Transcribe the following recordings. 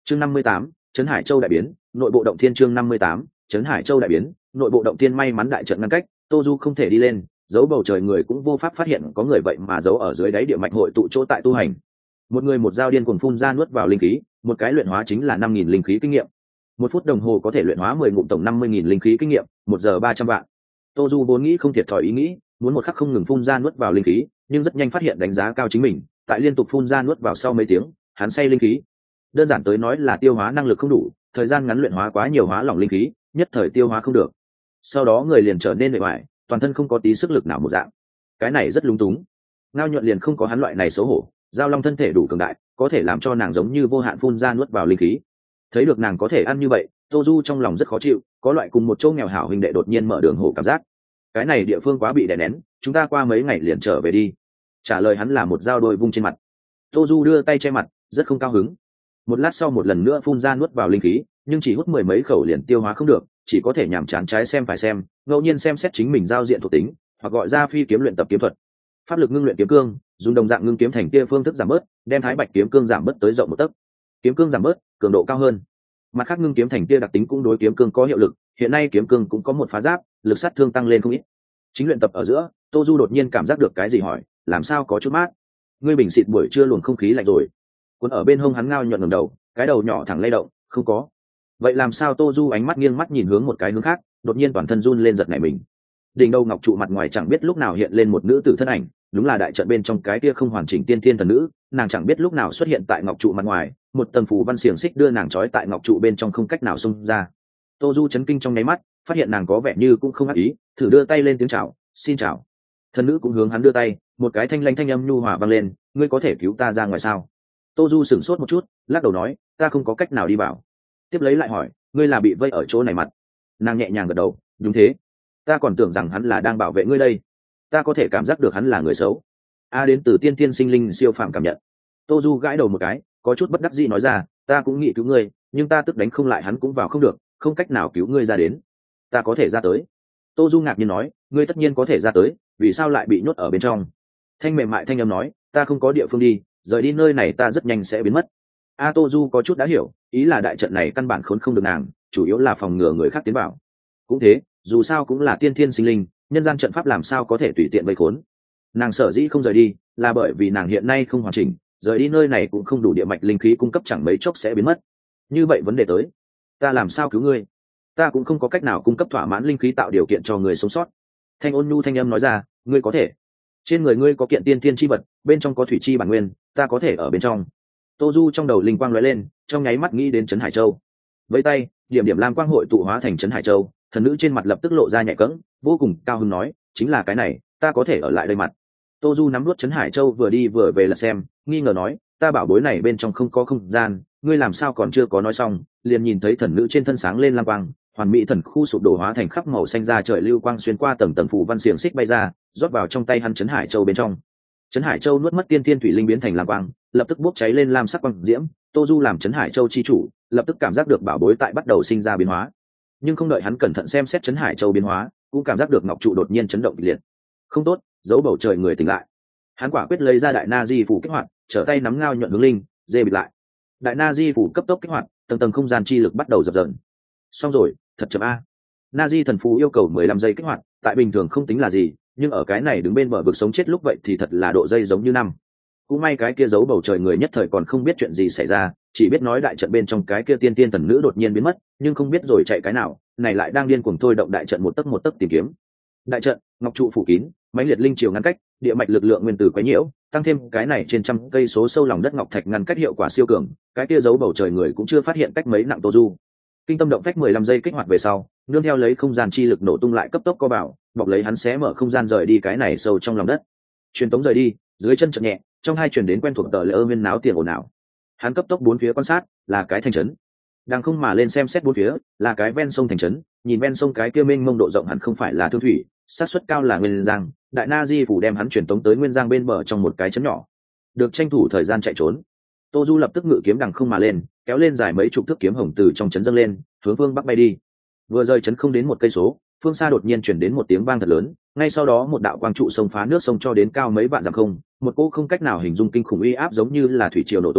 chương 58, trấn Hải Châu đại biến, nội bộ động thiên. chương 58, trấn Hải Châu đại biến, nội bộ động thiên. may mắn đại trận ngăn cách, Tô Du không thể đi lên, giấu bầu trời người cũng vô pháp phát hiện có người vậy mà giấu ở dưới đáy địa mạch hội tụ chỗ tại tu hành. Một người một dao điên cuồng phun ra nuốt vào linh khí, một cái luyện hóa chính là 5.000 linh khí kinh nghiệm. 1 phút đồng hồ có thể luyện hóa 10 ngụm tổng 50.000 linh khí kinh nghiệm, 1 giờ 300 vạn. Tô Du vốn nghĩ không thiệt thòi ý nghĩ, muốn một khắc không ngừng phun ra nuốt vào linh khí, nhưng rất nhanh phát hiện đánh giá cao chính mình, tại liên tục phun ra nuốt vào sau mấy tiếng, hắn say linh khí. Đơn giản tới nói là tiêu hóa năng lực không đủ, thời gian ngắn luyện hóa quá nhiều hóa lỏng linh khí, nhất thời tiêu hóa không được. Sau đó người liền trở nên mệt mỏi, toàn thân không có tí sức lực nào một dạng. Cái này rất lung túng. Ngao Nhuận liền không có hắn loại này xấu hổ, Giao Long thân thể đủ cường đại, có thể làm cho nàng giống như vô hạn phun ra nuốt vào linh khí. Thấy được nàng có thể ăn như vậy, Tô Du trong lòng rất khó chịu, có loại cùng một chỗ nghèo hảo huynh đệ đột nhiên mở đường hổ cảm giác. Cái này địa phương quá bị đè nén, chúng ta qua mấy ngày liền trở về đi. Trả lời hắn là một dao đôi vung trên mặt. Tô Du đưa tay che mặt, rất không cao hứng. Một lát sau một lần nữa phun ra nuốt vào linh khí, nhưng chỉ hút 10 mấy khẩu liền tiêu hóa không được, chỉ có thể nhàm chán trái xem phải xem, ngẫu nhiên xem xét chính mình giao diện thuộc tính, hoặc gọi ra phi kiếm luyện tập kiếm thuật. Pháp lực ngưng luyện kiếm cương, dùng đồng dạng ngưng kiếm thành kia phương thức giảm bớt, đem thái bạch kiếm cương giảm bớt tới rộng 1 tấc. Kiếm cương giảm bớt, cường độ cao hơn. Mặt khác ngưng kiếm thành kia đặc tính cũng đối kiếm cương có hiệu lực, hiện nay kiếm cương cũng có một phá giáp, lực sát thương tăng lên không ít. Chính luyện tập ở giữa, Tô Du đột nhiên cảm giác được cái gì hỏi, làm sao có chút mát? Ngươi bình xịt buổi trưa luồng không khí lạnh rồi. Cuốn ở bên hông hắn Ngao Nhuận ngẩng đầu, cái đầu nhỏ thẳng lay động, không có. Vậy làm sao? Tô Du ánh mắt nghiêng mắt nhìn hướng một cái hướng khác, đột nhiên toàn thân run lên giật nảy mình. Đỉnh đầu ngọc trụ mặt ngoài chẳng biết lúc nào hiện lên một nữ tử thân ảnh, đúng là đại trận bên trong cái kia không hoàn chỉnh tiên thiên thần nữ, nàng chẳng biết lúc nào xuất hiện tại ngọc trụ mặt ngoài, một tầng phù văn xiềng xích đưa nàng trói tại ngọc trụ bên trong không cách nào xông ra. Tô Du chấn kinh trong nháy mắt, phát hiện nàng có vẻ như cũng không ác ý, thử đưa tay lên tiếng chào, xin chào. Thần nữ cũng hướng hắn đưa tay, một cái thanh lãnh thanh âm nhu hòa vang lên, ngươi có thể cứu ta ra ngoài sao? Tô Du sửng sốt một chút, lắc đầu nói, ta không có cách nào đi vào. Tiếp lấy lại hỏi, ngươi là bị vây ở chỗ này mặt? Nàng nhẹ nhàng gật đầu, đúng thế. Ta còn tưởng rằng hắn là đang bảo vệ ngươi đây. Ta có thể cảm giác được hắn là người xấu. Đến từ tiên tiên sinh linh siêu phàm cảm nhận. Tô Du gãi đầu một cái, có chút bất đắc dĩ nói ra, ta cũng nghĩ cứu ngươi, nhưng ta tức đánh không lại hắn cũng vào không được, không cách nào cứu ngươi ra đến. Ta có thể ra tới. Tô Du ngạc nhiên nói, ngươi tất nhiên có thể ra tới, vì sao lại bị nhốt ở bên trong? Thanh mềm mại thanh âm nói, ta không có địa phương đi, rời đi nơi này ta rất nhanh sẽ biến mất. Tô Du có chút đã hiểu, ý là đại trận này căn bản khốn không được nàng, chủ yếu là phòng ngừa người khác tiến vào. Cũng thế, dù sao cũng là tiên thiên sinh linh, nhân gian trận pháp làm sao có thể tùy tiện vây khốn. Nàng sở dĩ không rời đi, là bởi vì nàng hiện nay không hoàn chỉnh, rời đi nơi này cũng không đủ địa mạch linh khí cung cấp, chẳng mấy chốc sẽ biến mất. Như vậy vấn đề tới, ta làm sao cứu ngươi? Ta cũng không có cách nào cung cấp thỏa mãn linh khí tạo điều kiện cho người sống sót. Thanh ôn nhu thanh âm nói ra, ngươi có thể. Trên người ngươi có kiện tiên thiên chi vật, bên trong có thủy chi bản nguyên, ta có thể ở bên trong. Tô Du trong đầu linh quang lóe lên, trong nháy mắt nghĩ đến trấn Hải Châu. Với tay, điểm điểm lam quang hội tụ hóa thành trấn Hải Châu, thần nữ trên mặt lập tức lộ ra nhẹ cẫng, vô cùng cao hứng nói, chính là cái này, ta có thể ở lại đây mặt. Tô Du nắm nuốt trấn Hải Châu vừa đi vừa về là xem, nghi ngờ nói, ta bảo bối này bên trong không có không gian, ngươi làm sao còn chưa có nói xong, liền nhìn thấy thần nữ trên thân sáng lên lam quang, hoàn mỹ thần khu sụp đổ hóa thành khắp màu xanh ra trời lưu quang xuyên qua tầng tầng phù văn xiềng xích bay ra, rót vào trong tay hắn trấn Hải Châu bên trong. Trấn Hải Châu nuốt mất tiên thiên thủy linh biến thành lam quang, lập tức bốc cháy lên lam sắc quang diễm. Tô Du làm trấn Hải Châu chi chủ, lập tức cảm giác được bảo bối tại bắt đầu sinh ra biến hóa. Nhưng không đợi hắn cẩn thận xem xét trấn Hải Châu biến hóa, cũng cảm giác được ngọc trụ đột nhiên chấn động kịch liệt. Không tốt, dấu bầu trời người tỉnh lại. Hắn quả quyết lấy ra đại na di phủ kích hoạt, trở tay nắm Ngao Nhuận hướng linh dê bịt lại. Đại na di phủ cấp tốc kích hoạt, tầng tầng không gian chi lực bắt đầu dập dờn. Xong rồi, thật chậm a. Na di thần phù yêu cầu 15 giây kích hoạt, tại bình thường không tính là gì, nhưng ở cái này đứng bên bờ vực sống chết lúc vậy thì thật là độ dây giống như năm. Cũng may cái kia giấu bầu trời người nhất thời còn không biết chuyện gì xảy ra, chỉ biết nói đại trận bên trong cái kia tiên tiên thần nữ đột nhiên biến mất, nhưng không biết rồi chạy cái nào, này lại đang điên cuồng thôi động đại trận một tấc tìm kiếm. Đại trận, ngọc trụ phủ kín, mãnh liệt linh triều ngăn cách, địa mạch lực lượng nguyên tử quấy nhiễu, tăng thêm cái này trên trăm cây số sâu lòng đất ngọc thạch ngăn cách hiệu quả siêu cường, cái kia giấu bầu trời người cũng chưa phát hiện cách mấy nặng Tô Du. Kinh tâm động phách 15 giây kích hoạt về sau, nương theo lấy không gian chi lực nổ tung lại cấp tốc co bảo, bọc lấy hắn xé mở không gian rời đi cái này sâu trong lòng đất. Truyền tống rời đi, dưới chân chợt nhẹ, trong hai truyền đến quen thuộc tờ lỡ viên náo tiền ồn ào. Hắn cấp tốc bốn phía quan sát, là cái thành trấn. Đang không mà lên xem xét bốn phía, là cái ven sông thành trấn, nhìn ven sông cái kia mênh mông độ rộng hẳn không phải là thương thủy, xác suất cao là nguyên giang. Đại na di phủ đem hắn truyền tống tới nguyên giang bên bờ trong một cái trấn nhỏ, được tranh thủ thời gian chạy trốn. Tô Du lập tức ngự kiếm đằng không mà lên, kéo lên dài mấy chục thước kiếm hồng từ trong trấn dâng lên, hướng phương bắc bay đi. Vừa rời trấn không đến một cây số, phương xa đột nhiên chuyển đến một tiếng vang thật lớn, ngay sau đó một đạo quang trụ sông phá nước sông cho đến cao mấy vạn dặm không, một cỗ không cách nào hình dung kinh khủng uy áp giống như là thủy triều nổ tung,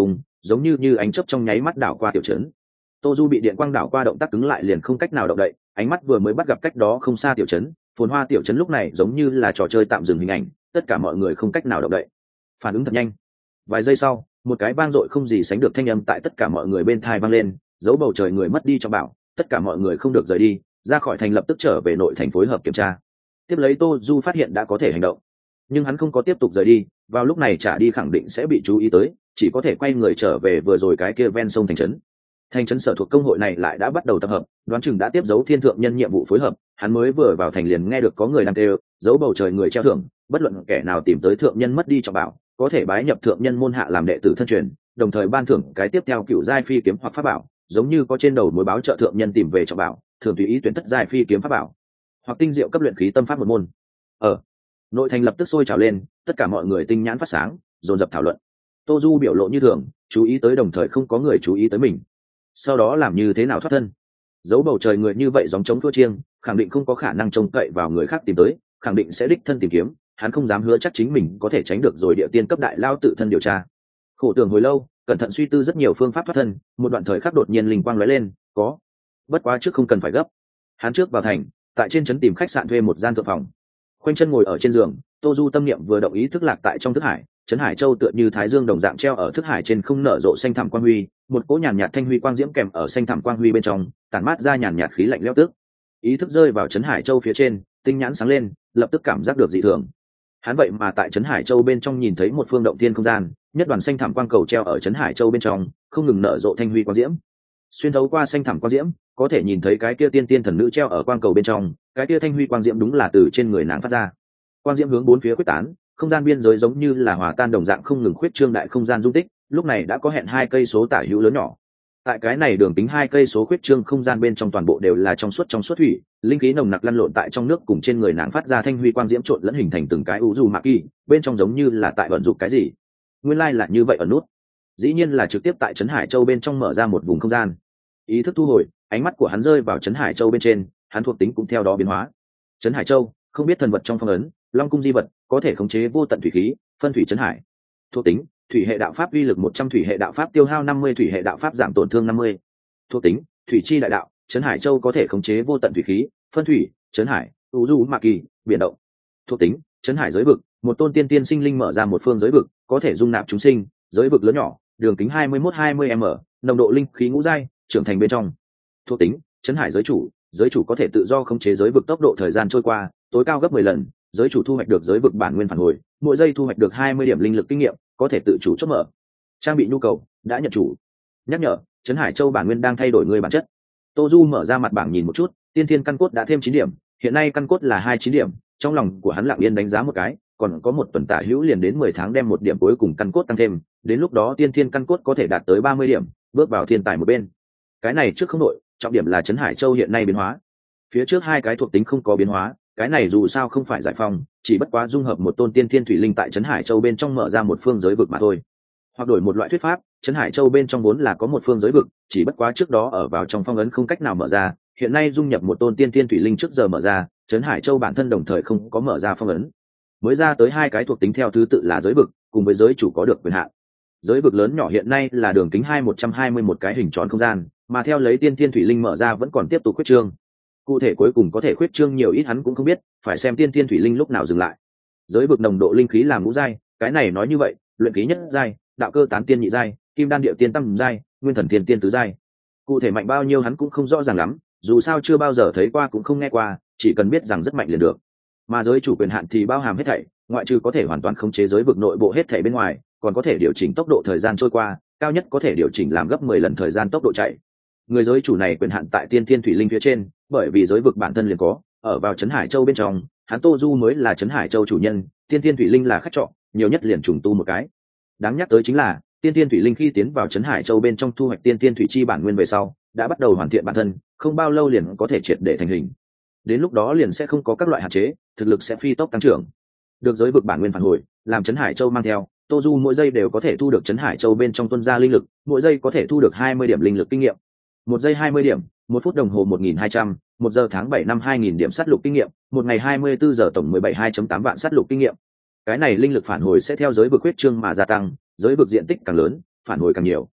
giống như ánh chớp trong nháy mắt đảo qua tiểu trấn. Tô Du bị điện quang đảo qua, động tác cứng lại, liền không cách nào động đậy, ánh mắt vừa mới bắt gặp cách đó không xa tiểu trấn, phồn hoa tiểu trấn lúc này giống như là trò chơi tạm dừng hình ảnh, tất cả mọi người không cách nào động đậy. Phản ứng thật nhanh. Vài giây sau, một cái vang dội không gì sánh được thanh âm tại tất cả mọi người bên tai vang lên, dấu bầu trời người mất đi cho bảo, tất cả mọi người không được rời đi, ra khỏi thành lập tức trở về nội thành phối hợp kiểm tra. Tiếp lấy Tô Du phát hiện đã có thể hành động, nhưng hắn không có tiếp tục rời đi, vào lúc này trả đi khẳng định sẽ bị chú ý tới, chỉ có thể quay người trở về vừa rồi cái kia ven sông thành trấn. Thành trấn sở thuộc công hội này lại đã bắt đầu tập hợp, đoán chừng đã tiếp dấu thiên thượng nhân nhiệm vụ phối hợp, hắn mới vừa vào thành liền nghe được có người đang kêu dấu bầu trời người treo thưởng, bất luận kẻ nào tìm tới thượng nhân mất đi trọng bảo có thể bái nhập thượng nhân môn hạ làm đệ tử thân truyền, đồng thời ban thưởng cái tiếp theo cựu giai phi kiếm hoặc pháp bảo, giống như có trên đầu mối báo trợ thượng nhân tìm về trọng bảo, thường tùy ý tuyển thất giai phi kiếm pháp bảo hoặc tinh diệu cấp luyện khí tâm pháp một môn. Ở nội thành lập tức sôi trào lên, tất cả mọi người tinh nhãn phát sáng, dồn dập thảo luận. Tô Du biểu lộ như thường, chú ý tới đồng thời không có người chú ý tới mình. Sau đó làm như thế nào thoát thân? Giấu bầu trời người như vậy gióng trống thua chiêng, khẳng định không có khả năng trông cậy vào người khác tìm tới, khẳng định sẽ đích thân tìm kiếm, hắn không dám hứa chắc chính mình có thể tránh được rồi địa tiên cấp đại lao tự thân điều tra. Khổ tưởng hồi lâu, cẩn thận suy tư rất nhiều phương pháp thoát thân, một đoạn thời khắc đột nhiên linh quang lóe lên, có. Bất quá trước không cần phải gấp. Hắn trước vào thành, tại trên trấn tìm khách sạn thuê một gian thượng phòng. Khoanh chân ngồi ở trên giường, Tô Du tâm niệm vừa động, ý thức lạc tại trong thức hải, trấn Hải Châu tựa như thái dương đồng dạng treo ở thức hải trên không, nở rộ xanh thẳm quang huy, một cỗ nhàn nhạt thanh huy quang diễm kèm ở xanh thẳm quang huy bên trong, tản mát ra nhàn nhạt khí lạnh lẽo tức. Ý thức rơi vào trấn Hải Châu phía trên, tinh nhãn sáng lên, lập tức cảm giác được dị thường. Hắn vậy mà tại trấn Hải Châu bên trong nhìn thấy một phương động thiên không gian, nhất đoàn xanh thẳm quang cầu treo ở trấn Hải Châu bên trong, không ngừng nở rộ thanh huy quang diễm. Xuyên thấu qua xanh thẳm quang diễm, có thể nhìn thấy cái kia tiên tiên thần nữ treo ở quang cầu bên trong, cái kia thanh huy quang diễm đúng là từ trên người nàng phát ra. Quang diễm hướng bốn phía quyết tán, không gian biên giới giống như là hòa tan đồng dạng không ngừng khuyết trương đại không gian dung tích, lúc này đã có hẹn 2 cây số tả hữu lớn nhỏ. Tại cái này đường kính 2 cây số khuyết trương không gian bên trong toàn bộ đều là trong suốt thủy, linh khí nồng nặc lăn lộn tại trong nước, cùng trên người nàng phát ra thanh huy quang diễm trộn lẫn hình thành từng cái u du mạc kỳ, bên trong giống như là tại vận dụng cái gì. Nguyên lai là như vậy ở nút. Dĩ nhiên là trực tiếp tại trấn Hải Châu bên trong mở ra một vùng không gian. Ý thức thu hồi, ánh mắt của hắn rơi vào trấn Hải Châu bên trên, hắn thuộc tính cũng theo đó biến hóa. Trấn Hải Châu, không biết thần vật trong phong ấn, long cung di vật, có thể khống chế vô tận thủy khí, phân thủy trấn hải. Thuộc tính: thủy hệ đạo pháp uy lực 100, thủy hệ đạo pháp tiêu hao 50, thủy hệ đạo pháp giảm tổn thương 50. Thuộc tính: thủy chi đại đạo, trấn Hải Châu có thể khống chế vô tận thủy khí, phân thủy trấn hải, u du mạc kỳ, biển động. Thuộc tính: trấn hải giới vực, một tôn tiên tiên sinh linh mở ra một phương giới vực, có thể dung nạp chúng sinh, giới vực lớn nhỏ, đường kính 21-20 m, nồng độ linh khí ngũ giai, trưởng thành bên trong. Thuộc tính: trấn hải giới chủ có thể tự do khống chế giới vực tốc độ thời gian trôi qua tối cao gấp 10 lần, giới chủ thu hoạch được giới vực bản nguyên phản hồi, mỗi giây thu hoạch được 20 điểm linh lực kinh nghiệm, có thể tự chủ chốt mở. Trang bị nhu cầu đã nhận chủ. Nhắc nhở: trấn Hải Châu bản nguyên đang thay đổi người bản chất. Tô Du mở ra mặt bảng nhìn một chút, tiên thiên căn cốt đã thêm 9 điểm, hiện nay căn cốt là 29 điểm, trong lòng của hắn lặng yên đánh giá một cái, còn có một tuần tả hữu liền đến 10 tháng đem một điểm cuối cùng căn cốt tăng thêm, đến lúc đó tiên thiên căn cốt có thể đạt tới 30 điểm, bước vào thiên tài một bên. Cái này trước không đội, trọng điểm là trấn Hải Châu hiện nay biến hóa. Phía trước 2 cái thuộc tính không có biến hóa, cái này dù sao không phải giải phong, chỉ bất quá dung hợp một tôn tiên thiên thủy linh tại trấn Hải Châu bên trong mở ra một phương giới vực mà thôi. Hoặc đổi một loại thuyết pháp, trấn Hải Châu bên trong vốn là có một phương giới vực, chỉ bất quá trước đó ở vào trong phong ấn không cách nào mở ra, hiện nay dung nhập một tôn tiên thiên thủy linh trước giờ mở ra, trấn Hải Châu bản thân đồng thời không có mở ra phong ấn. Mới ra tới 2 cái thuộc tính theo thứ tự là giới vực cùng với giới chủ có được quyền hạn. Giới vực lớn nhỏ hiện nay là đường kính 121 cái hình tròn không gian, mà theo lấy tiên thiên thủy linh mở ra vẫn còn tiếp tục khuyết trương. Cụ thể cuối cùng có thể khuyết trương nhiều ít hắn cũng không biết, phải xem tiên thiên thủy linh lúc nào dừng lại. Giới vực nồng độ linh khí làm ngũ giai, cái này nói như vậy, luyện khí nhất giai, đạo cơ tán tiên nhị giai, kim đan địa tiên tam giai, nguyên thần tiên tiên tứ giai. Cụ thể mạnh bao nhiêu hắn cũng không rõ ràng lắm, dù sao chưa bao giờ thấy qua cũng không nghe qua, chỉ cần biết rằng rất mạnh liền được. Mà giới chủ quyền hạn thì bao hàm hết thảy, ngoại trừ có thể hoàn toàn khống chế giới vực nội bộ hết thảy bên ngoài, còn có thể điều chỉnh tốc độ thời gian trôi qua, cao nhất có thể điều chỉnh làm gấp 10 lần thời gian tốc độ chạy. Người giới chủ này quyền hạn tại tiên thiên thủy linh phía trên, bởi vì giới vực bản thân liền có, ở vào trấn Hải Châu bên trong, hắn Tô Du mới là trấn Hải Châu chủ nhân, tiên thiên thủy linh là khách trọ, nhiều nhất liền trùng tu một cái. Đáng nhắc tới chính là, tiên thiên thủy linh khi tiến vào trấn Hải Châu bên trong thu hoạch tiên thiên thủy chi bản nguyên về sau, đã bắt đầu hoàn thiện bản thân, không bao lâu liền có thể triệt để thành hình. Đến lúc đó liền sẽ không có các loại hạn chế, thực lực sẽ phi tốc tăng trưởng. Được giới vực bản nguyên phản hồi, làm trấn Hải Châu mang theo, Tô Du mỗi giây đều có thể thu được trấn Hải Châu bên trong tuân ra linh lực, mỗi giây có thể thu được 20 điểm linh lực kinh nghiệm. 1 giây 20 điểm, 1 phút đồng hồ 1200, 1 giờ tháng 7 năm 2000 điểm sát lục kinh nghiệm, 1 ngày 24 giờ tổng 17,2.8 vạn sát lục kinh nghiệm. Cái này linh lực phản hồi sẽ theo giới vực huyết trương mà gia tăng, giới vực diện tích càng lớn, phản hồi càng nhiều,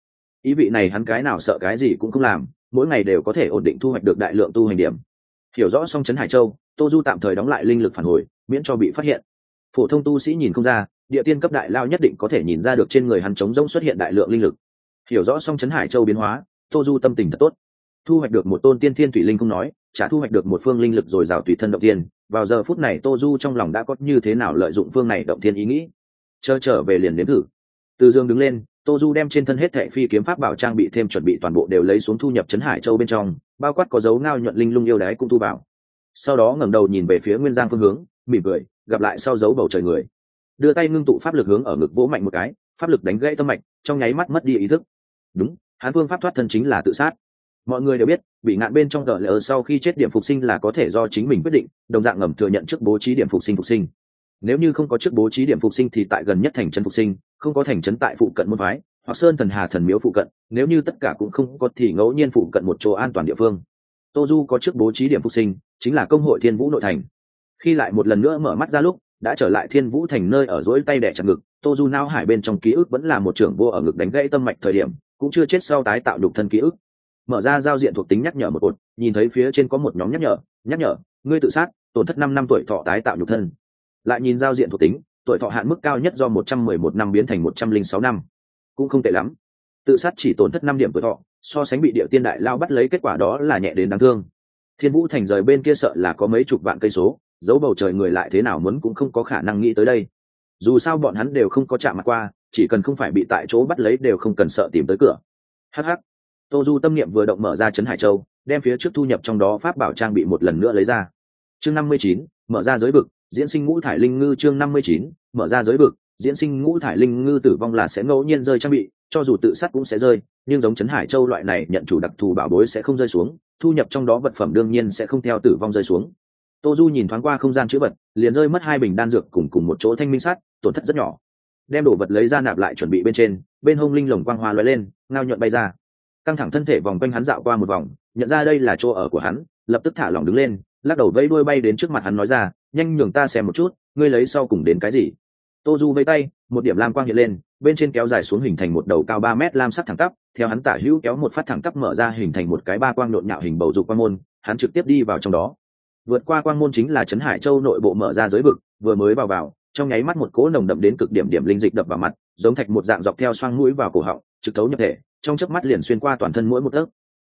ý vị này hắn cái nào sợ cái gì cũng không làm, mỗi ngày đều có thể ổn định thu hoạch được đại lượng tu hành điểm. Hiểu rõ xong trấn Hải Châu, Tô Du tạm thời đóng lại linh lực phản hồi, miễn cho bị phát hiện. Phổ thông tu sĩ nhìn không ra, địa tiên cấp đại lao nhất định có thể nhìn ra được trên người hắn trống rỗng xuất hiện đại lượng linh lực. Hiểu rõ xong trấn Hải Châu biến hóa, Tô Du tâm tình thật tốt. Thu hoạch được một tôn tiên thiên thủy linh không nói, trả thu hoạch được một phương linh lực dồi dào tùy thân động thiên. Vào giờ phút này Tô Du trong lòng đã có như thế nào lợi dụng phương này động thiên ý nghĩ. Trở về liền nếm thử. Từ giường đứng lên, Tô Du đem trên thân hết thảy phi kiếm pháp bảo trang bị thêm chuẩn bị toàn bộ đều lấy xuống thu nhập trấn Hải Châu bên trong, bao quát có dấu ngao nhuận linh lung yêu đái cũng thu vào. Sau đó ngẩng đầu nhìn về phía Nguyên Giang phương hướng, mỉm cười, gặp lại sau dấu bầu trời người. Đưa tay ngưng tụ pháp lực hướng ở ngực vỗ mạnh một cái, pháp lực đánh gãy tâm mạch, trong nháy mắt mất đi ý thức. Đúng, hắn phương pháp thoát thân chính là tự sát. Mọi người đều biết, bị ngạn bên trong GL sau khi chết điểm phục sinh là có thể do chính mình quyết định, đồng dạng ngầm thừa nhận trước bố trí điểm phục sinh. Nếu như không có trước bố trí điểm phục sinh thì tại gần nhất thành trấn phục sinh, không có thành trấn tại phụ cận môn phái, hoặc sơn thần hà thần miếu phụ cận, nếu như tất cả cũng không có thì ngẫu nhiên phụ cận một chỗ an toàn địa phương. Tô Du có trước bố trí điểm phục sinh, chính là công hội Thiên Vũ nội thành. Khi lại một lần nữa mở mắt ra lúc, đã trở lại Thiên Vũ thành nơi ở dỗi tay đẻ chặt ngực, Tô Du nao hải bên trong ký ức vẫn là một trưởng vô ở ngực đánh gãy tâm mạch thời điểm, cũng chưa chết sau tái tạo nhục thân ký ức. Mở ra giao diện thuộc tính nhắc nhở một cột, nhìn thấy phía trên có một nhóm nhắc nhở, ngươi tự sát, tổn thất 5 năm tuổi thọ tái tạo nhục thân. Lại nhìn giao diện thuộc tính, tuổi thọ hạn mức cao nhất do 111 năm biến thành 106 năm, cũng không tệ lắm. Tự sát chỉ tổn thất 5 điểm tuổi thọ, so sánh bị địa tiên đại lao bắt lấy kết quả đó là nhẹ đến đáng thương. Thiên Vũ thành rời bên kia sợ là có mấy chục vạn cây số, dấu bầu trời người lại thế nào muốn cũng không có khả năng nghĩ tới đây. Dù sao bọn hắn đều không có chạm mặt qua, chỉ cần không phải bị tại chỗ bắt lấy đều không cần sợ tìm tới cửa. Hắc. Tô Du tâm niệm vừa động mở ra trấn Hải Châu, đem phía trước thu nhập trong đó pháp bảo trang bị một lần nữa lấy ra. Chương 59, mở ra giới vực, diễn sinh ngũ thải linh ngư. Chương 59, mở ra giới vực, diễn sinh ngũ thải linh ngư. Tử vong là sẽ ngẫu nhiên rơi trang bị, cho dù tự sát cũng sẽ rơi, nhưng giống trấn Hải Châu loại này nhận chủ đặc thù bảo bối sẽ không rơi xuống, thu nhập trong đó vật phẩm đương nhiên sẽ không theo tử vong rơi xuống. Tô Du nhìn thoáng qua không gian chữ vật, liền rơi mất 2 bình đan dược cùng một chỗ thanh minh sắt, tổn thất rất nhỏ. Đem đồ vật lấy ra nạp lại chuẩn bị bên trên, bên hông linh lồng quang hoa lóe lên, ngao nhuận bay ra. Căng thẳng thân thể vòng quanh hắn dạo qua một vòng, nhận ra đây là chỗ ở của hắn, lập tức thả lỏng đứng lên, lắc đầu vẫy đuôi bay đến trước mặt hắn nói ra, nhanh nhường ta xem một chút, ngươi lấy sau cùng đến cái gì. Tô Du vẫy tay, một điểm lam quang hiện lên, bên trên kéo dài xuống hình thành một đầu cao 3 mét lam sắc thẳng tắp, theo hắn tả hữu kéo một phát thẳng tắp mở ra hình thành một cái ba quang nhộn nhạo hình bầu dục quang môn, hắn trực tiếp đi vào trong đó. Vượt qua quang môn chính là trấn Hải Châu nội bộ mở ra giới vực, vừa mới vào, trong nháy mắt một cỗ nồng đậm đến cực điểm điểm linh dịch đập vào mặt, giống thạch một dạng dọc theo xoang mũi vào cổ họng, trực thấu nhập thể, trong chớp mắt liền xuyên qua toàn thân mỗi một tấc.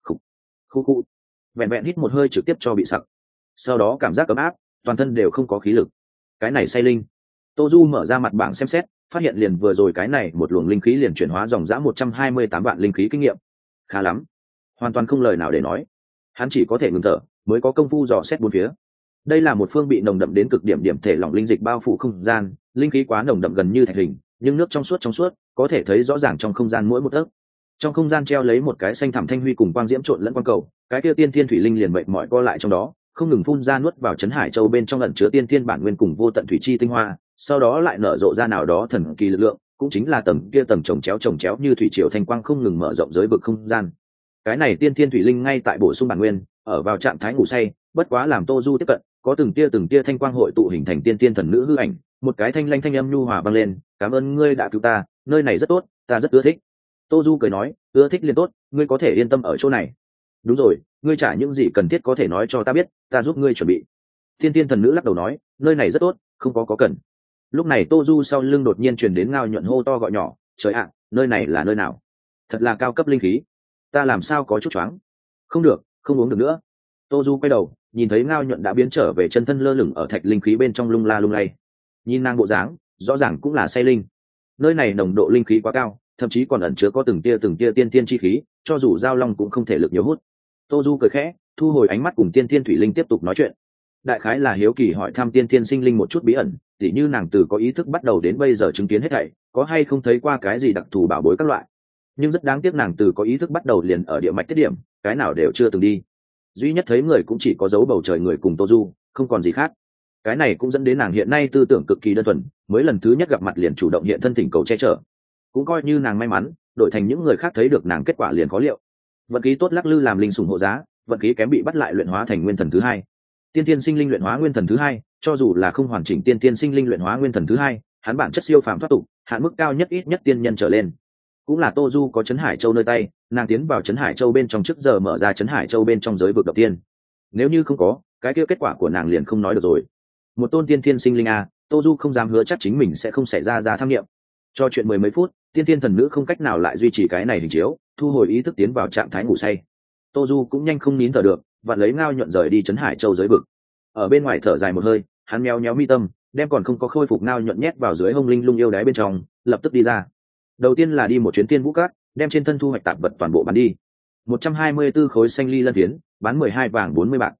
Khu. Vẹn vẹn hít một hơi trực tiếp cho bị sặc. Sau đó cảm giác ấm áp, toàn thân đều không có khí lực. Cái này say linh. Tô Du mở ra mặt bảng xem xét, phát hiện liền vừa rồi cái này một luồng linh khí liền chuyển hóa dòng dã 128 vạn linh khí kinh nghiệm. Khá lắm. Hoàn toàn không lời nào để nói. Hắn chỉ có thể ngừng thở, mới có công phu dò xét bốn phía. Đây là một phương bị nồng đậm đến cực điểm điểm thể lỏng linh dịch bao phủ không gian, linh khí quá nồng đậm gần như thạch hình, nhưng nước trong suốt, có thể thấy rõ ràng trong không gian mỗi một tấc. Trong không gian treo lấy một cái xanh thẳm thanh huy cùng quang diễm trộn lẫn quang cầu, cái kia tiên thiên thủy linh liền mệt mỏi co lại trong đó, không ngừng phun ra nuốt vào trấn Hải Châu bên trong ẩn chứa tiên thiên bản nguyên cùng vô tận thủy chi tinh hoa, sau đó lại nở rộ ra nào đó thần kỳ lực lượng, cũng chính là tầng kia tầng chồng chéo như thủy triều thanh quang không ngừng mở rộng giới vực không gian. Cái này tiên thiên thủy linh ngay tại bổ sung bản nguyên, ở vào trạng thái ngủ say, bất quá làm Tô Du tiếp cận, có từng tia thanh quang hội tụ hình thành tiên thiên thần nữ hư ảnh, một cái thanh lanh thanh âm nhu hòa vang lên, cảm ơn ngươi đã cứu ta, nơi này rất tốt, ta rất ưa thích. Tô Du cười nói, ưa thích liền tốt, ngươi có thể yên tâm ở chỗ này. Đúng rồi, ngươi trả những gì cần thiết có thể nói cho ta biết, ta giúp ngươi chuẩn bị. Tiên tiên thần nữ lắc đầu nói, nơi này rất tốt, không có cần. Lúc này Tô Du sau lưng đột nhiên truyền đến ngao nhuận hô to gọi nhỏ, trời ạ, nơi này là nơi nào? Thật là cao cấp linh khí, ta làm sao có chút choáng. Không được, không uống được nữa. Tô Du quay đầu, nhìn thấy ngao nhuận đã biến trở về chân thân lơ lửng ở thạch linh khí bên trong lung la lung lay. Nhìn nàng bộ dáng, rõ ràng cũng là say linh. Nơi này nồng độ linh khí quá cao, thậm chí còn ẩn chứa có từng tia tiên tiên chi khí, cho dù giao long cũng không thể lực nhiều hút. Tô Du cười khẽ, thu hồi ánh mắt cùng tiên thiên thủy linh tiếp tục nói chuyện. Đại khái là hiếu kỳ hỏi thăm tiên thiên sinh linh một chút bí ẩn, tỉ như nàng từ có ý thức bắt đầu đến bây giờ chứng kiến hết thảy, có hay không thấy qua cái gì đặc thù bảo bối các loại. Nhưng rất đáng tiếc nàng từ có ý thức bắt đầu liền ở địa mạch tiết điểm, cái nào đều chưa từng đi. Duy nhất thấy người cũng chỉ có dấu bầu trời người cùng Tô Du, không còn gì khác. Cái này cũng dẫn đến nàng hiện nay tư tưởng cực kỳ đơn thuần, mới lần thứ nhất gặp mặt liền chủ động hiện thân thỉnh cầu che chở. Cũng coi như nàng may mắn, đổi thành những người khác thấy được nàng kết quả liền khó liệu. Vận khí tốt lắc lư làm linh sủng hộ giá, vận khí kém bị bắt lại luyện hóa thành nguyên thần thứ hai. Tiên tiên sinh linh luyện hóa nguyên thần thứ hai, cho dù là không hoàn chỉnh tiên tiên sinh linh luyện hóa nguyên thần thứ hai, hắn bản chất siêu phàm thoát tục, hạn mức cao nhất ít nhất tiên nhân trở lên. cũng là Tô Du có Trấn Hải Châu nơi tay, nàng tiến vào Trấn Hải Châu bên trong trước giờ mở ra Trấn Hải Châu bên trong giới vực đầu tiên. Nếu như không có, cái kia kết quả của nàng liền không nói được rồi. Một tôn tiên thiên sinh linh a, Tô Du không dám hứa chắc chính mình sẽ không xảy ra tham nghiệm. Cho chuyện mười mấy phút, tiên thiên thần nữ không cách nào lại duy trì cái này hình chiếu, thu hồi ý thức tiến vào trạng thái ngủ say. Tô Du cũng nhanh không nín thở được, và lấy ngao nhuận rời đi Trấn Hải Châu giới vực. Ở bên ngoài thở dài một hơi, hắn méo méo mi tâm, đem còn không có khôi phục ngao nhuận nhét vào dưới hông linh lung yêu đáy bên trong, lập tức đi ra. Đầu tiên là đi một chuyến tiên vũ cát, đem trên thân thu hoạch tạp vật toàn bộ bán đi. 124 khối xanh ly lân phiến, bán 12 vàng 40 bạc.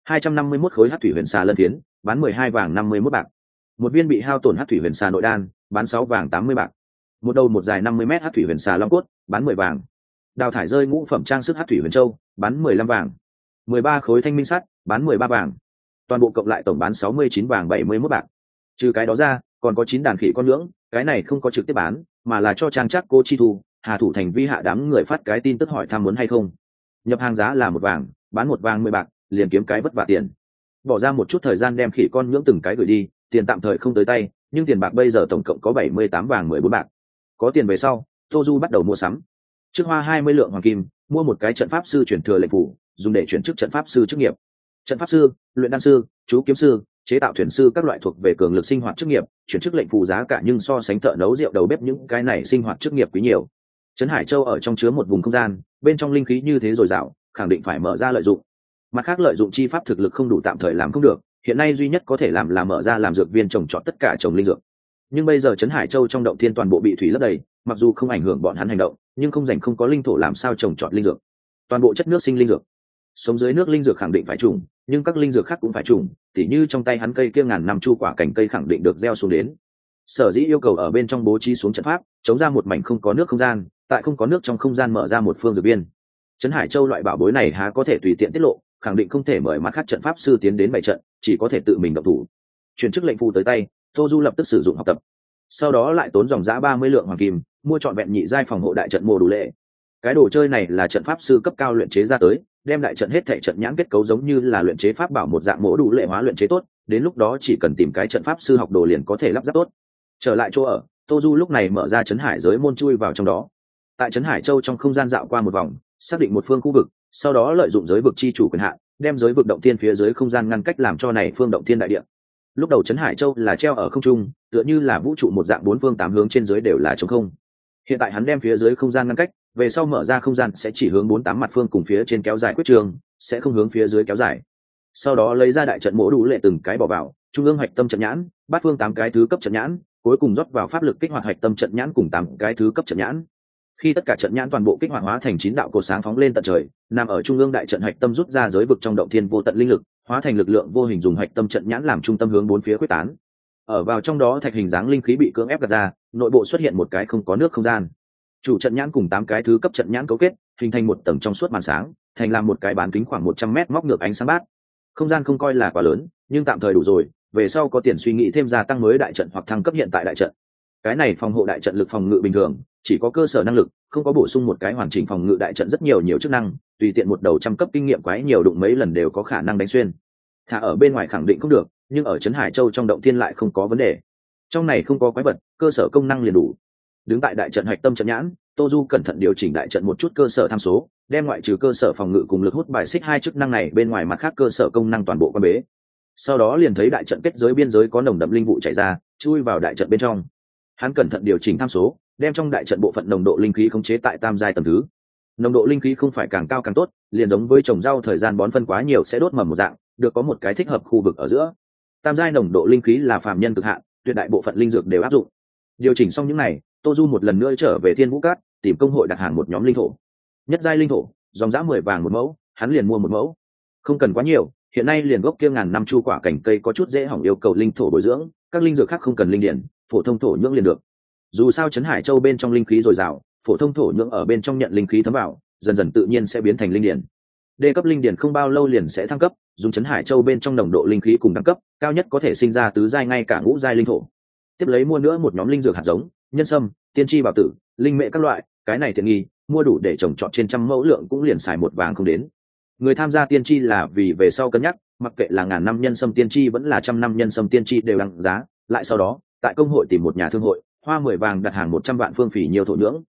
251 khối hắc thủy huyền xà lân phiến, bán 12 vàng 51 bạc. Một viên bị hao tổn hắc thủy huyền xà nội đan, bán 6 vàng 80 bạc. Một đầu một dài 50 mét hắc thủy huyền xà long cốt, bán 10 vàng. Đào thải rơi ngũ phẩm trang sức hắc thủy huyền châu, bán 15 vàng. 13 khối thanh minh sắt, bán 13 vàng. Toàn bộ cộng lại tổng bán 69 vàng 71 bạc. Trừ cái đó ra, còn có 9 đàn khỉ con lưỡng, cái này không có trực tiếp bán, mà là cho trang chắc cô chi thu, Hà Thủ Thành vi hạ đám người phát cái tin tức hỏi thăm muốn hay không. Nhập hàng giá là 1 vàng, bán 1 vàng 10 bạc, liền kiếm cái vất vả tiền. Bỏ ra một chút thời gian đem khỉ con nhưỡng từng cái gửi đi, tiền tạm thời không tới tay, nhưng tiền bạc bây giờ tổng cộng có 78 vàng 14 bạc. Có tiền về sau, Tô Du bắt đầu mua sắm. Trước hoa 20 lượng hoàng kim, mua một cái trận pháp sư chuyển thừa lệnh phủ, dùng để chuyển chức trận pháp sư chức nghiệp. Trận pháp sư, luyện đan sư, chú kiếm sư, chế tạo thuyền sư các loại thuộc về cường lực sinh hoạt chức nghiệp, chuyển chức lệnh phù giá cả nhưng so sánh thợ nấu rượu đầu bếp những cái này sinh hoạt chức nghiệp quý nhiều. Trấn Hải Châu ở trong chứa một vùng không gian, bên trong linh khí như thế dồi dào, khẳng định phải mở ra lợi dụng. Mặt khác lợi dụng chi pháp thực lực không đủ tạm thời làm không được, hiện nay duy nhất có thể làm là mở ra làm dược viên trồng trọt tất cả trồng linh dược. Nhưng bây giờ Trấn Hải Châu trong động thiên toàn bộ bị thủy lấp đầy, mặc dù không ảnh hưởng bọn hắn hành động, nhưng không rảnh không có linh thổ làm sao trồng trọt linh dược. Toàn bộ chất nước sinh linh dược, sống dưới nước linh dược khẳng định phải trùng, nhưng các linh dược khác cũng phải trùng, tỉ như trong tay hắn cây kia ngàn năm chu quả cảnh cây khẳng định được gieo xuống đến. Sở dĩ yêu cầu ở bên trong bố trí xuống trận pháp, chống ra một mảnh không có nước không gian, tại không có nước trong không gian mở ra một phương dược viên. Trấn Hải Châu loại bảo bối này há có thể tùy tiện tiết lộ, khẳng định không thể mời mặt khác trận pháp sư tiến đến bày trận, chỉ có thể tự mình động thủ. Chuyển chức lệnh phù tới tay, Tô Du lập tức sử dụng học tập. Sau đó lại tốn dòng giá 30 lượng hoàng kim, mua trọn vẹn nhị giai phòng hộ đại trận mùa đủ lệ. Cái đồ chơi này là trận pháp sư cấp cao luyện chế ra tới, đem đại trận hết thảy trận nhãn kết cấu giống như là luyện chế pháp bảo một dạng mỗ đủ lệ hóa luyện chế tốt, đến lúc đó chỉ cần tìm cái trận pháp sư học đồ liền có thể lắp ráp tốt. Trở lại chỗ ở, Tô Du lúc này mở ra Trấn Hải giới môn chui vào trong đó. Tại Trấn Hải Châu trong không gian dạo qua một vòng, xác định một phương khu vực, sau đó lợi dụng giới vực chi chủ quyền hạn, đem giới vực động thiên phía dưới không gian ngăn cách làm cho này phương động thiên đại địa. Lúc đầu Trấn Hải Châu là treo ở không trung, tựa như là vũ trụ một dạng bốn phương tám hướng trên dưới đều là trống không. Hiện tại hắn đem phía dưới không gian ngăn cách, về sau mở ra không gian sẽ chỉ hướng 4-8 mặt phương cùng phía trên kéo dài quyết trường, sẽ không hướng phía dưới kéo dài. Sau đó lấy ra đại trận mỗ đủ lệ từng cái bỏ vào, trung ương hạch tâm trận nhãn, bát phương 8 cái thứ cấp trận nhãn, cuối cùng rót vào pháp lực kích hoạt hạch tâm trận nhãn cùng 8 cái thứ cấp trận nhãn. Khi tất cả trận nhãn toàn bộ kích hoạt hóa thành 9 đạo cột sáng phóng lên tận trời, nằm ở trung ương đại trận hạch tâm rút ra giới vực trong động thiên vô tận linh lực, hóa thành lực lượng vô hình dùng hạch tâm trận nhãn làm trung tâm hướng bốn phía quyết tán. Ở vào trong đó thạch hình dáng linh khí bị cưỡng ép gạt ra, nội bộ xuất hiện một cái không có nước không gian. Chủ trận nhãn cùng 8 cái thứ cấp trận nhãn cấu kết, hình thành một tầng trong suốt màn sáng, thành làm một cái bán kính khoảng 100 mét móc ngược ánh sáng bát. Không gian không coi là quá lớn, nhưng tạm thời đủ rồi, về sau có tiền suy nghĩ thêm gia tăng mới đại trận hoặc thăng cấp hiện tại đại trận. Cái này phòng hộ đại trận lực phòng ngự bình thường, chỉ có cơ sở năng lực, không có bổ sung một cái hoàn chỉnh phòng ngự đại trận rất nhiều chức năng, tùy tiện một đầu trăm cấp kinh nghiệm quái nhiều đụng mấy lần đều có khả năng đánh xuyên. Thả ở bên ngoài khẳng định không được, nhưng ở Trấn Hải Châu trong động thiên lại không có vấn đề. Trong này không có quái vật, cơ sở công năng liền đủ. Đứng tại đại trận hạch tâm trận nhãn, Tô Du cẩn thận điều chỉnh đại trận một chút cơ sở tham số, đem ngoại trừ cơ sở phòng ngự cùng lực hút bài xích hai chức năng này bên ngoài mặt khác cơ sở công năng toàn bộ quan bế. Sau đó liền thấy đại trận kết giới biên giới có nồng đậm linh vụ chảy ra, chui vào đại trận bên trong. Hắn cẩn thận điều chỉnh tham số, đem trong đại trận bộ phận nồng độ linh khí khống chế tại tam giai tầng thứ. Nồng độ linh khí không phải càng cao càng tốt, liền giống với trồng rau thời gian bón phân quá nhiều sẽ đốt mầm một dạng, được có một cái thích hợp khu vực ở giữa. Tam giai nồng độ linh khí là phàm nhân cực hạn, tuyệt đại bộ phận linh dược đều áp dụng. Điều chỉnh xong những này, Tô Du một lần nữa trở về Thiên Vũ Cát, tìm công hội đặt hàng một nhóm linh thổ. Nhất giai linh thổ, dòng giá 10 vàng một mẫu, hắn liền mua một mẫu. Không cần quá nhiều, hiện nay liền gốc kia ngàn năm chu quả cảnh cây có chút dễ hỏng, yêu cầu linh thổ bồi dưỡng, các linh dược khác không cần linh điển, phổ thông thổ nhưỡng liền được. Dù sao Trấn Hải Châu bên trong linh khí dồi dào, phổ thông thổ nhưỡng ở bên trong nhận linh khí thấm vào, dần dần tự nhiên sẽ biến thành linh điển. Đê cấp linh điển không bao lâu liền sẽ thăng cấp, dùng Trấn Hải Châu bên trong nồng độ linh khí cùng đẳng cấp, cao nhất có thể sinh ra tứ giai ngay cả ngũ giai linh thổ. Tiếp lấy mua nữa một nhóm linh dược hạt giống, nhân sâm, tiên tri bảo tử, linh mệ các loại, cái này tiện nghi, mua đủ để trồng trọt trên trăm mẫu lượng cũng liền xài 1 vàng không đến. Người tham gia tiên tri là vì về sau cân nhắc, mặc kệ là ngàn năm nhân sâm tiên tri vẫn là trăm năm nhân sâm tiên tri đều đăng giá, lại sau đó, tại công hội tìm một nhà thương hội, hoa 10 vàng đặt hàng 100 vạn phương phỉ nhiều thổ nhưỡng.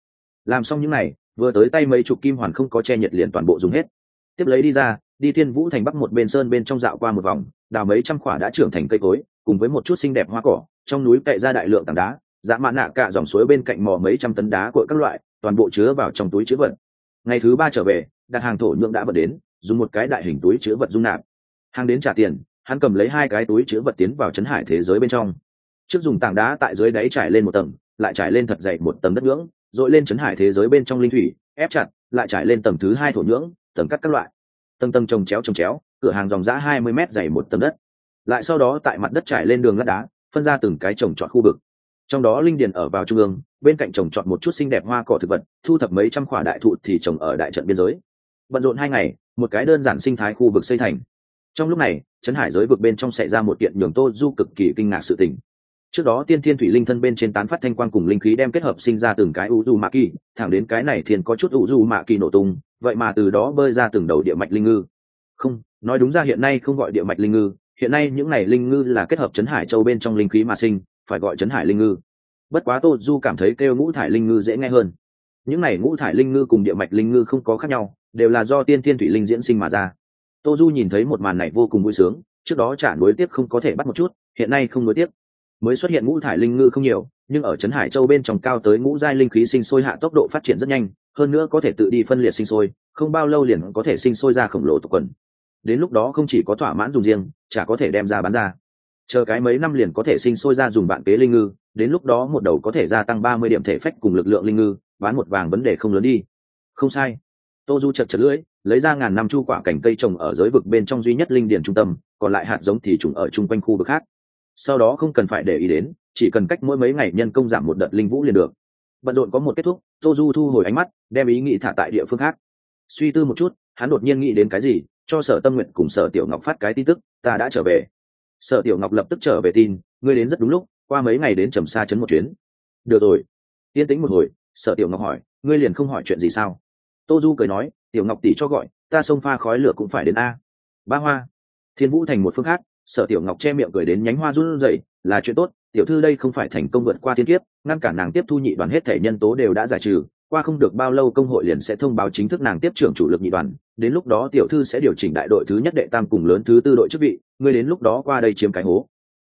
Làm xong những này, vừa tới tay mấy chục kim hoàn không có che nhiệt liền toàn bộ dùng hết. Tiếp lấy đi ra, đi Thiên Vũ thành bắc một bên sơn bên trong dạo qua một vòng, đào mấy trăm quả đã trưởng thành cây cối, cùng với một chút xinh đẹp hoa cỏ, trong núi cậy ra đại lượng tảng đá, dã mã nạ cả dòng suối bên cạnh mò mấy trăm tấn đá cội các loại, toàn bộ chứa vào trong túi chứa vật. Ngày thứ 3 trở về, đặt hàng thổ nhượng đã vận đến, dùng một cái đại hình túi chứa vật dung nạp. Hàng đến trả tiền, hắn cầm lấy 2 cái túi chứa vật tiến vào trấn hải thế giới bên trong. Trước dùng tảng đá tại dưới đáy trải lên một tầng, lại trải lên thật dày một tầng đất nhưỡng, rồi lên trấn hải thế giới bên trong linh thủy, ép chặt, lại trải lên tầng thứ 2 thổ nhưỡng, tầng cắt các loại, tầng tầng chồng chéo, cửa hàng dòng dã 20 mét dày một tầng đất. Lại sau đó tại mặt đất trải lên đường lát đá, phân ra từng cái trồng trọt khu vực. Trong đó linh điền ở vào trung ương, bên cạnh trồng trọt một chút xinh đẹp hoa cỏ thực vật, thu thập mấy trăm quả đại thụ thì trồng ở đại trận biên giới. Bận rộn 2 ngày, một cái đơn giản sinh thái khu vực xây thành. Trong lúc này, trấn hải giới vực bên trong xảy ra một kiện nhường Tô Du cực kỳ kinh ngạc sự tình. Trước đó tiên thiên thủy linh thân bên trên tán phát thanh quang cùng linh khí đem kết hợp sinh ra từng cái Uzumaki, thẳng đến cái này thiên có chút Uzumaki nổ tung, vậy mà từ đó bơi ra từng đầu địa mạch linh ngư. Không, nói đúng ra hiện nay không gọi địa mạch linh ngư, hiện nay những này linh ngư là kết hợp trấn hải châu bên trong linh khí mà sinh, phải gọi trấn hải linh ngư. Bất quá Tô Du cảm thấy kêu ngũ thải linh ngư dễ nghe hơn. Những này ngũ thải linh ngư cùng địa mạch linh ngư không có khác nhau, đều là do tiên thiên thủy linh diễn sinh mà ra. Tô Du nhìn thấy một màn này vô cùng vui sướng, trước đó trả nối tiếp không có thể bắt một chút, hiện nay không nối tiếp. Mới xuất hiện ngũ thải linh ngư không nhiều, nhưng ở trấn hải châu bên trong cao tới ngũ giai linh khí sinh sôi hạ tốc độ phát triển rất nhanh, hơn nữa có thể tự đi phân liệt sinh sôi, không bao lâu liền có thể sinh sôi ra khổng lồ tộc quần. Đến lúc đó không chỉ có thỏa mãn dùng riêng, chả có thể đem ra bán ra. Chờ cái mấy năm liền có thể sinh sôi ra dùng bạn kế linh ngư, đến lúc đó một đầu có thể gia tăng 30 điểm thể phách cùng lực lượng linh ngư, bán một vàng vấn đề không lớn đi. Không sai. Tô Du chật lưỡi, lấy ra ngàn năm chu quả cảnh cây trồng ở giới vực bên trong duy nhất linh điền trung tâm, còn lại hạt giống thì trồng ở chung quanh khu vực khác. Sau đó không cần phải để ý đến, chỉ cần cách mỗi mấy ngày nhân công giảm một đợt linh vũ liền được. Bận rộn có một kết thúc, Tô Du thu hồi ánh mắt, đem ý nghĩ thả tại địa phương khác. Suy tư một chút, hắn đột nhiên nghĩ đến cái gì, cho Sở Tâm Nguyện cùng Sở Tiểu Ngọc phát cái tin tức, ta đã trở về. Sở Tiểu Ngọc lập tức trở về tin, ngươi đến rất đúng lúc, qua mấy ngày đến Trầm Sa trấn một chuyến. Được rồi. Yên tĩnh một hồi, Sở Tiểu Ngọc hỏi, ngươi liền không hỏi chuyện gì sao? Tô Du cười nói, Tiểu Ngọc tỷ cho gọi, ta xông pha khói lửa cũng phải đến a. Ba Hoa. Thiên Vũ thành một phương khác, Sở Tiểu Ngọc che miệng cười đến nhánh hoa run rẩy, là chuyện tốt, tiểu thư đây không phải thành công vượt qua thiên kiếp, ngăn cản nàng tiếp thu nhị đoàn hết thể nhân tố đều đã giải trừ, qua không được bao lâu công hội liền sẽ thông báo chính thức nàng tiếp trưởng chủ lực nhị đoàn, đến lúc đó tiểu thư sẽ điều chỉnh đại đội thứ nhất đệ tam cùng lớn thứ tư đội chức vị, ngươi đến lúc đó qua đây chiếm cái hố.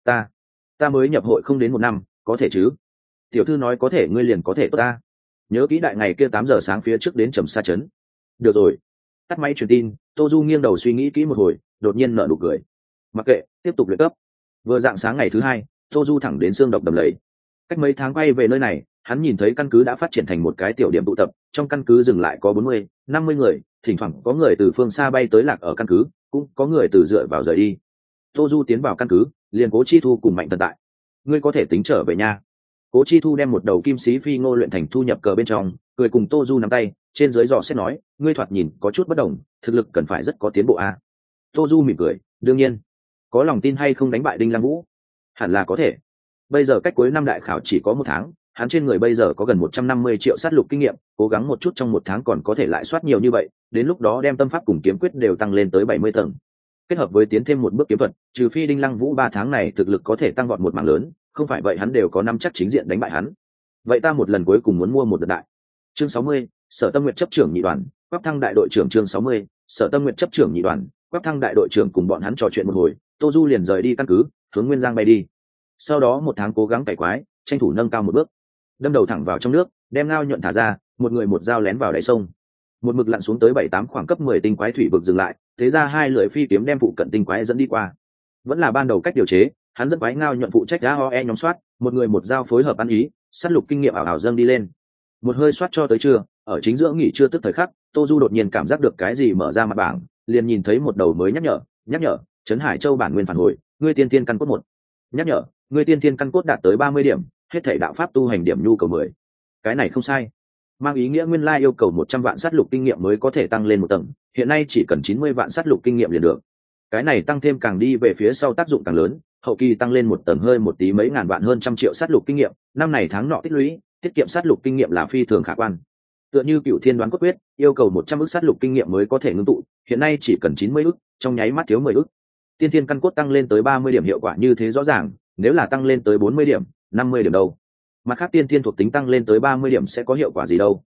Ta mới nhập hội không đến 1 năm, có thể chứ? Tiểu thư nói có thể, ngươi liền có thể tốt ta. Nhớ kỹ đại ngày kia 8 giờ sáng phía trước đến Trầm Sa trấn. Được rồi. Tắt máy truyền tin, Tô Du nghiêng đầu suy nghĩ kỹ một hồi, đột nhiên nở nụ cười. Mặc kệ, tiếp tục luyện cấp. Vừa dạng sáng ngày thứ 2, Tô Du thẳng đến xương độc đầm lầy. Cách mấy tháng quay về nơi này, hắn nhìn thấy căn cứ đã phát triển thành một cái tiểu điểm tụ tập, trong căn cứ dừng lại có 40, 50 người, thỉnh thoảng có người từ phương xa bay tới lạc ở căn cứ, cũng có người từ dựa vào rời đi. Tô Du tiến vào căn cứ, liền Cố Chi Thu cùng Mạnh Tần tại. Ngươi có thể tính trở về nha. Cố Chi Thu đem một đầu kim sĩ phi ngô luyện thành thu nhập cờ bên trong, cười cùng Tô Du nắm tay, trên dưới dò xét nói, ngươi thoạt nhìn có chút bất đồng, thực lực cần phải rất có tiến bộ a. Tô Du mỉm cười, đương nhiên. Có lòng tin hay không đánh bại Đinh Lăng Vũ? Hẳn là có thể. Bây giờ cách cuối năm đại khảo chỉ có 1 tháng, hắn trên người bây giờ có gần 150 triệu sát lục kinh nghiệm, cố gắng một chút trong 1 tháng còn có thể lại soát nhiều như vậy, đến lúc đó đem tâm pháp cùng kiếm quyết đều tăng lên tới 70 tầng. Kết hợp với tiến thêm một bước kiếm thuật, trừ phi Đinh Lăng Vũ 3 tháng này thực lực có thể tăng vọt một mảng lớn, không phải vậy hắn đều có năm chắc chính diện đánh bại hắn. Vậy ta một lần cuối cùng muốn mua một đợt đại. Chương 60, Sở Tâm Nguyệt chấp trưởng nhị đoàn, Quách Thăng đại đội trưởng. Chương 60, Sở Tâm Nguyệt chấp trưởng nhị đoàn, Quách Thăng đại đội trưởng cùng bọn hắn trò chuyện một hồi, Tô Du liền rời đi căn cứ, hướng Nguyên Giang bay đi. Sau đó 1 tháng cố gắng cày quái, tranh thủ nâng cao một bước, đâm đầu thẳng vào trong nước, đem ngao nhuận thả ra, một người một dao lén vào đáy sông. Một mực lặn xuống tới 7-8 khoảng cấp 10 tinh quái thủy vực dừng lại, thế ra 2 lưỡi phi kiếm đem phụ cận tinh quái dẫn đi qua. Vẫn là ban đầu cách điều chế, hắn dẫn quái ngao nhuận phụ trách AOE nhóm soát, một người một dao phối hợp ăn ý, sát lục kinh nghiệm ảo ảo dâng đi lên. Một hơi soát cho tới trưa, ở chính giữa nghỉ trưa tức thời khắc, Tô Du đột nhiên cảm giác được cái gì mở ra mặt bảng, liền nhìn thấy một đầu mới nhắc nhở, Trấn Hải Châu bản nguyên phản hồi, ngươi tiên tiên căn cốt 1. Nhắc nhở, ngươi tiên tiên căn cốt đạt tới 30 điểm, hết thảy đạo pháp tu hành điểm nhu cầu 10. Cái này không sai. Mang ý nghĩa nguyên lai yêu cầu 100 vạn sát lục kinh nghiệm mới có thể tăng lên một tầng, hiện nay chỉ cần 90 vạn sát lục kinh nghiệm liền được. Cái này tăng thêm càng đi về phía sau tác dụng càng lớn, hậu kỳ tăng lên một tầng hơi một tí mấy ngàn vạn hơn trăm triệu sát lục kinh nghiệm, năm này tháng nọ tích lũy, tiết kiệm sát lục kinh nghiệm là phi thường khả quan. Tựa như Cựu Thiên đoán cốt quyết, yêu cầu 100 ức sát lục kinh nghiệm mới có thể ngưng tụ, hiện nay chỉ cần 90 ức, trong nháy mắt thiếu 10 ức. Tiên thiên căn cốt tăng lên tới 30 điểm hiệu quả như thế rõ ràng, nếu là tăng lên tới 40 điểm, 50 điểm đâu? Mặt khác tiên thiên thuộc tính tăng lên tới 30 điểm sẽ có hiệu quả gì đâu?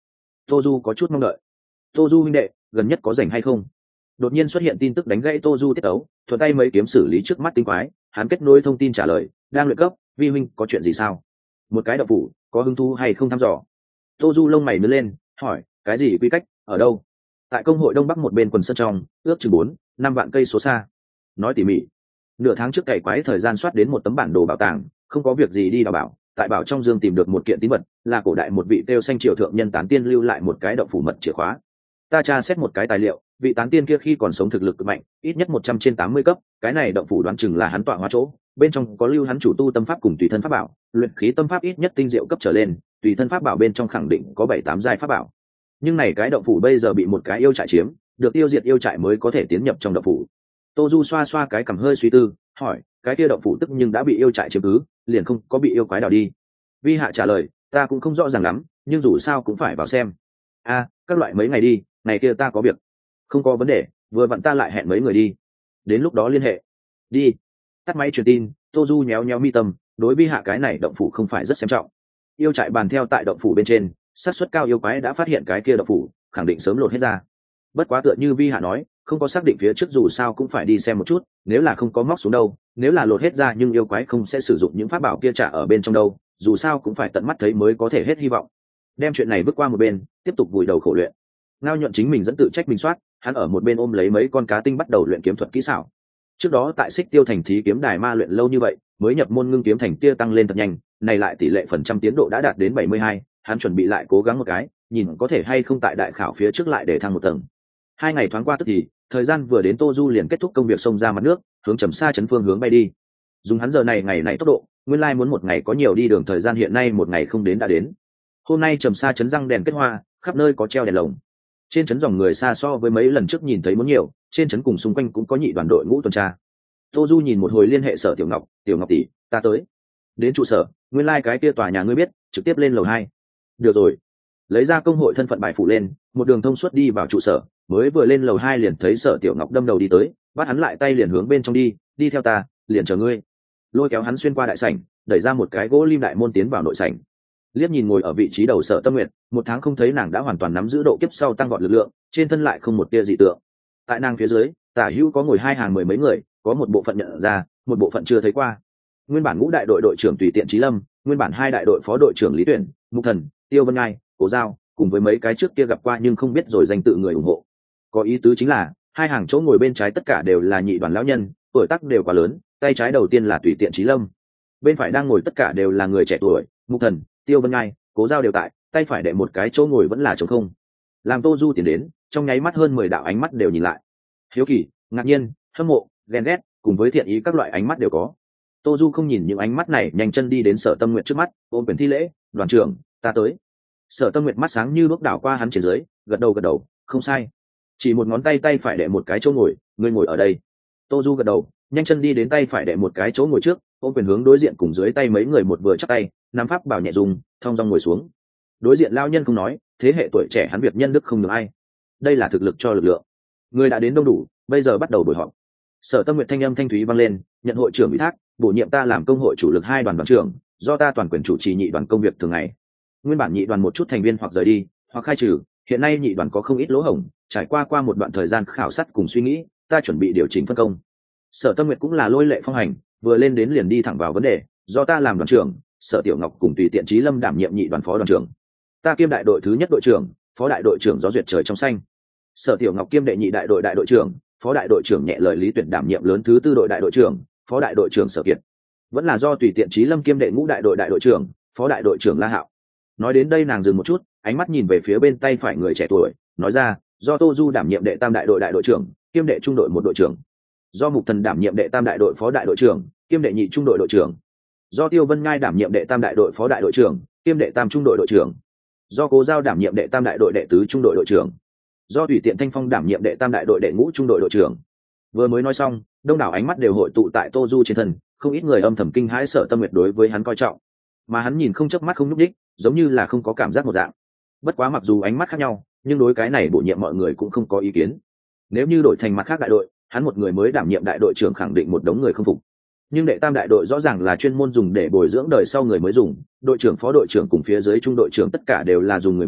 Tô Du có chút mong đợi. Tô Du huynh đệ, gần nhất có rảnh hay không? Đột nhiên xuất hiện tin tức đánh gãy Tô Du tiết tấu, thuận tay mấy kiếm xử lý trước mắt tinh quái, hắn kết nối thông tin trả lời, đang luyện cấp, vi huynh có chuyện gì sao? Một cái đậu phủ, có hứng thú hay không thăm dò? Tô Du lông mày nhướng lên, hỏi, cái gì quy cách, ở đâu? Tại công hội đông bắc một bên quần sơn trong, ước chừng 4-5 vạn cây số xa. Nói tỉ mỉ. Nửa tháng trước cày quái thời gian soát đến một tấm bản đồ bảo tàng, không có việc gì đi đào bảo, tại bảo trong dương tìm được một kiện tín vật, là cổ đại một vị Têu Xanh triều thượng nhân tán tiên lưu lại một cái động phủ mật chìa khóa. Ta tra xét một cái tài liệu, vị tán tiên kia khi còn sống thực lực cực mạnh, ít nhất 100 trên 80 cấp, cái này động phủ đoán chừng là hắn tọa hóa chỗ, bên trong có lưu hắn chủ tu tâm pháp cùng tùy thân pháp bảo, luyện khí tâm pháp ít nhất tinh diệu cấp trở lên, tùy thân pháp bảo bên trong khẳng định có 7-8 giai pháp bảo. Nhưng này cái động phủ bây giờ bị một cái yêu trại chiếm, được tiêu diệt yêu trại mới có thể tiến nhập trong động phủ. Tô Du xoa xoa cái cằm hơi suy tư, hỏi, cái kia động phủ tức nhưng đã bị yêu trại chiếm cứ, liền không có bị yêu quái đào đi. Vi hạ trả lời, ta cũng không rõ ràng lắm, nhưng dù sao cũng phải vào xem. Các loại mấy ngày đi, ngày kia ta có việc. Không có vấn đề, vừa vặn ta lại hẹn mấy người đi. Đến lúc đó liên hệ. Đi. Tắt máy truyền tin, Tô Du nhéo nhéo mi tâm, đối vi hạ cái này động phủ không phải rất xem trọng. Yêu trại bàn theo tại động phủ bên trên, xác suất cao yêu quái đã phát hiện cái kia động phủ, khẳng định sớm lột hết ra. Bất quá tựa như vi hạ nói, không có xác định phía trước dù sao cũng phải đi xem một chút, nếu là không có móc xuống đâu, nếu là lột hết ra nhưng yêu quái không sẽ sử dụng những pháp bảo kia trả ở bên trong đâu, dù sao cũng phải tận mắt thấy mới có thể hết hy vọng. Đem chuyện này bước qua một bên, tiếp tục vùi đầu khổ luyện. Ngao Nhuận chính mình dẫn tự trách mình soát, hắn ở một bên ôm lấy mấy con cá tinh bắt đầu luyện kiếm thuật kỹ xảo. Trước đó tại Xích Tiêu thành thí kiếm đài ma luyện lâu như vậy, mới nhập môn ngưng kiếm thành tia tăng lên thật nhanh, này lại tỷ lệ phần trăm tiến độ đã đạt đến 72, hắn chuẩn bị lại cố gắng một cái, nhìn có thể hay không tại đại khảo phía trước lại để thăng một tầng. 2 ngày thoáng qua tức thì, thời gian vừa đến Tô Du liền kết thúc công việc xông ra mặt nước, hướng Trầm Sa trấn phương hướng bay đi. Dùng hắn giờ này ngày này tốc độ, nguyên lai muốn một ngày có nhiều đi đường thời gian hiện nay một ngày không đến đã đến. Hôm nay Trầm Sa trấn răng đèn kết hoa, khắp nơi có treo đèn lồng. Trên trấn dòng người xa so với mấy lần trước nhìn thấy muốn nhiều, trên trấn cùng xung quanh cũng có nhị đoàn đội ngũ tuần tra. Tô Du nhìn một hồi liên hệ Sở Tiểu Ngọc tỷ, ta tới. Đến trụ sở, nguyên lai cái kia tòa nhà ngươi biết, trực tiếp lên lầu 2. Được rồi. Lấy ra công hội thân phận bài phủ lên, một đường thông suốt đi vào trụ sở, mới vừa lên lầu 2 liền thấy Sở Tiểu Ngọc đâm đầu đi tới, bắt hắn lại tay liền hướng bên trong đi theo ta, liền chờ ngươi. Lôi kéo hắn xuyên qua đại sảnh, đẩy ra một cái gỗ lim đại môn tiến vào nội sảnh. Liếc nhìn ngồi ở vị trí đầu Sở Tâm Nguyệt, 1 tháng không thấy nàng đã hoàn toàn nắm giữ độ kiếp sau tăng vọt lực lượng, trên thân lại không một tia dị tượng. Tại nàng phía dưới, tả hữu có ngồi 2 hàng mười mấy người, có một bộ phận nhận ra, một bộ phận chưa thấy qua. Nguyên bản ngũ đại đội đội trưởng Tùy Tiện Chí Lâm, nguyên bản 2 đại đội phó đội trưởng Lý Tuyển, Mục Thần, Tiêu Vân Ngai, Cố Giao, cùng với mấy cái trước kia gặp qua nhưng không biết rồi danh tự người ủng hộ. Có ý tứ chính là 2 hàng chỗ ngồi bên trái tất cả đều là nhị đoàn lão nhân, tuổi tác đều quá lớn, tay trái đầu tiên là Tùy Tiện Chí Lâm, bên phải đang ngồi tất cả đều là người trẻ tuổi, Mục Thần, Tiêu Vân Ngai, Cố Giao đều tại, tay phải đệ một cái chỗ ngồi vẫn là trống không. Làm Tô Du tiến đến, trong nháy mắt hơn 10 đạo ánh mắt đều nhìn lại. Hiếu kỳ, ngạc nhiên, hâm mộ, ghen ghét, cùng với thiện ý các loại ánh mắt đều có. Tô Du không nhìn những ánh mắt này, nhanh chân đi đến Sở Tâm Nguyệt trước mắt, ôm quyền thi lễ, đoàn trưởng, ta tới. Sở Tâm Nguyệt mắt sáng như bước đảo qua hắn trên dưới, gật đầu, không sai. Chỉ một ngón tay phải đệ một cái chỗ ngồi, ngươi ngồi ở đây. Tô Du gật đầu, nhanh chân đi đến tay phải đệ một cái chỗ ngồi trước, ôm quyền hướng đối diện cùng dưới tay mấy người một vừa chắp tay, nắm pháp bảo nhẹ dùng, thong dong ngồi xuống. Đối diện lao nhân không nói, thế hệ tuổi trẻ hắn việc nhân đức không được ai. Đây là thực lực cho lực lượng. Người đã đến đông đủ, bây giờ bắt đầu buổi họp. Sở Tâm Nguyệt thanh âm thanh thúy vang lên, nhận hội trưởng ủy thác, bổ nhiệm ta làm công hội chủ lực 2 đoàn đoàn trưởng, do ta toàn quyền chủ trì nhị đoàn công việc thường ngày. Nguyên bản nhị đoàn một chút thành viên hoặc rời đi, hoặc khai trừ, hiện nay nhị đoàn có không ít lỗ hổng, trải qua một đoạn thời gian khảo sát cùng suy nghĩ, ta chuẩn bị điều chỉnh phân công. Sở Tâm Nguyệt cũng là lôi lệ phong hành, vừa lên đến liền đi thẳng vào vấn đề, do ta làm đoàn trưởng, Sở Tiểu Ngọc cùng Tùy Tiện Chí Lâm đảm nhiệm nhị đoàn phó đoàn trưởng. Ta kiêm đại đội thứ nhất đội trưởng, phó đại đội trưởng gió duyệt trời trong xanh. Sở Tiểu Ngọc kiêm đệ nhị đại đội trưởng, phó đại đội trưởng nhẹ lời Lý Tuyển đảm nhiệm lớn thứ tư đội đại đội trưởng, phó đại đội trưởng Sở Kiệt. Vẫn là do Tùy Tiện Chí Lâm kiêm đệ ngũ đại đội trưởng, phó đại đội trưởng La Hạo. Nói đến đây nàng dừng một chút, ánh mắt nhìn về phía bên tay phải người trẻ tuổi, nói ra, do Tô Du đảm nhiệm đệ tam đại đội trưởng, kiêm đệ trung đội một đội trưởng. Do Mục Thần đảm nhiệm đệ tam đại đội phó đại đội trưởng, kiêm đệ nhị trung đội đội trưởng. Do Tiêu Vân Ngai đảm nhiệm đệ tam đại đội phó đại đội trưởng, kiêm đệ tam trung đội đội trưởng. Do Cố Giao đảm nhiệm đệ tam đại đội đệ tứ trung đội đội trưởng. Do Tùy Tiện Thanh Phong đảm nhiệm đệ tam đại đội đệ ngũ trung đội đội trưởng. Vừa mới nói xong, đông đảo ánh mắt đều hội tụ tại Tô Du trên thân, không ít người âm thầm kinh hãi Sở Tâm Nguyệt đối với hắn coi trọng, mà hắn nhìn không chớp mắt không nhúc nhích, giống như là không có cảm giác một dạng. Bất quá mặc dù ánh mắt khác nhau, nhưng đối cái này bổ nhiệm mọi người cũng không có ý kiến. Nếu như đổi thành mặt khác đại đội, hắn một người mới đảm nhiệm đại đội trưởng khẳng định một đống người không phục. Nhưng đệ tam đại đội rõ ràng là chuyên môn dùng để bồi dưỡng đời sau người mới dùng, đội trưởng phó đội trưởng cùng phía dưới trung đội trưởng tất cả đều là dùng người mới,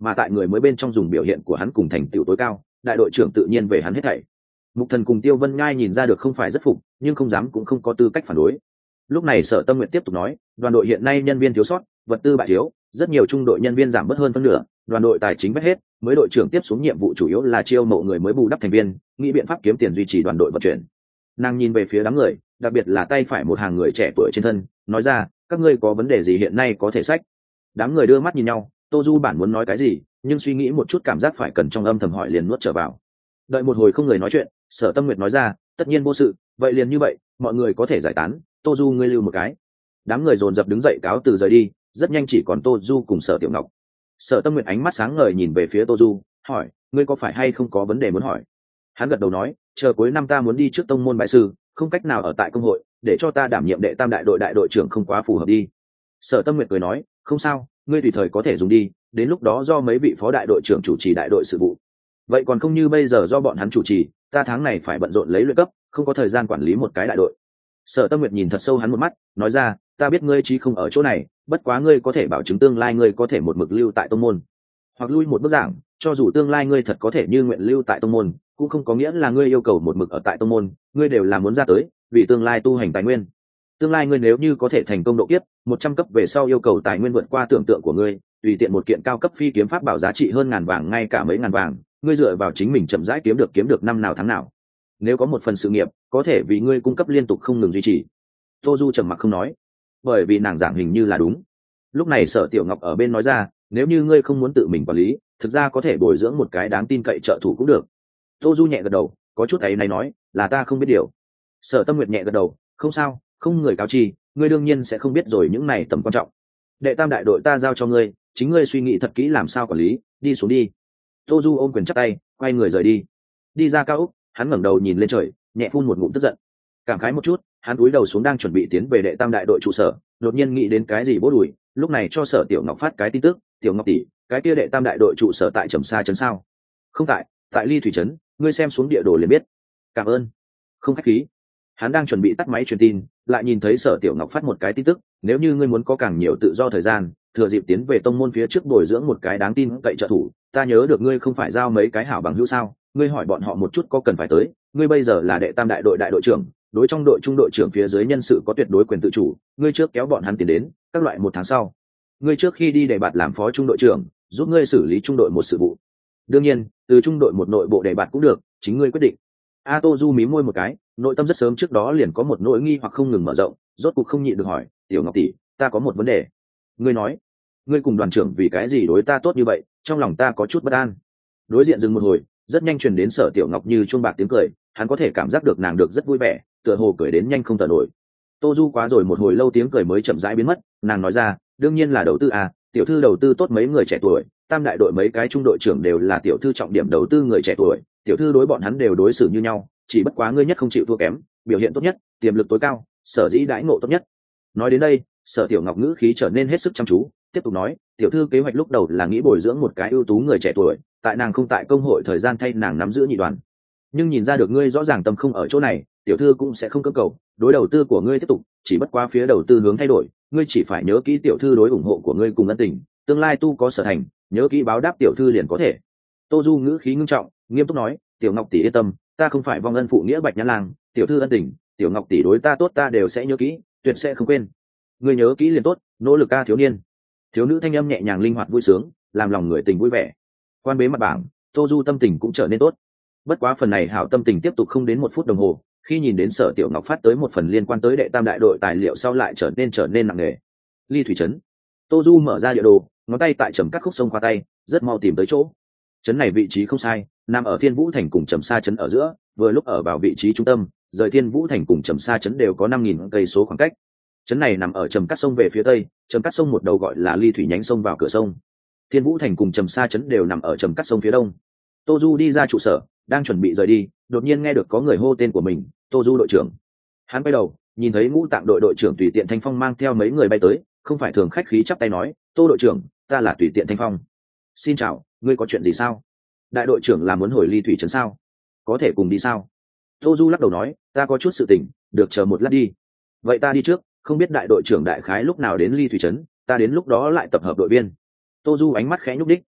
mà tại người mới bên trong dùng biểu hiện của hắn cùng thành tựu tối cao, đại đội trưởng tự nhiên về hắn hết thảy. Mục Thần cùng Tiêu Vân Nhai nhìn ra được không phải rất phục, nhưng không dám cũng không có tư cách phản đối. Lúc này Sở Tâm Nguyện tiếp tục nói, đoàn đội hiện nay nhân viên thiếu sót, vật tư bại thiếu, rất nhiều trung đội nhân viên giảm bớt hơn phân nửa, đoàn đội tài chính bết hết, mới đội trưởng tiếp xuống nhiệm vụ chủ yếu là chiêu mộ người mới bù đắp thành viên, nghĩ biện pháp kiếm tiền duy trì đoàn đội vận chuyển. Nàng nhìn về phía đám người, đặc biệt là tay phải một hàng người trẻ tuổi trên thân, nói ra, các ngươi có vấn đề gì hiện nay có thể sách. Đám người đưa mắt nhìn nhau, Tô Du bản muốn nói cái gì, nhưng suy nghĩ một chút cảm giác phải cần trong âm thầm hỏi liền nuốt trở vào. Đợi một hồi không người nói chuyện, Sở Tâm Nguyệt nói ra, tất nhiên vô sự, vậy liền như vậy, mọi người có thể giải tán, Tô Du ngươi lưu một cái. Đám người dồn dập đứng dậy cáo từ rời đi, rất nhanh chỉ còn Tô Du cùng Sở Tiểu Ngọc. Sở Tâm Nguyệt ánh mắt sáng ngời nhìn về phía Tô Du, hỏi, ngươi có phải hay không có vấn đề muốn hỏi? Hắn gật đầu nói, chờ cuối năm ta muốn đi trước tông môn bại sư, không cách nào ở tại công hội, để cho ta đảm nhiệm đệ tam đại đội trưởng không quá phù hợp đi. Sở Tâm Nguyệt cười nói, không sao, ngươi tùy thời có thể dùng đi, đến lúc đó do mấy vị phó đại đội trưởng chủ trì đại đội sự vụ. Vậy còn không như bây giờ do bọn hắn chủ trì, ta tháng này phải bận rộn lấy luyện cấp, không có thời gian quản lý một cái đại đội. Sở Tâm Nguyệt nhìn thật sâu hắn một mắt, nói ra, ta biết ngươi chí không ở chỗ này, bất quá ngươi có thể bảo chứng tương lai ngươi có thể một mực lưu tại tông môn, hoặc lui một bước giảng, cho dù tương lai ngươi thật có thể như nguyện lưu tại tông môn, cũng không có nghĩa là ngươi yêu cầu một mực ở tại tông môn, ngươi đều là muốn ra tới, vì tương lai tu hành tài nguyên. Tương lai ngươi nếu như có thể thành công độ kiếp 100 cấp về sau yêu cầu tài nguyên vượt qua tưởng tượng của ngươi, tùy tiện một kiện cao cấp phi kiếm pháp bảo giá trị hơn ngàn vàng, ngay cả mấy ngàn vàng, ngươi dựa vào chính mình chậm rãi kiếm được năm nào tháng nào. Nếu có một phần sự nghiệp có thể vì ngươi cung cấp liên tục không ngừng duy trì. Tô Du trầm mặc không nói, bởi vì nàng giảng hình như là đúng. Lúc này Sở Tiểu Ngọc ở bên nói ra, nếu như ngươi không muốn tự mình quản lý, thực ra có thể bồi dưỡng một cái đáng tin cậy trợ thủ cũng được. Tô Du nhẹ gật đầu, có chút ấy này nói, là ta không biết điều. Sở Tâm Nguyệt nhẹ gật đầu, không sao, không người cáo chi, ngươi đương nhiên sẽ không biết rồi những này tầm quan trọng. Đệ tam đại đội ta giao cho ngươi, chính ngươi suy nghĩ thật kỹ làm sao quản lý, đi xuống đi. Tô Du ôm quyền chắp tay, quay người rời đi. Đi ra cao ốc, hắn ngẩng đầu nhìn lên trời, nhẹ phun một ngụm tức giận. Cảm khái một chút, hắn cúi đầu xuống đang chuẩn bị tiến về đệ tam đại đội trụ sở, đột nhiên nghĩ đến cái gì bố đùi, lúc này cho Sở Tiểu Ngọc phát cái tin tức, Tiểu Ngọc tỷ, cái kia đệ tam đại đội trụ sở tại Trầm Sa trấn sao? Không tại Ly Thủy trấn, ngươi xem xuống địa đồ liền biết. Cảm ơn. Không khách khí. Hắn đang chuẩn bị tắt máy truyền tin, lại nhìn thấy Sở Tiểu Ngọc phát một cái tin tức, nếu như ngươi muốn có càng nhiều tự do thời gian, thừa dịp tiến về tông môn phía trước bồi dưỡng một cái đáng tin cậy trợ thủ, ta nhớ được ngươi không phải giao mấy cái hảo bằng hữu sao, ngươi hỏi bọn họ một chút có cần phải tới, ngươi bây giờ là đệ tam đại đội trưởng, đối trong đội trung đội trưởng phía dưới nhân sự có tuyệt đối quyền tự chủ, ngươi trước kéo bọn hắn tiến đến, các loại 1 tháng sau, ngươi trước khi đi đề bạt làm phó trung đội trưởng, giúp ngươi xử lý trung đội một sự vụ. Đương nhiên, từ trung đội một nội bộ đề bạt cũng được, chính ngươi quyết định. A Tô Du mí môi một cái, nội tâm rất sớm trước đó liền có một nỗi nghi hoặc không ngừng mở rộng, rốt cuộc không nhịn được hỏi, Tiểu Ngọc tỷ, ta có một vấn đề. Ngươi nói, ngươi cùng đoàn trưởng vì cái gì đối ta tốt như vậy, trong lòng ta có chút bất an. Đối diện dừng một hồi, rất nhanh truyền đến Sở Tiểu Ngọc như chuông bạc tiếng cười, hắn có thể cảm giác được nàng được rất vui vẻ, tựa hồ cười đến nhanh không thở nổi. Tô Du quá rồi một hồi lâu tiếng cười mới chậm rãi biến mất, nàng nói ra, đương nhiên là đầu tư à, tiểu thư đầu tư tốt mấy người trẻ tuổi, tam đại đội mấy cái trung đội trưởng đều là tiểu thư trọng điểm đầu tư người trẻ tuổi, tiểu thư đối bọn hắn đều đối xử như nhau, chỉ bất quá ngươi nhất không chịu thua kém, biểu hiện tốt nhất, tiềm lực tối cao, sở dĩ đãi ngộ tốt nhất. Nói đến đây, Sở Tiểu Ngọc ngữ khí trở nên hết sức chăm chú, tiếp tục nói, tiểu thư kế hoạch lúc đầu là nghĩ bồi dưỡng một cái ưu tú người trẻ tuổi, tại nàng không tại công hội thời gian thay nàng nắm giữ nhị đoàn. Nhưng nhìn ra được ngươi rõ ràng tâm không ở chỗ này, tiểu thư cũng sẽ không cưỡng cầu, đối đầu tư của ngươi tiếp tục, chỉ bất quá phía đầu tư hướng thay đổi, ngươi chỉ phải nhớ kỹ tiểu thư đối ủng hộ của ngươi cùng ân tình, tương lai tu có sở thành, nhớ kỹ báo đáp tiểu thư liền có thể. Tô Du ngữ khí ngưng trọng, nghiêm túc nói, Tiểu Ngọc tỷ yên tâm, ta không phải vong ân phụ nghĩa Bạch Nhã Lang, tiểu thư ân tình, Tiểu Ngọc tỷ đối ta tốt ta đều sẽ nhớ kỹ, tuyệt sẽ không quên. Ngươi nhớ kỹ liền tốt, nỗ lực ca thiếu niên. Thiếu nữ thanh âm nhẹ nhàng linh hoạt vui sướng, làm lòng người tình vui vẻ. Quan bế mặt bảng, Tô Du tâm tình cũng trở nên tốt. Bất quá phần này hảo tâm tình tiếp tục không đến 1 phút đồng hồ, khi nhìn đến Sở Tiểu Ngọc phát tới một phần liên quan tới đệ tam đại đội tài liệu sau lại trở nên nặng nề. Ly Thủy trấn. Tô Du mở ra địa đồ, ngón tay tại trầm cắt khúc sông qua tay, rất mau tìm tới chỗ. Trấn này vị trí không sai, nằm ở Thiên Vũ thành cùng Trầm Sa trấn ở giữa, vừa lúc ở vào vị trí trung tâm, rời Thiên Vũ thành cùng Trầm Sa trấn đều có 5.000 cây số khoảng cách. Trấn này nằm ở Trầm Cắt sông về phía tây, Trầm Cắt sông một đầu gọi là Ly Thủy nhánh sông vào cửa sông. Thiên Vũ thành cùng Trầm Sa trấn đều nằm ở Trầm Cắt sông phía đông. Tô Du đi ra trụ sở, đang chuẩn bị rời đi, đột nhiên nghe được có người hô tên của mình, Tô Du đội trưởng. Hắn quay đầu, nhìn thấy Ngũ Tạng đội đội trưởng Tùy Tiện Thanh Phong mang theo mấy người bay tới, không phải thường khách khí chắp tay nói, Tô đội trưởng, ta là Tùy Tiện Thanh Phong. Xin chào, ngươi có chuyện gì sao? Đại đội trưởng là muốn hồi Ly Thủy trấn sao? Có thể cùng đi sao? Tô Du lắc đầu nói, ta có chút sự tình, được chờ một lát đi. Vậy ta đi trước, không biết đại đội trưởng đại khái lúc nào đến Ly Thủy trấn, ta đến lúc đó lại tập hợp đội viên. Tô Du ánh mắt khẽ nhúc đích,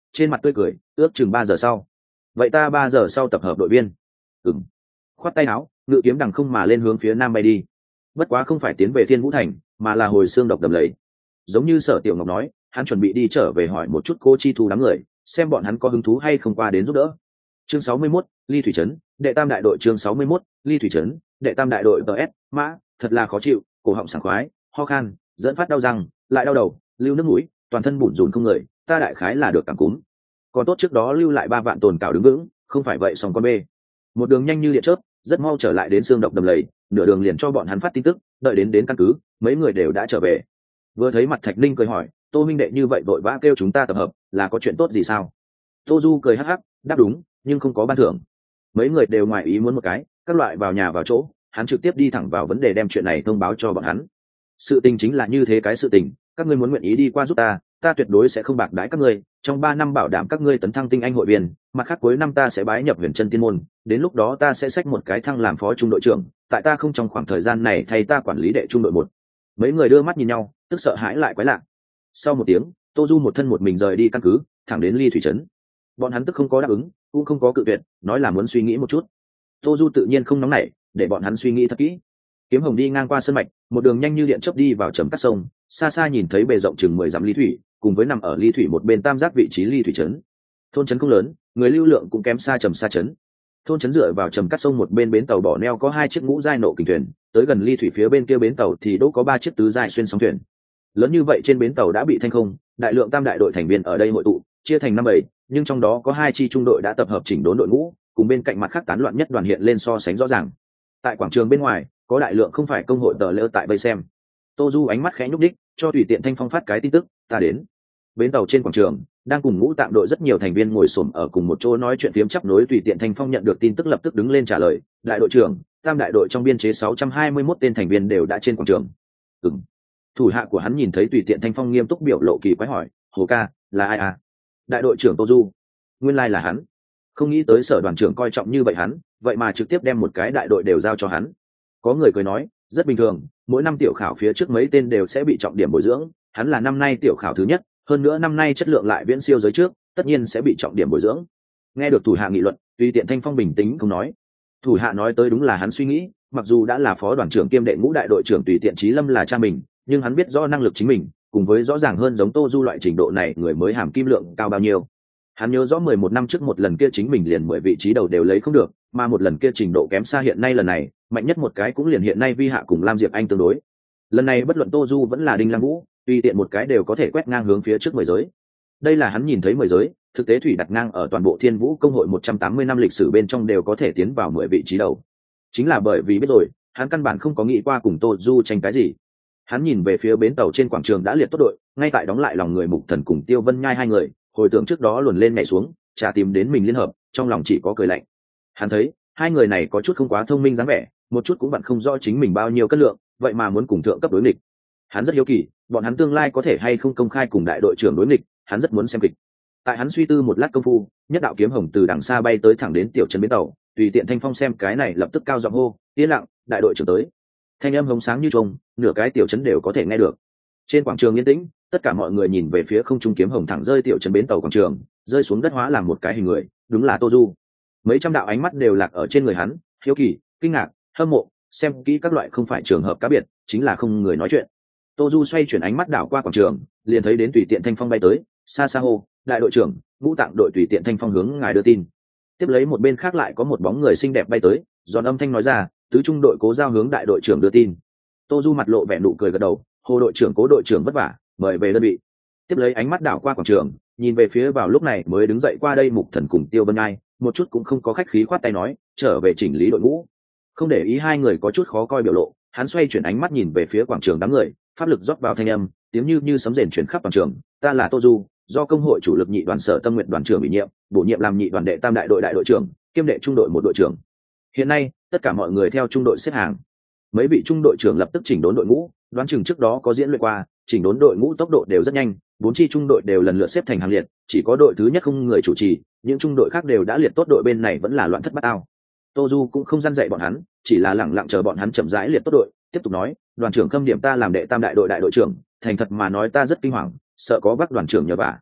trên mặt tươi cười, ước chừng 3 giờ sau. Vậy ta 3 giờ sau tập hợp đội viên. Ừm. Khoát tay áo, ngự kiếm đằng không mà lên hướng phía nam bay đi. Bất quá không phải tiến về Thiên Vũ Thành, mà là hồi xương độc đầm lầy. Giống như Sở Tiểu Ngọc nói, hắn chuẩn bị đi trở về hỏi một chút Cô Chi Thu đám người, xem bọn hắn có hứng thú hay không qua đến giúp đỡ. Chương 61, Ly Thủy Trấn, đệ tam đại đội. Chương 61, Ly Thủy Trấn, đệ tam đại đội. DS, mã, thật là khó chịu, cổ họng sảng khoái, ho khan, dẫn phát đau răng, lại đau đầu, lưu nước mũi, toàn thân bủn rủn không người, ta đại khái là được cảm cúm. Còn tốt trước đó lưu lại 3 vạn tồn cảo đứng vững, không phải vậy xong con bê. Một đường nhanh như điện chớp, rất mau trở lại đến xương độc đầm lầy, nửa đường liền cho bọn hắn phát tin tức, đợi đến căn cứ, mấy người đều đã trở về. Vừa thấy mặt Thạch Linh cười hỏi, Tô minh đệ như vậy vội vã kêu chúng ta tập hợp, là có chuyện tốt gì sao? Tô Du cười hắc hắc, đáp đúng, nhưng không có ban thưởng. Mấy người đều ngoài ý muốn một cái, các loại vào nhà vào chỗ, hắn trực tiếp đi thẳng vào vấn đề đem chuyện này thông báo cho bọn hắn. Sự tình chính là như thế cái sự tình, các ngươi muốn nguyện ý đi qua giúp ta, ta tuyệt đối sẽ không bạc đãi các ngươi, trong 3 năm bảo đảm các ngươi tấn thăng tinh anh hội viên, mặt khác cuối năm ta sẽ bái nhập Huyền Chân Tiên môn, đến lúc đó ta sẽ xách một cái thăng làm phó trung đội trưởng, tại ta không trong khoảng thời gian này thay ta quản lý đệ trung đội 1. Mấy người đưa mắt nhìn nhau, tức sợ hãi lại quái lạ. Sau một tiếng, Tô Du một thân một mình rời đi căn cứ, thẳng đến Ly Thủy Trấn. Bọn hắn tức không có đáp ứng, cũng không có cự tuyệt, nói là muốn suy nghĩ một chút. Tô Du tự nhiên không nóng nảy, để bọn hắn suy nghĩ thật kỹ. Kiếm Hồng đi ngang qua sân mạch, một đường nhanh như điện chớp đi vào trầm cắt sông, xa xa nhìn thấy bề rộng chừng 10 dặm ly thủy, cùng với nằm ở ly thủy một bên tam giác vị trí Ly Thủy Trấn. Thôn trấn không lớn, người lưu lượng cũng kém xa trầm xa trấn. Thôn trấn dựa vào trầm cắt sông một bên bến tàu bỏ neo có 2 chiếc ngũ giai nộ kình thuyền, tới gần ly thủy phía bên kia bến tàu thì đỗ có 3 chiếc tứ giai xuyên sóng thuyền. Lớn như vậy trên bến tàu đã bị thanh không, đại lượng tam đại đội thành viên ở đây hội tụ, chia thành 5-7, nhưng trong đó có 2 chi trung đội đã tập hợp chỉnh đốn đội ngũ, cùng bên cạnh mặt khác tán loạn nhất đoàn hiện lên so sánh rõ ràng. Tại quảng trường bên ngoài, có đại lượng không phải công hội tờ lỡ tại vây xem. Tô Du ánh mắt khẽ nhúc đích, cho Tùy Tiện Thanh Phong phát cái tin tức, ta đến. Bến tàu trên quảng trường, đang cùng ngũ tạm đội rất nhiều thành viên ngồi xổm ở cùng một chỗ nói chuyện phiếm chấp nối. Tùy Tiện Thanh Phong nhận được tin tức lập tức đứng lên trả lời, đại đội trưởng, tam đại đội trong biên chế 621 tên thành viên đều đã trên quảng trường. Ừm. Thủ hạ của hắn nhìn thấy Tùy Tiện Thanh Phong nghiêm túc biểu lộ kỳ quái hỏi, Hồ ca, là ai à? Đại đội trưởng Tô Du. Nguyên lai là hắn. Không nghĩ tới Sở đoàn trưởng coi trọng như vậy hắn, vậy mà trực tiếp đem một cái đại đội đều giao cho hắn. Có người cười nói, rất bình thường, mỗi năm tiểu khảo phía trước mấy tên đều sẽ bị trọng điểm bồi dưỡng, hắn là năm nay tiểu khảo thứ nhất, hơn nữa năm nay chất lượng lại viễn siêu giới trước, tất nhiên sẽ bị trọng điểm bồi dưỡng. Nghe được thủ hạ nghị luận, Tùy Tiện Thanh Phong bình tĩnh không nói. Thủ hạ nói tới đúng là hắn suy nghĩ, mặc dù đã là phó đoàn trưởng kiêm đệ ngũ đại đội trưởng Tùy Tiện Chí Lâm là cha mình, nhưng hắn biết rõ năng lực chính mình, cùng với rõ ràng hơn giống Tô Du loại trình độ này người mới hàm kim lượng cao bao nhiêu. Hắn nhớ rõ 11 năm trước một lần kia chính mình liền 10 vị trí đầu đều lấy không được, mà một lần kia trình độ kém xa hiện nay lần này, mạnh nhất một cái cũng liền hiện nay Vi Hạ cùng Lam Diệp Anh tương đối. Lần này bất luận Tô Du vẫn là Đinh Lam Vũ, tùy tiện một cái đều có thể quét ngang hướng phía trước 10 giới. Đây là hắn nhìn thấy 10 giới, thực tế thủy đặt ngang ở toàn bộ Thiên Vũ công hội 180 năm lịch sử bên trong đều có thể tiến vào 10 vị trí đầu. Chính là bởi vì biết rồi, hắn căn bản không có nghĩ qua cùng Tô Du tranh cái gì. Hắn nhìn về phía bến tàu trên quảng trường đã liệt tốt đội, ngay tại đóng lại lòng người Mục Thần cùng Tiêu Vân Nhai hai người, hồi tưởng trước đó luồn lên nhảy xuống, chả tìm đến mình liên hợp, trong lòng chỉ có cười lạnh. Hắn thấy, hai người này có chút không quá thông minh dáng vẻ, một chút cũng bạn không rõ chính mình bao nhiêu cân lượng, vậy mà muốn cùng thượng cấp đối nghịch. Hắn rất hiếu kỳ, bọn hắn tương lai có thể hay không công khai cùng đại đội trưởng đối nghịch, hắn rất muốn xem kịch. Tại hắn suy tư một lát công phu, nhất đạo kiếm hồng từ đằng xa bay tới thẳng đến tiểu trấn bến tàu, Tùy Tiện Thanh Phong xem cái này lập tức cao giọng hô, yên lặng, đại đội trưởng tới. Thanh âm hồng sáng như trông, nửa cái tiểu trấn đều có thể nghe được. Trên quảng trường yên tĩnh, tất cả mọi người nhìn về phía không trung kiếm hồng thẳng rơi tiểu trấn bến tàu quảng trường, rơi xuống đất hóa làm một cái hình người, đúng là Tô Du. Mấy trăm đạo ánh mắt đều lạc ở trên người hắn, hiếu kỳ, kinh ngạc, hâm mộ, xem kỹ các loại không phải trường hợp cá biệt, chính là không người nói chuyện. Tô Du xoay chuyển ánh mắt đảo qua quảng trường, liền thấy đến Tùy Tiện Thanh Phong bay tới, xa xa hô, đại đội trưởng, ngũ tạng đội Tùy Tiện Thanh Phong hướng ngài đưa tin. Tiếp lấy một bên khác lại có một bóng người xinh đẹp bay tới, giòn âm thanh nói ra, tứ trung đội Cố Giao hướng đại đội trưởng đưa tin. Tô Du mặt lộ vẻ nụ cười gật đầu, hồ đội trưởng Cố đội trưởng vất vả, mời về đơn vị. Tiếp lấy ánh mắt đảo qua quảng trường, nhìn về phía vào lúc này mới đứng dậy qua đây Mục Thần cùng Tiêu Vân Ai, một chút cũng không có khách khí khoát tay nói, trở về chỉnh lý đội ngũ. Không để ý hai người có chút khó coi biểu lộ, hắn xoay chuyển ánh mắt nhìn về phía quảng trường đám người, pháp lực rót vào thanh âm, tiếng như sấm rền chuyển khắp quảng trường, ta là Tô Du, do công hội chủ lực nhị đoàn Sở Tâm Nguyện đoàn trưởng ủy nhiệm, bổ nhiệm làm nhị đoàn đệ tam đại đội đại đội trưởng, kiêm đệ trung đội một đội trưởng. Hiện nay, tất cả mọi người theo trung đội xếp hàng. Mấy vị trung đội trưởng lập tức chỉnh đốn đội ngũ, đoán chừng trước đó có diễn luyện qua, chỉnh đốn đội ngũ tốc độ đều rất nhanh, 4 chi trung đội đều lần lượt xếp thành hàng liệt, chỉ có đội thứ nhất không người chủ trì, những trung đội khác đều đã liệt tốt, đội bên này vẫn là loạn thất bát ao. Tô Du cũng không răn dạy bọn hắn, chỉ là lẳng lặng chờ bọn hắn chậm rãi liệt tốt đội, tiếp tục nói, đoàn trưởng Khâm điểm ta làm đệ tam đại đội đại đội trưởng, thành thật mà nói ta rất kinh hoàng, sợ có vác đoàn trưởng nhờ vả.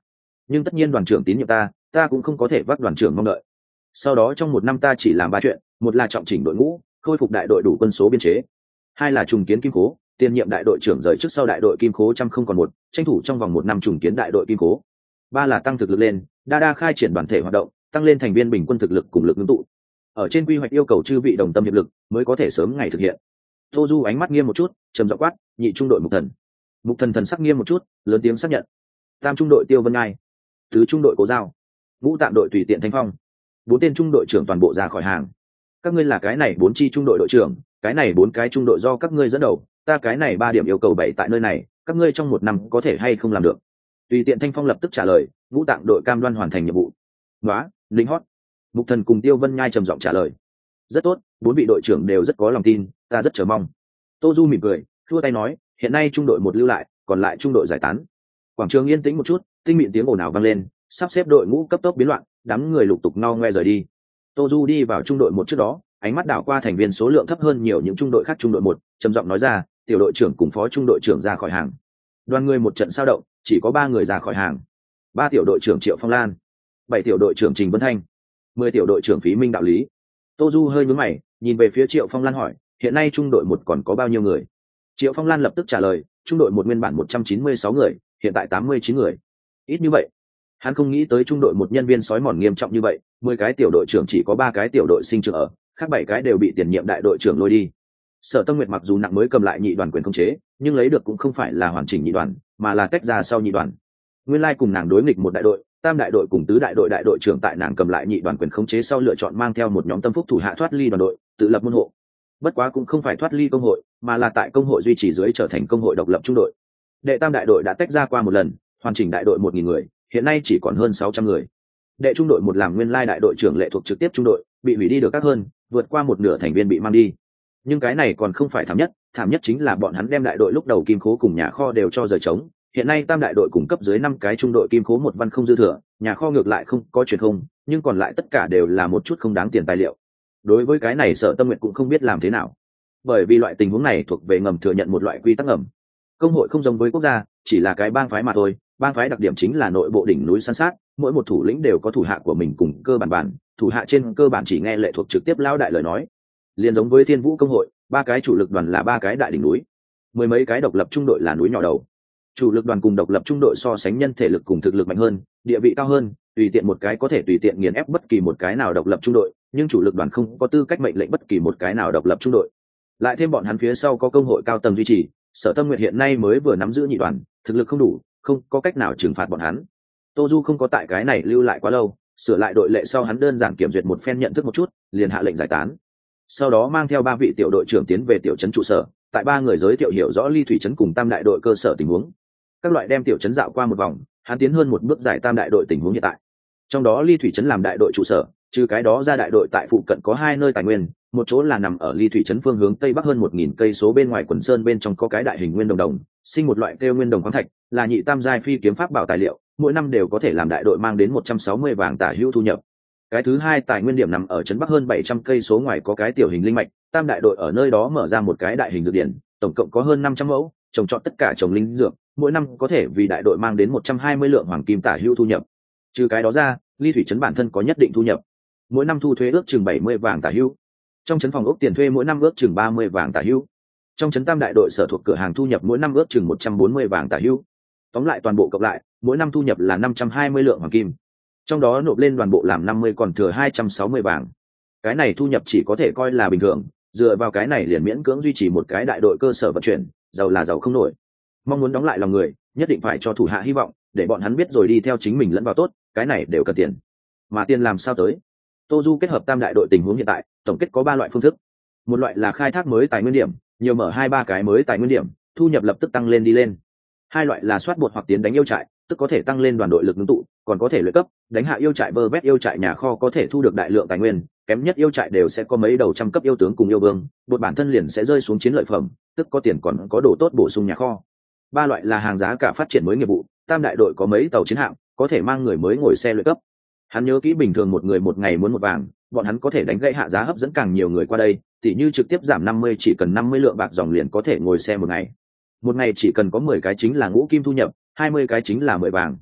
nhưng tất nhiên đoàn trưởng tín nhiệm ta cũng không có thể vác đoàn trưởng mong đợi. Sau đó trong một năm ta chỉ làm ba chuyện: một là trọng chỉnh đội ngũ, khôi phục đại đội đủ quân số biên chế; hai là trùng kiến kim cố, tiền nhiệm đại đội trưởng rời chức sau đại đội kim cố trăm không còn một, tranh thủ trong vòng một năm trùng kiến đại đội kim cố; ba là tăng thực lực lên, đa khai triển đoàn thể hoạt động, tăng lên thành viên bình quân thực lực cùng lực ngưng tụ. Ở trên quy hoạch yêu cầu chư vị đồng tâm hiệp lực mới có thể sớm ngày thực hiện. Tô Du ánh mắt nghiêm một chút, trầm giọng quát: nhị trung đội Mục Thần. Mục Thần thần sắc nghiêm một chút, lớn tiếng xác nhận. Tam trung đội Tiêu Vân Ngai, tứ trung đội Cố Giao, ngũ tạm đội Tùy Tiện Thanh Phong, bốn tên trung đội trưởng toàn bộ ra khỏi hàng. Các ngươi là cái này bốn chi trung đội đội trưởng, cái này bốn cái trung đội do các ngươi dẫn đầu, ta cái này ba điểm yêu cầu bảy tại nơi này, các ngươi trong một năm có thể hay không làm được? Tùy Tiện Thanh Phong lập tức trả lời: ngũ tạng đội cam đoan hoàn thành nhiệm vụ. Nóa, lính hót. Mục Thần cùng Tiêu Vân Nhai trầm giọng trả lời. Rất tốt, bốn vị đội trưởng đều rất có lòng tin, ta rất chờ mong. Tô Du mỉm cười, khua tay nói: hiện nay trung đội một lưu lại, còn lại trung đội giải tán. Quảng trường yên tĩnh một chút, tinh mịn tiếng ồn ào vang lên, sắp xếp đội ngũ cấp tốc biến loạn, đám người lục tục no ngoe rời đi. Tô Du đi vào trung đội một trước đó, ánh mắt đảo qua thành viên số lượng thấp hơn nhiều những trung đội khác trung đội một, trầm giọng nói ra: tiểu đội trưởng cùng phó trung đội trưởng ra khỏi hàng. Đoàn người một trận sao động, chỉ có ba người ra khỏi hàng: ba tiểu đội trưởng Triệu Phong Lan, 7 tiểu đội trưởng Trình Vân Thanh, 10 tiểu đội trưởng Phí Minh Đạo Lý. Tô Du hơi nhướng mày, nhìn về phía Triệu Phong Lan hỏi: hiện nay trung đội một còn có bao nhiêu người? Triệu Phong Lan lập tức trả lời: trung đội một nguyên bản 196 người, hiện tại 89 người. Ít như vậy? Hắn không nghĩ tới trung đội một nhân viên sói mòn nghiêm trọng như vậy, 10 cái tiểu đội trưởng chỉ có 3 cái tiểu đội sinh trưởng ở, khác 7 cái đều bị tiền nhiệm đại đội trưởng lôi đi. Sở Tâm Nguyệt mặc dù nặng mới cầm lại nhị đoàn quyền khống chế, nhưng lấy được cũng không phải là hoàn chỉnh nhị đoàn, mà là tách ra sau nhị đoàn. Nguyên lai cùng nàng đối nghịch một đại đội, tam đại đội cùng tứ đại đội trưởng tại nàng cầm lại nhị đoàn quyền khống chế sau lựa chọn mang theo một nhóm tâm phúc thủ hạ thoát ly đoàn đội, tự lập môn hộ. Bất quá cũng không phải thoát ly công hội, mà là tại công hội duy trì dưới trở thành công hội độc lập trung đội. Đệ tam đại đội đã tách ra qua một lần, hoàn chỉnh đại đội 1000 người, hiện nay chỉ còn hơn 600 người. Đệ trung đội một làm nguyên lai đại đội trưởng lệ thuộc trực tiếp trung đội, bị hủy đi được các hơn, vượt qua một nửa thành viên bị mang đi. Nhưng cái này còn không phải thảm nhất chính là bọn hắn đem đại đội lúc đầu kim khố cùng nhà kho đều cho rời trống. Hiện nay tam đại đội cung cấp dưới 5 cái trung đội kim khố một văn không dư thừa, nhà kho ngược lại không có truyền không, nhưng còn lại tất cả đều là một chút không đáng tiền tài liệu. Đối với cái này Sở Tâm Nguyệt cũng không biết làm thế nào, bởi vì loại tình huống này thuộc về ngầm thừa nhận một loại quy tắc ngầm. Công hội không giống với quốc gia, chỉ là cái bang phái mà thôi. Bang phái đặc điểm chính là nội bộ đỉnh núi san sát, mỗi một thủ lĩnh đều có thủ hạ của mình cùng cơ bản, thủ hạ trên cơ bản chỉ nghe lệ thuộc trực tiếp lao đại lời nói. Liên giống với Thiên Vũ công hội, 3 cái chủ lực đoàn là 3 cái đại đỉnh núi, 10 mấy cái độc lập trung đội là núi nhỏ đầu. Chủ lực đoàn cùng độc lập trung đội so sánh nhân thể lực cùng thực lực mạnh hơn, địa vị cao hơn, tùy tiện một cái có thể tùy tiện nghiền ép bất kỳ một cái nào độc lập trung đội, nhưng chủ lực đoàn không có tư cách mệnh lệnh bất kỳ một cái nào độc lập trung đội. Lại thêm bọn hắn phía sau có công hội cao tầng duy trì, Sở Tâm Nguyệt hiện nay mới vừa nắm giữ nhị đoàn, thực lực không đủ, không có cách nào trừng phạt bọn hắn. Tô Du không có tại cái này lưu lại quá lâu, sửa lại đội lệ sau hắn đơn giản kiểm duyệt một phen nhận thức một chút, liền hạ lệnh giải tán. Sau đó mang theo 3 vị tiểu đội trưởng tiến về tiểu trấn trụ sở, tại 3 người giới thiệu hiểu rõ Ly Thủy trấn cùng tam đại đội cơ sở tình huống. Các loại đem tiểu trấn dạo qua một vòng, hắn tiến hơn một bước giải tam đại đội tình huống hiện tại. Trong đó Ly Thủy trấn làm đại đội trụ sở, trừ cái đó ra đại đội tại phụ cận có 2 nơi tài nguyên, một chỗ là nằm ở Ly Thủy trấn phương hướng tây bắc hơn 1000 cây số bên ngoài quần sơn bên trong có cái đại hình nguyên đồng, sinh một loại kêu nguyên đồng khoáng thạch, là nhị tam giai phi kiếm pháp bảo tài liệu, mỗi năm đều có thể làm đại đội mang đến 160 vàng tả hữu thu nhập. Cái thứ hai tài nguyên điểm nằm ở trấn bắc hơn 700 cây số ngoài có cái tiểu hình linh mạch, tam đại đội ở nơi đó mở ra một cái đại hình dược điển, tổng cộng có hơn 500 mẫu, trồng trọt tất cả trồng linh dược, mỗi năm có thể vì đại đội mang đến 120 lượng hoàng kim tả hữu thu nhập. Trừ cái đó ra, Ly Thủy trấn bản thân có nhất định thu nhập, mỗi năm thu thuế ước chừng 70 vàng tả hữu. Trong trấn phòng ốc tiền thuê mỗi năm ước chừng 30 vàng tả hữu. Trong trấn tam đại đội sở thuộc cửa hàng thu nhập mỗi năm ước chừng 140 vàng tả hữu. Tóm lại toàn bộ cộng lại, mỗi năm thu nhập là 520 lượng hoàng kim. Trong đó nộp lên đoàn bộ làm 50 còn thừa 260 vàng. Cái này thu nhập chỉ có thể coi là bình thường, dựa vào cái này liền miễn cưỡng duy trì một cái đại đội cơ sở vận chuyển, giàu là giàu không nổi. Mong muốn đóng lại lòng người, nhất định phải cho thủ hạ hy vọng, để bọn hắn biết rồi đi theo chính mình lẫn vào tốt, cái này đều cần tiền. Mà tiền làm sao tới? Tô Du kết hợp tam đại đội tình huống hiện tại, tổng kết có 3 loại phương thức. Một loại là khai thác mới tài nguyên điểm, nhiều mở 2-3 cái mới tài nguyên điểm, thu nhập lập tức tăng lên đi lên. Hai loại là soát bột hoặc tiến đánh yêu trại, tức có thể tăng lên đoàn đội lực ngưng tụ, còn có thể luyện cấp, đánh hạ yêu trại vơ vét yêu trại nhà kho có thể thu được đại lượng tài nguyên, kém nhất yêu trại đều sẽ có mấy đầu trăm cấp yêu tướng cùng yêu vương, bột bản thân liền sẽ rơi xuống chiến lợi phẩm, tức có tiền còn có đồ tốt bổ sung nhà kho. 3 loại là hàng giá cả phát triển mới nghiệp vụ, tam đại đội có mấy tàu chiến hạm, có thể mang người mới ngồi xe luyện cấp. Hắn nhớ kỹ bình thường một người một ngày muốn 1 vàng, bọn hắn có thể đánh gãy hạ giá hấp dẫn càng nhiều người qua đây, tỉ như trực tiếp giảm 50 chỉ cần 50 lượng bạc dòng liền có thể ngồi xe một ngày. Một ngày chỉ cần có 10 cái chính là ngũ kim thu nhập, 20 cái chính là 10 vàng.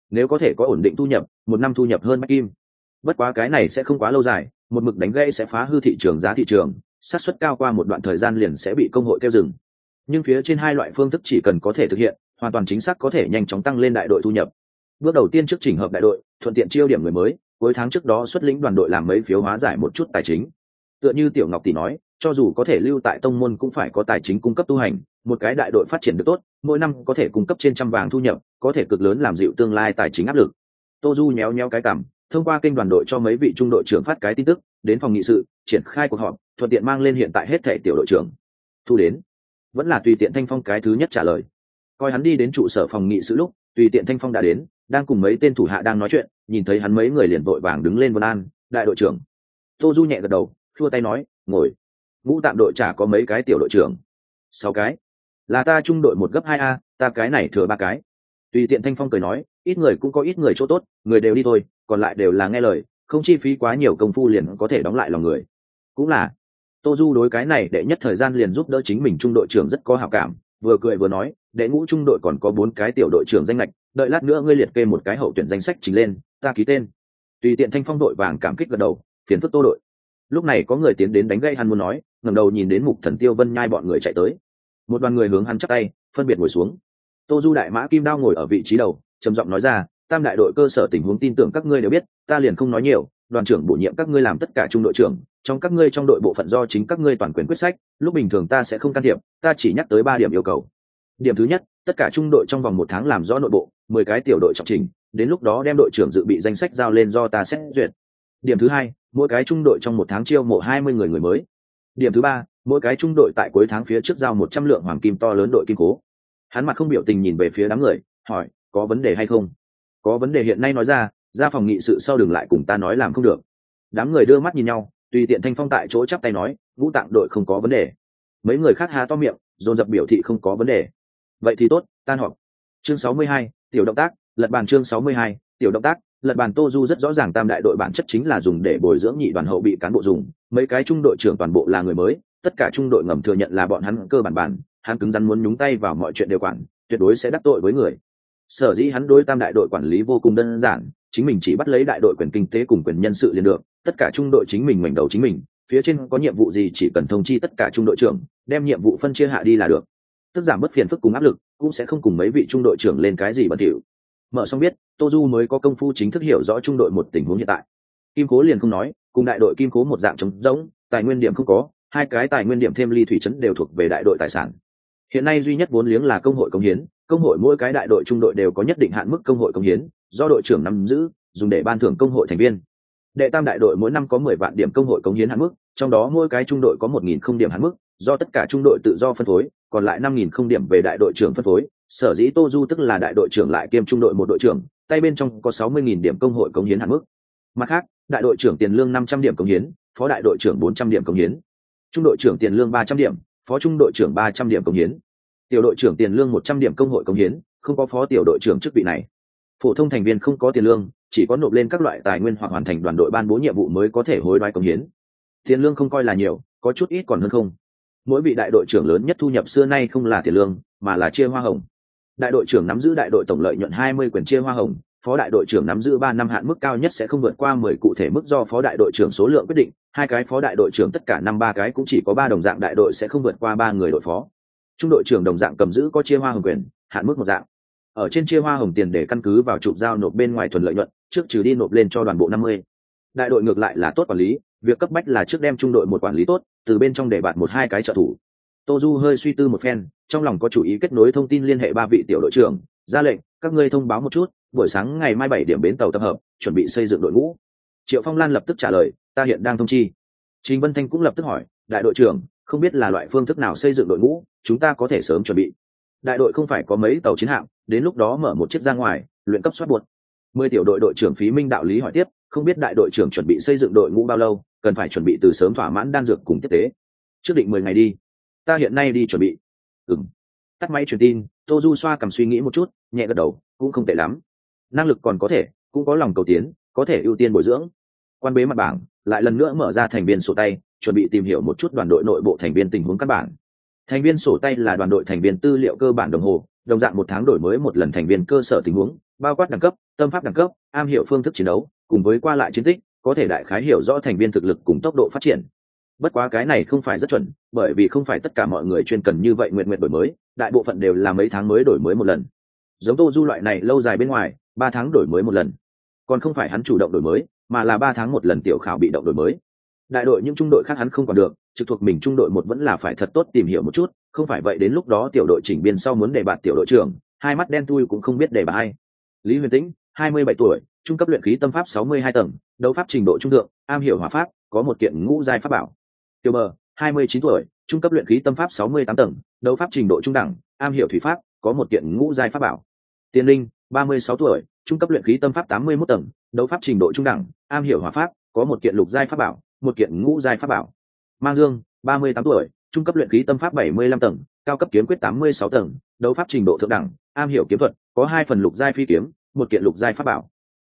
nếu có thể có ổn định thu nhập, một năm thu nhập hơn bách kim. Bất quá cái này sẽ không quá lâu dài, một mực đánh gãy sẽ phá hư thị trường giá thị trường, xác suất cao qua một đoạn thời gian liền sẽ bị công hội kêu dừng. Nhưng phía trên hai loại phương thức chỉ cần có thể thực hiện, hoàn toàn chính xác có thể nhanh chóng tăng lên đại đội thu nhập. Bước đầu tiên trước chỉnh hợp đại đội, thuận tiện chiêu điểm người mới, cuối tháng trước đó xuất lĩnh đoàn đội làm mấy phiếu hóa giải một chút tài chính. Tựa như Tiểu Ngọc tỷ nói, cho dù có thể lưu tại tông môn cũng phải có tài chính cung cấp tu hành, một cái đại đội phát triển được tốt, mỗi năm có thể cung cấp trên trăm vàng thu nhập, có thể cực lớn làm dịu tương lai tài chính áp lực. Tô Du nhéo nhéo cái cằm, thông qua kênh đoàn đội cho mấy vị trung đội trưởng phát cái tin tức, đến phòng nghị sự, triển khai cuộc họp, thuận tiện mang lên hiện tại hết thảy tiểu đội trưởng. Thu đến, vẫn là tùy tiện Thanh Phong cái thứ nhất trả lời. Coi hắn đi đến trụ sở phòng nghị sự lúc, tùy tiện Thanh Phong đã đến, đang cùng mấy tên thủ hạ đang nói chuyện, nhìn thấy hắn mấy người liền vội vàng đứng lên vân an, đại đội trưởng. Tô Du nhẹ gật đầu, khua tay nói, ngồi. Ngũ tạm đội chả có mấy cái tiểu đội trưởng? 6 cái. Là ta trung đội 1 gấp 2A, ta cái này thừa 3 cái. Tùy tiện Thanh Phong cười nói, ít người cũng có ít người chỗ tốt, người đều đi thôi, còn lại đều là nghe lời, không chi phí quá nhiều công phu liền có thể đóng lại lòng người. Cũng là. Tô Du đối cái này đệ nhất thời gian liền giúp đỡ chính mình trung đội trưởng rất có hảo cảm, vừa cười vừa nói, đệ ngũ trung đội còn có 4 cái tiểu đội trưởng danh lệch, đợi lát nữa ngươi liệt kê một cái hậu tuyển danh sách trình lên, ta ký tên. Tùy tiện Thanh Phong đội vàng cảm kích gật đầu, phiền phức Tô đội. Lúc này có người tiến đến đánh gây hắn muốn nói, ngẩng đầu nhìn đến Mục Thần Tiêu Vân Nhai bọn người chạy tới. Một đoàn người hướng hắn chắp tay, phân biệt ngồi xuống. Tô Du đại mã kim đao ngồi ở vị trí đầu, trầm giọng nói ra, tam đại đội cơ sở tình huống tin tưởng các ngươi đều biết, ta liền không nói nhiều, đoàn trưởng bổ nhiệm các ngươi làm tất cả trung đội trưởng, trong các ngươi trong đội bộ phận do chính các ngươi toàn quyền quyết sách, lúc bình thường ta sẽ không can thiệp, ta chỉ nhắc tới 3 điểm yêu cầu. Điểm thứ nhất, tất cả trung đội trong vòng 1 tháng làm rõ nội bộ, 10 cái tiểu đội trọng trình, đến lúc đó đem đội trưởng dự bị danh sách giao lên do ta xét duyệt. Điểm thứ hai, mỗi cái trung đội trong 1 tháng chiêu mộ 20 người mới. Điểm thứ ba, mỗi cái trung đội tại cuối tháng phía trước giao 100 lượng hoàng kim to lớn đội kim cố. Hắn mặt không biểu tình nhìn về phía đám người, hỏi, có vấn đề hay không? Có vấn đề hiện nay nói ra phòng nghị sự sau đừng lại cùng ta nói làm không được. Đám người đưa mắt nhìn nhau, tùy tiện Thanh Phong tại chỗ chắp tay nói, Ngũ Tạng đội không có vấn đề. Mấy người khác há to miệng, dồn dập biểu thị không có vấn đề. Vậy thì tốt, tan họp. Chương 62, tiểu động tác, lật bàn. Chương 62, tiểu động tác, lật bàn. Tô Du rất rõ ràng tam đại đội bản chất chính là dùng để bồi dưỡng nhị đoàn hậu bị cán bộ dùng, mấy cái trung đội trưởng toàn bộ là người mới, tất cả trung đội ngầm thừa nhận là bọn hắn cơ bản, hắn cứng rắn muốn nhúng tay vào mọi chuyện đều quản, tuyệt đối sẽ đắc tội với người. Sở dĩ hắn đối tam đại đội quản lý vô cùng đơn giản, chính mình chỉ bắt lấy đại đội quyền kinh tế cùng quyền nhân sự liền được, tất cả trung đội chính mình mảnh đầu chính mình, phía trên có nhiệm vụ gì chỉ cần thông chi tất cả trung đội trưởng, đem nhiệm vụ phân chia hạ đi là được. Tức giảm bớt phiền phức cùng áp lực, cũng sẽ không cùng mấy vị trung đội trưởng lên cái gì bẩn thỉu. Mở xong biết, Tô Du mới có công phu chính thức hiểu rõ trung đội một tình huống hiện tại. Kim cố liền không nói, cùng đại đội kim cố một dạng trống rỗng, tài nguyên điểm không có, 2 cái tài nguyên điểm thêm ly thủy trấn đều thuộc về đại đội tài sản. Hiện nay duy nhất vốn liếng là công hội cống hiến, công hội mỗi cái đại đội trung đội đều có nhất định hạn mức công hội cống hiến, do đội trưởng nắm giữ, dùng để ban thưởng công hội thành viên. Đệ tam đại đội mỗi năm có 10 vạn điểm công hội cống hiến hạn mức, trong đó mỗi cái trung đội có 1000 không điểm hạn mức, do tất cả trung đội tự do phân phối, còn lại 5000 không điểm về đại đội trưởng phân phối. Sở dĩ Tô Du tức là đại đội trưởng lại kiêm trung đội một đội trưởng, tay bên trong có 60.000 điểm công hội cống hiến hạn mức. Mặt khác, đại đội trưởng tiền lương 500 điểm cống hiến, phó đại đội trưởng 400 điểm cống hiến, trung đội trưởng tiền lương 300 điểm, phó trung đội trưởng 300 điểm cống hiến, tiểu đội trưởng tiền lương 100 điểm công hội cống hiến, không có phó tiểu đội trưởng chức vị này. Phổ thông thành viên không có tiền lương, chỉ có nộp lên các loại tài nguyên hoặc hoàn thành đoàn đội ban bố nhiệm vụ mới có thể hối đoái cống hiến. Tiền lương không coi là nhiều, có chút ít còn hơn không. Mỗi vị đại đội trưởng lớn nhất thu nhập xưa nay không là tiền lương, mà là chia hoa hồng. Đại đội trưởng nắm giữ đại đội tổng lợi nhuận 20 quyền chia hoa hồng, phó đại đội trưởng nắm giữ 3 năm hạn mức cao nhất sẽ không vượt qua 10 cụ thể mức do phó đại đội trưởng số lượng quyết định, 2 cái phó đại đội trưởng tất cả năm 3 cái cũng chỉ có 3 đồng dạng đại đội sẽ không vượt qua 3 người đội phó. Trung đội trưởng đồng dạng cầm giữ có chia hoa hồng quyền, hạn mức một dạng. Ở trên chia hoa hồng tiền để căn cứ vào chụp giao nộp bên ngoài thuần lợi nhuận, trước trừ đi nộp lên cho đoàn bộ 50. Đại đội ngược lại là tốt quản lý, việc cấp bách là trước đem trung đội một quản lý tốt, từ bên trong để bạt 1-2 cái trợ thủ. Tô Du hơi suy tư một phen, trong lòng có chủ ý kết nối thông tin liên hệ 3 vị tiểu đội trưởng, ra lệnh, các ngươi thông báo một chút, buổi sáng ngày mai 7 điểm bến tàu tập hợp, chuẩn bị xây dựng đội ngũ. Triệu Phong Lan lập tức trả lời, ta hiện đang thông chi. Trình Vân Thanh cũng lập tức hỏi, đại đội trưởng, không biết là loại phương thức nào xây dựng đội ngũ, chúng ta có thể sớm chuẩn bị. Đại đội không phải có mấy tàu chiến hạm, đến lúc đó mở một chiếc ra ngoài, luyện cấp soát buột. 10 tiểu đội đội trưởng Phí Minh đạo lý hỏi tiếp, không biết đại đội trưởng chuẩn bị xây dựng đội ngũ bao lâu, cần phải chuẩn bị từ sớm thỏa mãn đan dược cùng tiếp tế. Trước định 10 ngày đi. Ta hiện nay đi chuẩn bị. Tắt máy truyền tin, Tô Du xoa cầm suy nghĩ một chút, nhẹ gật đầu, cũng không tệ lắm. Năng lực còn có thể, cũng có lòng cầu tiến, có thể ưu tiên bồi dưỡng. Quan bế mặt bảng, lại lần nữa mở ra thành viên sổ tay, chuẩn bị tìm hiểu một chút đoàn đội nội bộ thành viên tình huống căn bản. Thành viên sổ tay là đoàn đội thành viên tư liệu cơ bản đồng hồ, đồng dạng 1 tháng đổi mới một lần thành viên cơ sở tình huống, bao quát đẳng cấp, tâm pháp đẳng cấp, am hiểu phương thức chiến đấu, cùng với qua lại chiến tích, có thể đại khái hiểu rõ thành viên thực lực cùng tốc độ phát triển. Bất quá cái này không phải rất chuẩn, bởi vì không phải tất cả mọi người chuyên cần như vậy nguyện nguyện đổi mới, đại bộ phận đều là mấy tháng mới đổi mới một lần. Giống Tô Du loại này lâu dài bên ngoài, 3 tháng đổi mới một lần. Còn không phải hắn chủ động đổi mới, mà là 3 tháng một lần tiểu khảo bị động đổi mới. Đại đội những trung đội khác hắn không còn được, trực thuộc mình trung đội một vẫn là phải thật tốt tìm hiểu một chút, không phải vậy đến lúc đó tiểu đội chỉnh biên sau muốn đề bạt tiểu đội trưởng, hai mắt đen thui cũng không biết đề bạt ai. Lý Huyền Tĩnh, 27 tuổi, trung cấp luyện khí tâm pháp 62 tầng, đấu pháp trình độ trung thượng, am hiểu hỏa pháp, có một kiện ngũ giai pháp bảo. Tiểu Bờ, 29 tuổi, trung cấp luyện khí tâm pháp 68 tầng, đấu pháp trình độ trung đẳng, am hiểu thủy pháp, có một kiện ngũ giai pháp bảo. Tiên Linh, 36 tuổi, trung cấp luyện khí tâm pháp 81 tầng, đấu pháp trình độ trung đẳng, am hiểu hỏa pháp, có một kiện lục giai pháp bảo, một kiện ngũ giai pháp bảo. Mang Dương, 38 tuổi, trung cấp luyện khí tâm pháp 75 tầng, cao cấp kiếm quyết 86 tầng, đấu pháp trình độ thượng đẳng, am hiểu kiếm thuật, có 2 phần lục giai phi kiếm, một kiện lục giai pháp bảo.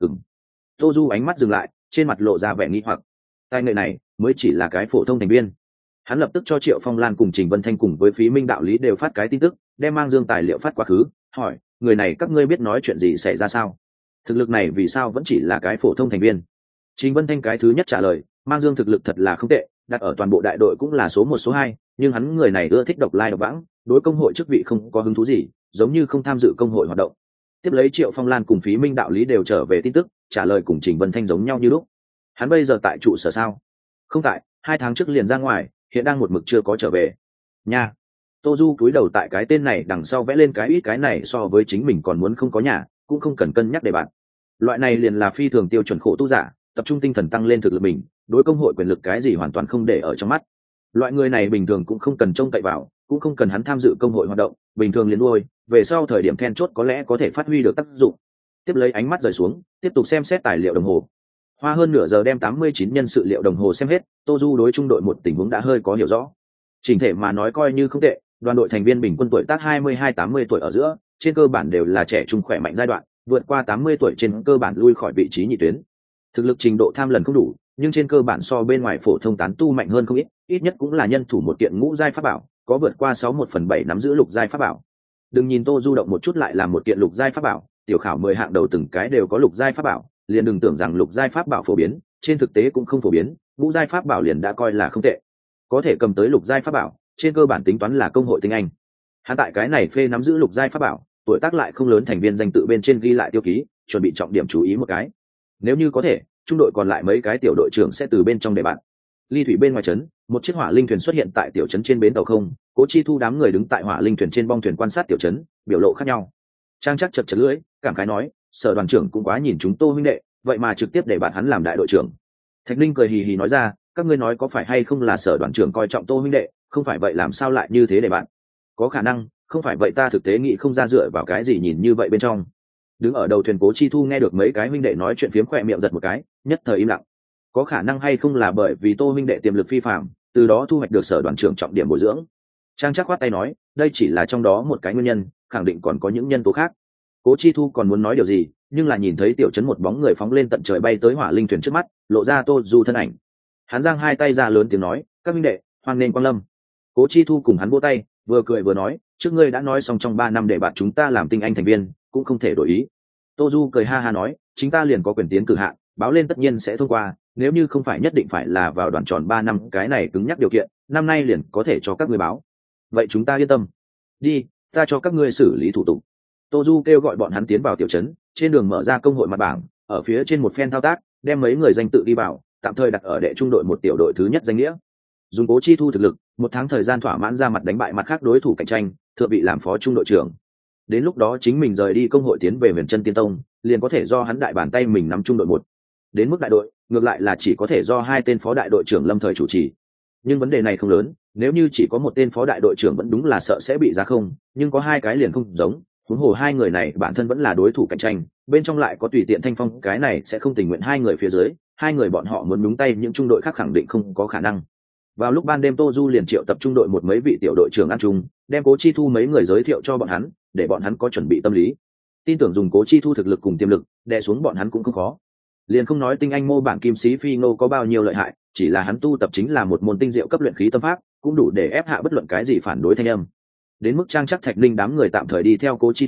Tô Du ánh mắt dừng lại, trên mặt lộ ra vẻ nghi hoặc. Tài nghệ này mới chỉ là cái phổ thông thành viên. Hắn lập tức cho Triệu Phong Lan cùng Trình Vân Thanh cùng với Phí Minh đạo lý đều phát cái tin tức, đem Mang Dương tài liệu phát quá khứ, hỏi, người này các ngươi biết nói chuyện gì xảy ra sao? Thực lực này vì sao vẫn chỉ là cái phổ thông thành viên? Trình Vân Thanh cái thứ nhất trả lời, Mang Dương thực lực thật là không tệ, đặt ở toàn bộ đại đội cũng là số 1 số 2, nhưng hắn người này ưa thích độc lai độc vãng, đối công hội chức vị không có hứng thú gì, giống như không tham dự công hội hoạt động. Tiếp lấy Triệu Phong Lan cùng Phí Minh đạo lý đều trở về tin tức, trả lời cùng Trình Vân Thanh giống nhau như lúc. Hắn bây giờ tại trụ sở sao? Không tại, 2 tháng trước liền ra ngoài, hiện đang một mực chưa có trở về. Nha. Tô Du cúi đầu tại cái tên này đằng sau vẽ lên cái ít cái này so với chính mình còn muốn không có nhà, cũng không cần cân nhắc để bạn. Loại này liền là phi thường tiêu chuẩn khổ tu giả, tập trung tinh thần tăng lên thực lực mình, đối công hội quyền lực cái gì hoàn toàn không để ở trong mắt. Loại người này bình thường cũng không cần trông cậy vào, cũng không cần hắn tham dự công hội hoạt động, bình thường liền nuôi, về sau thời điểm then chốt có lẽ có thể phát huy được tác dụng. Tiếp lấy ánh mắt rời xuống, tiếp tục xem xét tài liệu đồng hồ. Hoa hơn nửa giờ đem 89 nhân sự liệu đồng hồ xem hết, Tô Du đối trung đội một tình huống đã hơi có hiểu rõ. Chỉnh thể mà nói coi như không tệ, đoàn đội thành viên bình quân tuổi tác 22-80 tuổi ở giữa, trên cơ bản đều là trẻ trung khỏe mạnh giai đoạn, vượt qua 80 tuổi trên cơ bản lui khỏi vị trí nhị tuyến. Thực lực trình độ tham lần không đủ, nhưng trên cơ bản so bên ngoài phổ thông tán tu mạnh hơn không ít, ít nhất cũng là nhân thủ một kiện ngũ giai pháp bảo, có vượt qua 6/1/7 nắm giữ lục giai pháp bảo. Đừng nhìn Tô Du động một chút lại làm một kiện lục giai pháp bảo, tiểu khảo 10 hạng đầu từng cái đều có lục giai pháp bảo, liền đừng tưởng rằng lục giai pháp bảo phổ biến, trên thực tế cũng không phổ biến, ngũ giai pháp bảo liền đã coi là không tệ. Có thể cầm tới lục giai pháp bảo, trên cơ bản tính toán là công hội tinh anh. Hắn tại cái này phê nắm giữ lục giai pháp bảo, tuổi tác lại không lớn thành viên danh tự bên trên ghi lại tiêu ký, chuẩn bị trọng điểm chú ý một cái. Nếu như có thể, trung đội còn lại mấy cái tiểu đội trưởng sẽ từ bên trong đề bạn. Ly thủy bên ngoài trấn, một chiếc hỏa linh thuyền xuất hiện tại tiểu trấn trên bến tàu không, Cố Chi Thu đám người đứng tại hỏa linh thuyền trên bong thuyền quan sát tiểu trấn, biểu lộ khác nhau. Trang chắc chật chật lưỡi, cảm khái nói, sở đoàn trưởng cũng quá nhìn chúng Tô huynh đệ, vậy mà trực tiếp để bạn hắn làm đại đội trưởng. Thạch Linh cười hì hì nói ra, các ngươi nói có phải hay không là sở đoàn trưởng coi trọng Tô huynh đệ, không phải vậy làm sao lại như thế để bạn? Có khả năng, không phải vậy ta thực tế nghĩ không ra dựa vào cái gì nhìn như vậy bên trong. Đứng ở đầu thuyền Cố Chi Thu nghe được mấy cái huynh đệ nói chuyện phiếm khỏe miệng giật một cái, nhất thời im lặng. Có khả năng hay không là bởi vì Tô huynh đệ tiềm lực phi phàm, từ đó thu hoạch được sở đoàn trưởng trọng điểm bồi dưỡng. Trang chắc khoát tay nói, đây chỉ là trong đó một cái nguyên nhân, khẳng định còn có những nhân tố khác. Cố Chi Thu còn muốn nói điều gì, nhưng là nhìn thấy tiểu trấn một bóng người phóng lên tận trời bay tới hỏa linh thuyền trước mắt, lộ ra Tô Du thân ảnh. Hắn giang hai tay ra lớn tiếng nói, các huynh đệ, hoan nghênh quang lâm. Cố Chi Thu cùng hắn vỗ tay, vừa cười vừa nói, trước ngươi đã nói xong trong 3 năm để bạn chúng ta làm tinh anh thành viên, cũng không thể đổi ý. Tô Du cười ha ha nói, chính ta liền có quyền tiến cử hạng, báo lên tất nhiên sẽ thông qua, nếu như không phải nhất định phải là vào đoàn tròn 3 năm cái này cứng nhắc điều kiện, năm nay liền có thể cho các ngươi báo. Vậy chúng ta yên tâm. Đi, ta cho các ngươi xử lý thủ tục. Tô Du kêu gọi bọn hắn tiến vào tiểu trấn, trên đường mở ra công hội mặt bảng, ở phía trên một phen thao tác, đem mấy người danh tự đi vào, tạm thời đặt ở đệ trung đội một tiểu đội thứ nhất danh nghĩa. Dùng Cố Chi Thu thực lực, 1 tháng thời gian thỏa mãn ra mặt đánh bại mặt khác đối thủ cạnh tranh, thượng vị làm phó trung đội trưởng. Đến lúc đó chính mình rời đi công hội tiến về Huyền Chân Tiên Tông, liền có thể do hắn đại bàn tay mình nắm trung đội 1. Đến mức đại đội, ngược lại là chỉ có thể do 2 tên phó đại đội trưởng lâm thời chủ trì. Nhưng vấn đề này không lớn, nếu như chỉ có 1 tên phó đại đội trưởng vẫn đúng là sợ sẽ bị giá không, nhưng có 2 cái liền không giống, huống hồ 2 người này bản thân vẫn là đối thủ cạnh tranh, bên trong lại có tùy tiện Thanh Phong, cái này sẽ không tình nguyện 2 người phía dưới, 2 người bọn họ muốn nhúng tay những trung đội khác khẳng định không có khả năng. Vào lúc ban đêm Tô Du liền triệu tập trung đội một mấy vị tiểu đội trưởng ăn chung, đem Cố Chi Thu mấy người giới thiệu cho bọn hắn, để bọn hắn có chuẩn bị tâm lý. Tin tưởng dùng Cố Chi Thu thực lực cùng tiềm lực, đè xuống bọn hắn cũng không khó. Liền không nói tinh anh mô bản kim sĩ phi ngô có bao nhiêu lợi hại, chỉ là hắn tu tập chính là một môn tinh diệu cấp luyện khí tâm pháp, cũng đủ để ép hạ bất luận cái gì phản đối thanh âm. Đến mức Trang chắc Thạch Linh đám người tạm thời đi theo Cố Chi Thu,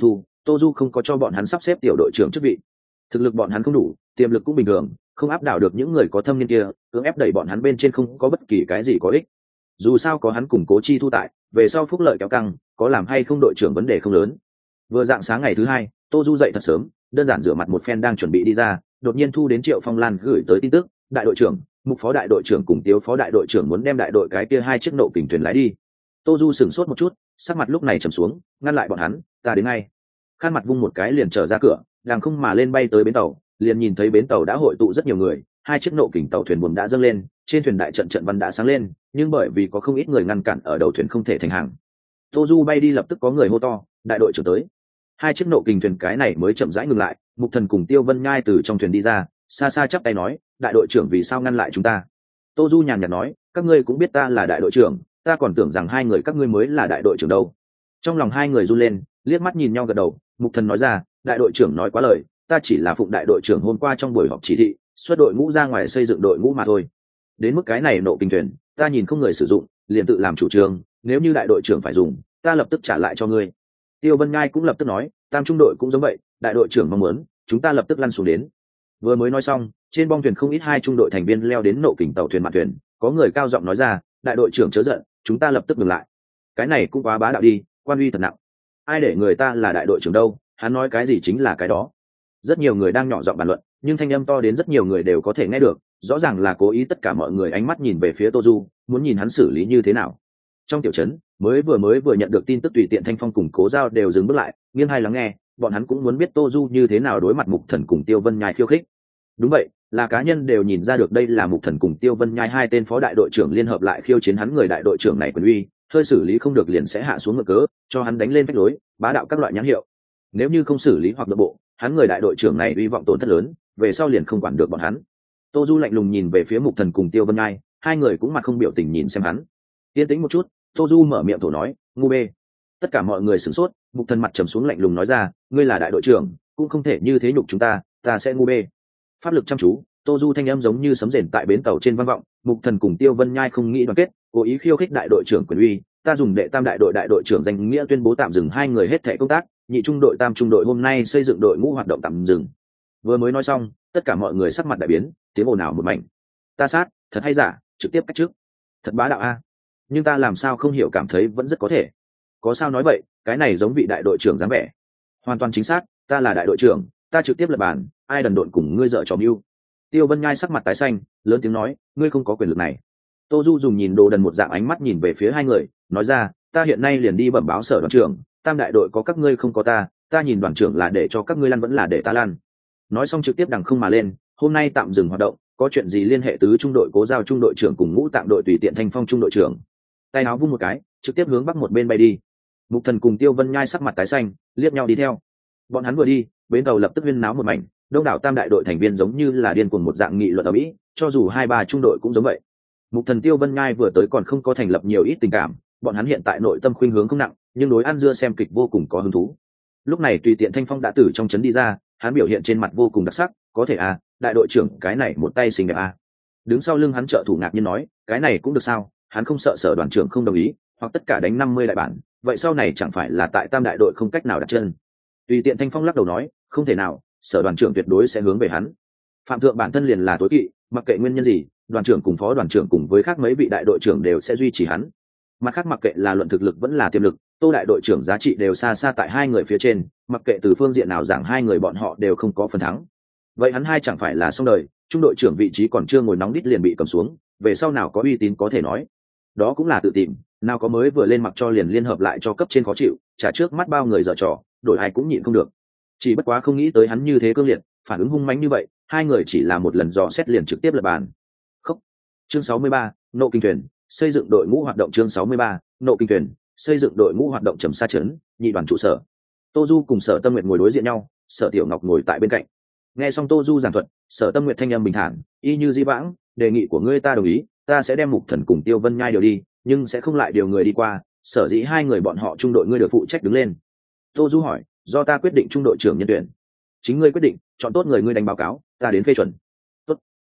Tô Du không có cho bọn hắn sắp xếp tiểu đội trưởng chức vị. Thực lực bọn hắn không đủ, tiềm lực cũng bình thường, không áp đảo được những người có thâm niên kia, cưỡng ép đẩy bọn hắn bên trên không có bất kỳ cái gì có ích. Dù sao có hắn cùng Cố Chi Thu tại, về sau phúc lợi kéo căng, có làm hay không đội trưởng vấn đề không lớn. Vừa dạng sáng ngày thứ hai, Tô Du dậy thật sớm, đơn giản rửa mặt một phen đang chuẩn bị đi ra, đột nhiên thu đến Triệu Phong Lan gửi tới tin tức, đại đội trưởng, Mục phó đại đội trưởng cùng Tiếu phó đại đội trưởng muốn đem đại đội cái kia 2 chiếc nộ kình thuyền lái đi. Tô Du sửng sốt một chút, sắc mặt lúc này trầm xuống, ngăn lại bọn hắn, ta đến ngay. Khăn mặt vung một cái liền trở ra cửa, đang không mà lên bay tới bến tàu, liền nhìn thấy bến tàu đã hội tụ rất nhiều người, 2 chiếc nộ kình tàu thuyền buồm đã dâng lên, trên thuyền đại trận trận văn đã sáng lên, nhưng bởi vì có không ít người ngăn cản ở đầu thuyền không thể thành hàng. Tô Du bay đi lập tức có người hô to, đại đội trưởng tới. 2 chiếc nộ kình thuyền cái này mới chậm rãi ngừng lại, Mục Thần cùng Tiêu Vân Nhai từ trong thuyền đi ra, xa xa chắp tay nói, đại đội trưởng vì sao ngăn lại chúng ta? Tô Du nhàn nhạt nói, các ngươi cũng biết ta là đại đội trưởng, ta còn tưởng rằng hai người các ngươi mới là đại đội trưởng đâu. Trong lòng hai người run lên, liếc mắt nhìn nhau gật đầu. Mục Thần nói ra, đại đội trưởng nói quá lời, ta chỉ là phụng đại đội trưởng hôm qua trong buổi họp chỉ thị, xuất đội ngũ ra ngoài xây dựng đội ngũ mà thôi. Đến mức cái này nộ kình thuyền, ta nhìn không người sử dụng, liền tự làm chủ trương, nếu như đại đội trưởng phải dùng, ta lập tức trả lại cho ngươi. Tiêu Vân Ngai cũng lập tức nói, tam trung đội cũng giống vậy, đại đội trưởng mong muốn, chúng ta lập tức lăn xuống đến. Vừa mới nói xong, trên bong thuyền không ít 2 trung đội thành viên leo đến nộ kình tàu thuyền mạn thuyền, có người cao giọng nói ra, đại đội trưởng chớ giận, chúng ta lập tức ngừng lại. Cái này cũng quá bá đạo đi, quan uy thật nặng. Ai để người ta là đại đội trưởng đâu, hắn nói cái gì chính là cái đó. Rất nhiều người đang nhỏ giọng bàn luận, nhưng thanh âm to đến rất nhiều người đều có thể nghe được, rõ ràng là cố ý tất cả mọi người ánh mắt nhìn về phía Tô Du, muốn nhìn hắn xử lý như thế nào. Trong tiểu trấn, mới vừa nhận được tin tức tùy tiện Thanh Phong cùng Cố Giao đều dừng bước lại, nghiêng hai lắng nghe, bọn hắn cũng muốn biết Tô Du như thế nào đối mặt Mục Thần cùng Tiêu Vân Nhai khiêu khích. Đúng vậy, là cá nhân đều nhìn ra được đây là Mục Thần cùng Tiêu Vân Nhai 2 tên phó đại đội trưởng liên hợp lại khiêu chiến hắn người đại đội trưởng này quyền uy, hơi xử lý không được liền sẽ hạ xuống ngựa cớ, cho hắn đánh lên phách lối, bá đạo các loại nhãn hiệu. Nếu như không xử lý hoặc nội bộ, hắn người đại đội trưởng này uy vọng tổn thất lớn, về sau liền không quản được bọn hắn. Tô Du lạnh lùng nhìn về phía Mục Thần cùng Tiêu Vân Nhai, hai người cũng mặt không biểu tình nhìn xem hắn. Yên tĩnh một chút, Tô Du mở miệng thổ nói, ngu bê. Tất cả mọi người sửng sốt, Mục Thần mặt trầm xuống lạnh lùng nói ra, ngươi là đại đội trưởng, cũng không thể như thế nhục chúng ta sẽ ngu bê. Pháp lực chăm chú, Tô Du thanh âm giống như sấm rền tại bến tàu trên vang vọng. Mục Thần cùng Tiêu Vân Nhai không nghĩ đoàn kết, cố ý khiêu khích đại đội trưởng quyền uy, ta dùng đệ tam đại đội trưởng danh nghĩa tuyên bố tạm dừng hai người hết thảy công tác, nhị trung đội tam trung đội hôm nay xây dựng đội ngũ hoạt động tạm dừng. Vừa mới nói xong, tất cả mọi người sắc mặt đại biến, tiếng ồn ào một mảnh. Ta sát, thật hay giả, trực tiếp cách trước. Thật bá đạo a. Nhưng ta làm sao không hiểu, cảm thấy vẫn rất có thể. Có sao nói vậy, cái này giống vị đại đội trưởng dáng vẻ. Hoàn toàn chính xác, ta là đại đội trưởng, ta trực tiếp lập bàn, ai đần độn cùng ngươi dở trò mưu. Tiêu Vân Nhai sắc mặt tái xanh, lớn tiếng nói, ngươi không có quyền lực này. Tô Du dùng nhìn đồ đần một dạng ánh mắt nhìn về phía hai người, nói ra, ta hiện nay liền đi bẩm báo sở đoàn trưởng, tam đại đội có các ngươi không có ta nhìn đoàn trưởng là để cho các ngươi lăn vẫn là để ta lăn. Nói xong trực tiếp đằng không mà lên, hôm nay tạm dừng hoạt động, có chuyện gì liên hệ tứ trung đội Cố Giao trung đội trưởng cùng Ngũ Tạng đội tùy tiện Thanh Phong trung đội trưởng. Tay áo vung một cái, trực tiếp hướng bắc một bên bay đi. Mục Thần cùng Tiêu Vân Nhai sắc mặt tái xanh, liếc nhau đi theo. Bọn hắn vừa đi, bến tàu lập tức huyên náo một mảnh, đông đảo tam đại đội thành viên giống như là điên cuồng một dạng nghị luận ở Mỹ, cho dù 2-3 trung đội cũng giống vậy. Mục Thần Tiêu Vân Nhai vừa tới còn không có thành lập nhiều ít tình cảm, bọn hắn hiện tại nội tâm khuynh hướng không nặng, nhưng đối ăn dưa xem kịch vô cùng có hứng thú. Lúc này tùy tiện Thanh Phong đã từ trong trấn đi ra, hắn biểu hiện trên mặt vô cùng đặc sắc, có thể đại đội trưởng cái này một tay xinh đẹp Đứng sau lưng hắn trợ thủ ngạc nhiên nói, cái này cũng được sao, hắn không sợ sở đoàn trưởng không đồng ý, hoặc tất cả đánh 50 đại bản, vậy sau này chẳng phải là tại tam đại đội không cách nào đặt chân. Tùy tiện Thanh Phong lắc đầu nói, không thể nào, sở đoàn trưởng tuyệt đối sẽ hướng về hắn. Phạm thượng bản thân liền là tối kỵ, mặc kệ nguyên nhân gì, đoàn trưởng cùng phó đoàn trưởng cùng với khác mấy vị đại đội trưởng đều sẽ duy trì hắn. Mặt khác mặc kệ là luận thực lực vẫn là tiềm lực, Tô đại đội trưởng giá trị đều xa xa tại hai người phía trên, mặc kệ từ phương diện nào giảng hai người bọn họ đều không có phần thắng. Vậy hắn hai chẳng phải là xong đời, trung đội trưởng vị trí còn chưa ngồi nóng đít liền bị cầm xuống, về sau nào có uy tín có thể nói. Đó cũng là tự tìm, nào có mới vừa lên mặc cho liền liên hợp lại cho cấp trên khó chịu, trả trước mắt bao người dở trò, đổi ai cũng nhịn không được. Chỉ bất quá không nghĩ tới hắn như thế cương liệt, phản ứng hung mãnh như vậy, hai người chỉ là một lần dò xét liền trực tiếp lật bàn. Khóc. Chương 63, nộ kinh thuyền, xây dựng đội ngũ hoạt động. Chương 63, nộ kinh thuyền, xây dựng đội ngũ hoạt động. Trầm Sa trấn, nhị đoàn trụ sở. Tô Du cùng Sở Tâm Nguyệt ngồi đối diện nhau, Sở Tiểu Ngọc ngồi tại bên cạnh. Nghe xong Tô Du giảng thuật, Sở Tâm Nguyệt thanh âm bình thản, y như di vãng, đề nghị của ngươi ta đồng ý, ta sẽ đem Mục Thần cùng Tiêu Vân Nhai điều đi, nhưng sẽ không lại điều người đi qua, sở dĩ hai người bọn họ trung đội ngươi được phụ trách đứng lên. Tô Du hỏi, do ta quyết định trung đội trưởng nhân tuyển. Chính ngươi quyết định, chọn tốt người ngươi đánh báo cáo, ta đến phê chuẩn. Tốt.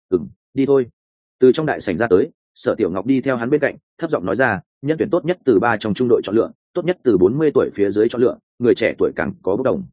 Đi thôi. Từ trong đại sảnh ra tới, Sở Tiểu Ngọc đi theo hắn bên cạnh, thấp giọng nói ra, nhân tuyển tốt nhất từ 3 trong trung đội chọn lựa, tốt nhất từ 40 tuổi phía dưới chọn lựa, người trẻ tuổi càng có bất đồng,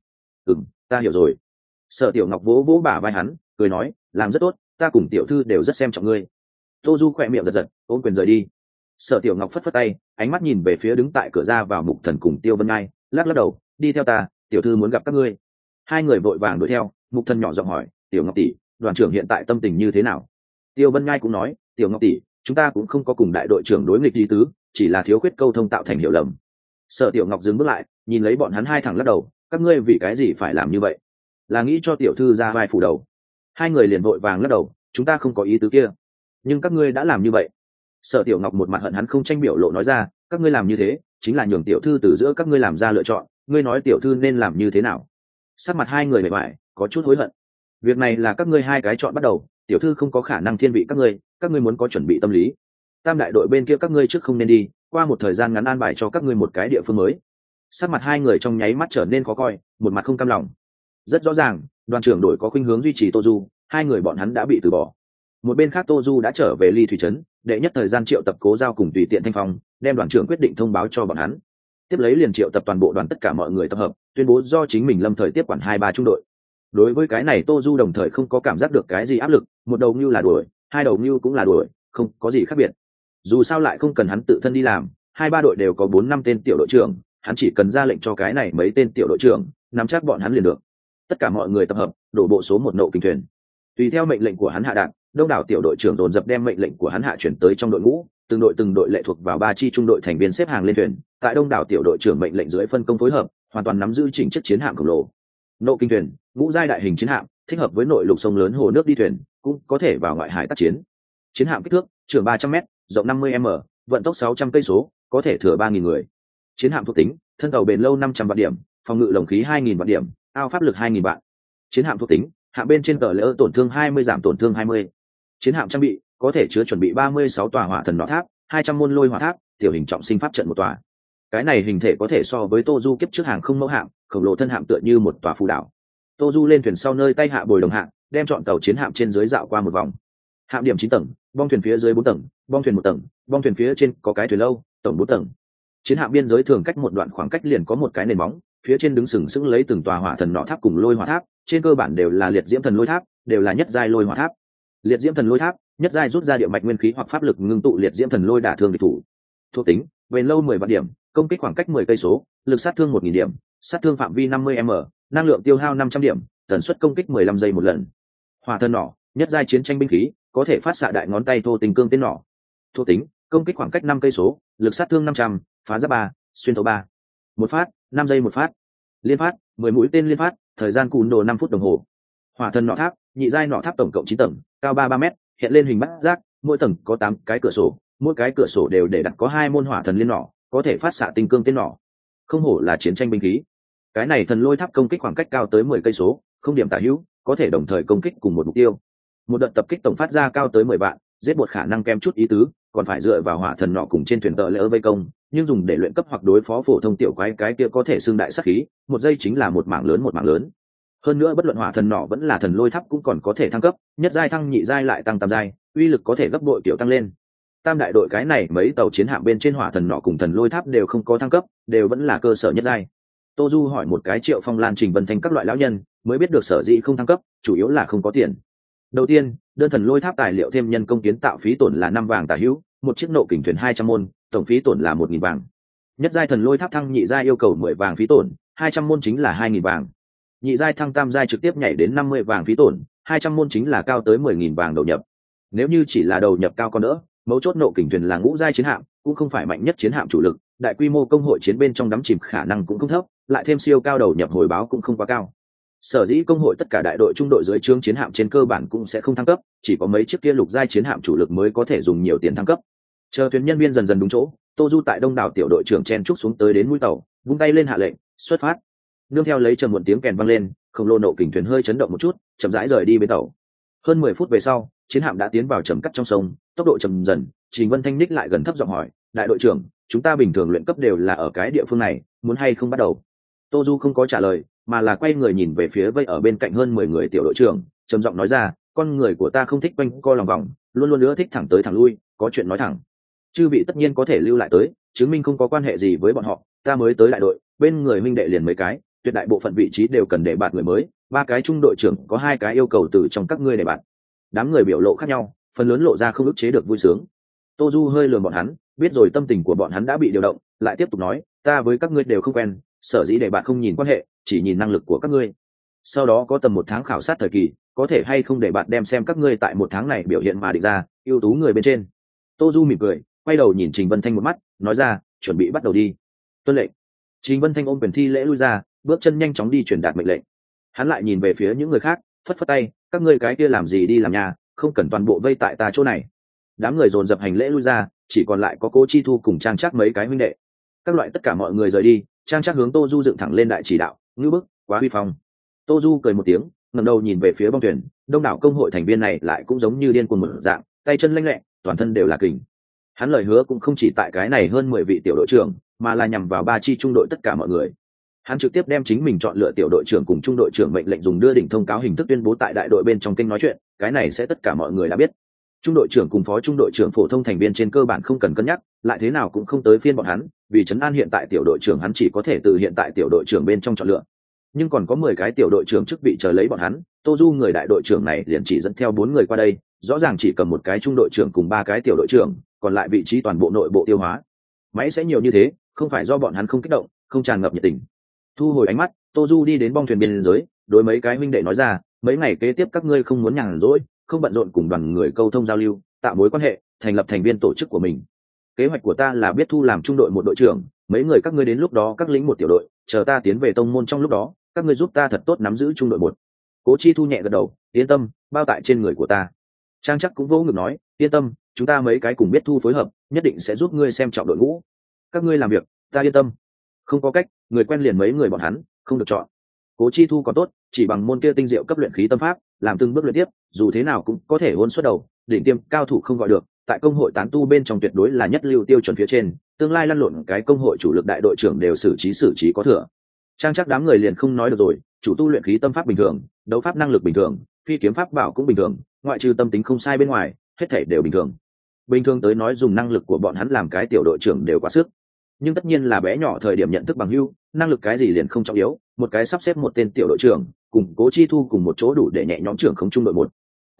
Ta hiểu rồi. Sở Tiểu Ngọc vỗ vỗ bả vai hắn, cười nói, làm rất tốt, ta cùng tiểu thư đều rất xem trọng ngươi. Tô Du khỏe miệng giật giật, ôm quyền rời đi. Sở Tiểu Ngọc phất phất tay, ánh mắt nhìn về phía đứng tại cửa ra vào Mục Thần cùng Tiêu Vân Ngai, lắc lắc đầu, đi theo ta, tiểu thư muốn gặp các ngươi. Hai người vội vàng đuổi theo. Mục Thần nhỏ giọng hỏi, Tiểu Ngọc tỷ, đoàn trưởng hiện tại tâm tình như thế nào? Tiêu Vân Ngai cũng nói, Tiểu Ngọc tỷ, chúng ta cũng không có cùng đại đội trưởng đối nghịch gì tứ, chỉ là thiếu khuyết câu thông tạo thành hiểu lầm. Sở Tiểu Ngọc dừng bước lại, nhìn lấy bọn hắn hai thẳng lắc đầu, các ngươi vì cái gì phải làm như vậy? Là nghĩ cho tiểu thư ra vai phủ đầu? Hai người liền vội vàng lắc đầu, chúng ta không có ý tứ kia. Nhưng các ngươi đã làm như vậy. Sở Tiểu Ngọc một mặt hận hắn không tranh biểu lộ nói ra, các ngươi làm như thế chính là nhường tiểu thư từ giữa các ngươi làm ra lựa chọn, ngươi nói tiểu thư nên làm như thế nào? Sắc mặt hai người mệt mỏi, có chút hối hận. Việc này là các ngươi hai cái chọn bắt đầu, tiểu thư không có khả năng thiên vị các ngươi muốn có chuẩn bị tâm lý. Tam đại đội bên kia các ngươi trước không nên đi, qua một thời gian ngắn an bài cho các ngươi một cái địa phương mới. Sắc mặt hai người trong nháy mắt trở nên khó coi, một mặt không cam lòng. Rất rõ ràng, đoàn trưởng đội có khuynh hướng duy trì Tô Du, hai người bọn hắn đã bị từ bỏ. Một bên khác Tô Du đã trở về Ly Thủy trấn, đệ nhất thời gian triệu tập Cố Giao cùng tùy tiện Thanh Phong, đem đoàn trưởng quyết định thông báo cho bọn hắn. Tiếp lấy liền triệu tập toàn bộ đoàn tất cả mọi người tập hợp, tuyên bố do chính mình lâm thời tiếp quản 2-3 trung đội. Đối với cái này Tô Du đồng thời không có cảm giác được cái gì áp lực, một đầu Nưu là đuổi, hai đầu Nưu cũng là đuổi, không có gì khác biệt. Dù sao lại không cần hắn tự thân đi làm, 2-3 đội đều có 4-5 tên tiểu đội trưởng, hắn chỉ cần ra lệnh cho cái này mấy tên tiểu đội trưởng, nắm chắc bọn hắn liền được. Tất cả mọi người tập hợp, đổ bộ số 1 nộ kình thuyền. Tùy theo mệnh lệnh của hắn hạ đạt, đông đảo tiểu đội trưởng dồn dập đem mệnh lệnh của hắn hạ chuyển tới trong đội ngũ, từng đội lệ thuộc vào 3 chi trung đội thành viên xếp hàng lên thuyền, tại đông đảo tiểu đội trưởng mệnh lệnh dưới phân công phối hợp, hoàn toàn nắm giữ chỉnh chất chiến hạm khổng lồ. Nộ kinh thuyền, ngũ giai đại hình chiến hạm, thích hợp với nội lục sông lớn hồ nước đi thuyền, cũng có thể vào ngoại hải tác chiến. Chiến hạm kích thước, trường 300m, rộng 50m, vận tốc 600 cây số, có thể thừa 3000 người. Chiến hạm thuộc tính, thân tàu bền lâu 500 vạn điểm, phòng ngự lồng khí 2000 vạn điểm, ao pháp lực 2000 vạn. Chiến hạm thuộc tính, hạm bên trên tờ lỡ tổn thương 20 giảm tổn thương 20. Chiến hạm trang bị, có thể chứa chuẩn bị 36 tòa hỏa thần nỏ tháp, 200 môn lôi hỏa tháp, tiểu hình trọng sinh pháp trận một tòa. Cái này hình thể có thể so với Tô Du kiếp trước hàng không mẫu hạm, khổng lồ thân hạm tựa như một tòa phù đảo. Tô Du lên thuyền sau nơi tay hạ bồi đồng hạm, đem chọn tàu chiến hạm trên dưới dạo qua một vòng. Hạm điểm 9 tầng, bong thuyền phía dưới 4 tầng, bong thuyền 1 tầng, bong thuyền phía trên có cái thuyền lâu, tổng 4 tầng. Chiến hạm biên giới thường cách một đoạn khoảng cách liền có một cái nền móng, phía trên đứng sừng sững lấy từng tòa hỏa thần nỏ tháp cùng lôi hỏa tháp, trên cơ bản đều là liệt diễm thần lôi tháp, đều là nhất giai lôi hỏa tháp. Liệt diễm thần lôi tháp, nhất giai rút ra địa mạch nguyên khí hoặc pháp lực ngưng tụ liệt diễm thần lôi đả thương địch thủ. Thuộc tính, bền lâu 10 vạn điểm, công kích khoảng cách 10 cây số, lực sát thương 1000 điểm, sát thương phạm vi 50m, năng lượng tiêu hao 500 điểm, tần suất công kích 15 giây một lần. Hỏa thần nỏ, nhất giai chiến tranh binh khí, có thể phát xạ đại ngón tay thô tình cương tên nỏ. Thuộc tính, công kích khoảng cách 5 cây số, lực sát thương 500, phá giáp 3, xuyên thấu 3. Một phát, 5 giây một phát. Liên phát, 10 mũi tên liên phát, thời gian cùn đồ 5 phút đồng hồ. Hỏa thần nỏ tháp, nhị giai nỏ tháp tổng cộng 9 tầng, cao 3 mét, hiện lên hình bát giác, mỗi tầng có 8 cái cửa sổ, mỗi cái cửa sổ đều để đặt có 2 môn hỏa thần liên nỏ, có thể phát xạ tinh cương tên nỏ. Không hổ là chiến tranh binh khí. Cái này thần lôi tháp công kích khoảng cách cao tới 10 cây số, không điểm tả hữu, có thể đồng thời công kích cùng một mục tiêu. Một đợt tập kích tổng phát ra cao tới 10 vạn, giết một khả năng kém chút ý tứ, còn phải dựa vào hỏa thần nỏ cùng trên thuyền tợ lỡ vây công, nhưng dùng để luyện cấp hoặc đối phó phổ thông tiểu quái cái kia có thể xương đại sát khí, một giây chính là một mảng lớn. Hơn nữa bất luận hỏa thần nỏ vẫn là thần lôi tháp cũng còn có thể thăng cấp, nhất giai thăng nhị giai lại tăng tam giai, uy lực có thể gấp bội kiểu tăng lên. Tam đại đội cái này mấy tàu chiến hạm bên trên hỏa thần nỏ cùng thần lôi tháp đều không có thăng cấp, đều vẫn là cơ sở nhất giai. Tô Du hỏi một cái Triệu Phong, Lan Trình Vân Thanh các loại lão nhân, mới biết được sở dĩ không thăng cấp, chủ yếu là không có tiền. Đầu tiên, đơn thần lôi tháp tài liệu thêm nhân công kiến tạo phí tổn là 5 vàng tả hữu, một chiếc nộ kình thuyền 200 môn, tổng phí tổn là 1000 vàng. Nhất giai thần lôi tháp thăng nhị giai yêu cầu 10 vàng phí tổn, 200 môn chính là 2000 vàng. Nhị giai thăng tam giai trực tiếp nhảy đến 50 vàng phí tổn, 200 môn chính là cao tới 10000 vàng đầu nhập. Nếu như chỉ là đầu nhập cao con nữa, mấu chốt nộ kình thuyền là ngũ giai chiến hạm, cũng không phải mạnh nhất chiến hạm chủ lực, đại quy mô công hội chiến bên trong đắm chìm khả năng cũng không thấp, lại thêm siêu cao đầu nhập hồi báo cũng không quá cao. Sở dĩ công hội tất cả đại đội trung đội dưới trướng chiến hạm trên cơ bản cũng sẽ không thăng cấp, chỉ có mấy chiếc kia lục giai chiến hạm chủ lực mới có thể dùng nhiều tiền thăng cấp. Chờ thuyền nhân viên dần dần đúng chỗ, Tô Du tại đông đảo tiểu đội trưởng chen trúc xuống tới đến mũi tàu, vung tay lên hạ lệnh, xuất phát. Nương theo lấy trầm một tiếng kèn vang lên, khổng lồ nộ kình thuyền hơi chấn động một chút, chậm rãi rời đi bến tàu. Hơn 10 phút về sau, chiến hạm đã tiến vào trầm cắt trong sông, tốc độ chậm dần. Trình Vân Thanh ních lại gần thấp giọng hỏi, đại đội trưởng, chúng ta bình thường luyện cấp đều là ở cái địa phương này, muốn hay không bắt đầu? Tô Du không có trả lời, mà là quay người nhìn về phía vây ở bên cạnh hơn 10 người tiểu đội trưởng, trầm giọng nói ra, con người của ta không thích quanh co lòng vòng, luôn luôn nữa thích thẳng tới thẳng lui, có chuyện nói thẳng. Chư vị tất nhiên có thể lưu lại tới, chứng minh không có quan hệ gì với bọn họ, ta mới tới đại đội, bên người minh đệ liền mấy cái, tuyệt đại bộ phận vị trí đều cần để bạt người mới, 3 cái trung đội trưởng có 2 cái yêu cầu từ trong các ngươi để bạt. Đám người biểu lộ khác nhau, phần lớn lộ ra không ức chế được vui sướng. Tô Du hơi lườm bọn hắn, biết rồi tâm tình của bọn hắn đã bị điều động, lại tiếp tục nói, ta với các ngươi đều không quen, sở dĩ để bạn không nhìn quan hệ, chỉ nhìn năng lực của các ngươi. Sau đó có tầm 1 tháng khảo sát thời kỳ, có thể hay không để bạn đem xem các ngươi tại 1 tháng này biểu hiện mà định ra ưu tú người bên trên. Tô Du mỉm cười, quay đầu nhìn Trình Vân Thanh một mắt, nói ra, chuẩn bị bắt đầu đi. Tuân lệnh. Trình Vân Thanh ôm quyền thi lễ lui ra, bước chân nhanh chóng đi truyền đạt mệnh lệnh. Hắn lại nhìn về phía những người khác, phất phất tay, các ngươi cái kia làm gì đi làm nhà, không cần toàn bộ vây tại ta chỗ này. Đám người dồn dập hành lễ lui ra, chỉ còn lại có Cố Chi Thu cùng Trang Trác mấy cái huynh đệ. Các loại tất cả mọi người rời đi, Trang Trác hướng Tô Du dựng thẳng lên đại chỉ đạo, ngư bức, quá uy phong. Tô Du cười một tiếng, ngẩng đầu nhìn về phía bong thuyền, đông đảo công hội thành viên này lại cũng giống như điên cuồng một dạng, tay chân lanh lẹ, toàn thân đều là kình. Hắn lời hứa cũng không chỉ tại cái này hơn 10 vị tiểu đội trưởng, mà là nhằm vào 3 chi trung đội tất cả mọi người. Hắn trực tiếp đem chính mình chọn lựa tiểu đội trưởng cùng trung đội trưởng mệnh lệnh dùng đưa đỉnh thông cáo hình thức tuyên bố tại đại đội bên trong kênh nói chuyện, cái này sẽ tất cả mọi người đã biết. Trung đội trưởng cùng phó trung đội trưởng phổ thông thành viên trên cơ bản không cần cân nhắc, lại thế nào cũng không tới phiên bọn hắn, vì trấn an hiện tại tiểu đội trưởng hắn chỉ có thể từ hiện tại tiểu đội trưởng bên trong chọn lựa. Nhưng còn có 10 cái tiểu đội trưởng chức vị chờ lấy bọn hắn, Tô Du người đại đội trưởng này liền chỉ dẫn theo 4 người qua đây, rõ ràng chỉ cầm 1 cái trung đội trưởng cùng 3 cái tiểu đội trưởng, còn lại vị trí toàn bộ nội bộ tiêu hóa. Máy sẽ nhiều như thế, không phải do bọn hắn không kích động, không tràn ngập nhiệt tình. Thu hồi ánh mắt, Tô Du đi đến bong thuyền biên giới, đối mấy cái huynh đệ nói ra, mấy ngày kế tiếp các ngươi không muốn nhàn rỗi, không bận rộn cùng đoàn người câu thông giao lưu, tạo mối quan hệ, thành lập thành viên tổ chức của mình. Kế hoạch của ta là biết thu làm trung đội 1 đội trưởng, mấy người các ngươi đến lúc đó các lính 1 tiểu đội, chờ ta tiến về tông môn trong lúc đó, các ngươi giúp ta thật tốt nắm giữ trung đội 1. Cố Chi Thu nhẹ gật đầu, yên tâm, bao tại trên người của ta. Trang Trác cũng vỗ ngực nói, yên tâm, chúng ta mấy cái cùng biết thu phối hợp, nhất định sẽ giúp ngươi xem trọng đội ngũ. Các ngươi làm việc, ta yên tâm. Không có cách, người quen liền mấy người bọn hắn, không được chọn. Cố Chi Thu còn tốt, chỉ bằng môn kia tinh diệu cấp luyện khí tâm pháp, làm từng bước luyện tiếp, dù thế nào cũng có thể hôn xuất đầu, đỉnh tiêm cao thủ không gọi được, tại công hội tán tu bên trong tuyệt đối là nhất lưu tiêu chuẩn phía trên, tương lai lăn lộn cái công hội chủ lực đại đội trưởng đều xử trí có thừa. Trang Trác đám người liền không nói được rồi, chủ tu luyện khí tâm pháp bình thường, đấu pháp năng lực bình thường, phi kiếm pháp bảo cũng bình thường, ngoại trừ tâm tính không sai bên ngoài, hết thảy đều bình thường. Bình thường tới nói dùng năng lực của bọn hắn làm cái tiểu đội trưởng đều quá sức. Nhưng tất nhiên là bé nhỏ thời điểm nhận thức bằng hữu, năng lực cái gì liền không trọng yếu, một cái sắp xếp một tên tiểu đội trưởng, cùng Cố Chi Thu cùng một chỗ đủ để nhẹ nhõm trưởng không trung đội 1.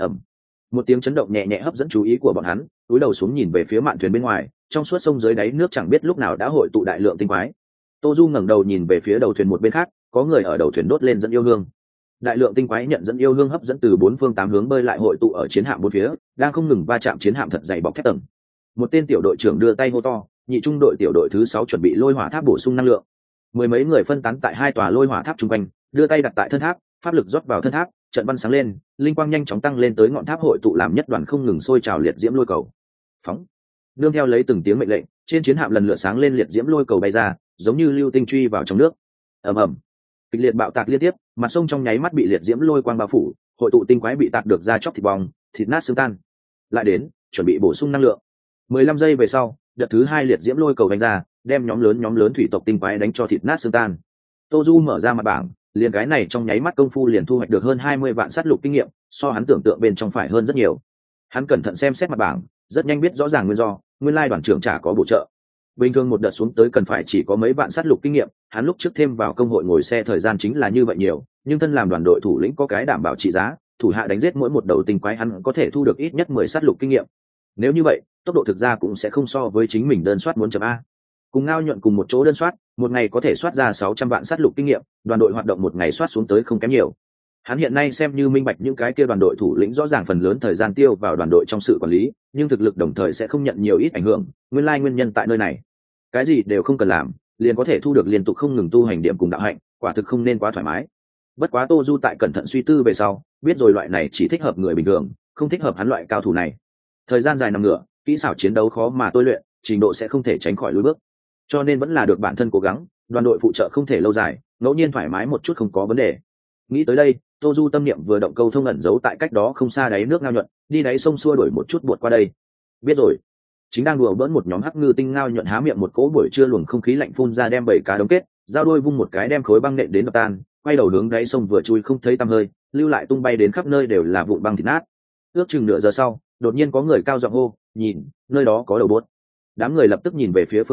Một tiếng chấn động nhẹ nhẹ hấp dẫn chú ý của bọn hắn, cúi đầu xuống nhìn về phía mạn thuyền bên ngoài, trong suốt sông dưới đáy nước chẳng biết lúc nào đã hội tụ đại lượng tinh quái. Tô Du ngẩng đầu nhìn về phía đầu thuyền một bên khác, có người ở đầu thuyền đốt lên dẫn yêu hương. Đại lượng tinh quái nhận dẫn yêu hương hấp dẫn từ 4 phương 8 hướng bơi lại hội tụ ở chiến hạm bốn phía, đang không ngừng va chạm chiến hạm thật dày bọc thép tầng. Một tên tiểu đội trưởng đưa tay hô to, nhị trung đội tiểu đội thứ 6 chuẩn bị lôi hỏa tháp bổ sung năng lượng. 10 mấy người phân tán tại 2 tòa lôi hỏa tháp chung quanh, đưa tay đặt tại thân tháp, pháp lực rót vào thân tháp, trận văn sáng lên, linh quang nhanh chóng tăng lên tới ngọn tháp hội tụ làm nhất đoàn không ngừng sôi trào liệt diễm lôi cầu. Phóng. Nương theo lấy từng tiếng mệnh lệnh, trên chiến hạm lần lượt sáng lên liệt diễm lôi cầu bay ra, giống như lưu tinh truy vào trong nước. Ầm ầm. Kịch liệt bạo tạc liên tiếp, mặt sông trong nháy mắt bị liệt diễm lôi quang bao phủ, hội tụ tinh quái bị tạc được ra chóc thịt bong, thịt nát xương tan. Lại đến, chuẩn bị bổ sung năng lượng. 15 giây về sau, đợt thứ 2 liệt diễm lôi cầu đánh ra, đem nhóm lớn thủy tộc tinh quái đánh cho thịt nát xương tan. Tô Du mở ra mặt bảng, liền cái này trong nháy mắt công phu liền thu hoạch được hơn 20 vạn sát lục kinh nghiệm, so hắn tưởng tượng bên trong phải hơn rất nhiều. Hắn cẩn thận xem xét mặt bảng, rất nhanh biết rõ ràng nguyên do, nguyên lai đoàn trưởng chả có bổ trợ. Bình thường một đợt xuống tới cần phải chỉ có mấy vạn sát lục kinh nghiệm, hắn lúc trước thêm vào công hội ngồi xe thời gian chính là như vậy nhiều, nhưng thân làm đoàn đội thủ lĩnh có cái đảm bảo trị giá, thủ hạ đánh giết mỗi một đầu tinh quái hắn có thể thu được ít nhất 10 sát lục kinh nghiệm. Nếu như vậy, tốc độ thực ra cũng sẽ không so với chính mình đơn soát muốn chấm A. Cùng Ngao Nhuận cùng một chỗ đơn soát, một ngày có thể soát ra 600 vạn sát lục kinh nghiệm, đoàn đội hoạt động một ngày soát xuống tới không kém nhiều. Hắn hiện nay xem như minh bạch những cái kia đoàn đội thủ lĩnh rõ ràng phần lớn thời gian tiêu vào đoàn đội trong sự quản lý, nhưng thực lực đồng thời sẽ không nhận nhiều ít ảnh hưởng, nguyên lai nguyên nhân tại nơi này. Cái gì đều không cần làm, liền có thể thu được liên tục không ngừng tu hành điểm cùng đạo hạnh, quả thực không nên quá thoải mái. Bất quá Tô Du tại cẩn thận suy tư về sau, biết rồi loại này chỉ thích hợp người bình thường, không thích hợp hắn loại cao thủ này. Thời gian dài nằm ngửa, kỹ xảo chiến đấu khó mà tôi luyện, trình độ sẽ không thể tránh khỏi lùi bước. Cho nên vẫn là được bản thân cố gắng, đoàn đội phụ trợ không thể lâu dài, ngẫu nhiên thoải mái một chút không có vấn đề. Nghĩ tới đây, Tô Du tâm niệm vừa động câu thông ẩn giấu tại cách đó không xa đáy nước Ngao Nhuận, đi đáy sông xua đuổi một chút buột qua đây. Biết rồi. Chính đang đùa bỡn một nhóm hắc ngư tinh Ngao Nhuận há miệng một cỗ buổi trưa luồng không khí lạnh phun ra đem 7 cá đống kết, giao đôi vung một cái đem khối băng nện đến đập tan, quay đầu hướng đáy sông vừa chui không thấy tăm hơi, lưu lại tung bay đến khắp nơi đều là vụn băng thịt nát. Ước chừng nửa giờ sau, đột nhiên có người cao giọng hô, nhìn, nơi đó có đầu bốt. Đám người lập tức nhìn về phía phương xa,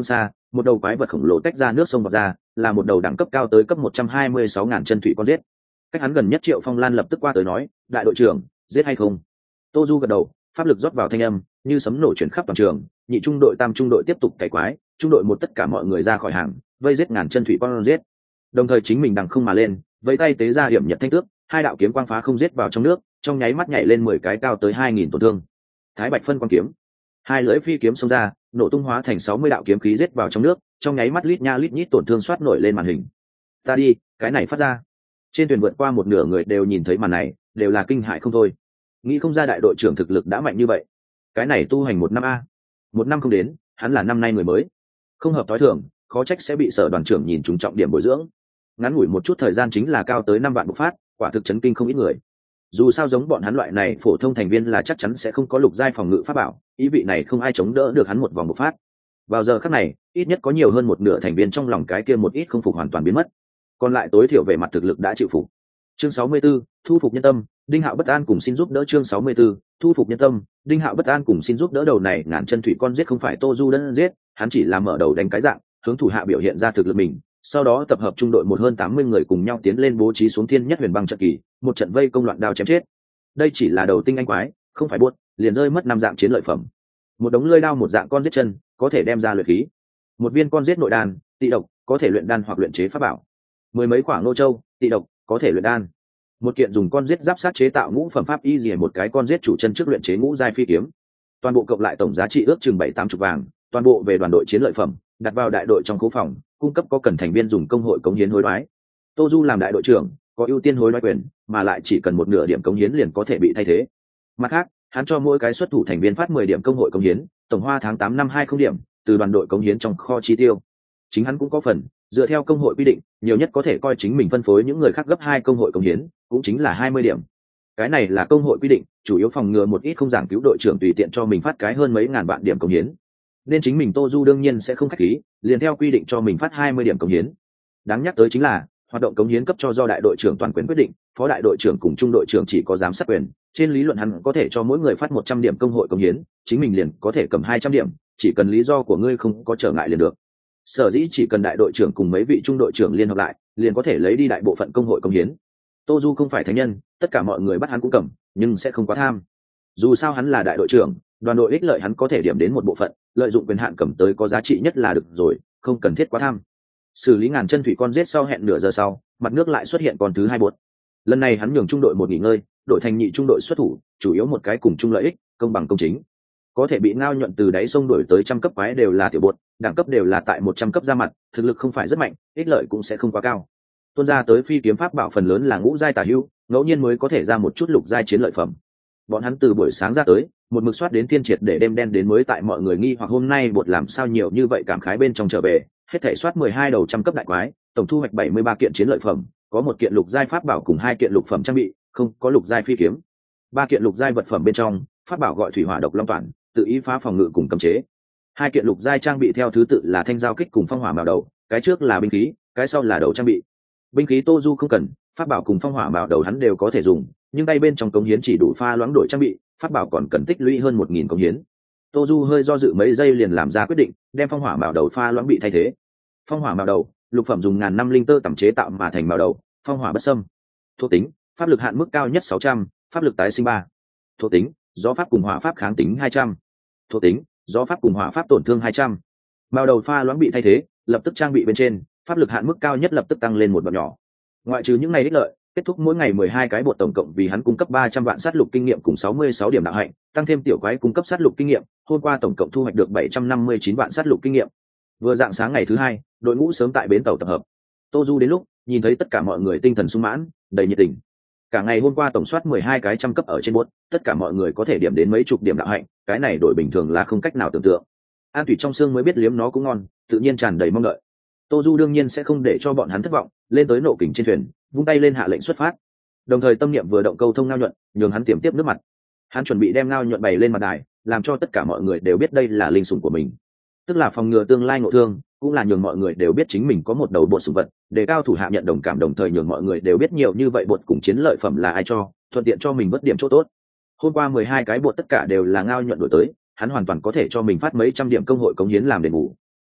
một đầu quái vật khổng lồ tách ra nước sông vào ra, là một đầu đẳng cấp cao tới cấp 126.000 chân thủy con giết. Cách hắn gần nhất Triệu Phong Lan lập tức qua tới nói, đại đội trưởng, giết hay không? Tô Du gật đầu, pháp lực rót vào thanh âm, như sấm nổ chuyển khắp toàn trường. Nhị trung đội, tam trung đội tiếp tục cày quái, trung đội một tất cả mọi người ra khỏi hàng, vây giết ngàn chân thủy con giết. Đồng thời chính mình đằng không mà lên, vẫy tay tế ra hiểm nhật thanh tước, hai đạo kiếm quang phá không giết vào trong nước, trong nháy mắt nhảy lên 10 cái cao tới 2000 tổn thương. Thái Bạch phân quang kiếm, hai lưỡi phi kiếm xông ra, nổ tung hóa thành 60 đạo kiếm khí giết vào trong nước, trong nháy mắt lít nha lít nhít tổn thương xoát nổi lên màn hình. Ta đi, cái này phát ra. Trên thuyền vượt qua một nửa người đều nhìn thấy màn này, đều là kinh hãi không thôi. Nghĩ không ra đại đội trưởng thực lực đã mạnh như vậy. Cái này tu hành 1 năm a. 1 năm không đến, hắn là năm nay người mới. Không hợp tối thường, khó trách sẽ bị sở đoàn trưởng nhìn trúng trọng điểm bồi dưỡng. Ngắn ngủi một chút thời gian chính là cao tới 5 vạn bộc phát, quả thực chấn kinh không ít người. Dù sao giống bọn hắn loại này phổ thông thành viên là chắc chắn sẽ không có lục giai phòng ngự pháp bảo, ý vị này không ai chống đỡ được hắn một vòng bộc phát. Vào giờ khắc này, ít nhất có nhiều hơn một nửa thành viên trong lòng cái kia một ít không phục hoàn toàn biến mất. Còn lại tối thiểu về mặt thực lực đã chịu phục. Chương 64, thu phục nhân tâm, Đinh Hạo bất an cùng xin giúp đỡ. Chương 64, thu phục nhân tâm, Đinh Hạo bất an cùng xin giúp đỡ. Đầu này ngàn chân thủy con giết không phải Tô Du đơn giết, hắn chỉ là mở đầu đánh cái dạng, hướng thủ hạ biểu hiện ra thực lực mình, sau đó tập hợp trung đội một hơn 80 người cùng nhau tiến lên bố trí xuống thiên nhất huyền băng trận kỳ, một trận vây công loạn đao chém chết. Đây chỉ là đầu tinh anh quái, không phải buốt, liền rơi mất 5 dạng chiến lợi phẩm. Một đống lưỡi đao một dạng con giết chân, có thể đem ra luyện khí. Một viên con giết nội đan, tị độc, có thể luyện đan hoặc luyện chế pháp bảo. Mười mấy quả ngô châu, tị độc, có thể luyện đan. Một kiện dùng con giết giáp sát chế tạo ngũ phẩm pháp y, một cái con giết chủ chân trước luyện chế ngũ giai phi kiếm. Toàn bộ cộng lại tổng giá trị ước chừng 7-80 vàng, toàn bộ về đoàn đội chiến lợi phẩm, đặt vào đại đội trong khố phòng, cung cấp có cần thành viên dùng công hội cống hiến hối đoái. Tô Du làm đại đội trưởng, có ưu tiên hối đoái quyền, mà lại chỉ cần một nửa điểm cống hiến liền có thể bị thay thế. Mặt khác, hắn cho mỗi cái xuất thủ thành viên phát 10 điểm công hội cống hiến, tổng hoa tháng 8 năm 20 điểm, từ đoàn đội cống hiến trong kho chi tiêu. Chính hắn cũng có phần, dựa theo công hội quy định, nhiều nhất có thể coi chính mình phân phối những người khác gấp 2 công hội cống hiến, cũng chính là 20 điểm. Cái này là công hội quy định, chủ yếu phòng ngừa một ít không giảng cứu đội trưởng tùy tiện cho mình phát cái hơn mấy ngàn vạn điểm cống hiến. Nên chính mình Tô Du đương nhiên sẽ không khách khí, liền theo quy định cho mình phát 20 điểm cống hiến. Đáng nhắc tới chính là, hoạt động cống hiến cấp cho do đại đội trưởng toàn quyền quyết định, phó đại đội trưởng cùng trung đội trưởng chỉ có giám sát quyền. Trên lý luận hắn có thể cho mỗi người phát 100 điểm công hội cống hiến, chính mình liền có thể cầm 200 điểm, chỉ cần lý do của ngươi không có trở ngại liền được. Sở dĩ chỉ cần đại đội trưởng cùng mấy vị trung đội trưởng liên hợp lại, liền có thể lấy đi đại bộ phận công hội cống hiến. Tô Du không phải thánh nhân, tất cả mọi người bắt hắn cũng cầm, nhưng sẽ không quá tham. Dù sao hắn là đại đội trưởng, đoàn đội ích lợi hắn có thể điểm đến một bộ phận, lợi dụng quyền hạn cầm tới có giá trị nhất là được rồi, không cần thiết quá tham. Xử lý ngàn chân thủy con giết sau hẹn nửa giờ sau, mặt nước lại xuất hiện con thứ 2 buột. Lần này hắn nhường trung đội một nghỉ ngơi, đội thành nhị trung đội xuất thủ, chủ yếu một cái cùng chung lợi ích, công bằng công chính. Có thể bị ngao nhuận từ đáy sông đổi tới trăm cấp quái đều là tiểu bột, đẳng cấp đều là tại 100 cấp ra mặt, thực lực không phải rất mạnh, ích lợi cũng sẽ không quá cao. Tuôn ra tới phi kiếm pháp bảo phần lớn là ngũ giai tả hữu, ngẫu nhiên mới có thể ra một chút lục giai chiến lợi phẩm. Bọn hắn từ buổi sáng ra tới, một mực soát đến thiên triệt để đêm đen đến mới tại mọi người nghi hoặc hôm nay bột làm sao nhiều như vậy cảm khái bên trong trở về, hết thể soát 12 đầu trăm cấp đại quái, tổng thu hoạch 73 kiện chiến lợi phẩm, có 1 kiện lục giai pháp bảo cùng 2 kiện lục phẩm trang bị, không có lục giai phi kiếm. 3 kiện lục giai vật phẩm bên trong, pháp bảo gọi thủy hỏa độc long toàn, tự ý phá phòng ngự cùng cấm chế. 2 kiện lục giai trang bị theo thứ tự là thanh giao kích cùng phong hỏa mào đầu, cái trước là binh khí, cái sau là đầu trang bị. Binh khí Tô Du không cần, pháp bảo cùng phong hỏa mào đầu hắn đều có thể dùng, nhưng tay bên trong cống hiến chỉ đủ pha loãng đổi trang bị, pháp bảo còn cần tích lũy hơn 1000 cống hiến. Tô Du hơi do dự mấy giây liền làm ra quyết định, đem phong hỏa mào đầu pha loãng bị thay thế. Phong hỏa mào đầu, lục phẩm dùng ngàn năm linh tơ tẩm chế tạo mà thành mào đầu, phong hỏa bất xâm. Thuộc tính, pháp lực hạn mức cao nhất 600, pháp lực tái sinh 3. Thuộc tính, gió pháp cùng hỏa pháp kháng tính 200. Thuộc tính, gió pháp cùng hỏa pháp tổn thương 200. Mào đầu pha loãng bị thay thế, lập tức trang bị bên trên, pháp lực hạn mức cao nhất lập tức tăng lên một đoạn nhỏ. Ngoại trừ những ngày ích lợi, kết thúc mỗi ngày 12 cái bột tổng cộng vì hắn cung cấp 300 vạn sát lục kinh nghiệm cùng 66 điểm đạo hạnh, tăng thêm tiểu quái cung cấp sát lục kinh nghiệm, hôm qua tổng cộng thu hoạch được 759 vạn sát lục kinh nghiệm. Vừa dạng sáng ngày thứ 2, đội ngũ sớm tại bến tàu tập hợp. Tô Du đến lúc, nhìn thấy tất cả mọi người tinh thần sung mãn, đầy nhiệt tình. Cả ngày hôm qua tổng soát 12 cái trăm cấp ở trên bột, tất cả mọi người có thể điểm đến mấy chục điểm đạo hạnh, cái này đội bình thường là không cách nào tưởng tượng. An thủy trong xương mới biết liếm nó cũng ngon, tự nhiên tràn đầy mong đợi. Tô Du đương nhiên sẽ không để cho bọn hắn thất vọng, lên tới nộ kình trên thuyền, vung tay lên hạ lệnh xuất phát. Đồng thời tâm niệm vừa động câu thông ngao nhuận, nhường hắn tiềm tiếp nước mặt. Hắn chuẩn bị đem ngao nhuận bày lên mặt đài, làm cho tất cả mọi người đều biết đây là linh sủng của mình, tức là phòng ngừa tương lai ngộ thương, cũng là nhường mọi người đều biết chính mình có một đầu bột sủng vật, để cao thủ hạ nhận đồng cảm, đồng thời nhường mọi người đều biết nhiều như vậy bột cùng chiến lợi phẩm là ai cho, thuận tiện cho mình vớt điểm chỗ tốt. Hôm qua 12 cái bột tất cả đều là ngao nhuận đổi tới, hắn hoàn toàn có thể cho mình phát mấy trăm điểm công hội cống hiến làm đền bù.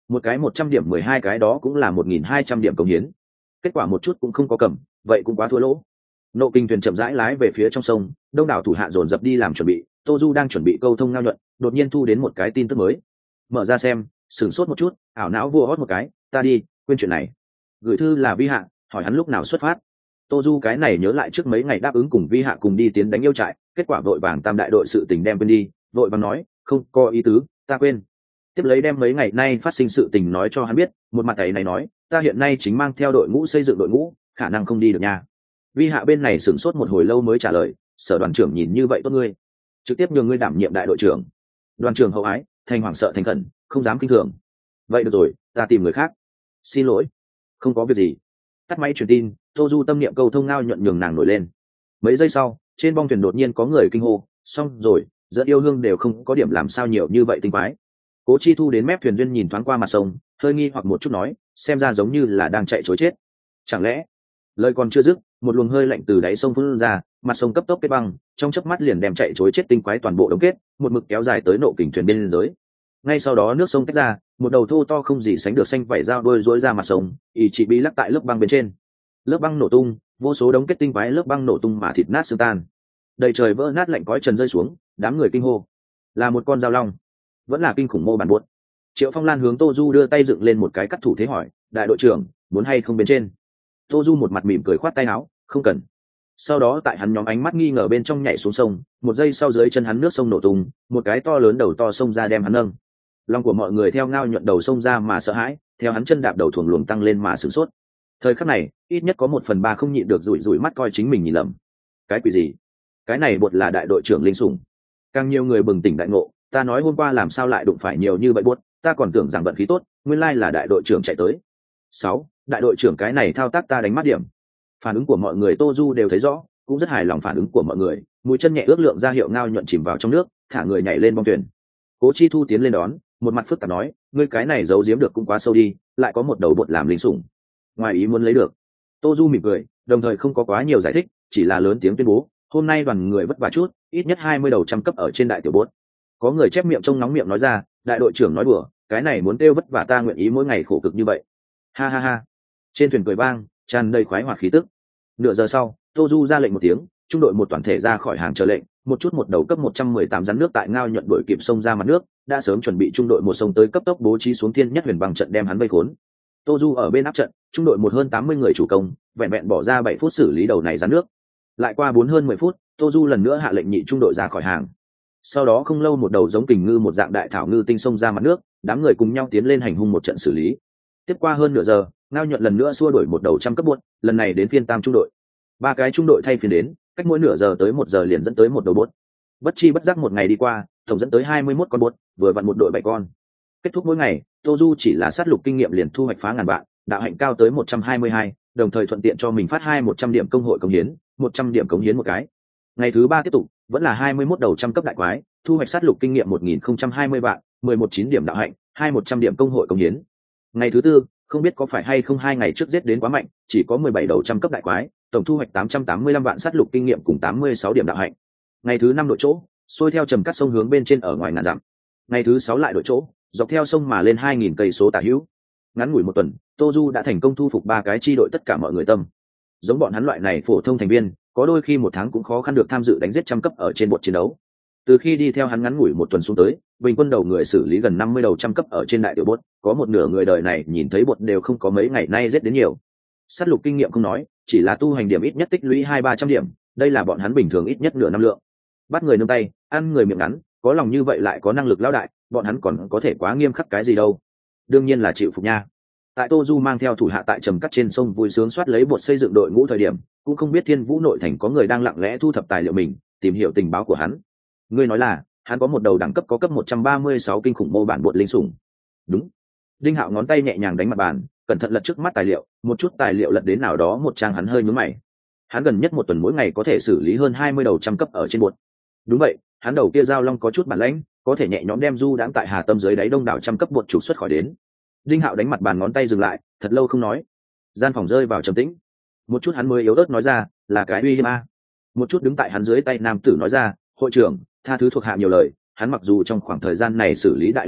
một cái 100 điểm 12 cái đó cũng là 1.200 điểm cống hiến. Kết quả một chút cũng không có cầm, vậy cũng quá thua lỗ. Nộ kinh thuyền chậm rãi lái về phía trong sông, đông đảo thủ hạ dồn dập đi làm chuẩn bị. Tô Du đang chuẩn bị câu thông Ngao Nhuận, đột nhiên thu đến một cái tin tức mới. Mở ra xem, sửng sốt một chút, ảo não vua hót một cái, ta đi, quên chuyện này. Gửi thư là Vi Hạ, hỏi hắn lúc nào xuất phát. Tô Du cái này nhớ lại trước mấy ngày đáp ứng cùng Vi Hạ cùng đi tiến đánh yêu trại, kết quả vội vàng tam đại đội sự tình đem quên đi, vội vàng nói, không có ý tứ, ta quên. Tiếp lấy đem mấy ngày nay phát sinh sự tình nói cho hắn biết, một mặt ấy này nói, ta hiện nay chính mang theo đội ngũ xây dựng đội ngũ, khả năng không đi được nha. Vi Hạ bên này sửng sốt một hồi lâu mới trả lời, Sở đoàn trưởng nhìn như vậy tốt ngươi, trực tiếp nhường ngươi đảm nhiệm đại đội trưởng. Đoàn trưởng hậu ái, thành hoảng sợ thành khẩn, không dám kinh thường. Vậy được rồi, ta tìm người khác. Xin lỗi. Không có việc gì. Tắt máy truyền tin, Tô Du tâm niệm câu thông Ngao Nhuận nhường nàng nổi lên. Mấy giây sau, trên bong thuyền đột nhiên có người kinh hô, xong rồi, dẫn yêu hương đều không có điểm làm sao nhiều như vậy tinh quái. Cố Chi Thu đến mép thuyền duyên nhìn thoáng qua mặt sông, hơi nghi hoặc một chút nói, xem ra giống như là đang chạy trối chết. Chẳng lẽ? Lời còn chưa dứt, một luồng hơi lạnh từ đáy sông phun ra, mặt sông cấp tốc kết băng, trong chớp mắt liền đem chạy trối chết tinh quái toàn bộ đóng kết, một mực kéo dài tới nộ kình thuyền bên dưới. Ngay sau đó nước sông tách ra, một đầu thô to không gì sánh được xanh vảy dao đuôi rối ra mặt sông, ỷ chỉ bị lắc tại lớp băng bên trên. Lớp băng nổ tung, vô số đống kết tinh quái lớp băng nổ tung mà thịt nát xương tan. Đầy trời vỡ nát lạnh cói trần rơi xuống, đám người kinh hô. Là một con dao long, vẫn là kinh khủng mô bản buốt. Triệu Phong Lan hướng Tô Du đưa tay dựng lên một cái cắt thủ thế hỏi, đại đội trưởng, muốn hay không bên trên? Tô Du một mặt mỉm cười khoát tay áo, không cần. Sau đó tại hắn nhóm ánh mắt nghi ngờ bên trong nhảy xuống sông, một giây sau dưới chân hắn nước sông nổ tung, một cái to lớn đầu to sông ra đem hắn nâng. Lòng của mọi người theo Ngao Nhuận đầu sông ra mà sợ hãi, theo hắn chân đạp đầu thuồng luồng tăng lên mà sửng sốt. Thời khắc này, ít nhất có 1/3 không nhịn được rủi rủi mắt coi chính mình nhìn lầm. Cái quỷ gì? Cái này bột là đại đội trưởng Linh Sủng. Càng nhiều người bừng tỉnh đại ngộ, ta nói hôm qua làm sao lại đụng phải nhiều như vậy buốt, ta còn tưởng rằng vận khí tốt, nguyên lai là đại đội trưởng chạy tới. 6. Đại đội trưởng cái này thao tác ta đánh mắt điểm. Phản ứng của mọi người Tô Du đều thấy rõ, cũng rất hài lòng phản ứng của mọi người, mũi chân nhẹ ước lượng ra hiệu Ngao Nhuận chìm vào trong nước, thả người nhảy lên bong thuyền. Cố Chi Thu tiến lên đón, một mặt phức tạp nói, ngươi cái này giấu giếm được cũng quá sâu đi, lại có một đầu bột làm Linh Sủng. Ngoài ý muốn lấy được. Tô Du mỉm cười, đồng thời không có quá nhiều giải thích, chỉ là lớn tiếng tuyên bố, hôm nay đoàn người vất vả chút, ít nhất 20 đầu trăm cấp ở trên đại tiểu bốt. Có người chép miệng trông nóng miệng nói ra, đại đội trưởng nói đùa, cái này muốn kêu vất vả ta nguyện ý mỗi ngày khổ cực như vậy. Ha ha ha. Trên thuyền cười vang, tràn đầy khoái hoạt khí tức. Nửa giờ sau, Tô Du ra lệnh một tiếng, trung đội một toàn thể ra khỏi hàng chờ lệnh, một chút một đầu cấp 118 rắn nước tại Ngao Nhuận đuổi kịp sông ra mặt nước, đã sớm chuẩn bị trung đội một sông tới cấp tốc bố trí xuống thiên nhất huyền bằng trận đem hắn vây khốn. Tô Du ở bên áp trận, trung đội một hơn 80 người chủ công, vẹn vẹn bỏ ra 7 phút xử lý đầu này rắn nước. Lại qua 4 hơn 10 phút, Tô Du lần nữa hạ lệnh nhị trung đội ra khỏi hàng. Sau đó không lâu một đầu giống kình ngư một dạng đại thảo ngư tinh sông ra mặt nước, đám người cùng nhau tiến lên hành hung một trận xử lý. Tiếp qua hơn nửa giờ, Ngao Nhuận lần nữa xua đuổi một đầu trăm cấp buốt, lần này đến phiên tam trung đội. Ba cái trung đội thay phiên đến, cách mỗi nửa giờ tới 1 giờ liền dẫn tới một đầu buốt. Bất chi bất giác một ngày đi qua, tổng dẫn tới 21 con buốt, vừa vặn một đội 7 con. Kết thúc mỗi ngày, Tô Du chỉ là sát lục kinh nghiệm liền thu hoạch phá ngàn vạn, đạo hạnh cao tới 122, đồng thời thuận tiện cho mình phát 100 điểm công hội cống hiến, 100 điểm cống hiến một cái. Ngày thứ 3 tiếp tục, vẫn là 21 đầu trăm cấp đại quái, thu hoạch sát lục kinh nghiệm 1020 vạn, 11 điểm đạo hạnh, 100 điểm công hội cống hiến. Ngày thứ 4, không biết có phải hay không 2 ngày trước giết đến quá mạnh, chỉ có 17 đầu trăm cấp đại quái, tổng thu hoạch 885 vạn sát lục kinh nghiệm cùng 86 điểm đạo hạnh. Ngày thứ 5 đội chỗ, xuôi theo trầm cắt sông hướng bên trên ở ngoài ngàn dặm. Ngày thứ 6 lại đội chỗ, dọc theo sông mà lên 2000 cây số tả hữu. Ngắn ngủi một tuần, Tô Du đã thành công thu phục 3 cái chi đội tất cả mọi người tâm. Giống bọn hắn loại này phổ thông thành viên, có đôi khi 1 tháng cũng khó khăn được tham dự đánh giết trăm cấp ở trên bột chiến đấu. Từ khi đi theo hắn ngắn ngủi một tuần xuống tới, bình quân đầu người xử lý gần 50 đầu trăm cấp ở trên đại tiểu bột, có một nửa người đời này nhìn thấy bột đều không có mấy ngày nay giết đến nhiều. Sát lục kinh nghiệm không nói, chỉ là tu hành điểm ít nhất tích lũy 200-300 điểm, đây là bọn hắn bình thường ít nhất nửa năm lượng. Bắt người nương tay, ăn người miệng ngắn, có lòng như vậy lại có năng lực lão đại, bọn hắn còn có thể quá nghiêm khắc cái gì đâu. Đương nhiên là chịu phục nha. Tại Tô Du mang theo thủ hạ tại trầm cắt trên sông vui sướng soát lấy bột xây dựng đội ngũ thời điểm, cũng không biết Thiên Vũ nội thành có người đang lặng lẽ thu thập tài liệu mình, tìm hiểu tình báo của hắn. Ngươi nói là, hắn có một đầu đẳng cấp có cấp 136 kinh khủng mô bản bột linh sủng. Đúng. Đinh Hạo ngón tay nhẹ nhàng đánh mặt bàn, cẩn thận lật trước mắt tài liệu, một chút tài liệu lật đến nào đó một trang hắn hơi nhướng mày. Hắn gần nhất một tuần mỗi ngày có thể xử lý hơn 20 đầu trăm cấp ở trên bột. Đúng vậy, hắn đầu kia giao long có chút bản lãnh, có thể nhẹ nhõm đem du đãng tại Hà Tâm dưới đáy đông đảo trăm cấp bột trục xuất khỏi đến. Đinh Hạo đánh mặt bàn ngón tay dừng lại, thật lâu không nói. Gian phòng rơi vào trầm tĩnh. Một chút hắn mới yếu ớt nói ra, là cái uy hiếp a. Một chút đứng tại hắn dưới tay nam tử nói ra, hội trưởng, tha thứ thuộc hạ nhiều lời, hắn mặc dù trong khoảng thời gian này xử lý đại lượng bốt,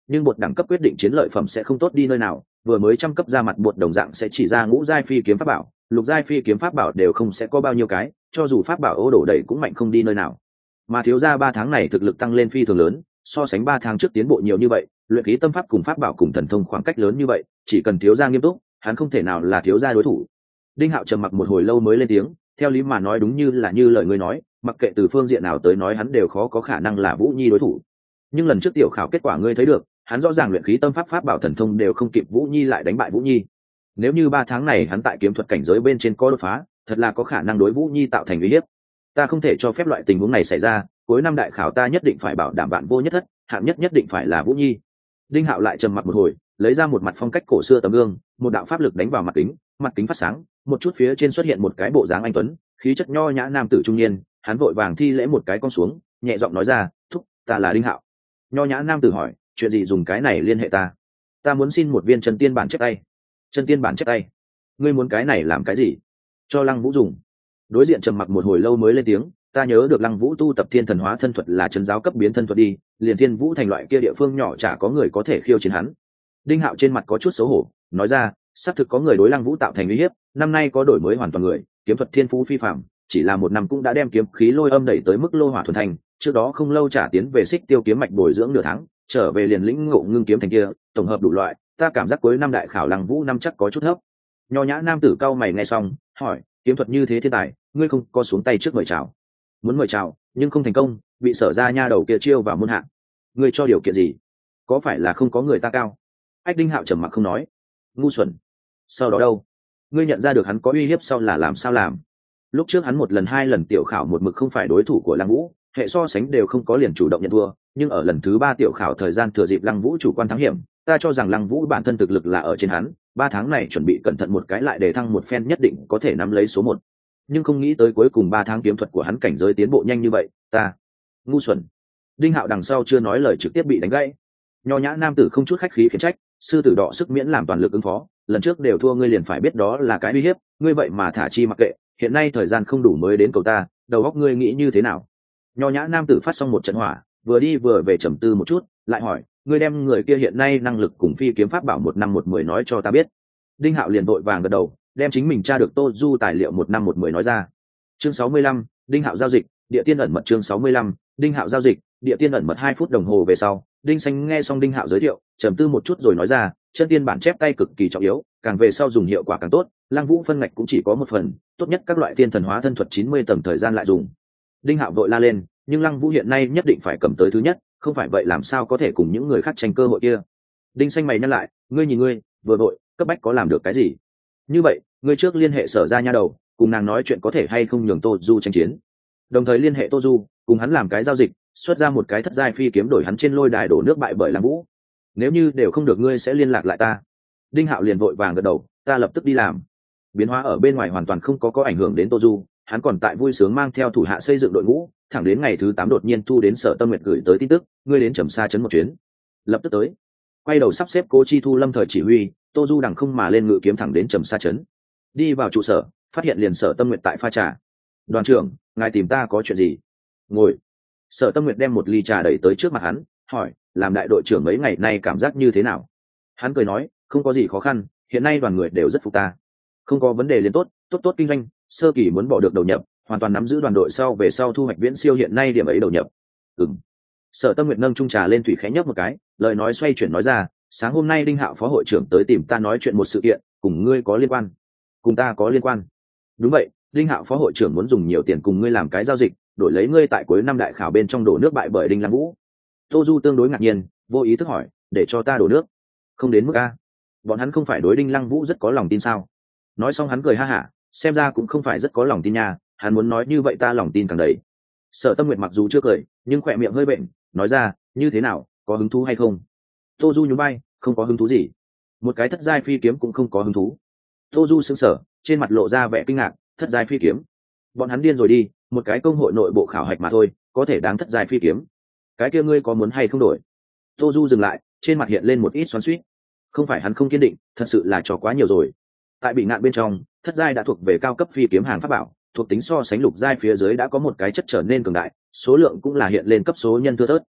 nhưng bột đẳng cấp quyết định chiến lợi phẩm sẽ không tốt đi nơi nào, vừa mới trăm cấp ra mặt bột đồng dạng sẽ chỉ ra ngũ giai phi kiếm pháp bảo, lục giai phi kiếm pháp bảo đều không sẽ có bao nhiêu cái, cho dù pháp bảo ô đổ đẩy cũng mạnh không đi nơi nào. Mà thiếu gia 3 tháng này thực lực tăng lên phi thường lớn, so sánh 3 tháng trước tiến bộ nhiều như vậy, luyện khí tâm pháp cùng pháp bảo cùng thần thông khoảng cách lớn như vậy, chỉ cần thiếu gia nghiêm túc, hắn không thể nào là thiếu gia đối thủ. Đinh Hạo trầm mặc một hồi lâu mới lên tiếng, theo lý mà nói đúng như là như lời ngươi nói, mặc kệ từ phương diện nào tới nói hắn đều khó có khả năng là Vũ Nhi đối thủ. Nhưng lần trước tiểu khảo kết quả ngươi thấy được, hắn rõ ràng luyện khí tâm pháp pháp bảo thần thông đều không kịp Vũ Nhi lại đánh bại Vũ Nhi. Nếu như 3 tháng này hắn tại kiếm thuật cảnh giới bên trên có đột phá, thật là có khả năng đối Vũ Nhi tạo thành uy hiếp. Ta không thể cho phép loại tình huống này xảy ra, cuối năm đại khảo ta nhất định phải bảo đảm bạn vô nhất thất, hạng nhất nhất định phải là Vũ Nhi. Đinh Hạo lại trầm mặc một hồi, lấy ra một mặt phong cách cổ xưa tấm gương, một đạo pháp lực đánh vào mặt kính phát sáng, một chút phía trên xuất hiện một cái bộ dáng anh tuấn, khí chất nho nhã nam tử trung niên, hắn vội vàng thi lễ một cái con xuống, nhẹ giọng nói ra, "Thúc, ta là Đinh Hạo." Nho nhã nam tử hỏi, "Chuyện gì dùng cái này liên hệ ta?" "Ta muốn xin một viên chân tiên bản chép tay." "Chân tiên bản chép tay? Ngươi muốn cái này làm cái gì?" "Cho Lăng Vũ dùng." Đối diện trầm mặc một hồi lâu mới lên tiếng, "Ta nhớ được Lăng Vũ tu tập thiên thần hóa thân thuật là trấn giáo cấp biến thân thuật đi, liền thiên vũ thành loại kia địa phương nhỏ chả có người có thể khiêu chiến hắn." Đinh Hạo trên mặt có chút xấu hổ, nói ra, xác thực có người đối Lăng Vũ tạo thành uy hiếp, năm nay có đổi mới hoàn toàn người, kiếm thuật thiên phú phi phàm, chỉ là 1 năm cũng đã đem kiếm khí lôi âm đẩy tới mức lô hỏa thuần thành, trước đó không lâu trả tiến về Xích Tiêu kiếm mạch bồi dưỡng nửa tháng, trở về liền lĩnh ngộ ngưng kiếm thành kia, tổng hợp đủ loại, ta cảm giác cuối năm đại khảo Lăng Vũ năm chắc có chút thấp. Nho nhã nam tử cao mày nghe xong, hỏi, kiếm thuật như thế thiên tài, ngươi không có xuống tay trước mời chào? Muốn mời chào, nhưng không thành công, bị Sở ra nha đầu kia chiêu vào môn hạ. Ngươi cho điều kiện gì? Có phải là không có người ta cao? Ách Đinh Hạo trầm mặc không nói. Ngu xuẩn. Sau đó đâu? Ngươi nhận ra được hắn có uy hiếp sau là làm sao làm? Lúc trước hắn 1 lần 2 lần tiểu khảo một mực không phải đối thủ của Lăng Vũ, hệ so sánh đều không có liền chủ động nhận thua, nhưng ở lần thứ 3 tiểu khảo thời gian thừa dịp Lăng Vũ chủ quan thắng hiểm, ta cho rằng Lăng Vũ bản thân thực lực là ở trên hắn, 3 tháng này chuẩn bị cẩn thận một cái lại để thăng một phen nhất định có thể nắm lấy số 1. Nhưng không nghĩ tới cuối cùng 3 tháng kiếm thuật của hắn cảnh giới tiến bộ nhanh như vậy, ta ngu xuẩn. Đinh Hạo đằng sau chưa nói lời trực tiếp bị đánh gãy. Nho nhã nam tử không chút khách khí khiển trách, sư tử đọ sức miễn làm toàn lực ứng phó, lần trước đều thua ngươi liền phải biết đó là cái uy hiếp, ngươi vậy mà thả chi mặc kệ, hiện nay thời gian không đủ mới đến cầu ta, đầu óc ngươi nghĩ như thế nào? Nho nhã nam tử phát xong một trận hỏa, vừa đi vừa về trầm tư một chút, lại hỏi, ngươi đem người kia hiện nay năng lực cùng phi kiếm pháp bảo 1 năm 1 10 nói cho ta biết. Đinh Hạo liền vội vàng gật đầu, đem chính mình tra được Tô Du tài liệu 1 năm 1 10 nói ra. Chương 65, Đinh Hạo giao dịch, địa tiên ẩn mật. Chương 65, Đinh Hạo giao dịch, địa tiên ẩn mật. 2 phút đồng hồ về sau, Đinh Xanh nghe xong Đinh Hạo giới thiệu, trầm tư một chút rồi nói ra, chân tiên bản chép tay cực kỳ trọng yếu, càng về sau dùng hiệu quả càng tốt, Lăng Vũ phân ngạch cũng chỉ có 1 phần, tốt nhất các loại tiên thần hóa thân thuật 90 tầng thời gian lại dùng. Đinh Hạo vội la lên, nhưng Lăng Vũ hiện nay nhất định phải cầm tới thứ nhất, không phải vậy làm sao có thể cùng những người khác tranh cơ hội kia. Đinh Xanh mày nhăn lại, ngươi nhìn ngươi, vừa vội, cấp bách có làm được cái gì? Như vậy, ngươi trước liên hệ Sở ra nha đầu, cùng nàng nói chuyện có thể hay không nhường Tô Du tranh chiến. Đồng thời liên hệ Tô Du, cùng hắn làm cái giao dịch, xuất ra một cái thất giai phi kiếm đổi hắn trên lôi đài đổ nước bại bởi Lăng Vũ. Nếu như đều không được ngươi sẽ liên lạc lại ta. Đinh Hạo liền vội vàng gật đầu, ta lập tức đi làm. Biến hóa ở bên ngoài hoàn toàn không có ảnh hưởng đến Tô Du, hắn còn tại vui sướng mang theo thủ hạ xây dựng đội ngũ, thẳng đến ngày thứ 8 đột nhiên thu đến Sở Tâm Nguyệt gửi tới tin tức, ngươi đến Trầm Sa trấn một chuyến. Lập tức tới. Quay đầu sắp xếp Cố Chi Thu lâm thời chỉ huy, Tô Du đằng không mà lên ngự kiếm thẳng đến Trầm Sa trấn. Đi vào trụ sở, phát hiện liền Sở Tâm Nguyệt tại pha trà. Đoàn trưởng, ngài tìm ta có chuyện gì? Ngồi. Sở Tâm Nguyệt đem một ly trà đẩy tới trước mặt hắn, hỏi, làm đại đội trưởng mấy ngày nay cảm giác như thế nào? Hắn cười nói, không có gì khó khăn, hiện nay đoàn người đều rất phục ta. Không có vấn đề liền tốt, tốt kinh doanh, sơ kỳ muốn bỏ được đầu nhập, hoàn toàn nắm giữ đoàn đội sau về sau thu hoạch viễn siêu hiện nay điểm ấy đầu nhập. Sở Tâm Nguyệt nâng chung trà lên thủy khẽ nhấp một cái, lời nói xoay chuyển nói ra, sáng hôm nay Đinh Hạo phó hội trưởng tới tìm ta nói chuyện một sự kiện, cùng ngươi có liên quan. Cùng ta có liên quan? Đúng vậy, Đinh Hạo phó hội trưởng muốn dùng nhiều tiền cùng ngươi làm cái giao dịch, đổi lấy ngươi tại cuối năm đại khảo bên trong đổ nước bại bởi Đinh Lăng Vũ. Tô Du tương đối ngạc nhiên, vô ý thức hỏi, để cho ta đổ nước? Không đến mức a. Bọn hắn không phải đối Đinh Lăng Vũ rất có lòng tin sao? Nói xong hắn cười ha hả, xem ra cũng không phải rất có lòng tin nha, hắn muốn nói như vậy ta lòng tin càng đầy. Sở Tâm Nguyệt mặc dù chưa cười, nhưng khỏe miệng hơi bệnh, nói ra, như thế nào, có hứng thú hay không? Tô Du nhún vai, không có hứng thú gì. Một cái thất giai phi kiếm cũng không có hứng thú. Tô Du sững sờ, trên mặt lộ ra vẻ kinh ngạc, thất giai phi kiếm? Bọn hắn điên rồi đi, một cái công hội nội bộ khảo hạch mà thôi, có thể đáng thất giai phi kiếm. Cái kia ngươi có muốn hay không đổi? Tô Du dừng lại, trên mặt hiện lên một ít xoắn xuýt. Không phải hắn không kiên định, thật sự là trò quá nhiều rồi. Tại bị ngạn bên trong, thất giai đã thuộc về cao cấp phi kiếm hàng pháp bảo, thuộc tính so sánh lục giai phía dưới đã có một cái chất trở nên cường đại, số lượng cũng là hiện lên cấp số nhân thưa thớt.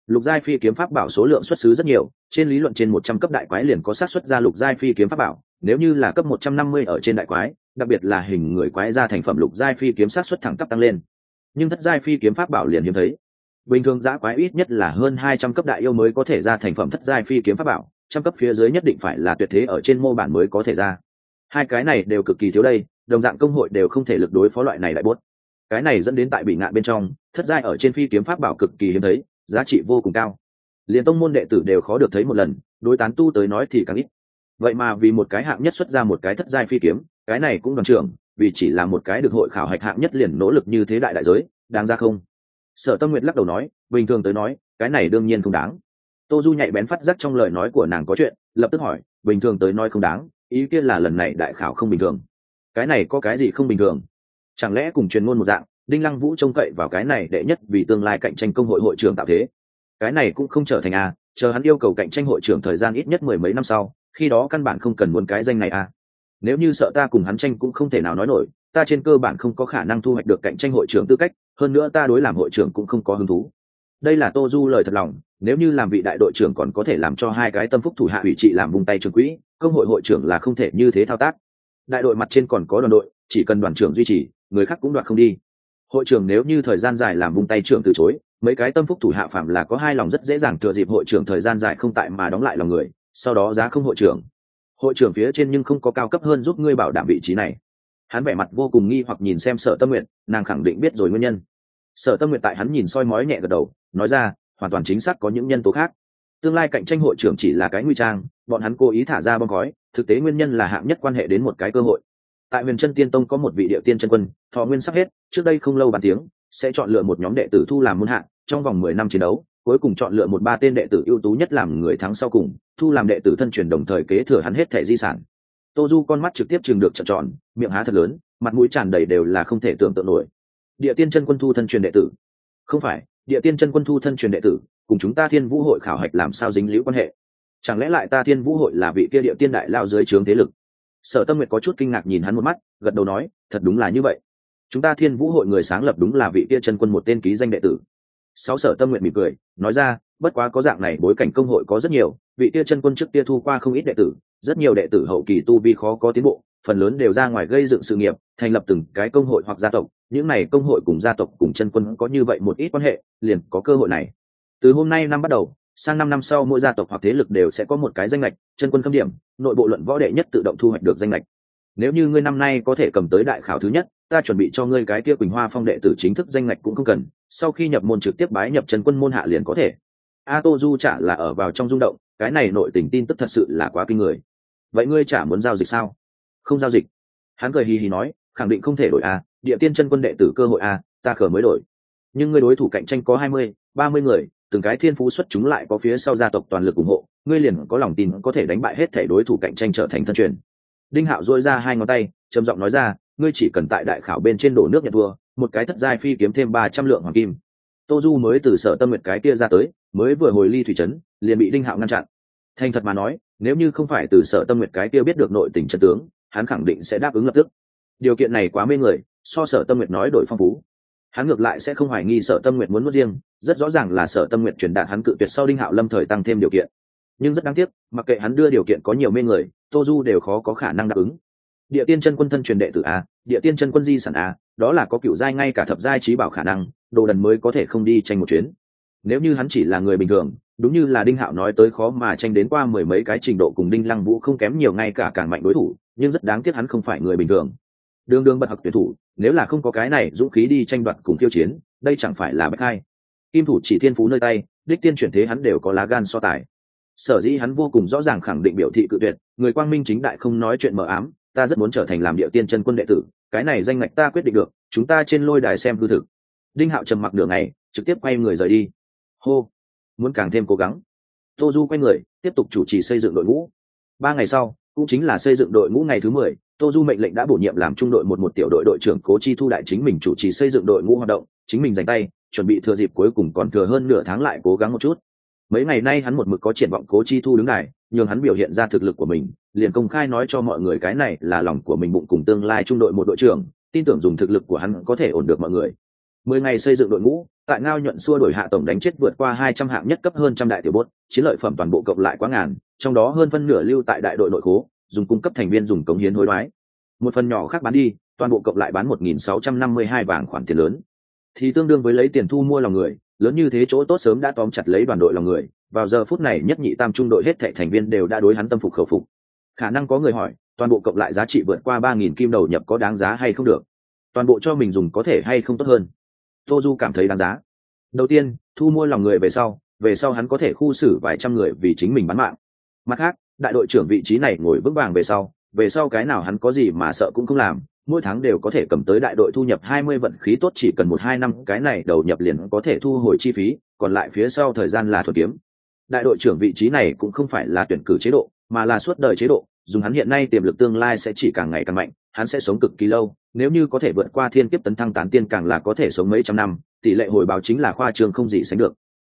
Lục giai phi kiếm pháp bảo số lượng xuất xứ rất nhiều, trên lý luận trên 100 cấp đại quái liền có xác suất ra lục giai phi kiếm pháp bảo, nếu như là cấp 150 ở trên đại quái, đặc biệt là hình người quái ra thành phẩm lục giai phi kiếm xác suất thẳng tắp tăng lên. Nhưng thất giai phi kiếm pháp bảo liền hiếm thấy. Bình thường giã quái ít nhất là hơn 200 cấp đại yêu mới có thể ra thành phẩm thất giai phi kiếm pháp bảo, trăm cấp phía dưới nhất định phải là tuyệt thế ở trên mô bản mới có thể ra. Hai cái này đều cực kỳ thiếu đây, đồng dạng công hội đều không thể lực đối phó loại này đại bốt. Cái này dẫn đến tại bị ngạn bên trong, thất giai ở trên phi kiếm pháp bảo cực kỳ hiếm thấy, giá trị vô cùng cao. Liên tông môn đệ tử đều khó được thấy một lần, đối tán tu tới nói thì càng ít. Vậy mà vì một cái hạng nhất xuất ra một cái thất giai phi kiếm, cái này cũng đoàn trưởng, vì chỉ là một cái được hội khảo hạch hạng nhất liền nỗ lực như thế đại giới, đáng ra không? Sở Tâm Nguyệt lắc đầu nói, bình thường tới nói, cái này đương nhiên không đáng. Tô Du nhạy bén phát giác trong lời nói của nàng có chuyện, lập tức hỏi, bình thường tới nói không đáng, ý kiến là lần này đại khảo không bình thường. Cái này có cái gì không bình thường? Chẳng lẽ cùng truyền ngôn một dạng, Đinh Lăng Vũ trông cậy vào cái này đệ nhất vì tương lai cạnh tranh công hội hội trưởng tạo thế? Cái này cũng không trở thành a, chờ hắn yêu cầu cạnh tranh hội trưởng thời gian ít nhất 10 mấy năm sau, khi đó căn bản không cần muốn cái danh này a. Nếu như sợ ta cùng hắn tranh cũng không thể nào nói nổi, ta trên cơ bản không có khả năng thu hoạch được cạnh tranh hội trưởng tư cách, hơn nữa ta đối làm hội trưởng cũng không có hứng thú. Đây là Tô Du lời thật lòng, nếu như làm vị đại đội trưởng còn có thể làm cho hai cái tâm phúc thủ hạ ủy trị làm vung tay trường quỹ, công hội hội trưởng là không thể như thế thao tác. Đại đội mặt trên còn có đoàn đội, chỉ cần đoàn trưởng duy trì, người khác cũng đoạt không đi. Hội trưởng nếu như thời gian dài làm vung tay trưởng từ chối, mấy cái tâm phúc thủ hạ phạm là có hai lòng rất dễ dàng thừa dịp hội trưởng thời gian dài không tại mà đóng lại lòng người, sau đó giá không hội trưởng. Hội trưởng phía trên nhưng không có cao cấp hơn giúp ngươi bảo đảm vị trí này. Hắn vẻ mặt vô cùng nghi hoặc nhìn xem Sở Tâm Nguyệt, nàng khẳng định biết rồi nguyên nhân. Sở Tâm Nguyệt tại hắn nhìn soi mói nhẹ gật đầu, nói ra, hoàn toàn chính xác có những nhân tố khác. Tương lai cạnh tranh hội trưởng chỉ là cái nguy trang, bọn hắn cố ý thả ra bom khói, thực tế nguyên nhân là hạng nhất quan hệ đến một cái cơ hội. Tại Huyền Chân Tiên Tông có một vị địa tiên chân quân, thọ nguyên sắp hết, trước đây không lâu bàn tiếng, sẽ chọn lựa một nhóm đệ tử thu làm môn hạ, trong vòng 10 năm chiến đấu, cuối cùng chọn lựa một ba tên đệ tử ưu tú nhất làm người thắng sau cùng, thu làm đệ tử thân truyền đồng thời kế thừa hắn hết thể di sản. Tô Du con mắt trực tiếp chừng được trợn tròn, miệng há thật lớn, mặt mũi tràn đầy đều là không thể tưởng tượng nổi. Địa tiên chân quân thu thân truyền đệ tử? Không phải, địa tiên chân quân thu thân truyền đệ tử, cùng chúng ta Thiên Vũ hội khảo hạch làm sao dính líu quan hệ? Chẳng lẽ lại ta Thiên Vũ hội là vị kia địa tiên đại lao dưới trướng thế lực? Sở Tâm Nguyệt có chút kinh ngạc nhìn hắn một mắt, gật đầu nói, thật đúng là như vậy. Chúng ta Thiên Vũ hội người sáng lập đúng là vị kia chân quân một tên ký danh đệ tử. Sáu Sở Tâm Nguyệt mỉm cười, nói ra, bất quá có dạng này bối cảnh công hội có rất nhiều, vị kia chân quân trước kia thu qua không ít đệ tử, rất nhiều đệ tử hậu kỳ tu vi khó có tiến bộ, phần lớn đều ra ngoài gây dựng sự nghiệp, thành lập từng cái công hội hoặc gia tộc, những này công hội cùng gia tộc cùng chân quân có như vậy một ít quan hệ, liền có cơ hội này. Từ hôm nay năm bắt đầu, sang 5 năm sau mỗi gia tộc hoặc thế lực đều sẽ có một cái danh lệch, chân quân khâm điểm, nội bộ luận võ đệ nhất tự động thu hoạch được danh lệch. Nếu như ngươi năm nay có thể cầm tới đại khảo thứ nhất, ta chuẩn bị cho ngươi cái kia Quỳnh Hoa Phong đệ tử chính thức danh lệch cũng không cần, sau khi nhập môn trực tiếp bái nhập chân quân môn hạ liền có thể. A Tô Du chả là ở vào trong rung động, cái này nội tình tin tức thật sự là quá kinh người. Vậy ngươi chả muốn giao dịch sao? Không giao dịch. Hắn cười hì hì nói, khẳng định không thể đổi a, địa tiên chân quân đệ tử cơ hội a, ta khở mới đổi. Nhưng ngươi đối thủ cạnh tranh có 20, 30 người, từng cái thiên phú xuất chúng lại có phía sau gia tộc toàn lực ủng hộ, ngươi liền có lòng tin có thể đánh bại hết thể đối thủ cạnh tranh trở thành thân truyền. Đinh Hạo duỗi ra hai ngón tay, trầm giọng nói ra, ngươi chỉ cần tại đại khảo bên trên đổ nước nhận thua, một cái thất giai phi kiếm thêm 300 lượng hoàng kim. Tô Du mới từ Sở Tâm Nguyệt cái kia ra tới, mới vừa hồi ly thủy trấn, liền bị Đinh Hạo ngăn chặn. Thành thật mà nói, nếu như không phải từ Sở Tâm Nguyệt cái kia biết được nội tình chân tướng, hắn khẳng định sẽ đáp ứng lập tức. Điều kiện này quá mê người, so Sở Tâm Nguyệt nói đổi phong phú. Hắn ngược lại sẽ không hoài nghi Sở Tâm Nguyệt muốn nuốt riêng, rất rõ ràng là Sở Tâm Nguyệt truyền đạt hắn cự tuyệt sau Đinh Hạo lâm thời tăng thêm điều kiện. Nhưng rất đáng tiếc, mặc kệ hắn đưa điều kiện có nhiều mê người, Tô Du đều khó có khả năng đáp ứng. Địa tiên chân quân thân truyền đệ tử a, địa tiên chân quân di sản a, đó là có cựu giai ngay cả thập giai trí bảo khả năng, đồ đần mới có thể không đi tranh một chuyến. Nếu như hắn chỉ là người bình thường, đúng như là Đinh Hạo nói tới khó mà tranh đến qua 10 mấy cái trình độ cùng Đinh Lăng Vũ không kém nhiều ngay cả càng mạnh đối thủ, nhưng rất đáng tiếc hắn không phải người bình thường. Đường đường bật học tuyển thủ, nếu là không có cái này dũng khí đi tranh đoạt cùng khiêu chiến, đây chẳng phải là bất hay. Kim thủ chỉ thiên phú nơi tay, đích tiên chuyển thế hắn đều có lá gan so tài. Sở dĩ hắn vô cùng rõ ràng khẳng định biểu thị cự tuyệt, người quang minh chính đại không nói chuyện mờ ám, ta rất muốn trở thành làm địa tiên chân quân đệ tử, cái này danh ngạch ta quyết định được, chúng ta trên lôi đài xem hư thực. Đinh Hạo trầm mặc nửa ngày, trực tiếp quay người rời đi. Hô, muốn càng thêm cố gắng. Tô Du quay người, tiếp tục chủ trì xây dựng đội ngũ. 3 ngày sau, cũng chính là xây dựng đội ngũ ngày thứ 10, Tô Du mệnh lệnh đã bổ nhiệm làm trung đội một tiểu đội đội trưởng Cố Chi Thu đại chính mình chủ trì xây dựng đội ngũ hoạt động, chính mình dành tay, chuẩn bị thừa dịp cuối cùng còn thừa hơn nửa tháng lại cố gắng một chút. Mấy ngày nay hắn một mực có triển vọng Cố Chi Thu đứng đài, nhường hắn biểu hiện ra thực lực của mình, liền công khai nói cho mọi người cái này là lòng của mình bụng cùng tương lai trung đội một đội trưởng, tin tưởng dùng thực lực của hắn có thể ổn được mọi người. 10 ngày xây dựng đội ngũ, tại Ngao Nhuận xua đuổi hạ tổng đánh chết vượt qua 200 hạng nhất cấp hơn trăm đại tiểu bốt, chiến lợi phẩm toàn bộ cộng lại quá ngàn, trong đó hơn phân nửa lưu tại đại đội nội khố, dùng cung cấp thành viên dùng cống hiến hối đoái. Một phần nhỏ khác bán đi, toàn bộ cộng lại bán 1.652 vàng khoản tiền lớn, thì tương đương với lấy tiền thu mua lòng người, lớn như thế chỗ tốt sớm đã tóm chặt lấy đoàn đội lòng người. Vào giờ phút này nhất nhị tam trung đội hết thảy thành viên đều đã đối hắn tâm phục khẩu phục. Khả năng có người hỏi, toàn bộ cộng lại giá trị vượt qua 3.000 kim đầu nhập có đáng giá hay không được? Toàn bộ cho mình dùng có thể hay không tốt hơn? Tô Du cảm thấy đáng giá. Đầu tiên, thu mua lòng người về sau hắn có thể khu xử vài trăm người vì chính mình bán mạng. Mặt khác, đại đội trưởng vị trí này ngồi vững vàng về sau cái nào hắn có gì mà sợ cũng không làm, mỗi tháng đều có thể cầm tới đại đội thu nhập 20 vận khí tốt chỉ cần 1-2 năm cái này đầu nhập liền có thể thu hồi chi phí, còn lại phía sau thời gian là thuần kiếm. Đại đội trưởng vị trí này cũng không phải là tuyển cử chế độ, mà là suốt đời chế độ, dùng hắn hiện nay tiềm lực tương lai sẽ chỉ càng ngày càng mạnh, hắn sẽ sống cực kỳ lâu, nếu như có thể vượt qua thiên kiếp tấn thăng tán tiên càng là có thể sống mấy trăm năm, tỷ lệ hồi báo chính là khoa trương không gì sánh được.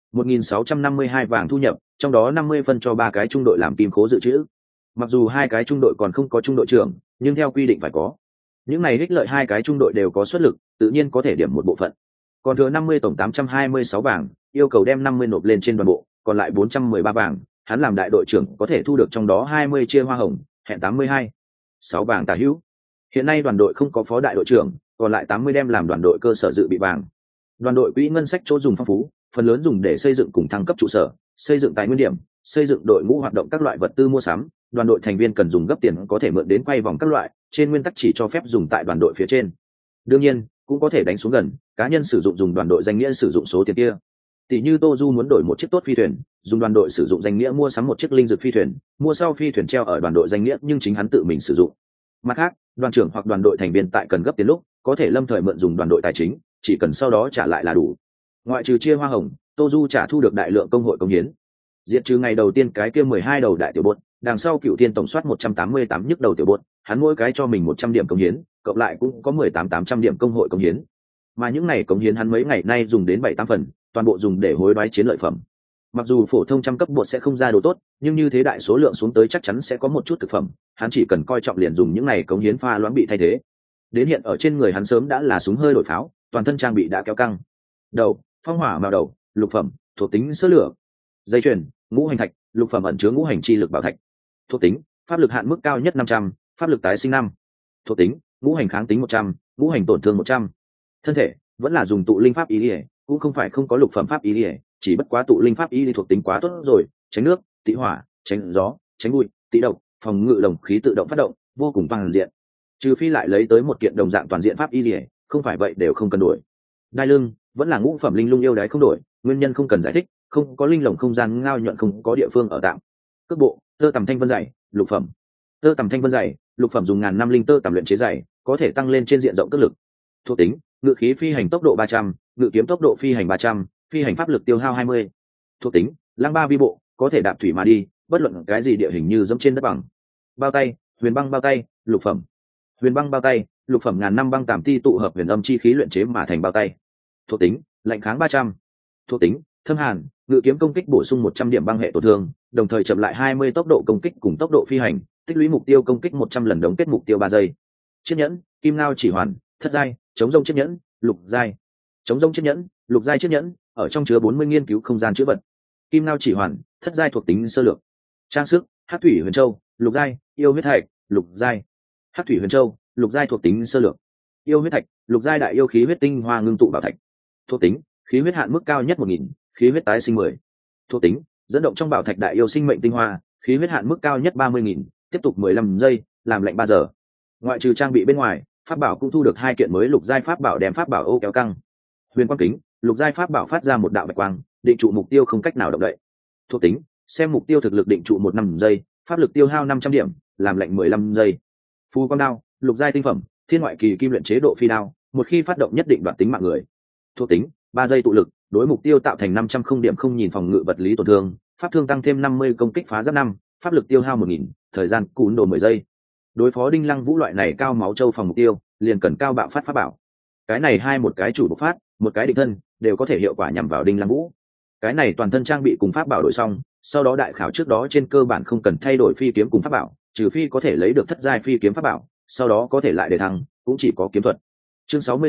1.652 vàng thu nhập, trong đó 50 phân cho 3 cái trung đội làm kim khố dự trữ. Mặc dù 2 cái trung đội còn không có trung đội trưởng, nhưng theo quy định phải có. Những này ích lợi 2 cái trung đội đều có xuất lực, tự nhiên có thể điểm một bộ phận. Còn thừa 50 tổng 826 vàng, yêu cầu đem 50 nộp lên trên đoàn bộ, còn lại 413 vàng, hắn làm đại đội trưởng có thể thu được trong đó 20 chia hoa hồng, hẹn 82. 6 vàng tả hữu. Hiện nay đoàn đội không có phó đại đội trưởng, còn lại 80 đem làm đoàn đội cơ sở dự bị vàng. Đoàn đội quỹ ngân sách chỗ dùng phong phú, phần lớn dùng để xây dựng cùng thăng cấp trụ sở, xây dựng tài nguyên điểm, xây dựng đội ngũ hoạt động các loại vật tư mua sắm, đoàn đội thành viên cần dùng gấp tiền có thể mượn đến quay vòng các loại, trên nguyên tắc chỉ cho phép dùng tại đoàn đội phía trên. Đương nhiên, cũng có thể đánh xuống gần, cá nhân sử dụng dùng đoàn đội danh nghĩa sử dụng số tiền kia. Tỷ như Tô Du muốn đổi một chiếc tốt phi thuyền, dùng đoàn đội sử dụng danh nghĩa mua sắm một chiếc linh dược phi thuyền, mua sau phi thuyền treo ở đoàn đội danh nghĩa nhưng chính hắn tự mình sử dụng. Mặt khác, đoàn trưởng hoặc đoàn đội thành viên tại cần gấp tiền lúc, có thể lâm thời mượn dùng đoàn đội tài chính, chỉ cần sau đó trả lại là đủ. Ngoại trừ chia hoa hồng, Tô Du trả thu được đại lượng công hội công hiến. Diệt trừ ngày đầu tiên cái kia 12 đầu đại tiểu bột, đằng sau Cửu Thiên tổng soát 188 nhức đầu tiểu bột, hắn mỗi cái cho mình 100 điểm công hiến, cộng lại cũng có 18.800 điểm công hội công hiến. Mà những này công hiến hắn mấy ngày nay dùng đến 7-8 phần, toàn bộ dùng để hối đoái chiến lợi phẩm. Mặc dù phổ thông trăm cấp bột sẽ không ra đồ tốt, nhưng như thế đại số lượng xuống tới chắc chắn sẽ có một chút thực phẩm, hắn chỉ cần coi trọng liền dùng những này công hiến pha loãng bị thay thế. Đến hiện ở trên người hắn sớm đã là súng hơi đổi pháo, toàn thân trang bị đã kéo căng. Đầu, phong hỏa màu đầu, lục phẩm, thuộc tính sơ lửa. Dây chuyền, ngũ hành thạch, lục phẩm ẩn chứa ngũ hành chi lực bảo thạch. Thuộc tính, pháp lực hạn mức cao nhất 500, pháp lực tái sinh 5. Thuộc tính, ngũ hành kháng tính 100, ngũ hành tổn thương 100. Thân thể, vẫn là dùng tụ linh pháp ý liễu, cũng không phải không có lục phẩm pháp ý liễu, chỉ bất quá tụ linh pháp ý thuộc tính quá tốt rồi, tránh nước, tị hỏa, tránh gió, tránh bụi, tị độc, phòng ngự đồng khí tự động phát động, vô cùng toàn diện. Trừ phi lại lấy tới một kiện đồng dạng toàn diện pháp ý liễu, không phải vậy đều không cần đổi. Đai lưng, vẫn là ngũ phẩm linh lung yêu đái không đổi, nguyên nhân không cần giải thích, không có linh lồng không gian Ngao Nhuận không có địa phương ở tạm. Cước bộ, tơ tằm thanh vân dày, lục phẩm. Tơ tằm thanh vân dày, lục phẩm dùng ngàn năm linh tơ tằm luyện chế dày, có thể tăng lên trên diện rộng cước lực. Thuộc tính, ngự khí phi hành tốc độ 300, ngự kiếm tốc độ phi hành 300, phi hành pháp lực tiêu hao 20. Thuộc tính, lăng ba vi bộ, có thể đạp thủy mà đi, bất luận cái gì địa hình như dẫm trên đất bằng. Bao tay, huyền băng bao tay, lục phẩm. Huyền băng bao tay, lục phẩm ngàn năm băng tàm ti tụ hợp huyền âm chi khí luyện chế mà thành bao tay. Thuộc tính, lạnh kháng 300. Thuộc tính, thâm hàn, ngự kiếm công kích bổ sung 100 điểm băng hệ tổn thương, đồng thời chậm lại 20 tốc độ công kích cùng tốc độ phi hành, tích lũy mục tiêu công kích 100 lần đóng kết mục tiêu 3 giây. Chiếc nhẫn, kim ngao chỉ hoàn, thất giai, chống rông chiếc nhẫn, lục giai. Chống rông chiếc nhẫn, lục giai chiếc nhẫn, ở trong chứa 40 nghiên cứu không gian chữ vật. Kim ngao chỉ hoàn, thất giai thuộc tính sơ lược. Trang sức, hắc thủy huyền châu, lục giai, yêu huyết thạch, lục giai. Hắc thủy huyền châu, lục giai thuộc tính sơ lược. Yêu huyết thạch, lục giai đại yêu khí huyết tinh hoa ngưng tụ bảo thạch. Thuộc tính, khí huyết hạn mức cao nhất 1000, khí huyết tái sinh 10. Thuộc tính, dẫn động trong bảo thạch đại yêu sinh mệnh tinh hoa, khí huyết hạn mức cao nhất 30.000, tiếp tục 15 giây, làm lạnh 3 giờ. Ngoại trừ trang bị bên ngoài, pháp bảo cũng thu được 2 kiện mới lục giai pháp bảo đem pháp bảo ô kéo căng. Huyền quang kính, lục giai pháp bảo phát ra một đạo bạch quang, định trụ mục tiêu không cách nào động đậy. Thuộc tính, xem mục tiêu thực lực định trụ 1 giây, pháp lực tiêu hao 500 điểm, làm lạnh 15 giây. Phù quang đao, lục giai tinh phẩm, thiên ngoại kỳ kim luyện chế độ phi đao, một khi phát động nhất định đoạt tính mạng người. Thuộc tính, 3 giây tụ lực, đối mục tiêu tạo thành 500 không điểm không nhìn phòng ngự vật lý tổn thương, pháp thương tăng thêm 50 công kích phá giáp 5, pháp lực tiêu hao 1000, thời gian cún đồ 10 giây. Đối phó đinh lăng vũ loại này cao máu châu phòng mục tiêu, liền cần cao bạo phát pháp bảo. Cái này hai một cái chủ bộc phát, một cái định thân, đều có thể hiệu quả nhằm vào đinh lăng vũ. Cái này toàn thân trang bị cùng pháp bảo đổi xong, sau đó đại khảo trước đó trên cơ bản không cần thay đổi phi kiếm cùng pháp bảo, trừ phi có thể lấy được thất giai phi kiếm pháp bảo, sau đó có thể lại để thăng, cũng chỉ có kiếm thuật. Chương 66,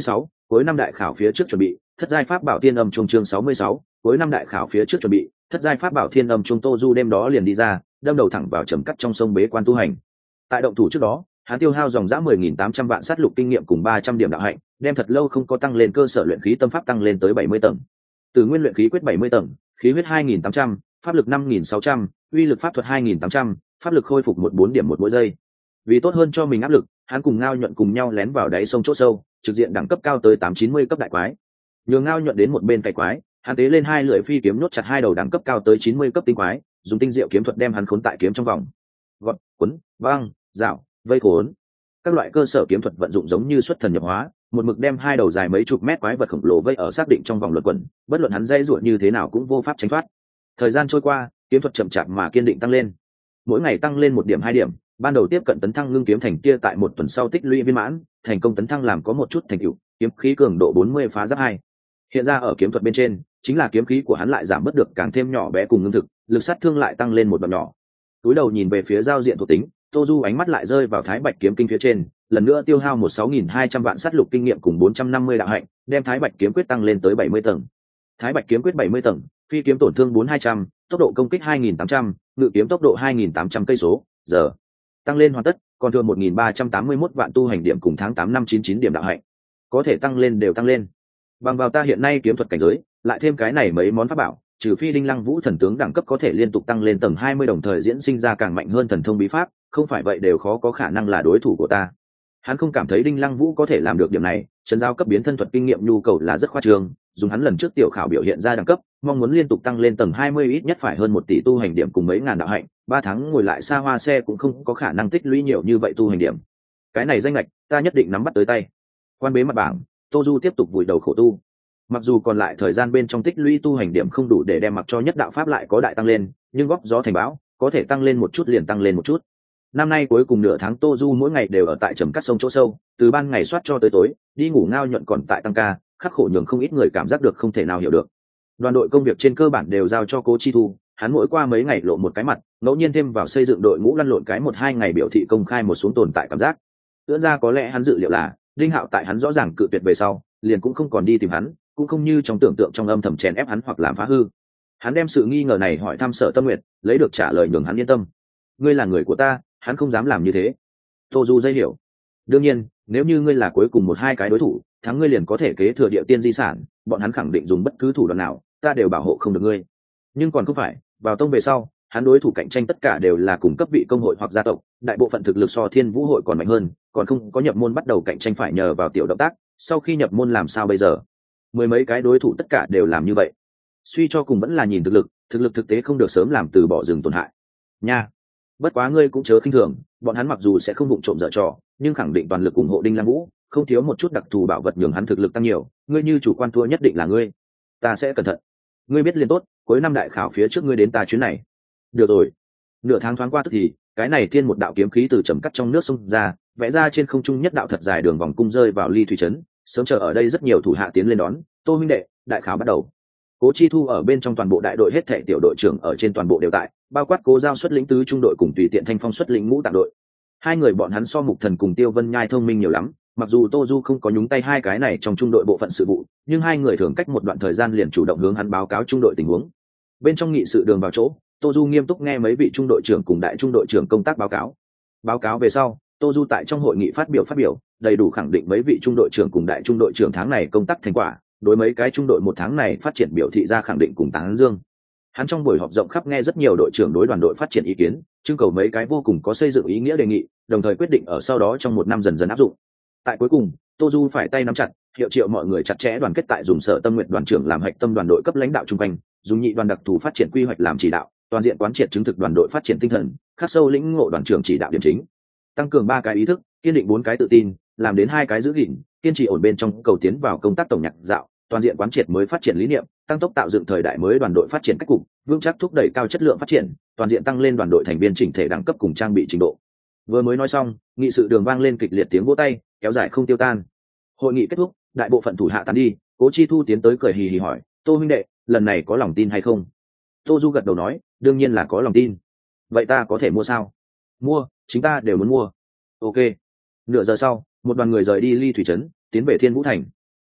cuối năm đại khảo phía trước chuẩn bị, thất giai pháp bảo thiên âm trung chương 66, cuối năm đại khảo phía trước chuẩn bị, thất giai pháp bảo thiên âm trung. Tô Du đêm đó liền đi ra, đâm đầu thẳng vào trầm cắt trong sông bế quan tu hành. Tại động thủ trước đó, hắn tiêu hao dòng dã 10.800 vạn sát lục kinh nghiệm cùng 300 điểm đạo hạnh, đem thật lâu không có tăng lên cơ sở luyện khí tâm pháp tăng lên tới 70 tầng. Từ nguyên luyện khí quyết 70 tầng, khí huyết 2.800, pháp lực 5.600, uy lực pháp thuật 2.800, pháp lực khôi phục 14 điểm một mỗi giây. Vì tốt hơn cho mình áp lực, hắn cùng Ngao Nhuận cùng nhau lén vào đáy sông chỗ sâu, trực diện đẳng cấp cao tới 890 cấp đại quái. Nhường Ngao Nhuận đến một bên cày quái, hắn tế lên hai lưỡi phi kiếm nhốt chặt hai đầu đẳng cấp cao tới 90 cấp tinh quái, dùng tinh diệu kiếm thuật đem hắn khốn tại kiếm trong vòng. Gọt, quấn, băng, dạo, vây khốn. Các loại cơ sở kiếm thuật vận dụng giống như xuất thần nhập hóa, một mực đem hai đầu dài mấy chục mét quái vật khổng lồ vây ở xác định trong vòng luẩn quẩn, bất luận hắn dây ruột như thế nào cũng vô pháp tránh thoát. Thời gian trôi qua, kiếm thuật chậm chạp mà kiên định tăng lên. Mỗi ngày tăng lên 1 điểm 2 điểm, ban đầu tiếp cận tấn thăng ngưng kiếm thành kia tại 1 tuần sau tích lũy viên mãn, thành công tấn thăng làm có một chút thành tựu, kiếm khí cường độ 40 phá giáp 2. Hiện ra ở kiếm thuật bên trên, chính là kiếm khí của hắn lại giảm bớt được càng thêm nhỏ bé cùng ngưng thực, lực sát thương lại tăng lên một đoạn nhỏ. Túi đầu nhìn về phía giao diện thuộc tính, Tô Du ánh mắt lại rơi vào Thái Bạch kiếm kinh phía trên, lần nữa tiêu hao 16.200 vạn sát lục kinh nghiệm cùng 450 đạo hạnh, đem Thái Bạch kiếm quyết tăng lên tới 70 tầng. Thái Bạch kiếm quyết 70 tầng, phi kiếm tổn thương 4200, tốc độ công kích 2.800, ngự kiếm tốc độ 2.800 cây số giờ. Tăng lên hoàn tất, còn thừa 1.381 vạn tu hành điểm cùng tháng 8 năm 99 điểm đạo hạnh. Có thể tăng lên đều tăng lên. Bằng vào ta hiện nay kiếm thuật cảnh giới, lại thêm cái này mấy món pháp bảo, trừ phi Đinh Lăng Vũ thần tướng đẳng cấp có thể liên tục tăng lên tầng 20 đồng thời diễn sinh ra càng mạnh hơn thần thông bí pháp, không phải vậy đều khó có khả năng là đối thủ của ta. Hắn không cảm thấy Đinh Lăng Vũ có thể làm được điểm này, trấn giao cấp biến thân thuật kinh nghiệm nhu cầu là rất khoa trương, dùng hắn lần trước tiểu khảo biểu hiện ra đẳng cấp, mong muốn liên tục tăng lên tầng 20 ít nhất phải hơn 1 tỷ tu hành điểm cùng mấy ngàn đạo hạnh, 3 tháng ngồi lại xa hoa xe cũng không có khả năng tích lũy nhiều như vậy tu hành điểm. Cái này danh lệch, ta nhất định nắm bắt tới tay. Quan bế mặt bảng, Tô Du tiếp tục vùi đầu khổ tu. Mặc dù còn lại thời gian bên trong tích lũy tu hành điểm không đủ để đem mặc cho nhất đạo pháp lại có đại tăng lên, nhưng góp gió thành bão, có thể tăng lên một chút liền tăng lên một chút. Năm nay cuối cùng nửa tháng Tô Du mỗi ngày đều ở tại trầm cắt sông chỗ sâu, từ ban ngày soát cho tới tối, đi ngủ Ngao Nhuận còn tại tăng ca, khắc khổ nhường không ít người cảm giác được không thể nào hiểu được. Đoàn đội công việc trên cơ bản đều giao cho Cố Chi Thu, hắn mỗi qua mấy ngày lộ một cái mặt, ngẫu nhiên thêm vào xây dựng đội ngũ lăn lộn cái 1-2 ngày biểu thị công khai một xuống tồn tại cảm giác. Ưỡn ra có lẽ hắn dự liệu là Đinh Hạo tại hắn rõ ràng cự tuyệt về sau, liền cũng không còn đi tìm hắn, cũng không như trong tưởng tượng trong âm thầm chèn ép hắn hoặc làm phá hư. Hắn đem sự nghi ngờ này hỏi thăm Sở Tâm Nguyệt, lấy được trả lời nhường hắn yên tâm. Ngươi là người của ta, hắn không dám làm như thế. Tô Du dây hiểu. Đương nhiên, nếu như ngươi là cuối cùng 1-2 cái đối thủ, thắng ngươi liền có thể kế thừa địa tiên di sản, bọn hắn khẳng định dùng bất cứ thủ đoạn nào, ta đều bảo hộ không được ngươi. Nhưng còn không phải, vào tông về sau, hắn đối thủ cạnh tranh tất cả đều là cùng cấp vị công hội hoặc gia tộc, đại bộ phận thực lực so Thiên Vũ hội còn mạnh hơn, còn không có nhập môn bắt đầu cạnh tranh phải nhờ vào tiểu động tác, sau khi nhập môn làm sao bây giờ? Mười mấy cái đối thủ tất cả đều làm như vậy. Suy cho cùng vẫn là nhìn thực lực thực tế không được sớm làm từ bỏ dừng tổn hại. Nha. Bất quá ngươi cũng chớ khinh thường, bọn hắn mặc dù sẽ không vụng trộm dở trò, nhưng khẳng định toàn lực ủng hộ Đinh Lăng Vũ, không thiếu một chút đặc thù bảo vật nhường hắn thực lực tăng nhiều, ngươi như chủ quan thua nhất định là ngươi. Ta sẽ cẩn thận. Ngươi biết liền tốt, cuối năm đại khảo phía trước ngươi đến ta chuyến này. Được rồi. Nửa tháng thoáng qua tức thì, cái này thiên một đạo kiếm khí từ trầm cắt trong nước xông ra, vẽ ra trên không trung nhất đạo thật dài đường vòng cung rơi vào Ly Thủy trấn, sớm chờ ở đây rất nhiều thủ hạ tiến lên đón. Tô huynh đệ, đại khảo bắt đầu. Cố Chi Thu ở bên trong toàn bộ đại đội hết thảy tiểu đội trưởng ở trên toàn bộ đều tại, bao quát Cố Giao xuất lĩnh tứ trung đội cùng tùy tiện Thanh Phong xuất lĩnh ngũ tạng đội. Hai người bọn hắn so Mục Thần cùng Tiêu Vân Nhai thông minh nhiều lắm, mặc dù Tô Du không có nhúng tay hai cái này trong trung đội bộ phận sự vụ, nhưng hai người thường cách một đoạn thời gian liền chủ động hướng hắn báo cáo trung đội tình huống. Bên trong nghị sự đường vào chỗ, Tô Du nghiêm túc nghe mấy vị trung đội trưởng cùng đại trung đội trưởng công tác báo cáo. Báo cáo về sau, Tô Du tại trong hội nghị phát biểu, đầy đủ khẳng định mấy vị trung đội trưởng cùng đại trung đội trưởng tháng này công tác thành quả, đối mấy cái trung đội một tháng này phát triển biểu thị ra khẳng định cùng tán dương. Hắn trong buổi họp rộng khắp nghe rất nhiều đội trưởng đối đoàn đội phát triển ý kiến, trưng cầu mấy cái vô cùng có xây dựng ý nghĩa đề nghị, đồng thời quyết định ở sau đó trong 1 năm dần dần áp dụng. Tại cuối cùng, Tô Du phải tay nắm chặt, hiệu triệu mọi người chặt chẽ đoàn kết tại dùng Sở Tâm Nguyện đoàn trưởng làm hạch tâm đoàn đội cấp lãnh đạo trung quanh, dùng nhị đoàn đặc thù phát triển quy hoạch làm chỉ đạo, toàn diện quán triệt chứng thực đoàn đội phát triển tinh thần, khắc sâu lĩnh ngộ đoàn trưởng chỉ đạo điểm chính, tăng cường 3 cái ý thức, kiên định 4 cái tự tin, làm đến 2 cái giữ gìn, kiên trì ổn bên trong cầu tiến vào công tác tổng nhạc dạo, toàn diện quán triệt mới phát triển lý niệm, tăng tốc tạo dựng thời đại mới đoàn đội phát triển cách cục, vững chắc thúc đẩy cao chất lượng phát triển, toàn diện tăng lên đoàn đội thành viên chỉnh thể đẳng cấp cùng trang bị trình độ. Vừa mới nói xong, nghị sự đường vang lên kịch liệt tiếng vỗ tay, kéo dài không tiêu tan. Hội nghị kết thúc, đại bộ phận thủ hạ tán đi, Cố Chi Thu tiến tới cười hì hì hỏi, Tô huynh đệ, lần này có lòng tin hay không? Tô Du gật đầu nói, đương nhiên là có lòng tin. Vậy ta có thể mua sao? Mua, chính ta đều muốn mua. Ok. Nửa giờ sau, một đoàn người rời đi Ly Thủy trấn, tiến về Thiên Vũ thành.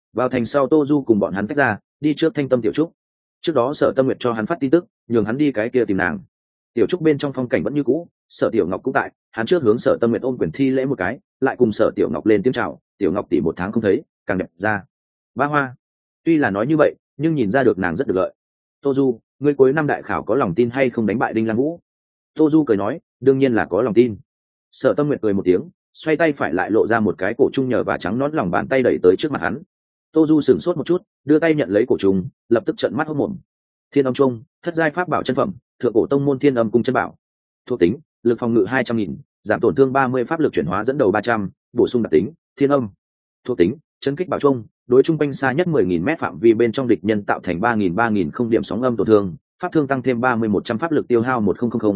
Vào thành sau Tô Du cùng bọn hắn tách ra, đi trước Thanh Tâm Tiểu Trúc. Trước đó Sở Tâm Nguyệt cho hắn phát tin tức, nhường hắn đi cái kia tìm nàng. Tiểu Trúc bên trong phong cảnh vẫn như cũ, Sở Tiểu Ngọc cũng tại, hắn trước hướng Sở Tâm Nguyệt ôm quyền thi lễ một cái, lại cùng Sở Tiểu Ngọc lên tiếng chào, Tiểu Ngọc tỷ 1 tháng không thấy, càng đẹp ra. Ba Hoa, tuy là nói như vậy, nhưng nhìn ra được nàng rất được lợi. Tô Du, ngươi cuối năm đại khảo có lòng tin hay không đánh bại Đinh Lăng Vũ? Tô Du cười nói, đương nhiên là có lòng tin. Sở Tâm Nguyệt cười một tiếng, xoay tay phải lại lộ ra một cái cổ trung nhờ và trắng nõn lòng bàn tay đẩy tới trước mặt hắn. Tô Du sửng sốt một chút, đưa tay nhận lấy cổ trùng, lập tức trợn mắt hốt mồm. Thiên Âm Trung, thất giai pháp bảo chân phẩm, thượng cổ tông môn Thiên Âm Cung chân bảo. Thuộc tính, lực phòng ngự 200.000, giảm tổn thương 30, pháp lực chuyển hóa dẫn đầu 300, bổ sung đặc tính, Thiên Âm. Thuộc tính, chân kích bảo trung, đối trung quanh xa nhất 10.000 mét phạm vi bên trong địch nhân tạo thành 3.000 không điểm sóng âm tổn thương, pháp thương tăng thêm 30-100 pháp lực tiêu hao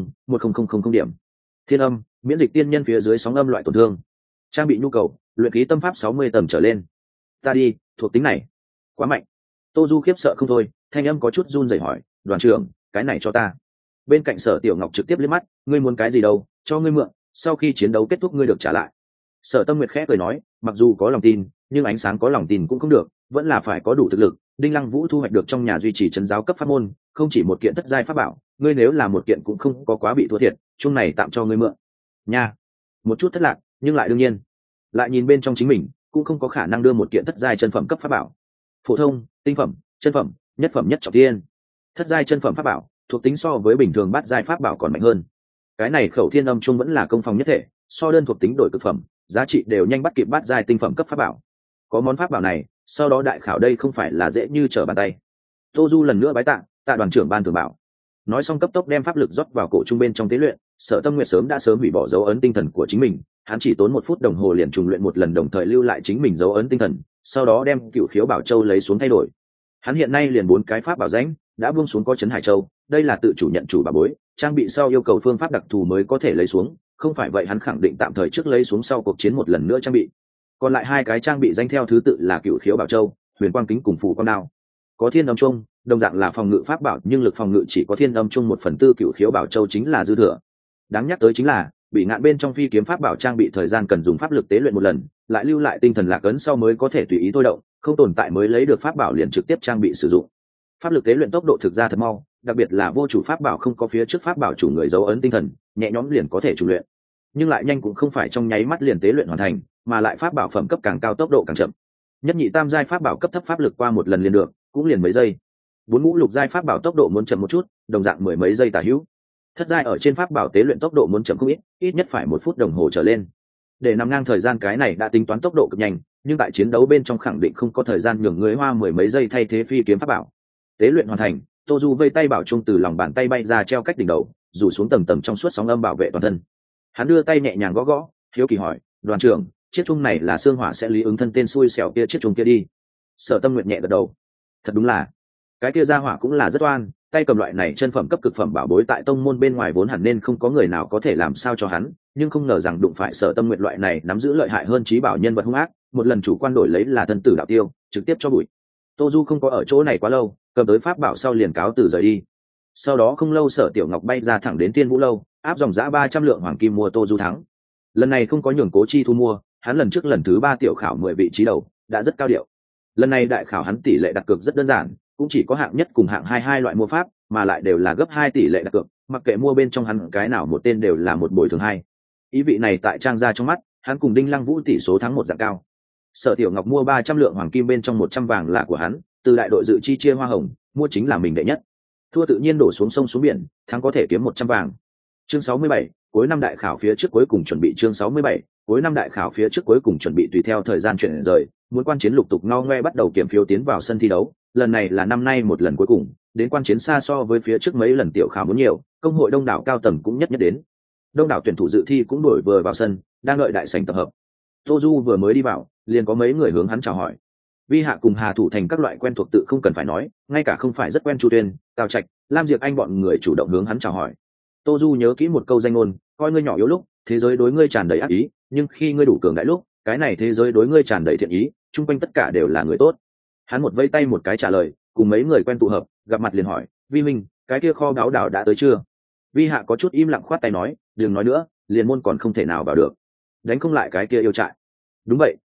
1000 điểm. Thiên Âm, miễn dịch tiên nhân phía dưới sóng âm loại tổn thương. Trang bị nhu cầu, luyện khí tâm pháp 60 tầng trở lên. Ta đi, thuộc tính này quá mạnh. Tô Du khiếp sợ không thôi, thanh âm có chút run rẩy hỏi, đoàn trưởng, cái này cho ta. Bên cạnh Sở Tiểu Ngọc trực tiếp liếc mắt, ngươi muốn cái gì đâu, cho ngươi mượn, sau khi chiến đấu kết thúc ngươi được trả lại. Sở Tâm Nguyệt khẽ cười nói, mặc dù có lòng tin, nhưng ánh sáng có lòng tin cũng không được, vẫn là phải có đủ thực lực. Đinh Lăng Vũ thu hoạch được trong nhà duy trì trấn giáo cấp pháp môn, không chỉ một kiện thất giai pháp bảo, ngươi nếu là một kiện cũng không có quá bị thua thiệt, chung này tạm cho ngươi mượn. Nha, một chút thất lạc, nhưng lại đương nhiên. Lại nhìn bên trong chính mình, cũng không có khả năng đưa một kiện thất giai chân phẩm cấp pháp bảo. Phổ thông, tinh phẩm, chân phẩm, nhất phẩm nhất trọng thiên. Thất giai chân phẩm pháp bảo, thuộc tính so với bình thường bát giai pháp bảo còn mạnh hơn. Cái này Khẩu Thiên Âm Trung vẫn là công phòng nhất thể, so đơn thuộc tính đổi cực phẩm, giá trị đều nhanh bắt kịp bát giai tinh phẩm cấp pháp bảo. Có món pháp bảo này, sau đó đại khảo đây không phải là dễ như trở bàn tay. Tô Du lần nữa bái tạ, tạ đoàn trưởng ban thường bảo. Nói xong cấp tốc đem pháp lực rót vào cổ trung bên trong tế luyện. Sở Tâm Nguyệt sớm đã hủy bỏ dấu ấn tinh thần của chính mình, hắn chỉ tốn 1 phút đồng hồ liền trùng luyện một lần, đồng thời lưu lại chính mình dấu ấn tinh thần, sau đó đem Cựu Khiếu Bảo Châu lấy xuống thay đổi. Hắn hiện nay liền 4 cái pháp bảo rãnh đã buông xuống, có Trấn Hải Châu, đây là tự chủ nhận chủ bảo bối, trang bị sau yêu cầu phương pháp đặc thù mới có thể lấy xuống, không phải vậy hắn khẳng định tạm thời trước lấy xuống, sau cuộc chiến một lần nữa trang bị. Còn lại 2 cái trang bị danh theo thứ tự là Cựu Khiếu Bảo Châu, Huyền Quang Kính cùng Phù Quang Đao. Có Thiên Âm Trung, đồng dạng là phòng ngự pháp bảo, nhưng lực phòng ngự chỉ có Thiên Âm Trung 1/4, Cựu Khiếu Bảo Châu chính là dư thừa. Đáng nhắc tới chính là bị ngạn bên trong phi kiếm pháp bảo trang bị thời gian cần dùng pháp lực tế luyện một lần, lại lưu lại tinh thần lạc ấn sau mới có thể tùy ý thôi động, không tồn tại mới lấy được pháp bảo liền trực tiếp trang bị sử dụng. Pháp lực tế luyện tốc độ thực ra thật mau, đặc biệt là vô chủ pháp bảo không có phía trước pháp bảo chủ người dấu ấn tinh thần, nhẹ nhõm liền có thể chủ luyện. Nhưng lại nhanh cũng không phải trong nháy mắt liền tế luyện hoàn thành, mà lại pháp bảo phẩm cấp càng cao tốc độ càng chậm. Nhất nhị tam giai pháp bảo cấp thấp pháp lực qua một lần liền được, cũng liền mấy giây. 4 ngũ lục giai pháp bảo tốc độ muốn chậm một chút, đồng dạng 10 mấy giây tả hữu. Thất giai ở trên pháp bảo tế luyện tốc độ muốn chậm không ít, ít nhất phải 1 phút đồng hồ trở lên. Để nằm ngang thời gian cái này đã tính toán tốc độ cực nhanh, nhưng tại chiến đấu bên trong khẳng định không có thời gian nhường người hoa 10 mấy giây thay thế phi kiếm pháp bảo. Tế luyện hoàn thành, Tô Du vây tay bảo trung từ lòng bàn tay bay ra, treo cách đỉnh đầu, rủ xuống tầng tầng trong suốt sóng âm bảo vệ toàn thân. Hắn đưa tay nhẹ nhàng gõ gõ, hiếu kỳ hỏi, đoàn trưởng, chiếc trung này là xương hỏa sẽ lý ứng thân tên xui xẻo kia chiếc trung kia đi. Sở Tâm Nguyệt nhẹ gật đầu, thật đúng là, cái kia ra hỏa cũng là rất oan, tay cầm loại này chân phẩm cấp cực phẩm bảo bối tại tông môn bên ngoài vốn hẳn nên không có người nào có thể làm sao cho hắn, nhưng không ngờ rằng đụng phải Sở Tâm Nguyệt loại này nắm giữ lợi hại hơn trí bảo nhân vật hung ác, một lần chủ quan đổi lấy là thân tử đạo tiêu, trực tiếp cho bụi. Tô Du không có ở chỗ này quá lâu, cầm tới pháp bảo sau liền cáo từ rời đi. Sau đó không lâu Sở Tiểu Ngọc bay ra thẳng đến Tiên Vũ lâu, áp dòng giá 300 lượng hoàng kim mua Tô Du thắng. Lần này không có nhường Cố Chi thu mua, hắn lần trước lần thứ 3 tiểu khảo 10 vị trí đầu, đã rất cao điệu. Lần này đại khảo hắn tỷ lệ đặt cược rất đơn giản, cũng chỉ có hạng nhất cùng hạng 2 loại mua pháp, mà lại đều là gấp 2 tỷ lệ đặt cược, mặc kệ mua bên trong hắn cái nào một tên đều là một bồi thường 2. Ý vị này tại Trang gia trong mắt, hắn cùng Đinh Lăng Vũ tỷ số thắng 1 dạng cao. Sở Tiểu Ngọc mua 300 lượng hoàng kim bên trong 100 vàng là của hắn, từ đại đội dự chi chia hoa hồng, mua chính là mình đệ nhất. Thua tự nhiên đổ xuống sông xuống biển, thắng có thể kiếm 100 vàng. Chương 67, cuối năm đại khảo phía trước cuối cùng chuẩn bị. Chương 67, cuối năm đại khảo phía trước cuối cùng chuẩn bị, tùy theo thời gian chuyển rời, muốn quan chiến lục tục ngao ngoe bắt đầu kiểm phiếu tiến vào sân thi đấu. Lần này là năm nay một lần cuối cùng, đến quan chiến xa so với phía trước mấy lần tiểu khảo muốn nhiều, công hội đông đảo cao tầng cũng nhất đến. Đông đảo tuyển thủ dự thi cũng đổi vừa vào sân, đang đợi đại sảnh tập hợp. Tô Du vừa mới đi vào, liền có mấy người hướng hắn chào hỏi. Vi Hạ cùng Hà Thủ Thành các loại quen thuộc tự không cần phải nói, ngay cả không phải rất quen Chu Tuyên, Tào Trạch, Lam Diệp Anh bọn người chủ động hướng hắn chào hỏi. Tô Du nhớ kỹ một câu danh ngôn, coi ngươi nhỏ yếu lúc, thế giới đối ngươi tràn đầy ác ý, nhưng khi ngươi đủ cường đại lúc, cái này thế giới đối ngươi tràn đầy thiện ý, chung quanh tất cả đều là người tốt. Hắn một vây tay một cái trả lời, cùng mấy người quen tụ hợp, gặp mặt liền hỏi, Vi Minh, cái kia kho báu đảo đã tới chưa? Vi Hạ có chút im lặng khoát tay nói, đừng nói nữa, liền môn còn không thể nào vào được, đánh không lại cái kia yêu trại. Đúng vậy,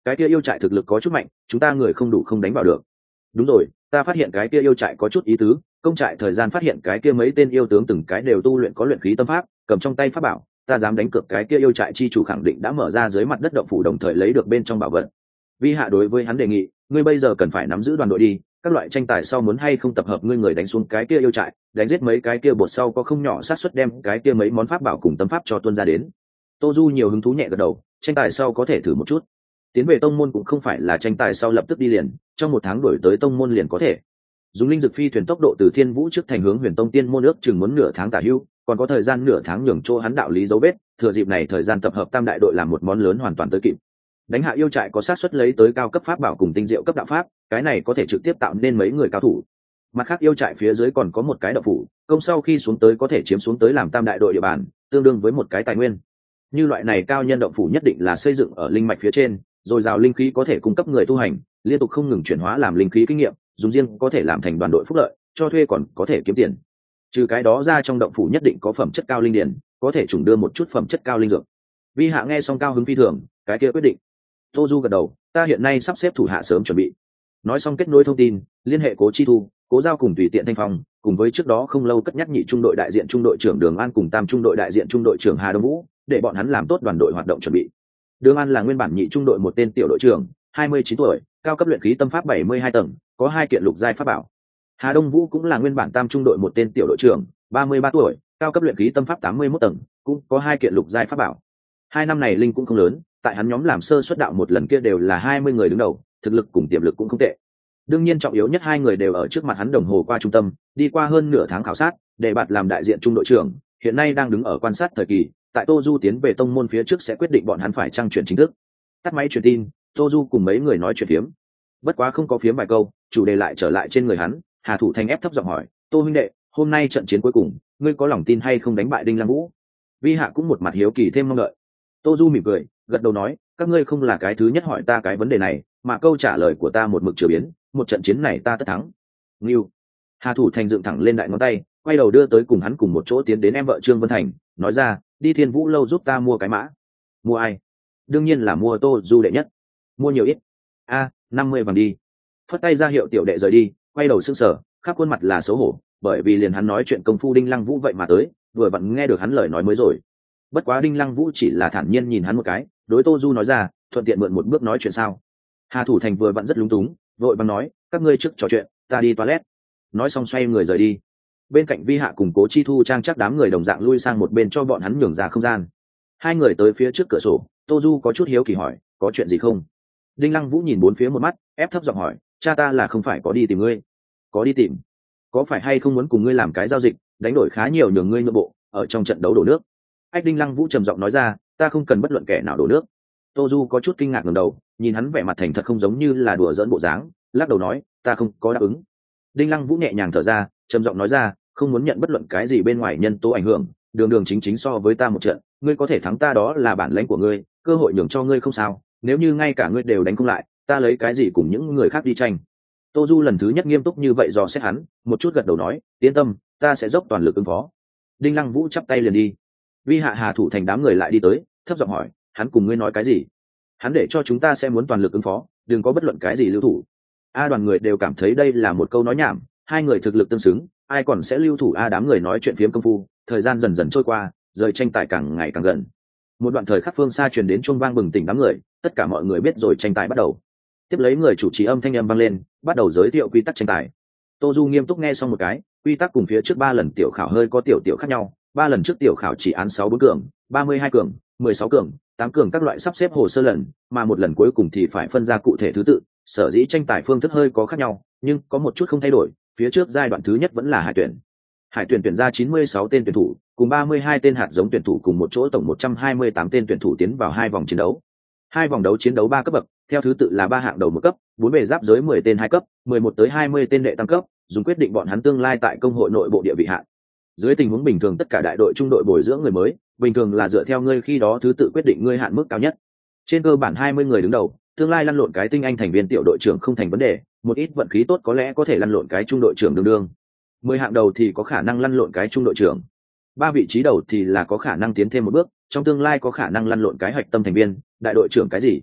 cái kia yêu trại thực lực có chút mạnh, chúng ta người không đủ không đánh vào được. Đúng rồi, ta phát hiện cái kia yêu trại có chút ý tứ, công trại thời gian phát hiện cái kia mấy tên yêu tướng từng cái đều tu luyện có luyện khí tâm pháp, cầm trong tay pháp bảo, ta dám đánh cược cái kia yêu trại chi chủ khẳng định đã mở ra dưới mặt đất động phủ đồng thời lấy được bên trong bảo vật. Vi Hạ đối với hắn đề nghị, ngươi bây giờ cần phải nắm giữ đoàn đội đi, các loại tranh tài sau muốn hay không tập hợp ngươi người đánh xuống cái kia yêu trại, đánh giết mấy cái kia bột sau có không nhỏ xác suất đem cái kia mấy món pháp bảo cùng tâm pháp cho tuân ra đến. Tô Du nhiều hứng thú nhẹ gật đầu, tranh tài sau có thể thử một chút. Tiến về tông môn cũng không phải là tranh tài sau lập tức đi liền, trong 1 tháng đổi tới tông môn liền có thể. Dùng linh dược phi thuyền tốc độ từ Thiên Vũ trước thành hướng Huyền Tông Tiên môn ước chừng muốn nửa tháng tả hữu, còn có thời gian nửa tháng nhường chỗ hắn đạo lý dấu vết, thừa dịp này thời gian tập hợp tam đại đội làm một món lớn hoàn toàn tới kịp. Đánh hạ yêu trại có xác suất lấy tới cao cấp pháp bảo cùng tinh diệu cấp đạo pháp, cái này có thể trực tiếp tạo nên mấy người cao thủ. Mặt khác yêu trại phía dưới còn có một cái động phủ, công sau khi xuống tới có thể chiếm xuống tới làm tam đại đội địa bàn, tương đương với một cái tài nguyên. Như loại này cao nhân động phủ nhất định là xây dựng ở linh mạch phía trên, rồi rào linh khí có thể cung cấp người tu hành, liên tục không ngừng chuyển hóa làm linh khí kinh nghiệm, dùng riêng có thể làm thành đoàn đội phúc lợi, cho thuê còn có thể kiếm tiền. Trừ cái đó ra trong động phủ nhất định có phẩm chất cao linh điển, có thể trùng đưa một chút phẩm chất cao linh dược. Vi Hạ nghe xong cao hứng phi thường, cái kia quyết định. Tô Du gật đầu, ta hiện nay sắp xếp thủ hạ sớm chuẩn bị. Nói xong kết nối thông tin, liên hệ Cố Chi Thu, Cố Giao cùng Tùy Tiện Thanh Phong, cùng với trước đó không lâu cất nhắc nhị trung đội đại diện trung đội trưởng Đường An cùng tam trung đội đại diện trung đội trưởng Hà Đông Vũ, để bọn hắn làm tốt đoàn đội hoạt động chuẩn bị. Đường An là nguyên bản nhị trung đội một tên tiểu đội trưởng, 29 tuổi, cao cấp luyện khí tâm pháp 72 tầng, có 2 kiện lục giai pháp bảo. Hà Đông Vũ cũng là nguyên bản tam trung đội một tên tiểu đội trưởng, 33 tuổi, cao cấp luyện khí tâm pháp 81 tầng, cũng có 2 kiện lục giai pháp bảo. 2 năm này linh cũng không lớn, tại hắn nhóm làm sơ xuất đạo một lần kia đều là 20 người đứng đầu, thực lực cùng tiềm lực cũng không tệ. Đương nhiên trọng yếu nhất 2 người đều ở trước mặt hắn đồng hồ qua trung tâm, đi qua hơn nửa tháng khảo sát, để bạt làm đại diện trung đội trưởng, hiện nay đang đứng ở quan sát thời kỳ, tại Tô Du tiến về tông môn phía trước sẽ quyết định bọn hắn phải trang chuyển chính thức. Tắt máy truyền tin, Tô Du cùng mấy người nói chuyện phiếm. Bất quá không có phiếm vài câu, chủ đề lại trở lại trên người hắn, Hà Thủ Thành ép thấp giọng hỏi, "Tô huynh đệ, hôm nay trận chiến cuối cùng, ngươi có lòng tin hay không đánh bại Đinh Lăng Vũ?" Vi Hạ cũng một mặt hiếu kỳ thêm mong đợi. Tô Du mỉm cười, gật đầu nói, "Các ngươi không là cái thứ nhất hỏi ta cái vấn đề này, mà câu trả lời của ta một mực chưa biến, một trận chiến này ta tất thắng." Ngưu. Hà Thủ Thành dựng thẳng lên đại ngón tay, quay đầu đưa tới cùng hắn cùng một chỗ tiến đến em vợ Trương Vân Thành, nói ra, "Đi Thiên Vũ lâu giúp ta mua cái mã." "Mua ai?" "Đương nhiên là mua Tô Du đệ nhất." "Mua nhiều ít?" "A, 50 vàng đi." Phất tay ra hiệu tiểu đệ rời đi, quay đầu sững sờ, khắp khuôn mặt là xấu hổ, bởi vì liền hắn nói chuyện công phu Đinh Lăng Vũ vậy mà tới, vừa vặn nghe được hắn lời nói mới rồi. Bất quá Đinh Lăng Vũ chỉ là thản nhiên nhìn hắn một cái, đối Tô Du nói ra, "Thuận tiện mượn một bước nói chuyện sao?" Hà Thủ Thành vừa vặn rất lúng túng, vội vàng nói, "Các ngươi trước trò chuyện, ta đi toilet." Nói xong xoay người rời đi. Bên cạnh Vi Hạ cùng Cố Chi Thu trang chắc đám người đồng dạng lui sang một bên cho bọn hắn nhường ra không gian. 2 người tới phía trước cửa sổ, Tô Du có chút hiếu kỳ hỏi, "Có chuyện gì không?" Đinh Lăng Vũ nhìn bốn phía một mắt, ép thấp giọng hỏi, "Cha ta là không phải có đi tìm ngươi?" "Có đi tìm." "Có phải hay không muốn cùng ngươi làm cái giao dịch, đánh đổi khá nhiều nhường ngươi nhượng bộ, ở trong trận đấu đổ nước?" Ách Đinh Lăng Vũ trầm giọng nói ra, "Ta không cần bất luận kẻ nào đổ nước." Tô Du có chút kinh ngạc ngẩng đầu, nhìn hắn vẻ mặt thành thật không giống như là đùa giỡn bộ dáng, lắc đầu nói, "Ta không có đáp ứng." Đinh Lăng Vũ nhẹ nhàng thở ra, trầm giọng nói ra, "Không muốn nhận bất luận cái gì bên ngoài nhân tố ảnh hưởng, đường đường chính chính so với ta một trận, ngươi có thể thắng ta đó là bản lãnh của ngươi, cơ hội nhường cho ngươi không sao, nếu như ngay cả ngươi đều đánh không lại, ta lấy cái gì cùng những người khác đi tranh." Tô Du lần thứ nhất nghiêm túc như vậy dò xét hắn, một chút gật đầu nói, "Yên tâm, ta sẽ dốc toàn lực ứng phó." Đinh Lăng Vũ chắp tay liền đi. Vi Hạ Hà Thủ Thành đám người lại đi tới, thấp giọng hỏi, "Hắn cùng ngươi nói cái gì?" "Hắn để cho chúng ta sẽ muốn toàn lực ứng phó, đừng có bất luận cái gì lưu thủ." Đoàn người đều cảm thấy đây là một câu nói nhảm, 2 người thực lực tương xứng, ai còn sẽ lưu thủ đám người nói chuyện phiếm công phu, thời gian dần dần trôi qua, rời tranh tài càng ngày càng gần. Một đoạn thời khắc phương xa truyền đến chuông vang bừng tỉnh đám người, tất cả mọi người biết rồi tranh tài bắt đầu. Tiếp lấy người chủ trì âm thanh âm vang lên, bắt đầu giới thiệu quy tắc tranh tài. Tô Du nghiêm túc nghe xong một cái, quy tắc cùng phía trước 3 lần tiểu khảo hơi có tiểu khác nhau, 3 lần trước tiểu khảo chỉ án 6 4 cường, 32 cường, 16 cường, 8 cường các loại sắp xếp hồ sơ lần, mà một lần cuối cùng thì phải phân ra cụ thể thứ tự, sở dĩ tranh tài phương thức hơi có khác nhau, nhưng có một chút không thay đổi, phía trước giai đoạn thứ nhất vẫn là hải tuyển. Hải tuyển tuyển ra 96 tên tuyển thủ, cùng 32 tên hạt giống tuyển thủ cùng một chỗ tổng 128 tên tuyển thủ tiến vào 2 vòng chiến đấu. 2 vòng đấu chiến đấu 3 cấp bậc, theo thứ tự là 3 hạng đầu 1 cấp, 4 bề giáp giới 10 tên 2 cấp, 11 tới 20 tên đệ tam cấp, dùng quyết định bọn hắn tương lai tại công hội nội bộ địa vị hạn. Dưới tình huống bình thường tất cả đại đội trung đội bồi dưỡng người mới, bình thường là dựa theo ngươi khi đó thứ tự quyết định ngươi hạn mức cao nhất. Trên cơ bản 20 người đứng đầu, tương lai lăn lộn cái tinh anh thành viên tiểu đội trưởng không thành vấn đề, một ít vận khí tốt có lẽ có thể lăn lộn cái trung đội trưởng đương đương. 10 hạng đầu thì có khả năng lăn lộn cái trung đội trưởng. 3 vị trí đầu thì là có khả năng tiến thêm một bước, trong tương lai có khả năng lăn lộn cái hạch tâm thành viên, đại đội trưởng cái gì.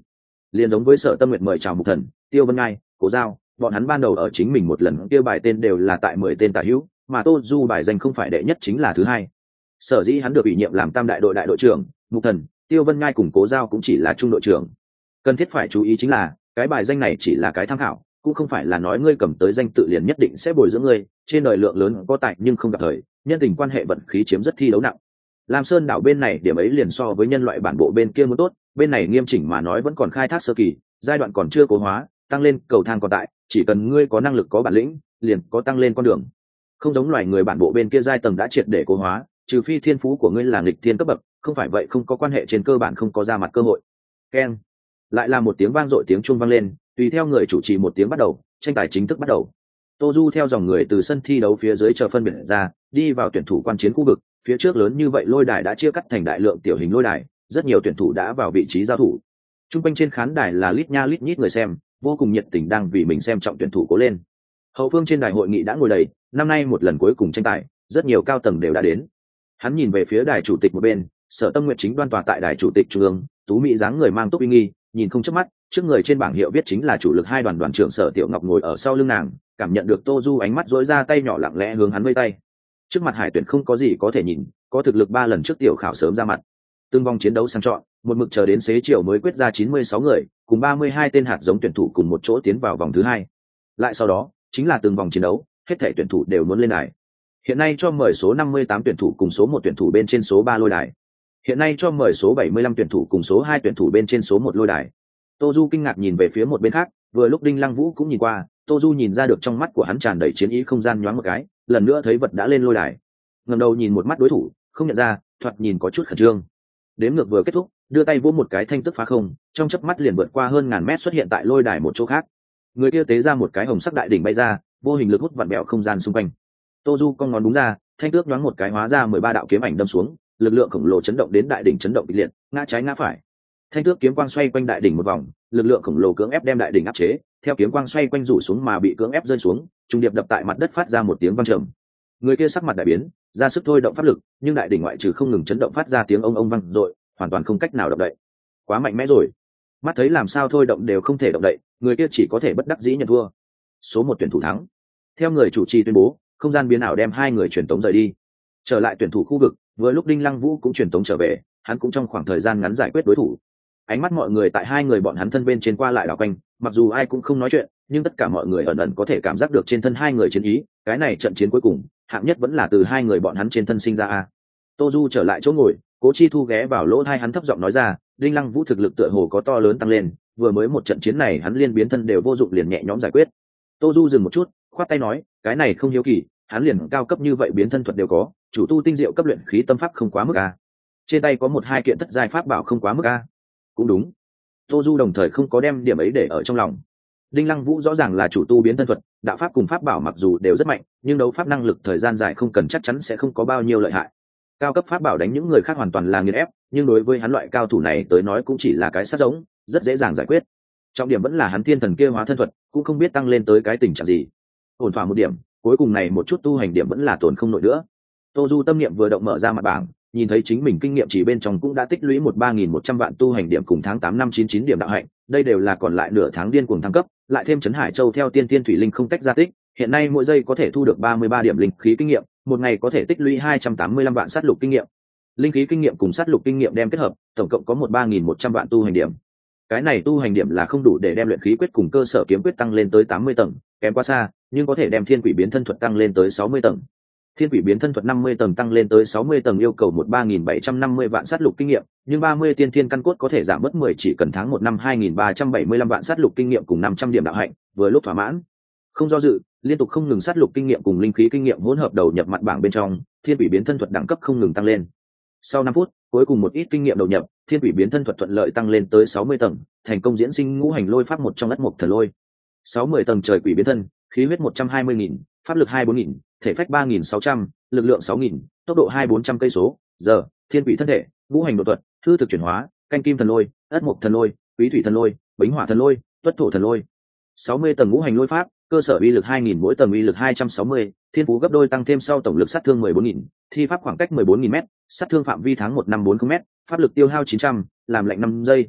liền giống với Sở Tâm Nguyệt mời chào Mục Thần, Tiêu Vân Ngai, Cố Giao, bọn hắn ban đầu ở chính mình một lần kia bài tên đều là tại 10 tên tả hữu, mà Tô Du bài danh không phải đệ nhất chính là thứ hai. Sở dĩ hắn được ủy nhiệm làm tam đại đội trưởng, Mục Thần, Tiêu Vân Ngai cùng Cố Giao cũng chỉ là trung đội trưởng. Cần thiết phải chú ý chính là cái bài danh này chỉ là cái tham khảo, cũng không phải là nói ngươi cầm tới danh tự liền nhất định sẽ bồi dưỡng ngươi, trên đời lượng lớn có tài nhưng không gặp thời, nhân tình quan hệ vận khí chiếm rất thi đấu nặng. Lam Sơn đảo bên này điểm ấy liền so với nhân loại bản bộ bên kia muốn tốt, bên này nghiêm chỉnh mà nói vẫn còn khai thác sơ kỳ, giai đoạn còn chưa cố hóa, tăng lên cầu thang còn tại, chỉ cần ngươi có năng lực có bản lĩnh, liền có tăng lên con đường. Không giống loài người bản bộ bên kia giai tầng đã triệt để cố hóa, trừ phi thiên phú của ngươi là nghịch thiên cấp bậc, không phải vậy không có quan hệ, trên cơ bản không có ra mặt cơ hội. Keng. Lại là một tiếng vang dội, tiếng chuông vang lên, tùy theo người chủ trì một tiếng bắt đầu, tranh tài chính thức bắt đầu. Tô Du theo dòng người từ sân thi đấu phía dưới chờ phân biệt ra, đi vào tuyển thủ quan chiến khu vực, phía trước lớn như vậy lôi đài đã chia cắt thành đại lượng tiểu hình lôi đài, rất nhiều tuyển thủ đã vào vị trí giao thủ. Trung quanh trên khán đài là lít nha lít nhít người xem, vô cùng nhiệt tình đang vì mình xem trọng tuyển thủ cố lên. Hậu phương trên đài hội nghị đã ngồi đầy, năm nay một lần cuối cùng tranh tài, rất nhiều cao tầng đều đã đến. Hắn nhìn về phía đài chủ tịch một bên, Sở Tâm Nguyệt chính đoan tòa tại đài chủ tịch trung ương, tú mỹ dáng người mang túc uy nghi, nhìn không chớp mắt, trước người trên bảng hiệu viết chính là chủ lực hai đoàn đoàn trưởng Sở Tiểu Ngọc ngồi ở sau lưng nàng, cảm nhận được Tô Du ánh mắt rối ra tay nhỏ lặng lẽ hướng hắn vây tay. Trước mặt Hải tuyển không có gì có thể nhìn, có thực lực 3 lần trước tiểu khảo sớm ra mặt. Từng vòng chiến đấu sang chọn, một mực chờ đến xế chiều mới quyết ra 96 người, cùng 32 tên hạt giống tuyển thủ cùng một chỗ tiến vào vòng thứ hai. Lại sau đó, chính là từng vòng chiến đấu, hết thảy tuyển thủ đều muốn lên đài. Hiện nay cho mời số 58 tuyển thủ cùng số 1 tuyển thủ bên trên số 3 lôi đài. Hiện nay cho mời số 75 tuyển thủ cùng số 2 tuyển thủ bên trên số 1 lôi đài. Tô Du kinh ngạc nhìn về phía một bên khác, vừa lúc Đinh Lăng Vũ cũng nhìn qua, Tô Du nhìn ra được trong mắt của hắn tràn đầy chiến ý, không gian nhoáng một cái, lần nữa thấy vật đã lên lôi đài. Ngẩng đầu nhìn một mắt đối thủ, không nhận ra, thoạt nhìn có chút khẩn trương. Đếm ngược vừa kết thúc, đưa tay vỗ một cái thanh tức phá không, trong chớp mắt liền vượt qua hơn ngàn mét xuất hiện tại lôi đài một chỗ khác. Người kia tế ra một cái hồng sắc đại đỉnh bay ra, vô hình lực hút vặn bẹo không gian xung quanh. Tô Du cong ngón đúng ra, thanh tước nhoáng một cái hóa ra 13 đạo kiếm ảnh đâm xuống, lực lượng khổng lồ chấn động đến đại đỉnh chấn động kịch liệt, ngã trái ngã phải. Thanh tước kiếm quang xoay quanh đại đỉnh một vòng, lực lượng khổng lồ cưỡng ép đem đại đỉnh áp chế, theo kiếm quang xoay quanh rủ xuống mà bị cưỡng ép rơi xuống, trùng điệp đập tại mặt đất phát ra một tiếng vang trầm. Người kia sắc mặt đại biến, ra sức thôi động pháp lực, nhưng đại đỉnh ngoại trừ không ngừng chấn động phát ra tiếng ông ông vang dội, hoàn toàn không cách nào động đậy. Quá mạnh mẽ rồi. Mắt thấy làm sao thôi động đều không thể động đậy, người kia chỉ có thể bất đắc dĩ nhận thua. Số 1 tuyển thủ thắng. Theo người chủ trì tuyên bố, không gian biến ảo đem hai người truyền tống rời đi. Trở lại tuyển thủ khu vực, vừa lúc Đinh Lăng Vũ cũng truyền tống trở về, hắn cũng trong khoảng thời gian ngắn giải quyết đối thủ. Ánh mắt mọi người tại hai người bọn hắn thân bên trên qua lại đảo quanh, mặc dù ai cũng không nói chuyện, nhưng tất cả mọi người ẩn ẩn có thể cảm giác được trên thân hai người chiến ý, cái này trận chiến cuối cùng, hạng nhất vẫn là từ hai người bọn hắn trên thân sinh ra a. Tô Du trở lại chỗ ngồi, Cố Chi Thu ghé vào lỗ tai hắn thấp giọng nói ra, Đinh Lăng Vũ thực lực tựa hồ có to lớn tăng lên, vừa mới một trận chiến này hắn liên biến thân đều vô dụng liền nhẹ nhõm giải quyết. Tô Du dừng một chút, khoát tay nói, cái này không hiếu kỳ, hắn liền cao cấp như vậy biến thân thuật đều có, chủ tu tinh diệu cấp luyện khí tâm pháp không quá mức a. Trên tay có 1-2 kiện thất giai pháp bảo không quá mức a. Cũng đúng. Tô Du đồng thời không có đem điểm ấy để ở trong lòng. Đinh Lăng Vũ rõ ràng là chủ tu biến thân thuật, đạo pháp cùng pháp bảo mặc dù đều rất mạnh, nhưng đấu pháp năng lực thời gian dài không cần chắc chắn sẽ không có bao nhiêu lợi hại. Cao cấp pháp bảo đánh những người khác hoàn toàn là nghiền ép, nhưng đối với hắn loại cao thủ này tới nói cũng chỉ là cái sát giống, rất dễ dàng giải quyết. Trọng điểm vẫn là hắn thiên thần kia hóa thân thuật, cũng không biết tăng lên tới cái tình trạng gì. Ổn thỏa một điểm, cuối cùng này một chút tu hành điểm vẫn là tồn không nổi nữa. Tô Du tâm niệm vừa động mở ra mặt bảng, nhìn thấy chính mình kinh nghiệm chỉ bên trong cũng đã tích lũy 13.100 vạn tu hành điểm cùng tháng 8 năm 99 điểm đạo hạnh, đây đều là còn lại nửa tháng điên cuồng thăng cấp, lại thêm Trấn Hải Châu theo tiên tiên thủy linh không tách ra tích, hiện nay mỗi giây có thể thu được 33 điểm linh khí kinh nghiệm, một ngày có thể tích lũy 285 vạn sát lục kinh nghiệm. Linh khí kinh nghiệm cùng sát lục kinh nghiệm đem kết hợp, tổng cộng có 13.100 vạn tu hành điểm. Cái này tu hành điểm là không đủ để đem luyện khí quyết cùng cơ sở kiếm quyết tăng lên tới 80 tầng, kém quá xa, nhưng có thể đem thiên quỷ biến thân thuật tăng lên tới 60 tầng. Thiên quỷ biến thân thuật 50 tầng tăng lên tới 60 tầng yêu cầu 13.750 vạn sát lục kinh nghiệm, nhưng 30 tiên thiên căn cốt có thể giảm bớt 10 chỉ cần tháng 1 năm 2.375 vạn sát lục kinh nghiệm cùng 500 điểm đạo hạnh, vừa lúc thỏa mãn. Không do dự, liên tục không ngừng sát lục kinh nghiệm cùng linh khí kinh nghiệm hỗn hợp đầu nhập mặt bảng bên trong, thiên quỷ biến thân thuật đẳng cấp không ngừng tăng lên. Sau 5 phút, cuối cùng một ít kinh nghiệm đầu nhập, thiên quỷ biến thân thuật thuận lợi tăng lên tới 60 tầng, thành công diễn sinh ngũ hành lôi pháp một trong ất mộc thần lôi. 60 tầng trời quỷ biến thân, khí huyết 120.000, pháp lực 24.000, thể phách 3.600, lực lượng 6.000, tốc độ 2-400 cây số giờ, thiên quỷ thân thể, ngũ hành độ thuật, hư thực chuyển hóa, canh kim thần lôi, ất mộc thần lôi, quý thủy thần lôi, bính hỏa thần lôi, tuất thổ thần lôi. 60 tầng ngũ hành lôi pháp, cơ sở uy lực 2.000, mỗi tầng uy lực 260, thiên phú gấp đôi tăng thêm sau tổng lực sát thương 14.000, thi pháp khoảng cách 14.000 m, sát thương phạm vi tháng 1 năm 40 m, pháp lực tiêu hao 900, làm lạnh 5 giây.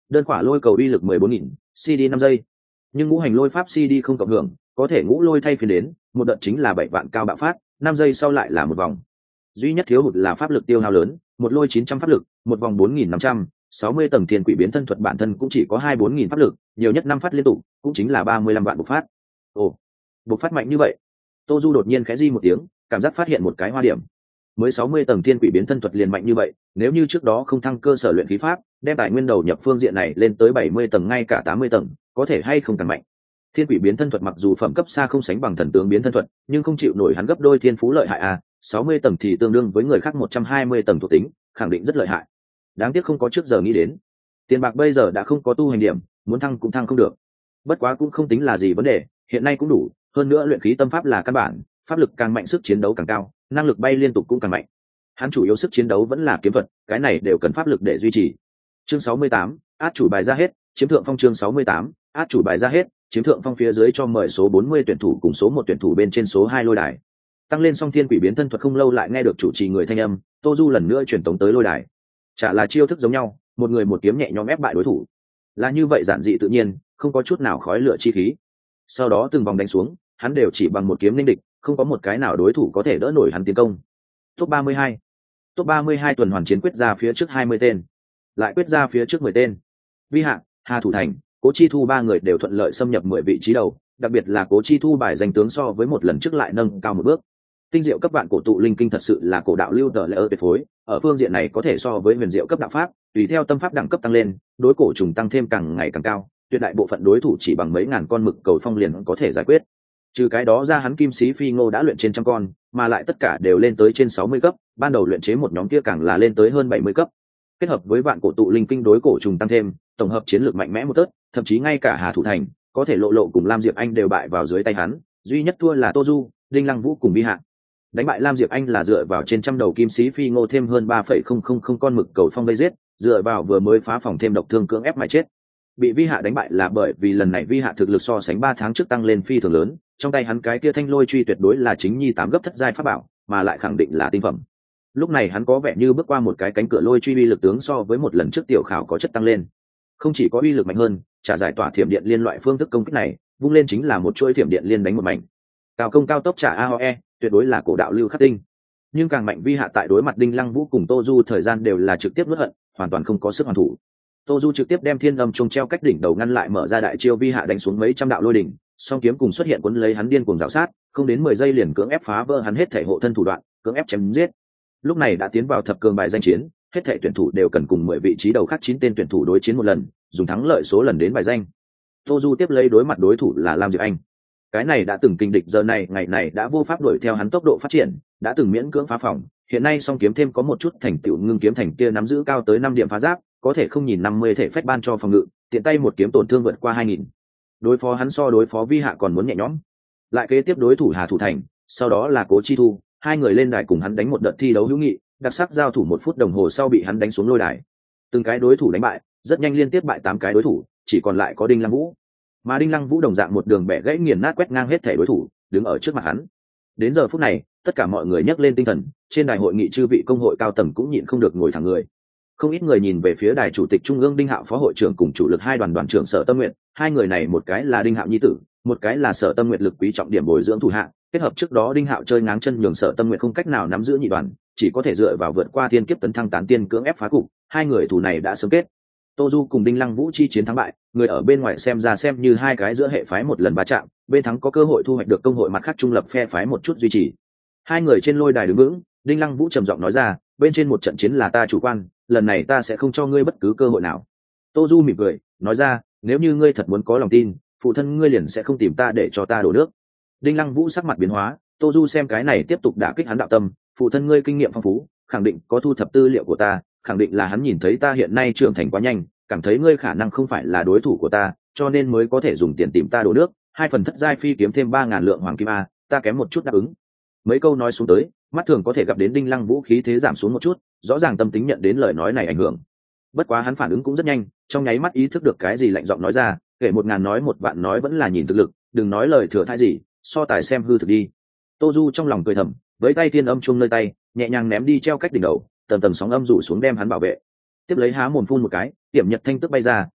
đơn quả lôi cầu uy lực 14.000, CD 5 giây. Nhưng ngũ hành lôi pháp CD không cộng hưởng, có thể ngũ lôi thay phiên đến, một đợt chính là 7 vạn cao bạo phát, 5 giây sau lại là một vòng. Duy nhất thiếu hụt là pháp lực tiêu hao lớn, một lôi 900 pháp lực, một vòng 4.500, 60 tầng thiên quỷ biến thân thuật bản thân cũng chỉ có 24.000 pháp lực, nhiều nhất 5 phát liên tục, cũng chính là 35 vạn bộc phát. Ồ, bộc phát mạnh như vậy. Tô Du đột nhiên khẽ di một tiếng, cảm giác phát hiện một cái hoa điểm. Mới 60 tầng thiên quỷ biến thân thuật liền mạnh như vậy, nếu như trước đó không thăng cơ sở luyện khí pháp, đem tài nguyên đầu nhập phương diện này lên tới 70 tầng ngay cả 80 tầng, có thể hay không càng mạnh. Thiên quỷ biến thân thuật mặc dù phẩm cấp xa không sánh bằng thần tướng biến thân thuật, nhưng không chịu nổi hắn gấp đôi thiên phú lợi hại à, 60 tầng thì tương đương với người khác 120 tầng thuộc tính, khẳng định rất lợi hại. Đáng tiếc không có trước giờ nghĩ đến. Tiền bạc bây giờ đã không có tu hành điểm, muốn thăng cũng thăng không được. Bất quá cũng không tính là gì vấn đề, hiện nay cũng đủ, hơn nữa luyện khí tâm pháp là căn bản, pháp lực càng mạnh sức chiến đấu càng cao, năng lực bay liên tục cũng càng mạnh. Hắn chủ yếu sức chiến đấu vẫn là kiếm thuật, cái này đều cần pháp lực để duy trì. Chương 68, át chủ bài ra hết, chiếm thượng phong. Chương 68, át chủ bài ra hết, chiếm thượng phong. Phía dưới cho mời số 40 tuyển thủ cùng số 1 tuyển thủ bên trên số 2 lôi đài. Tăng lên xong thiên quỷ biến thân thuật không lâu lại nghe được chủ trì người thanh âm, Tô Du lần nữa chuyển tống tới lôi đài. Chả là chiêu thức giống nhau, một người một kiếm nhẹ nhõm ép bại đối thủ. Là như vậy giản dị tự nhiên, không có chút nào khói lửa chi khí. Sau đó từng vòng đánh xuống, hắn đều chỉ bằng một kiếm linh địch, không có một cái nào đối thủ có thể đỡ nổi hắn tiến công. Top 32. Top 32 tuần hoàn chiến quyết ra phía trước 20 tên, lại quyết ra phía trước 10 tên. Vi Hạ, Hà Thủ Thành, Cố Chi Thu ba người đều thuận lợi xâm nhập 10 vị trí đầu, đặc biệt là Cố Chi Thu bài danh tướng so với một lần trước lại nâng cao một bước. Tinh diệu cấp vạn cổ tụ linh kinh thật sự là cổ đạo lưu tờ lệ tuyệt phối, ở phương diện này có thể so với huyền diệu cấp đạo pháp, tùy theo tâm pháp đẳng cấp tăng lên, đối cổ trùng tăng thêm càng ngày càng cao, tuyệt đại bộ phận đối thủ chỉ bằng mấy ngàn con mực cầu phong liền có thể giải quyết. Trừ cái đó ra hắn kim sĩ phi ngô đã luyện trên trăm con, mà lại tất cả đều lên tới trên 60 cấp, ban đầu luyện chế một nhóm kia càng là lên tới hơn 70 cấp. Kết hợp với vạn cổ tụ linh kinh đối cổ trùng tăng thêm, tổng hợp chiến lược mạnh mẽ một tớt, thậm chí ngay cả Hà Thủ Thành, có thể lộ lộ cùng Lam Diệp Anh đều bại vào dưới tay hắn, duy nhất thua là Tô Du, Đinh Lăng Vũ cùng Vi Hạ. Đánh bại Lam Diệp Anh là dựa vào trên trăm đầu kim sĩ phi ngô thêm hơn 3,000 con mực cầu phong vây giết, dựa vào vừa mới phá phòng thêm độc thương cưỡng ép mà chết. Bị Vi Hạ đánh bại là bởi vì lần này Vi Hạ thực lực so sánh 3 tháng trước tăng lên phi thường lớn, trong tay hắn cái kia thanh lôi truy tuyệt đối là chính nhi 8 gấp thất giai pháp bảo, mà lại khẳng định là tinh phẩm. Lúc này hắn có vẻ như bước qua một cái cánh cửa lôi truy uy lực tướng so với một lần trước tiểu khảo có chất tăng lên. Không chỉ có uy lực mạnh hơn, trả giải tỏa thiểm điện liên loại phương thức công kích này, vung lên chính là một chuỗi thiểm điện liên đánh một mảnh. Cao công cao tốc trả AOE, tuyệt đối là cổ đạo lưu khắc tinh. Nhưng càng mạnh Vi Hạ tại đối mặt Đinh Lăng Vũ cùng Tô Du thời gian đều là trực tiếp nuốt hận, hoàn toàn không có sức hoàn thủ. Tô Du trực tiếp đem thiên âm chuông treo cách đỉnh đầu ngăn lại, mở ra đại chiêu Vi Hạ đánh xuống mấy trăm đạo lôi đỉnh, song kiếm cùng xuất hiện cuốn lấy hắn điên cuồng rào sát, không đến 10 giây liền cưỡng ép phá vỡ hắn hết thể hộ thân thủ đoạn, cưỡng ép chém giết. Lúc này đã tiến vào thập cường bài danh chiến, hết thể tuyển thủ đều cần cùng 10 vị trí đầu khác 9 tên tuyển thủ đối chiến một lần, dùng thắng lợi số lần đến bài danh. Tô Du tiếp lấy đối mặt đối thủ là Lam Diệp Anh. Cái này đã từng kinh địch giờ này ngày này đã vô pháp đuổi theo hắn tốc độ phát triển, đã từng miễn cưỡng phá phòng, hiện nay song kiếm thêm có một chút thành tựu, ngưng kiếm thành kia nắm giữ cao tới 5 điểm phá giáp, có thể không nhìn 50 thể phách ban cho phòng ngự, tiện tay một kiếm tổn thương vượt qua 2000. Đối phó hắn so đối phó Vi Hạ còn muốn nhẹ nhõm. Lại kế tiếp đối thủ Hà Thủ Thành, sau đó là Cố Chi Thu, hai người lên đài cùng hắn đánh một đợt thi đấu hữu nghị, đặc sắc giao thủ 1 phút đồng hồ sau bị hắn đánh xuống lôi đài. Từng cái đối thủ đánh bại, rất nhanh liên tiếp bại 8 cái đối thủ, chỉ còn lại có Đinh Lăng Vũ. Mà Đinh Lăng Vũ đồng dạng một đường bẻ gãy nghiền nát quét ngang hết thể đối thủ, đứng ở trước mặt hắn. Đến giờ phút này, tất cả mọi người nhấc lên tinh thần, trên đài hội nghị chư vị công hội cao tầng cũng nhịn không được ngồi thẳng người. Không ít người nhìn về phía đài chủ tịch trung ương Đinh Hạo phó hội trưởng cùng chủ lực hai đoàn trưởng Sở Tâm Nguyện, hai người này một cái là Đinh Hạo nhi tử, một cái là Sở Tâm Nguyện lực quý trọng điểm bồi dưỡng thủ hạ, kết hợp trước đó Đinh Hạo chơi ngáng chân nhường Sở Tâm Nguyện không cách nào nắm giữ nhị đoàn, chỉ có thể dựa vào vượt qua thiên kiếp tấn thăng tán tiên cưỡng ép phá cục, hai người thủ này đã sớm kết. Tô Du cùng Đinh Lăng Vũ chi chiến thắng bại, người ở bên ngoài xem ra xem như hai cái giữa hệ phái một lần va chạm, bên thắng có cơ hội thu hoạch được công hội mặt khác trung lập phe phái một chút duy trì. Hai người trên lôi đài đứng vững, Đinh Lăng Vũ trầm giọng nói ra, bên trên một trận chiến là ta chủ quan, lần này ta sẽ không cho ngươi bất cứ cơ hội nào. Tô Du mỉm cười, nói ra, nếu như ngươi thật muốn có lòng tin, phụ thân ngươi liền sẽ không tìm ta để cho ta đổ nước. Đinh Lăng Vũ sắc mặt biến hóa, Tô Du xem cái này tiếp tục đả kích hắn đạo tâm, phụ thân ngươi kinh nghiệm phong phú, khẳng định có thu thập tư liệu của ta, khẳng định là hắn nhìn thấy ta hiện nay trưởng thành quá nhanh, cảm thấy ngươi khả năng không phải là đối thủ của ta, cho nên mới có thể dùng tiền tìm ta đổ nước, 2 phần thất giai phi kiếm thêm 3000 lượng hoàng kim a, ta kém một chút đáp ứng. Mấy câu nói xuống tới, mắt thường có thể gặp đến Đinh Lăng Vũ khí thế giảm xuống một chút, rõ ràng tâm tính nhận đến lời nói này ảnh hưởng. Bất quá hắn phản ứng cũng rất nhanh, trong nháy mắt ý thức được cái gì, lạnh giọng nói ra, kể 1000 nói 1 vạn nói vẫn là nhìn thực lực, đừng nói lời thừa thãi gì, so tài xem hư thực đi. Tô Du trong lòng cười thầm, với tay thiên âm chuông nơi tay, nhẹ nhàng ném đi treo cách đỉnh đầu, tầng tầng sóng âm rủ xuống đem hắn bảo vệ. Tiếp lấy há mồm phun một cái, tiệm nhật thanh tức bay ra,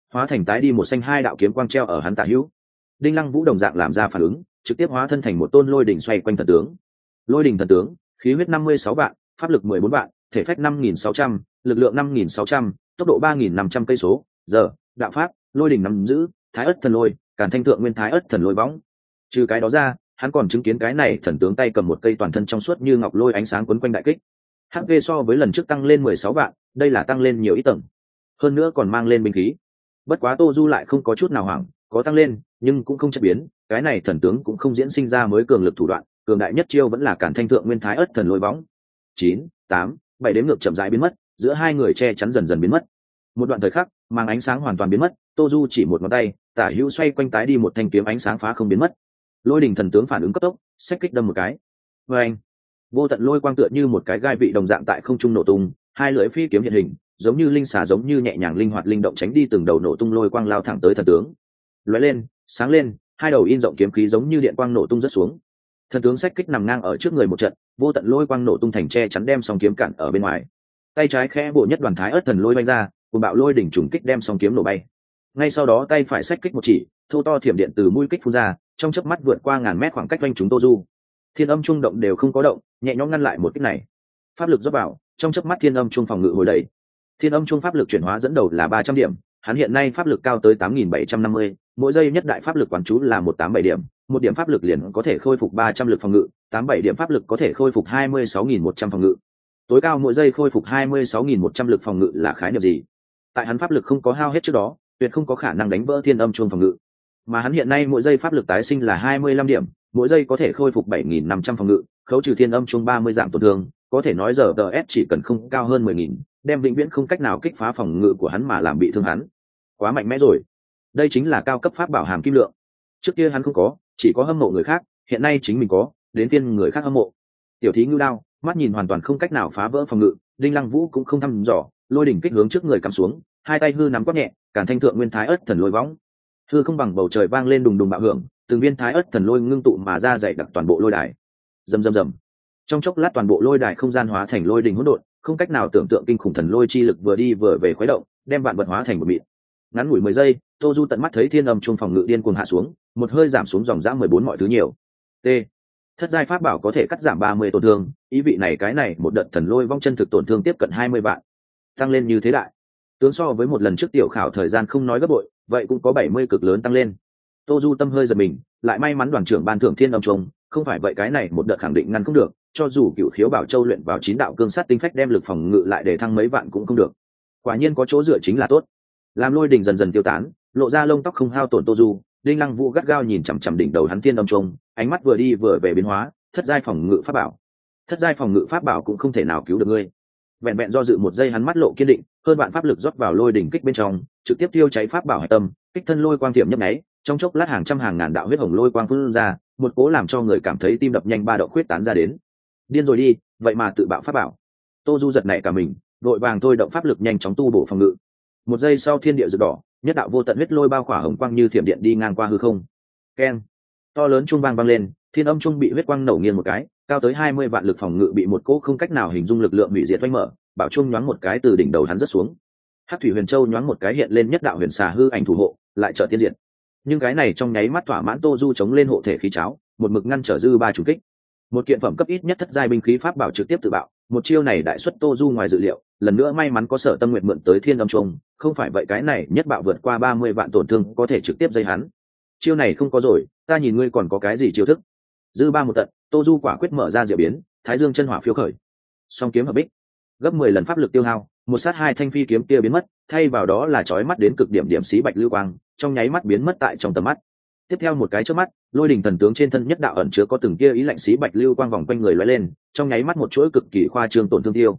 hóa thành tái đi một xanh hai đạo kiếm quang treo ở hắn tả hữu. Đinh Lăng Vũ đồng dạng làm ra phản ứng, trực tiếp hóa thân thành một tôn lôi đỉnh xoay quanh thần tướng. Lôi đỉnh thần tướng, khí huyết 56 vạn, pháp lực 14 vạn, thể phách 5.600, lực lượng 5.600, tốc độ 3.500 cây số giờ. Đạo pháp, lôi đỉnh nắm giữ Thái Ức thần lôi, Càn Thanh thượng nguyên Thái Ức thần lôi võng. Trừ cái đó ra, hắn còn chứng kiến cái này thần tướng tay cầm một cây toàn thân trong suốt như ngọc lôi ánh sáng quấn quanh đại kích. HP so với lần trước tăng lên 16 vạn, đây là tăng lên nhiều ít tầng. Hơn nữa còn mang lên binh khí. Bất quá Tô Du lại không có chút nào hoảng, có tăng lên, nhưng cũng không chất biến, cái này thần tướng cũng không diễn sinh ra mới cường lực thủ đoạn, cường đại nhất chiêu vẫn là Càn Thanh thượng nguyên Thái Ức thần lôi võng. 9, 8, 7 đếm ngược chậm rãi biến mất, giữa hai người che chắn dần dần biến mất. Một đoạn thời khắc, mang ánh sáng hoàn toàn biến mất, Tô Du chỉ một ngón tay, tả hữu xoay quanh tái đi một thanh kiếm ánh sáng phá không biến mất. Lôi đỉnh thần tướng phản ứng cấp tốc, xách kích đâm một cái. Oeng! Vô tận lôi quang tựa như một cái gai vị đồng dạng tại không trung nổ tung, hai lưỡi phi kiếm hiện hình, giống như linh xà giống như nhẹ nhàng linh hoạt linh động tránh đi từng đầu nổ tung lôi quang lao thẳng tới thần tướng. Lóe lên, sáng lên, hai đầu in rộng kiếm khí giống như điện quang nổ tung rất xuống. Thần tướng xách kích nằm ngang ở trước người một trận, vô tận lôi quang nổ tung thành che chắn đem song kiếm cản ở bên ngoài. Tay trái khẽ bộ nhất đoàn Thái Ức thần lôi bay ra, cùng bạo lôi đỉnh trùng kích đem song kiếm nổ bay. Ngay sau đó tay phải xách kích một chỉ, thô to thiểm điện từ mũi kích phun ra, trong chớp mắt vượt qua ngàn mét khoảng cách quanh chúng Tô Du. Thiên âm trung động đều không có động, nhẹ nhõm ngăn lại một kích này. Pháp lực rót vào, trong chớp mắt thiên âm trung phòng ngự hồi đẩy. Thiên âm trung pháp lực chuyển hóa dẫn đầu là 300 điểm, hắn hiện nay pháp lực cao tới 8.750, mỗi giây nhất đại pháp lực quán chú là 187 điểm, một điểm pháp lực liền có thể khôi phục 300 lực phòng ngự, 87 điểm pháp lực có thể khôi phục 26.100 phòng ngự. Tối cao mỗi giây khôi phục 26.100 lực phòng ngự là khái niệm gì? Tại hắn pháp lực không có hao hết trước đó, tuyệt không có khả năng đánh vỡ thiên âm chuông phòng ngự. Mà hắn hiện nay mỗi giây pháp lực tái sinh là 25 điểm, mỗi giây có thể khôi phục 7.500 phòng ngự, khấu trừ thiên âm chuông 30 giảm tổn thương, có thể nói giờ DS chỉ cần không cao hơn 10.000, đem vĩnh viễn không cách nào kích phá phòng ngự của hắn mà làm bị thương hắn. Quá mạnh mẽ rồi. Đây chính là cao cấp pháp bảo hàm kim lượng. Trước kia hắn không có, chỉ có hâm mộ người khác, hiện nay chính mình có, đến phiên người khác hâm mộ. Tiểu thí ngưu đao, mắt nhìn hoàn toàn không cách nào phá vỡ phòng ngự, Đinh Lăng Vũ cũng không thăm dò, lôi đỉnh kích hướng trước người cắm xuống, hai tay hư nắm quát nhẹ, Càn Thanh thượng nguyên Thái Ức thần lôi võng. Hư không bằng bầu trời vang lên đùng đùng bạo hưởng, từng viên Thái Ức thần lôi ngưng tụ mà ra dày đặc toàn bộ lôi đài. Rầm rầm rầm. Trong chốc lát toàn bộ lôi đài không gian hóa thành lôi đỉnh hỗn độn, không cách nào tưởng tượng kinh khủng thần lôi chi lực vừa đi vừa về khuấy động, đem vạn vật hóa thành một mịn. Ngắn ngủi 10 giây, Tô Du tận mắt thấy thiên âm trung phòng ngự điên cuồng hạ xuống, một hơi giảm xuống dòng dã 14 mọi thứ nhiều. T. Thất giai pháp bảo có thể cắt giảm 30 tổn thương, ý vị này cái này một đợt thần lôi vong chân thực tổn thương tiếp cận 20 vạn. Tăng lên như thế đại. Tướng so với một lần trước tiểu khảo thời gian không nói gấp bội, vậy cũng có 70 cực lớn tăng lên. Tô Du tâm hơi giật mình, lại may mắn đoàn trưởng ban thưởng thiên âm trung, không phải vậy cái này một đợt khẳng định ngăn không được, cho dù Cửu Khiếu Bảo Châu luyện vào 9 đạo cương sát tinh phách đem lực phòng ngự lại để thăng mấy vạn cũng không được. Quả nhiên có chỗ dựa chính là tốt. Làm lôi đỉnh dần dần tiêu tán, lộ ra lông tóc không hao tổn Tô Du, Đinh Lăng Vũ gắt gao nhìn chằm chằm đỉnh đầu hắn thiên âm trung, ánh mắt vừa đi vừa về biến hóa, thất giai phòng ngự pháp bảo. Thất giai phòng ngự pháp bảo cũng không thể nào cứu được ngươi. Vẹn vẹn do dự một giây hắn mắt lộ kiên định, hơn vạn pháp lực rót vào lôi đỉnh kích bên trong, trực tiếp tiêu cháy pháp bảo hải tâm, kích thân lôi quang tiệm nhấp nháy, trong chốc lát hàng trăm hàng ngàn đạo huyết hồng lôi quang phun ra, một cố làm cho người cảm thấy tim đập nhanh ba độ khuyết tán ra đến. Điên rồi đi, vậy mà tự bạo pháp bảo. Tô Du giật nảy cả mình, đội vàng thôi động pháp lực nhanh chóng tu bổ phòng ngự. Một giây sau thiên địa rực đỏ, nhất đạo vô tận huyết lôi bao khỏa hồng quang như thiểm điện đi ngang qua hư không. Keng, to lớn trung vang vang lên, thiên âm trung bị huyết quang nổ nghiêng một cái, cao tới 20 vạn lực phòng ngự bị một cỗ không cách nào hình dung lực lượng hủy diệt vây mở, bảo trung nhoáng một cái từ đỉnh đầu hắn rớt xuống. Hắc thủy huyền châu nhoáng một cái hiện lên nhất đạo huyền xà hư ảnh thủ hộ, lại trợ tiên diện. Nhưng cái này trong nháy mắt thỏa mãn Tô Du chống lên hộ thể khí cháo, một mực ngăn trở dư ba chủ kích. Một kiện phẩm cấp ít nhất thất giai binh khí pháp bảo trực tiếp tự bạo, một chiêu này đại xuất Tô Du ngoài dự liệu, lần nữa may mắn có Sở Tâm Nguyệt mượn tới thiên âm trung, không phải vậy cái này nhất bạo vượt qua 30 vạn tổn thương có thể trực tiếp dây hắn. Chiêu này không có rồi, ta nhìn ngươi còn có cái gì chiêu thức. Dư ba một tận, Tô Du quả quyết mở ra diệu biến, Thái Dương chân hỏa phiêu khởi. Song kiếm hợp bích, gấp 10 lần pháp lực tiêu hao, một sát hai thanh phi kiếm kia biến mất, thay vào đó là chói mắt đến cực điểm điểm xí bạch lưu quang, trong nháy mắt biến mất tại trong tầm mắt. Tiếp theo một cái chớp mắt, lôi đỉnh thần tướng trên thân nhất đạo ẩn chứa có từng kia ý lạnh xí bạch lưu quang vòng quanh người lóe lên, trong nháy mắt một chuỗi cực kỳ khoa trương tổn thương tiêu.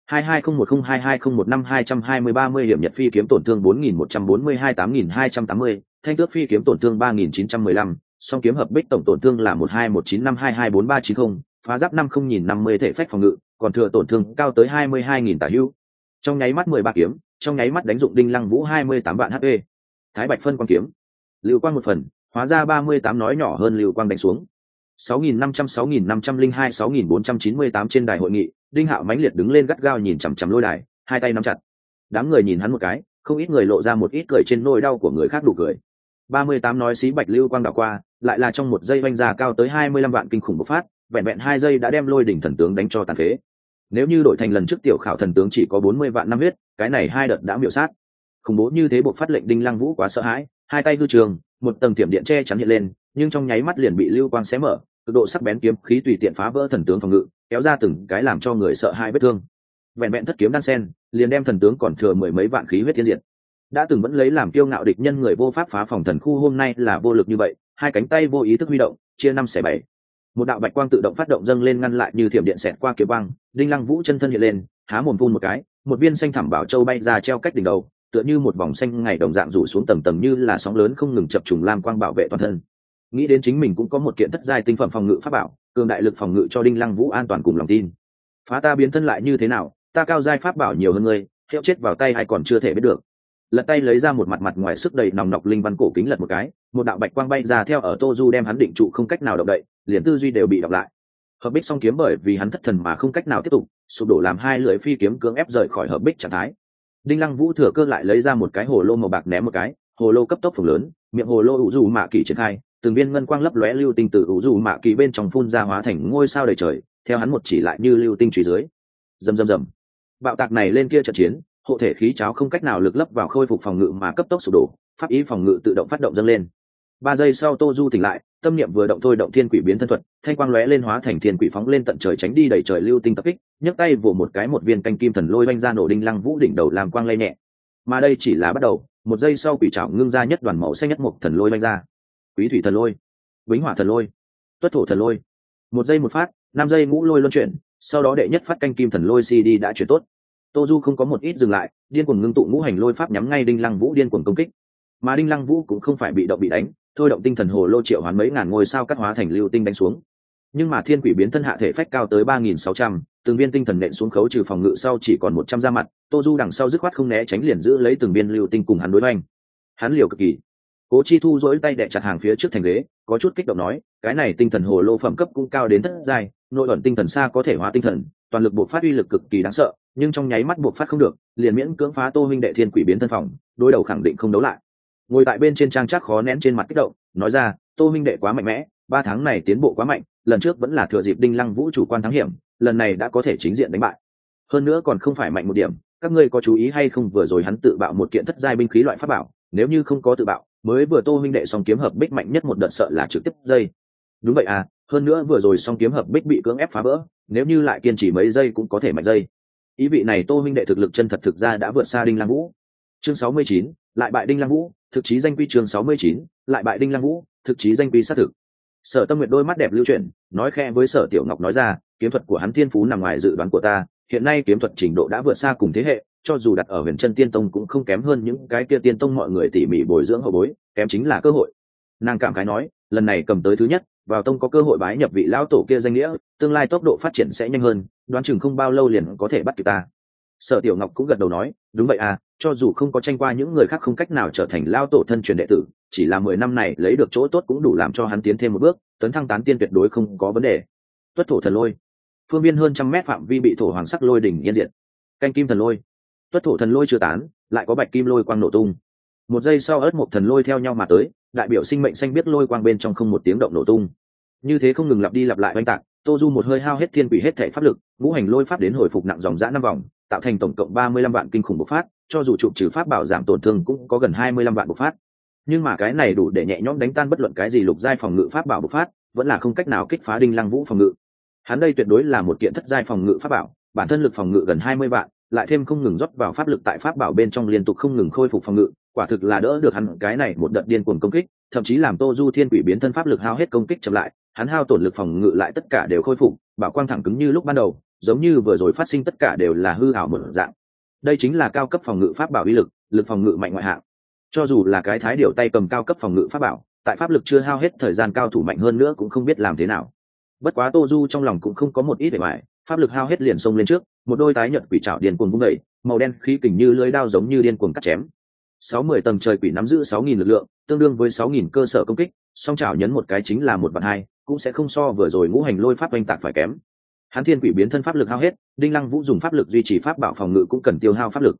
2201022015 hiểm nhật phi kiếm tổn thương 4142-8280, thanh tước phi kiếm tổn thương 3915, song kiếm hợp bích tổng tổn thương là 1219522390, phá giáp 5050 thể phách phòng ngự, còn thừa tổn thương cao tới 22.000 tả hữu. Trong nháy mắt 13 kiếm, trong nháy mắt đánh dụng Đinh Lăng Vũ 28 vạn HP. Thái Bạch phân quang kiếm, lưu quang một phần, hóa ra 38 nói nhỏ hơn lưu quang đánh xuống. 6500-6502-6498 trên đài hội nghị, Đinh Hạo mãnh liệt đứng lên gắt gao nhìn chằm chằm lôi đài, hai tay nắm chặt. Đám người nhìn hắn một cái, không ít người lộ ra một ít cười trên nỗi đau của người khác đủ cười. 38 nói xí bạch lưu quang đảo qua, lại là trong một giây vanh ra cao tới 25 vạn kinh khủng bộc phát, vẹn vẹn 2 giây đã đem Lôi đỉnh thần tướng đánh cho tàn phế. Nếu như đổi thành lần trước tiểu khảo thần tướng chỉ có 40 vạn năm huyết, cái này 2 đợt đã miểu sát. Khủng bố như thế bộc phát lệnh Đinh Lăng Vũ quá sợ hãi, hai tay hư trường, một tầng tiệm điện che chắn hiện lên, nhưng trong nháy mắt liền bị lưu quang xé mở, cực độ sắc bén kiếm khí tùy tiện phá vỡ thần tướng phòng ngự, kéo ra từng cái làm cho người sợ hãi vết thương. Vẹn vẹn thất kiếm đan sen, liền đem thần tướng còn thừa mười mấy vạn khí huyết tiến diệt. Đã từng vẫn lấy làm kiêu ngạo địch nhân người vô pháp phá phòng thần khu hôm nay là vô lực như vậy, hai cánh tay vô ý thức huy động, chia 5/7. Một đạo bạch quang tự động phát động dâng lên ngăn lại như thiểm điện xẹt qua kiếm băng, Đinh Lăng Vũ chân thân hiện lên, há mồm phun một cái, một viên xanh thẳm bảo châu bay ra treo cách đỉnh đầu, tựa như một vòng xanh ngày đồng dạng rủ xuống tầng tầng như là sóng lớn không ngừng chập trùng lam quang bảo vệ toàn thân. Nghĩ đến chính mình cũng có một kiện thất giai tinh phẩm phòng ngự pháp bảo, cường đại lực phòng ngự cho Đinh Lăng Vũ an toàn cùng lòng tin. Phá ta biến thân lại như thế nào, ta cao giai pháp bảo nhiều hơn ngươi, theo chết vào tay hay còn chưa thể biết được. Lật tay lấy ra một mặt ngoài sức đầy nòng nọc linh văn cổ kính lật một cái, một đạo bạch quang bay ra theo ở Tô Du đem hắn định trụ không cách nào động đậy, liền tư duy đều bị đọc lại. Hợp bích song kiếm bởi vì hắn thất thần mà không cách nào tiếp tục, sụp đổ làm hai lưỡi phi kiếm cưỡng ép rời khỏi hợp bích trạng thái. Đinh Lăng Vũ thừa cơ lại lấy ra một cái hồ lô màu bạc ném một cái, hồ lô cấp tốc phồng lớn, miệng hồ lô ủ dù mạ kỳ triển khai, từng viên ngân quang lấp lóe lưu tinh từ ủ dù mạ kỳ bên trong phun ra hóa thành ngôi sao đầy trời, theo hắn một chỉ lại như lưu tinh truy dưới. Rầm rầm rầm. Bạo tạc này lên kia trận chiến, hộ thể khí cháo không cách nào lực lấp vào khôi phục phòng ngự mà cấp tốc sụp đổ, pháp ý phòng ngự tự động phát động dâng lên. 3 giây sau Tô Du tỉnh lại, tâm niệm vừa động thôi động thiên quỷ biến thân thuật, thanh quang lóe lên hóa thành thiên quỷ phóng lên tận trời tránh đi đẩy trời lưu tinh tập kích, nhấc tay vồ một cái một viên canh kim thần lôi vanh ra nổ Đinh Lăng Vũ đỉnh đầu làm quang lay nhẹ. Mà đây chỉ là bắt đầu, một giây sau quỷ trảo ngưng ra nhất đoàn màu xanh nhất một thần lôi vanh ra. Quý thủy thần lôi, vĩnh hỏa thần lôi, tuất thổ thần lôi. Một giây một phát, 5 giây ngũ lôi luân chuyển, sau đó đệ nhất phát canh kim thần lôi CD đã chuyển tốt. Tô Du không có một ít dừng lại, điên cuồng ngưng tụ ngũ hành lôi pháp nhắm ngay Đinh Lăng Vũ điên cuồng công kích. Mà Đinh Lăng Vũ cũng không phải bị động bị đánh, thôi động tinh thần hồ lô triệu hoán mấy ngàn ngôi sao cắt hóa thành lưu tinh đánh xuống. Nhưng mà thiên quỷ biến thân hạ thể phách cao tới 3600, từng viên tinh thần nện xuống khấu trừ phòng ngự sau chỉ còn 100 ra mặt, Tô Du đằng sau dứt khoát không né tránh liền giữ lấy từng viên lưu tinh cùng hắn đối hoành. Hắn liều cực kỳ. Cố Chi Thu duỗi tay đè chặt hàng phía trước thành ghế, có chút kích động nói, cái này tinh thần hồ lô phẩm cấp cũng cao đến thất giai, nội ẩn tinh thần xa có thể hóa tinh thần, toàn lực bộc phát uy lực cực kỳ đáng sợ, nhưng trong nháy mắt bộc phát không được, liền miễn cưỡng phá Tô huynh đệ thiên quỷ biến thân phòng, đối đầu khẳng định không đấu lại. Ngồi tại bên trên trang chắc khó nén trên mặt kích động, nói ra, Tô huynh đệ quá mạnh mẽ, 3 tháng này tiến bộ quá mạnh, lần trước vẫn là thừa dịp Đinh Lăng Vũ chủ quan thắng hiểm, lần này đã có thể chính diện đánh bại. Hơn nữa còn không phải mạnh một điểm, các ngươi có chú ý hay không, vừa rồi hắn tự bạo một kiện thất giai binh khí loại pháp bảo, nếu như không có tự bạo, mới vừa Tô huynh đệ song kiếm hợp bích mạnh nhất một đợt sợ là trực tiếp dây. Đúng vậy à, hơn nữa vừa rồi song kiếm hợp bích bị cưỡng ép phá vỡ, nếu như lại kiên trì mấy giây cũng có thể mạnh dây. Ý vị này Tô huynh đệ thực lực chân thật thực ra đã vượt xa Đinh Lăng Vũ. Chương 69, lại bại Đinh Lăng Vũ, thực chí danh quy. Chương 69, lại bại Đinh Lăng Vũ, thực chí danh quy xác thực. Sở Tâm Nguyệt đôi mắt đẹp lưu chuyển, nói khẽ với Sở Tiểu Ngọc nói ra, kiếm thuật của hắn thiên phú nằm ngoài dự đoán của ta, hiện nay kiếm thuật trình độ đã vượt xa cùng thế hệ, cho dù đặt ở Huyền Chân Tiên Tông cũng không kém hơn những cái kia tiên tông mọi người tỉ mỉ bồi dưỡng hậu bối, kém chính là cơ hội. Nàng cảm khái nói, lần này cầm tới thứ nhất, vào tông có cơ hội bái nhập vị lão tổ kia danh nghĩa, tương lai tốc độ phát triển sẽ nhanh hơn, đoán chừng không bao lâu liền có thể bắt kịp ta. Sở Tiểu Ngọc cũng gật đầu nói, đúng vậy à, cho dù không có tranh qua những người khác không cách nào trở thành lão tổ thân truyền đệ tử, chỉ là 10 năm này lấy được chỗ tốt cũng đủ làm cho hắn tiến thêm một bước, tấn thăng tán tiên tuyệt đối không có vấn đề. Tuất thổ thần lôi, phương viên hơn 100 mét phạm vi bị thổ hoàng sắc lôi đỉnh yên diệt. Canh kim thần lôi, tuất thổ thần lôi chưa tán, lại có bạch kim lôi quang nổ tung. Một giây sau ớt một thần lôi theo nhau mà tới, đại biểu sinh mệnh xanh biết lôi quang bên trong không một tiếng động nổ tung. Như thế không ngừng lặp đi lặp lại oanh tạc, Tô Du một hơi hao hết thiên quỷ hết thể pháp lực, ngũ hành lôi pháp đến hồi phục nặng dòng dã 5 vòng, tạo thành tổng cộng 35 vạn kinh khủng bộc phát, cho dù trụ trừ pháp bảo giảm tổn thương cũng có gần 25 vạn bộc phát. Nhưng mà cái này đủ để nhẹ nhõm đánh tan bất luận cái gì lục giai phòng ngự pháp bảo bộc phát, vẫn là không cách nào kích phá Đinh Lăng Vũ phòng ngự. Hắn đây tuyệt đối là một kiện thất giai phòng ngự pháp bảo, bản thân lực phòng ngự gần 20 vạn, lại thêm không ngừng rót vào pháp lực tại pháp bảo bên trong liên tục không ngừng khôi phục phòng ngự, quả thực là đỡ được hắn cái này một đợt điên cuồng công kích, thậm chí làm Tô Du thiên quỷ biến thân pháp lực hao hết công kích chậm lại, hắn hao tổn lực phòng ngự lại tất cả đều khôi phục, bảo quang thẳng cứng như lúc ban đầu, giống như vừa rồi phát sinh tất cả đều là hư ảo một dạng. Đây chính là cao cấp phòng ngự pháp bảo uy lực, lực phòng ngự mạnh ngoại hạng. Cho dù là cái thái điều tay cầm cao cấp phòng ngự pháp bảo, tại pháp lực chưa hao hết thời gian cao thủ mạnh hơn nữa cũng không biết làm thế nào. Bất quá Tô Du trong lòng cũng không có một ít để bại, pháp lực hao hết liền xông lên trước, một đôi tái nhật quỷ trảo điên cuồng vung dậy, màu đen khí kình như lưỡi dao giống như điên cuồng cắt chém. 60 tầng trời quỷ nắm giữ 6000 lực lượng, tương đương với 6000 cơ sở công kích, song chảo nhấn một cái chính là 1/2, cũng sẽ không so vừa rồi ngũ hành lôi pháp oanh tạc phải kém. Hắn thiên quỷ biến thân pháp lực hao hết, Đinh Lăng Vũ dùng pháp lực duy trì pháp bảo phòng ngự cũng cần tiêu hao pháp lực.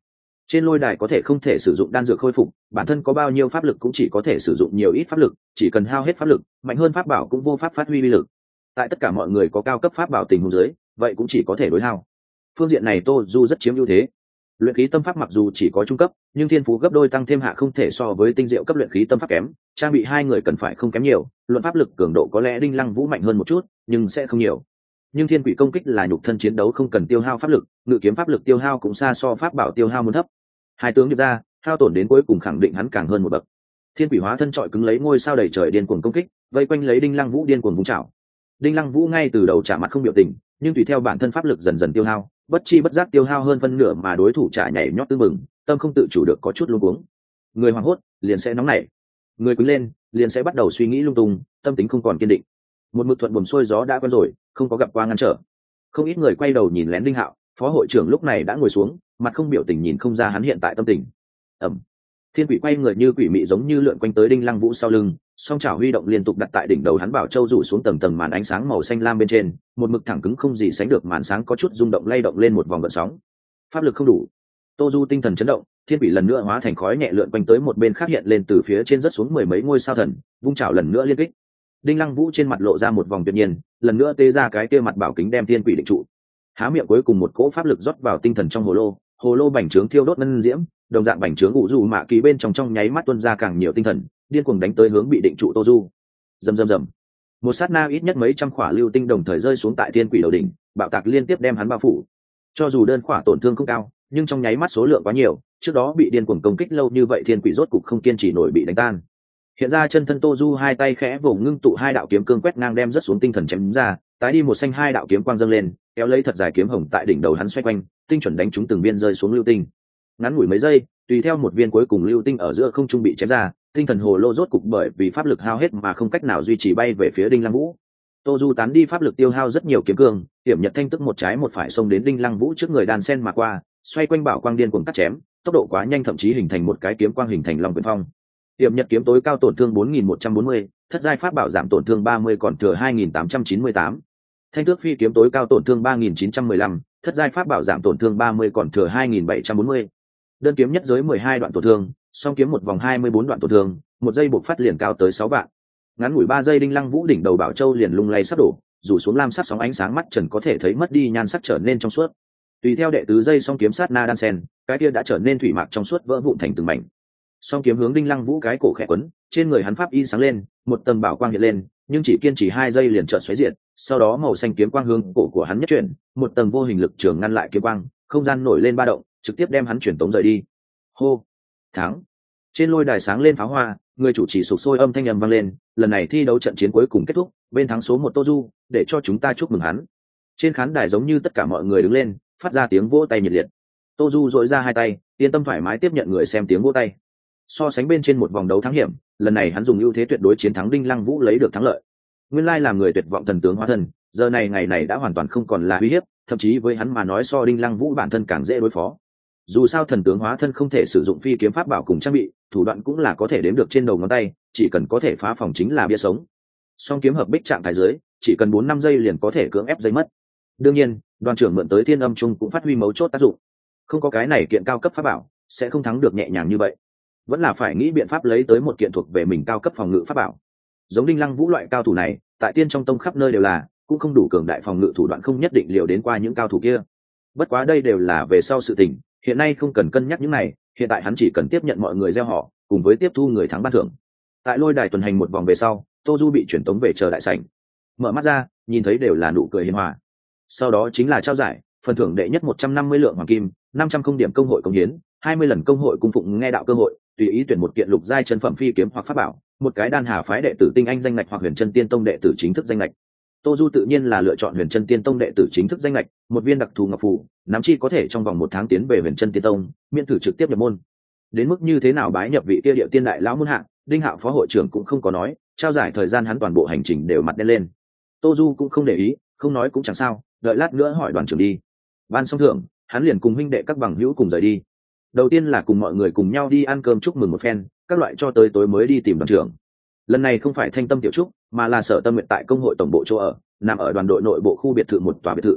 Trên lôi đài có thể không thể sử dụng đan dược khôi phục, bản thân có bao nhiêu pháp lực cũng chỉ có thể sử dụng nhiều ít pháp lực, chỉ cần hao hết pháp lực, mạnh hơn pháp bảo cũng vô pháp phát huy uy lực. Tại tất cả mọi người có cao cấp pháp bảo tình huống dưới, vậy cũng chỉ có thể đối hao. Phương diện này Tô Du rất chiếm ưu thế. Luyện khí tâm pháp mặc dù chỉ có trung cấp, nhưng thiên phú gấp đôi tăng thêm hạ không thể so với tinh diệu cấp luyện khí tâm pháp kém, trang bị hai người cần phải không kém nhiều, luận pháp lực cường độ có lẽ Đinh Lăng Vũ mạnh hơn một chút, nhưng sẽ không nhiều. Nhưng thiên quỷ công kích là nhục thân chiến đấu không cần tiêu hao pháp lực, ngự kiếm pháp lực tiêu hao cũng xa so pháp bảo tiêu hao muốn thấp. Hai tướng điệp ra, hao tổn đến cuối cùng khẳng định hắn càng hơn một bậc. Thiên quỷ hóa thân trọi cứng lấy ngôi sao đầy trời điên cuồng công kích, vây quanh lấy Đinh Lăng Vũ điên cuồng vung chảo. Đinh Lăng Vũ ngay từ đầu trả mặt không biểu tình, nhưng tùy theo bản thân pháp lực dần dần tiêu hao, bất chi bất giác tiêu hao hơn phân nửa mà đối thủ trả nhảy nhót tư mừng, tâm không tự chủ được có chút luống cuống. Người hoảng hốt liền sẽ nóng nảy, người quỳ lên liền sẽ bắt đầu suy nghĩ lung tung, tâm tính không còn kiên định. Một mực thuận buồm xuôi gió đã quen rồi, không có gặp qua ngăn trở. Không ít người quay đầu nhìn lén Đinh Hạo, phó hội trưởng lúc này đã ngồi xuống, mặt không biểu tình nhìn không ra hắn hiện tại tâm tình. Ẩm. Thiên quỷ quay người như quỷ mị giống như lượn quanh tới Đinh Lăng Vũ sau lưng, song chảo huy động liên tục đặt tại đỉnh đầu hắn, bảo châu rủ xuống tầng tầng màn ánh sáng màu xanh lam bên trên, một mực thẳng cứng không gì sánh được màn sáng có chút rung động lay động lên một vòng gợn sóng. Pháp lực không đủ. Tô Du tinh thần chấn động, thiên quỷ lần nữa hóa thành khói nhẹ lượn quanh tới một bên khác, hiện lên từ phía trên rất xuống mười mấy ngôi sao thần, vung chảo lần nữa liên kích. Đinh Lăng Vũ trên mặt lộ ra một vòng tuyệt nhiên, lần nữa tê ra cái kia mặt bảo kính đem thiên quỷ định trụ. Há miệng cuối cùng một cỗ pháp lực rót vào tinh thần trong hồ lô bành trướng thiêu đốt ngân diễm, đồng dạng bành trướng ủ dù mạ kỳ bên trong nháy mắt tuôn ra càng nhiều tinh thần, điên cuồng đánh tới hướng bị định trụ Tô Du. Rầm rầm rầm. Một sát na ít nhất mấy trăm khỏa lưu tinh đồng thời rơi xuống tại thiên quỷ đầu đỉnh, bạo tạc liên tiếp đem hắn bao phủ. Cho dù đơn khỏa tổn thương không cao, nhưng trong nháy mắt số lượng quá nhiều, trước đó bị điên cuồng công kích lâu như vậy thiên quỷ rốt cục không kiên trì nổi bị đánh tan. Hiện ra chân thân Tô Du hai tay khẽ vồ ngưng tụ hai đạo kiếm cương quét ngang đem rất xuống tinh thần chém ra, tái đi một xanh hai đạo kiếm quang dâng lên, kéo lấy thật dài kiếm hồng tại đỉnh đầu hắn xoay quanh, tinh chuẩn đánh trúng từng viên rơi xuống lưu tinh. Ngắn ngủi mấy giây, tùy theo một viên cuối cùng lưu tinh ở giữa không trung bị chém ra, tinh thần hồ lô rốt cục bởi vì pháp lực hao hết mà không cách nào duy trì bay về phía Đinh Lăng Vũ. Tô Du tán đi pháp lực tiêu hao rất nhiều kiếm cương, hiểm nhật thanh tức một trái một phải xông đến Đinh Lăng Vũ trước người đan sen mà qua, xoay quanh bảo quang điên cuồng cắt chém, tốc độ quá nhanh thậm chí hình thành một cái kiếm quang hình thành long quyền phong. Hiểm nhật kiếm tối cao tổn thương 4140, thất giai pháp bảo giảm tổn thương 30 còn thừa 2898. Thanh tước phi kiếm tối cao tổn thương 3915, thất giai pháp bảo giảm tổn thương 30 còn thừa 2740. Đơn kiếm nhất giới 12 đoạn tổn thương, song kiếm một vòng 24 đoạn tổn thương, một giây buộc phát liền cao tới 6 vạn. Ngắn ngủi 3 giây Đinh Lăng Vũ đỉnh đầu bảo châu liền lung lay sắp đổ, rủ xuống lam sắc sóng ánh sáng mắt trần có thể thấy mất đi nhan sắc trở nên trong suốt. Tùy theo đệ tứ giây song kiếm sát na đan sen, cái kia đã trở nên thủy mạc trong suốt vỡ vụn thành từng mảnh. Song kiếm hướng Đinh Lăng Vũ cái cổ khẽ quấn, trên người hắn pháp y sáng lên, một tầng bảo quang hiện lên, nhưng chỉ kiên trì 2 giây liền chợt xoáy diệt, sau đó màu xanh kiếm quang hướng cổ của hắn nhất chuyển, một tầng vô hình lực trường ngăn lại kiếm quang, không gian nổi lên ba động, trực tiếp đem hắn chuyển tống rời đi. Hô, thắng. Trên lôi đài sáng lên pháo hoa, người chủ trì sục sôi âm thanh ầm vang lên, lần này thi đấu trận chiến cuối cùng kết thúc, bên thắng số 1 Tô Du, để cho chúng ta chúc mừng hắn. Trên khán đài giống như tất cả mọi người đứng lên, phát ra tiếng vỗ tay nhiệt liệt. Tô Du dội ra hai tay, yên tâm thoải mái tiếp nhận người xem tiếng vỗ tay. So sánh bên trên một vòng đấu thắng hiểm, lần này hắn dùng ưu thế tuyệt đối chiến thắng Đinh Lăng Vũ lấy được thắng lợi. Nguyên lai làm người tuyệt vọng thần tướng hóa thân, giờ này ngày này đã hoàn toàn không còn là uy hiếp, thậm chí với hắn mà nói so Đinh Lăng Vũ bản thân càng dễ đối phó. Dù sao thần tướng hóa thân không thể sử dụng phi kiếm pháp bảo cùng trang bị, thủ đoạn cũng là có thể đếm được trên đầu ngón tay, chỉ cần có thể phá phòng chính là bia sống. Song kiếm hợp bích trạng thái dưới, chỉ cần 4-5 giây liền có thể cưỡng ép dây mất. Đương nhiên, đoàn trưởng mượn tới Thiên Âm Trung cũng phát huy mấu chốt tác dụng. Không có cái này kiện cao cấp pháp bảo, sẽ không thắng được nhẹ nhàng như vậy. Vẫn là phải nghĩ biện pháp lấy tới một kiện thuộc về mình cao cấp phòng ngự pháp bảo. Giống Đinh Lăng Vũ loại cao thủ này, tại Tiên trong tông khắp nơi đều là, cũng không đủ cường đại phòng ngự thủ đoạn không nhất định liều đến qua những cao thủ kia. Bất quá đây đều là về sau sự tình, hiện nay không cần cân nhắc những này, hiện tại hắn chỉ cần tiếp nhận mọi người gieo họ, cùng với tiếp thu người thắng ban thưởng. Tại lôi đài tuần hành một vòng về sau, Tô Du bị chuyển tống về chờ đại sảnh. Mở mắt ra, nhìn thấy đều là nụ cười hiền hòa. Sau đó chính là trao giải, phần thưởng đệ nhất 150 lượng hoàng kim, 500 không điểm công hội công hiến, 20 lần công hội cung phụng nghe đạo cơ hội, tùy ý tuyển một kiện lục giai chân phẩm phi kiếm hoặc pháp bảo, một cái đan hà phái đệ tử tinh anh danh ngạch hoặc huyền chân tiên tông đệ tử chính thức danh ngạch. Tô Du tự nhiên là lựa chọn huyền chân tiên tông đệ tử chính thức danh ngạch, một viên đặc thù ngọc phù, nắm chi có thể trong vòng 1 tháng tiến về huyền chân tiên tông, miễn thử trực tiếp nhập môn. Đến mức như thế nào bái nhập vị kia địa tiên đại lão môn hạ, Đinh Hạo phó hội trưởng cũng không có nói, trao giải thời gian hắn toàn bộ hành trình đều mặt đen lên. Tô Du cũng không để ý, không nói cũng chẳng sao, đợi lát nữa hỏi đoàn trưởng đi. Ban xong thưởng, hắn liền cùng huynh đệ các bằng hữu cùng rời đi. Đầu tiên là cùng mọi người cùng nhau đi ăn cơm chúc mừng một phen, các loại cho tới tối mới đi tìm đoàn trưởng. Lần này không phải Thanh Tâm tiểu trúc, mà là Sở Tâm Nguyện tại công hội tổng bộ chỗ ở, nằm ở đoàn đội nội bộ khu biệt thự một tòa biệt thự.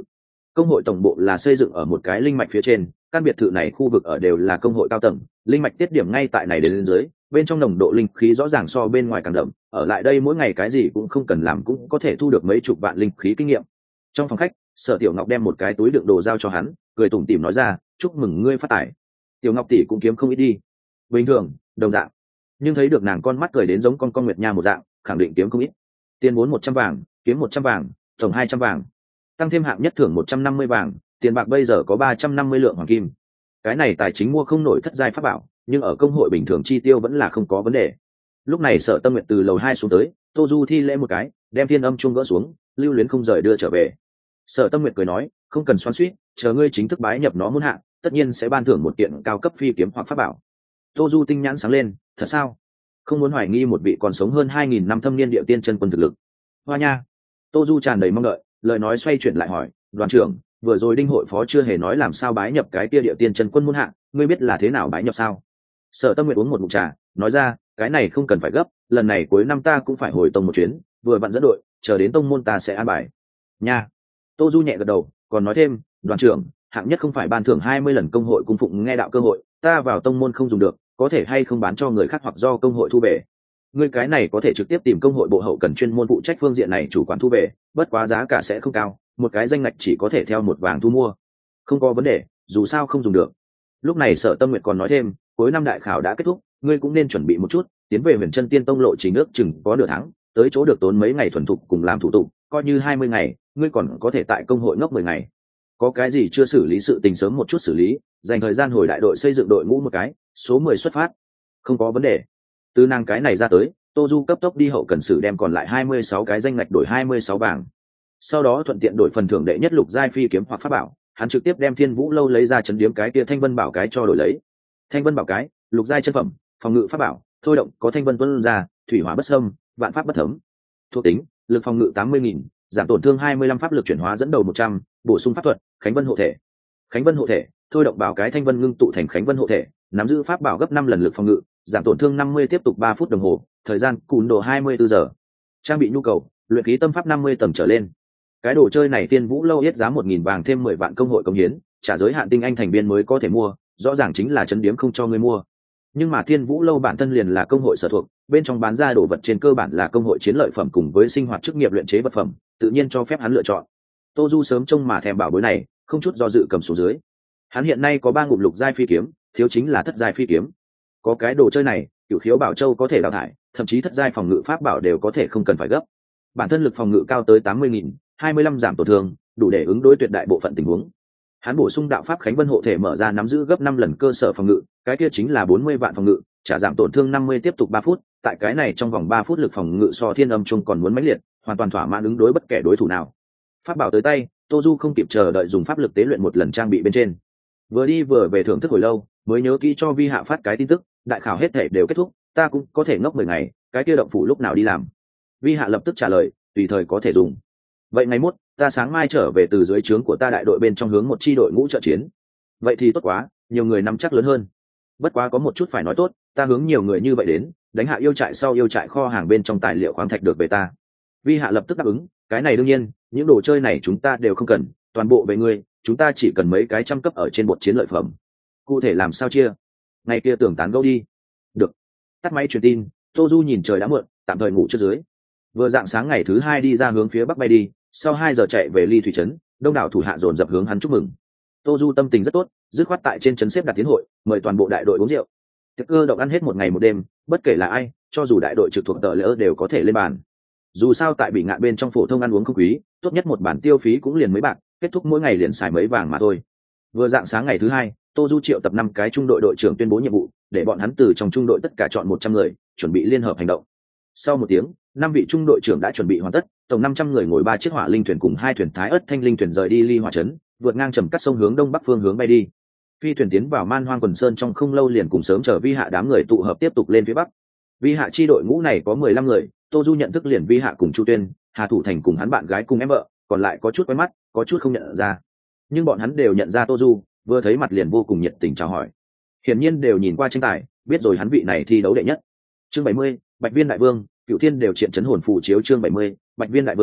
Công hội tổng bộ là xây dựng ở một cái linh mạch phía trên, căn biệt thự này khu vực ở đều là công hội cao tầng, linh mạch tiết điểm ngay tại này đến dưới, bên trong nồng độ linh khí rõ ràng so bên ngoài càng đậm, ở lại đây mỗi ngày cái gì cũng không cần làm cũng có thể thu được mấy chục vạn linh khí kinh nghiệm. Trong phòng khách, Sở Tiểu Ngọc đem một cái túi đựng đồ giao cho hắn, cười tủm tỉm nói ra, chúc mừng ngươi phát tài. Tiểu Ngọc tỷ cũng kiếm không ít đi. Bình thường, đồng dạng. Nhưng thấy được nàng con mắt cười đến giống con nguyệt nha một dạng, khẳng định kiếm không ít. Tiền vốn 100 vàng, kiếm 100 vàng, tổng 200 vàng. Tăng thêm hạng nhất thưởng 150 vàng, tiền bạc bây giờ có 350 lượng hoàng kim. Cái này tài chính mua không nổi thất giai pháp bảo, nhưng ở công hội bình thường chi tiêu vẫn là không có vấn đề. Lúc này Sở Tâm Nguyệt từ lầu 2 xuống tới, Tô Du thi lễ một cái, đem thiên âm chuông gỡ xuống, lưu luyến không rời đưa trở về. Sở Tâm Nguyệt cười nói, không cần xoắn xuýt, chờ ngươi chính thức bái nhập nó muốn hạng, tất nhiên sẽ ban thưởng một kiện cao cấp phi kiếm hoặc pháp bảo. Tô Du tinh nhãn sáng lên, thật sao? Không muốn hoài nghi một vị còn sống hơn 2000 năm thâm niên địa tiên chân quân thực lực. Hoa nha. Tô Du tràn đầy mong đợi, lời nói xoay chuyển lại hỏi, đoàn trưởng, vừa rồi đinh hội phó chưa hề nói làm sao bái nhập cái kia địa tiên chân quân muôn hạng, ngươi biết là thế nào bái nhập sao? Sở Tâm Nguyệt uống một ngụm trà, nói ra, cái này không cần phải gấp, lần này cuối năm ta cũng phải hồi tông một chuyến, vừa vặn dẫn đội, chờ đến tông môn ta sẽ an bài. Nha. Tô Du nhẹ gật đầu, còn nói thêm, đoàn trưởng, hạng nhất không phải ban thưởng 20 lần công hội cung phụng nghe đạo cơ hội, ta vào tông môn không dùng được, có thể hay không bán cho người khác hoặc do công hội thu về. Ngươi cái này có thể trực tiếp tìm công hội bộ hậu cần chuyên môn phụ trách phương diện này chủ quản thu về, bất quá giá cả sẽ không cao, một cái danh ngạch chỉ có thể theo một vàng thu mua. Không có vấn đề, dù sao không dùng được. Lúc này Sở Tâm Nguyệt còn nói thêm, cuối năm đại khảo đã kết thúc, ngươi cũng nên chuẩn bị một chút, tiến về Huyền Chân Tiên Tông lộ trình nước chừng có nửa tháng, tới chỗ được tốn mấy ngày thuần thục cùng làm thủ tục, coi như 20 ngày, ngươi còn có thể tại công hội ngốc 10 ngày. Có cái gì chưa xử lý sự tình sớm một chút xử lý, dành thời gian hồi đại đội xây dựng đội ngũ một cái, số 10 xuất phát. Không có vấn đề. Từ nàng cái này ra tới, Tô Du cấp tốc đi hậu cần sử đem còn lại 26 cái danh ngạch đổi 26 vàng. Sau đó thuận tiện đổi phần thưởng đệ nhất lục giai phi kiếm hoặc pháp bảo, hắn trực tiếp đem Thiên Vũ lâu lấy ra chấn điếm cái kia Thanh Vân bảo cái cho đổi lấy. Thanh Vân bảo cái, lục giai chân phẩm, phòng ngự pháp bảo, thôi động có thanh vân tuôn ra, thủy hỏa bất xâm, vạn pháp bất thấm. Thuộc tính, lực phòng ngự 80.000, giảm tổn thương 25, pháp lực chuyển hóa dẫn đầu 100, bổ sung pháp thuật, Khánh Vân hộ thể. Khánh Vân hộ thể, thôi động bảo cái thanh vân ngưng tụ thành Khánh Vân hộ thể, nắm giữ pháp bảo gấp 5 lần lực phòng ngự, giảm tổn thương 50, tiếp tục 3 phút đồng hồ, thời gian cùn đồ 24 giờ. Trang bị nhu cầu, luyện khí tâm pháp 50 tầng trở lên. Cái đồ chơi này Tiên Vũ lâu yết giá 1000 vàng thêm 10 vạn công hội công hiến, trả giới hạn tinh anh thành viên mới có thể mua, rõ ràng chính là chấn điếm không cho người mua. Nhưng mà Thiên Vũ lâu bản thân liền là công hội sở thuộc, bên trong bán ra đồ vật trên cơ bản là công hội chiến lợi phẩm cùng với sinh hoạt chức nghiệp luyện chế vật phẩm, tự nhiên cho phép hắn lựa chọn. Tô Du sớm trông mà thèm bảo bối này, không chút do dự cầm xuống dưới. Hắn hiện nay có 3 ngụm lục giai phi kiếm, thiếu chính là thất giai phi kiếm. Có cái đồ chơi này, Cửu Khiếu Bảo Châu có thể đào thải, thậm chí thất giai phòng ngự pháp bảo đều có thể không cần phải gấp. Bản thân lực phòng ngự cao tới 80.000, 25 giảm tổn thương, đủ để ứng đối tuyệt đại bộ phận tình huống. Hắn bổ sung đạo pháp Khánh Vân hộ thể mở ra nắm giữ gấp 5 lần cơ sở phòng ngự, cái kia chính là 40 vạn phòng ngự, trả giảm tổn thương 50, tiếp tục 3 phút, tại cái này trong vòng 3 phút lực phòng ngự so Thiên Âm Trung còn muốn mãnh liệt, hoàn toàn thỏa mãn ứng đối bất kể đối thủ nào. Pháp bảo tới tay, Tô Du không kịp chờ đợi dùng pháp lực tế luyện một lần trang bị bên trên. Vừa đi vừa về thưởng thức hồi lâu, mới nhớ kỹ cho Vi Hạ phát cái tin tức, đại khảo hết thể đều kết thúc, ta cũng có thể ngốc 10 ngày, cái kia động phủ lúc nào đi làm. Vi Hạ lập tức trả lời, tùy thời có thể dùng. Vậy ngày mốt, ta sáng mai trở về từ dưới trướng của ta đại đội bên trong hướng một chi đội ngũ trợ chiến. Vậy thì tốt quá, nhiều người nắm chắc lớn hơn. Bất quá có một chút phải nói tốt, ta hướng nhiều người như vậy đến, đánh hạ yêu trại sau yêu trại kho hàng bên trong tài liệu khoáng thạch được về ta. Vi Hạ lập tức đáp ứng, cái này đương nhiên, những đồ chơi này chúng ta đều không cần, toàn bộ về ngươi, chúng ta chỉ cần mấy cái trăm cấp ở trên bột chiến lợi phẩm. Cụ thể làm sao chia? Ngày kia tưởng tán gẫu đi. Được. Tắt máy truyền tin, Tô Du nhìn trời đã muộn, tạm thời ngủ trước dưới. Vừa dạng sáng ngày thứ 2 đi ra hướng phía bắc bay đi, sau 2 giờ chạy về Ly Thủy trấn, đông đảo thủ hạ dồn dập hướng hắn chúc mừng. Tô Du tâm tình rất tốt, dứt khoát tại trên trấn xếp đặt tiến hội, mời toàn bộ đại đội uống rượu. Tiệc cơ động ăn hết một ngày một đêm, bất kể là ai, cho dù đại đội trực thuộc tờ lỡ đều có thể lên bàn. Dù sao tại Bị Ngạn bên trong phổ thông ăn uống không quý, tốt nhất một bản tiêu phí cũng liền mấy bạc, kết thúc mỗi ngày liền xài mấy vàng mà thôi. Vừa dạng sáng ngày thứ 2, Tô Du triệu tập 5 cái trung đội đội trưởng tuyên bố nhiệm vụ, để bọn hắn từ trong trung đội tất cả chọn 100 người, chuẩn bị liên hợp hành động. Sau 1 tiếng, 5 vị trung đội trưởng đã chuẩn bị hoàn tất, tổng 500 người ngồi 3 chiếc hỏa linh thuyền cùng 2 thuyền thái ớt thanh linh thuyền rời đi Ly Hỏa trấn, vượt ngang trầm cắt sông hướng đông bắc phương hướng bay đi. Phi thuyền tiến vào Man Hoang quần sơn trong không lâu liền cùng sớm chờ Vi Hạ đám người tụ hợp tiếp tục lên phía bắc. Vi Hạ chi đội ngũ này có 15 người, Tô Du nhận thức liền Vi Hạ cùng Chu Tuyên, Hà Thủ Thành cùng hắn bạn gái cùng em vợ, còn lại có chút quen mắt, có chút không nhận ra. Nhưng bọn hắn đều nhận ra Tô Du, vừa thấy mặt liền vô cùng nhiệt tình chào hỏi. Hiển nhiên đều nhìn qua tranh tài, biết rồi hắn vị này thi đấu đệ nhất. Chương 70, Bạch Viên đại vương, Cựu Thiên đều triện chấn hồn phù chiếu chương 70, Bạch Viên đại vương,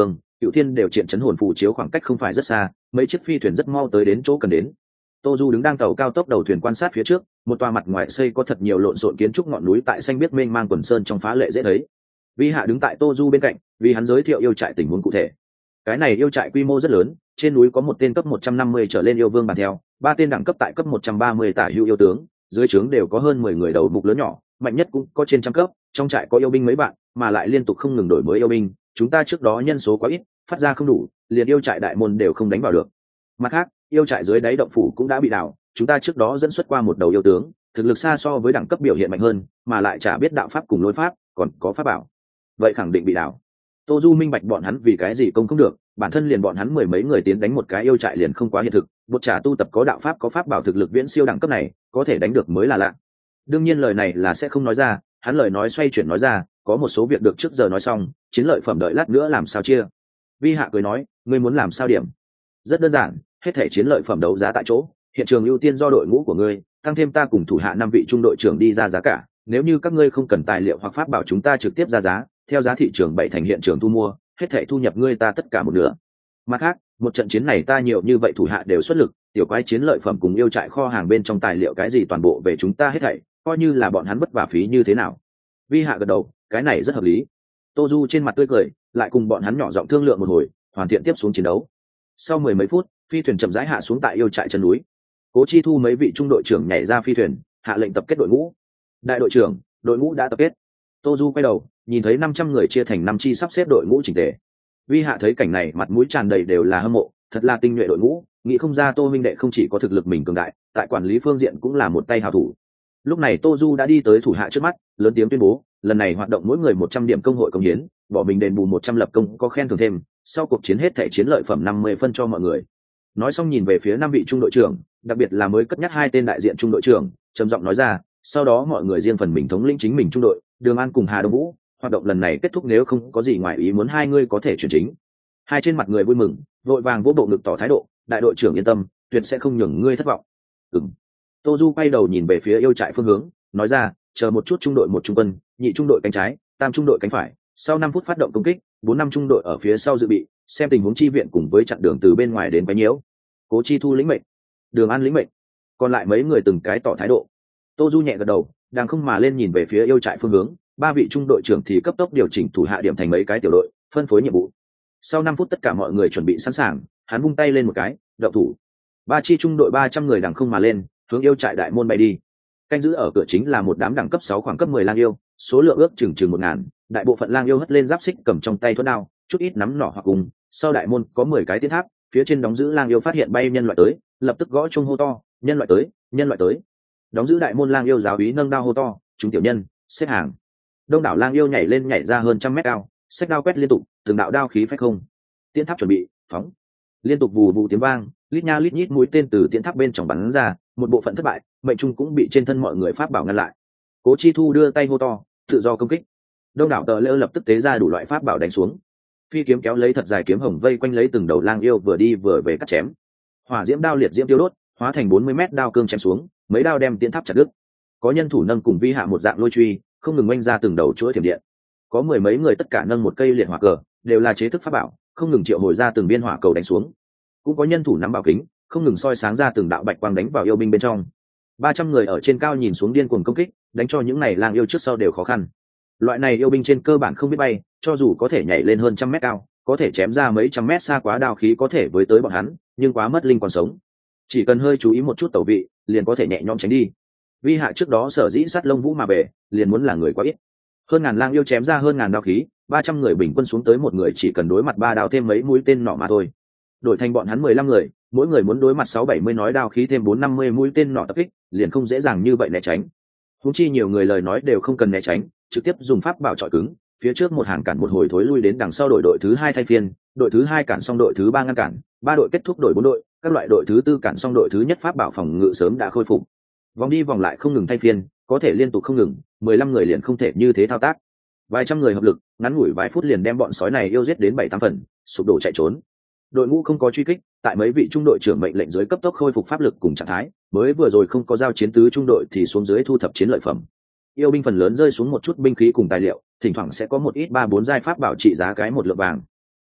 cựu thiên đều triển chấn hồn phù chiếu khoảng cách không phải rất xa, mấy chiếc phi thuyền rất mau tới đến chỗ cần đến. Tô Du đứng đang tàu cao tốc đầu thuyền quan sát phía trước, một tòa mặt ngoài xây có thật nhiều lộn xộn kiến trúc ngọn núi tại xanh biếc mênh mang quần sơn trong phá lệ dễ thấy. Vi Hạ đứng tại Tô Du bên cạnh, vì hắn giới thiệu yêu trại tình huống cụ thể. Cái này yêu trại quy mô rất lớn, trên núi có một tên cấp 150 trở lên yêu vương bàn theo, ba tên đẳng cấp tại cấp 130 tả hữu yêu tướng, dưới trướng đều có hơn 10 người đầu mục lớn nhỏ, mạnh nhất cũng có trên trăm cấp, trong trại có yêu binh mấy bạn, mà lại liên tục không ngừng đổi mới yêu binh, chúng ta trước đó nhân số quá ít, phát ra không đủ, liền yêu trại đại môn đều không đánh vào được. Mặt khác, yêu trại dưới đáy động phủ cũng đã bị đảo, chúng ta trước đó dẫn xuất qua một đầu yêu tướng, thực lực xa so với đẳng cấp biểu hiện mạnh hơn, mà lại chả biết đạo pháp cùng lối pháp, còn có pháp bảo. Vậy khẳng định bị đảo. Tô Du minh bạch bọn hắn vì cái gì công không được, bản thân liền bọn hắn mười mấy người tiến đánh một cái yêu trại liền không quá hiện thực, bột trả tu tập có đạo pháp có pháp bảo thực lực viễn siêu đẳng cấp này, có thể đánh được mới là lạ. Đương nhiên lời này là sẽ không nói ra, hắn lời nói xoay chuyển nói ra, có một số việc được trước giờ nói xong, chiến lợi phẩm đợi lát nữa làm sao chia. Vi Hạ cười nói, ngươi muốn làm sao điểm? Rất đơn giản, hết thể chiến lợi phẩm đấu giá tại chỗ, hiện trường ưu tiên do đội ngũ của ngươi, tăng thêm ta cùng thủ hạ 5 vị trung đội trưởng đi ra giá cả, nếu như các ngươi không cần tài liệu hoặc pháp bảo chúng ta trực tiếp ra giá, theo giá thị trường 7 thành hiện trường thu mua, hết thể thu nhập ngươi ta tất cả một nửa. Mặt khác, một trận chiến này ta nhiều như vậy thủ hạ đều xuất lực, tiểu quái chiến lợi phẩm cùng yêu trại kho hàng bên trong tài liệu cái gì toàn bộ về chúng ta hết thảy, coi như là bọn hắn vất vả phí như thế nào. Vi Hạ gật đầu, cái này rất hợp lý. Tô Du trên mặt tươi cười, lại cùng bọn hắn nhỏ giọng thương lượng một hồi, hoàn thiện tiếp xuống chiến đấu. Sau 10 mấy phút, phi thuyền chậm rãi hạ xuống tại yêu trại chân núi. Cố Chi Thu mấy vị trung đội trưởng nhảy ra phi thuyền, hạ lệnh tập kết đội ngũ. Đại đội trưởng, đội ngũ đã tập kết. Tô Du quay đầu, nhìn thấy 500 người chia thành 5 chi sắp xếp đội ngũ chỉnh tề. Vi Hạ thấy cảnh này, mặt mũi tràn đầy đều là hâm mộ, thật là tinh nhuệ đội ngũ, nghĩ không ra Tô minh đệ không chỉ có thực lực mình cường đại, tại quản lý phương diện cũng là một tay hảo thủ. Lúc này Tô Du đã đi tới thủ hạ trước mắt, lớn tiếng tuyên bố, lần này hoạt động mỗi người 100 điểm công hội công hiến, bỏ mình đền bù 100 lập công có khen thưởng thêm, sau cuộc chiến hết thảy chiến lợi phẩm 50 phân cho mọi người. Nói xong nhìn về phía 5 vị trung đội trưởng, đặc biệt là mới cất nhắc 2 tên đại diện trung đội trưởng, trầm giọng nói ra, sau đó mọi người riêng phần mình thống lĩnh chính mình trung đội, Đường An cùng Hà Đông Vũ, hoạt động lần này kết thúc nếu không có gì ngoài ý muốn hai người có thể chuyển chính. Hai trên mặt người vui mừng, vội vàng vỗ bộ ngực tỏ thái độ, đại đội trưởng yên tâm, tuyệt sẽ không nhường ngươi thất vọng. Tô Du quay đầu nhìn về phía yêu trại phương hướng, nói ra, chờ một chút trung đội một trung quân, nhị trung đội cánh trái, tam trung đội cánh phải, sau 5 phút phát động công kích, 4-5 trung đội ở phía sau dự bị, xem tình huống chi viện cùng với chặn đường từ bên ngoài đến quấy nhiễu. Cố Chi Thu lĩnh mệnh, Đường An lĩnh mệnh, còn lại mấy người từng cái tỏ thái độ. Tô Du nhẹ gật đầu, đang không mà lên nhìn về phía yêu trại phương hướng, 3 vị trung đội trưởng thì cấp tốc điều chỉnh thủ hạ điểm thành mấy cái tiểu đội, phân phối nhiệm vụ. Sau 5 phút tất cả mọi người chuẩn bị sẵn sàng, hắn vung tay lên một cái, động thủ. 3 chi trung đội 300 người đằng không mà lên, hướng yêu trại đại môn bay đi. Canh giữ ở cửa chính là một đám đẳng cấp 6 khoảng cấp 10 lang yêu, số lượng ước chừng 1000, đại bộ phận lang yêu hất lên giáp xích cầm trong tay thuẫn đao, chút ít nắm nỏ hoặc cùng, sau đại môn có 10 cái tiến tháp, phía trên đóng giữ lang yêu phát hiện bay nhân loại tới, lập tức gõ chuông hô to, nhân loại tới, nhân loại tới. Đóng giữ đại môn lang yêu giáo úy nâng đao hô to, chúng tiểu nhân, xếp hàng. Đông đảo lang yêu nhảy lên nhảy ra hơn 100 mét cao, xách đao quét liên tục, từng đạo đao khí phách không. Tiến tháp chuẩn bị, phóng. Liên tục vù vù tiếng vang, lít nha lít nhít mũi tên từ tiến tháp bên trong bắn ra, một bộ phận thất bại, mệnh trung cũng bị trên thân mọi người pháp bảo ngăn lại. Cố Chi Thu đưa tay hô to, tự do công kích. Đông đảo tờ lỡ lập tức tế ra đủ loại pháp bảo đánh xuống. Phi kiếm kéo lấy thật dài kiếm hồng vây quanh lấy từng đầu lang yêu vừa đi vừa về cắt chém. Hỏa diễm đao liệt diễm tiêu đốt, hóa thành 40 mét đao cương chém xuống, mấy đao đem tiến tháp chặt đứt. Có nhân thủ nâng cùng Vi Hạ một dạng lôi truy, không ngừng oanh ra từng đầu chuỗi thiểm điện. Có 10 mấy người tất cả nâng một cây liệt hỏa cờ, đều là chế thức pháp bảo, không ngừng triệu hồi ra từng viên hỏa cầu đánh xuống. Cũng có nhân thủ nắm bảo kính, không ngừng soi sáng ra từng đạo bạch quang đánh vào yêu binh bên trong. 300 người ở trên cao nhìn xuống điên cuồng công kích, đánh cho những này lang yêu trước sau đều khó khăn. Loại này yêu binh trên cơ bản không biết bay, cho dù có thể nhảy lên hơn 100 mét cao, có thể chém ra mấy trăm mét xa quá đao khí có thể với tới bọn hắn, nhưng quá mất linh còn sống. Chỉ cần hơi chú ý một chút tẩu vị, liền có thể nhẹ nhõm tránh đi. Vi Hạ trước đó sở dĩ sát lông vũ mà về, liền muốn là người quá ít. Hơn ngàn lang yêu chém ra hơn ngàn đao khí, 300 người bình quân xuống tới một người chỉ cần đối mặt 3 đao thêm mấy mũi tên nỏ mà thôi. Đổi thành bọn hắn 15 người, mỗi người muốn đối mặt 6-70 nói đao khí thêm 4-50 mũi tên nỏ tập kích, liền không dễ dàng như vậy né tránh. Huống chi nhiều người lời nói đều không cần né tránh, trực tiếp dùng pháp bảo trọi cứng, phía trước một hàng cản một hồi thối lui đến đằng sau đội thứ 2 thay phiên, đội thứ 2 cản xong đội thứ 3 ngăn cản, 3 đội kết thúc đội 4 đội, các loại đội thứ 4 cản xong đội thứ nhất pháp bảo phòng ngự sớm đã khôi phục. Vòng đi vòng lại không ngừng thay phiên, có thể liên tục không ngừng, 15 người liền không thể như thế thao tác. Vài trăm người hợp lực, ngắn ngủi vài phút liền đem bọn sói này yêu giết đến 7-8 phần, sụp đổ chạy trốn. Đội ngũ không có truy kích, tại mấy vị trung đội trưởng mệnh lệnh dưới cấp tốc khôi phục pháp lực cùng trạng thái, mới vừa rồi không có giao chiến tứ trung đội thì xuống dưới thu thập chiến lợi phẩm. Yêu binh phần lớn rơi xuống một chút binh khí cùng tài liệu, thỉnh thoảng sẽ có một ít 3-4 giai pháp bảo trị giá cái 1 lượng vàng.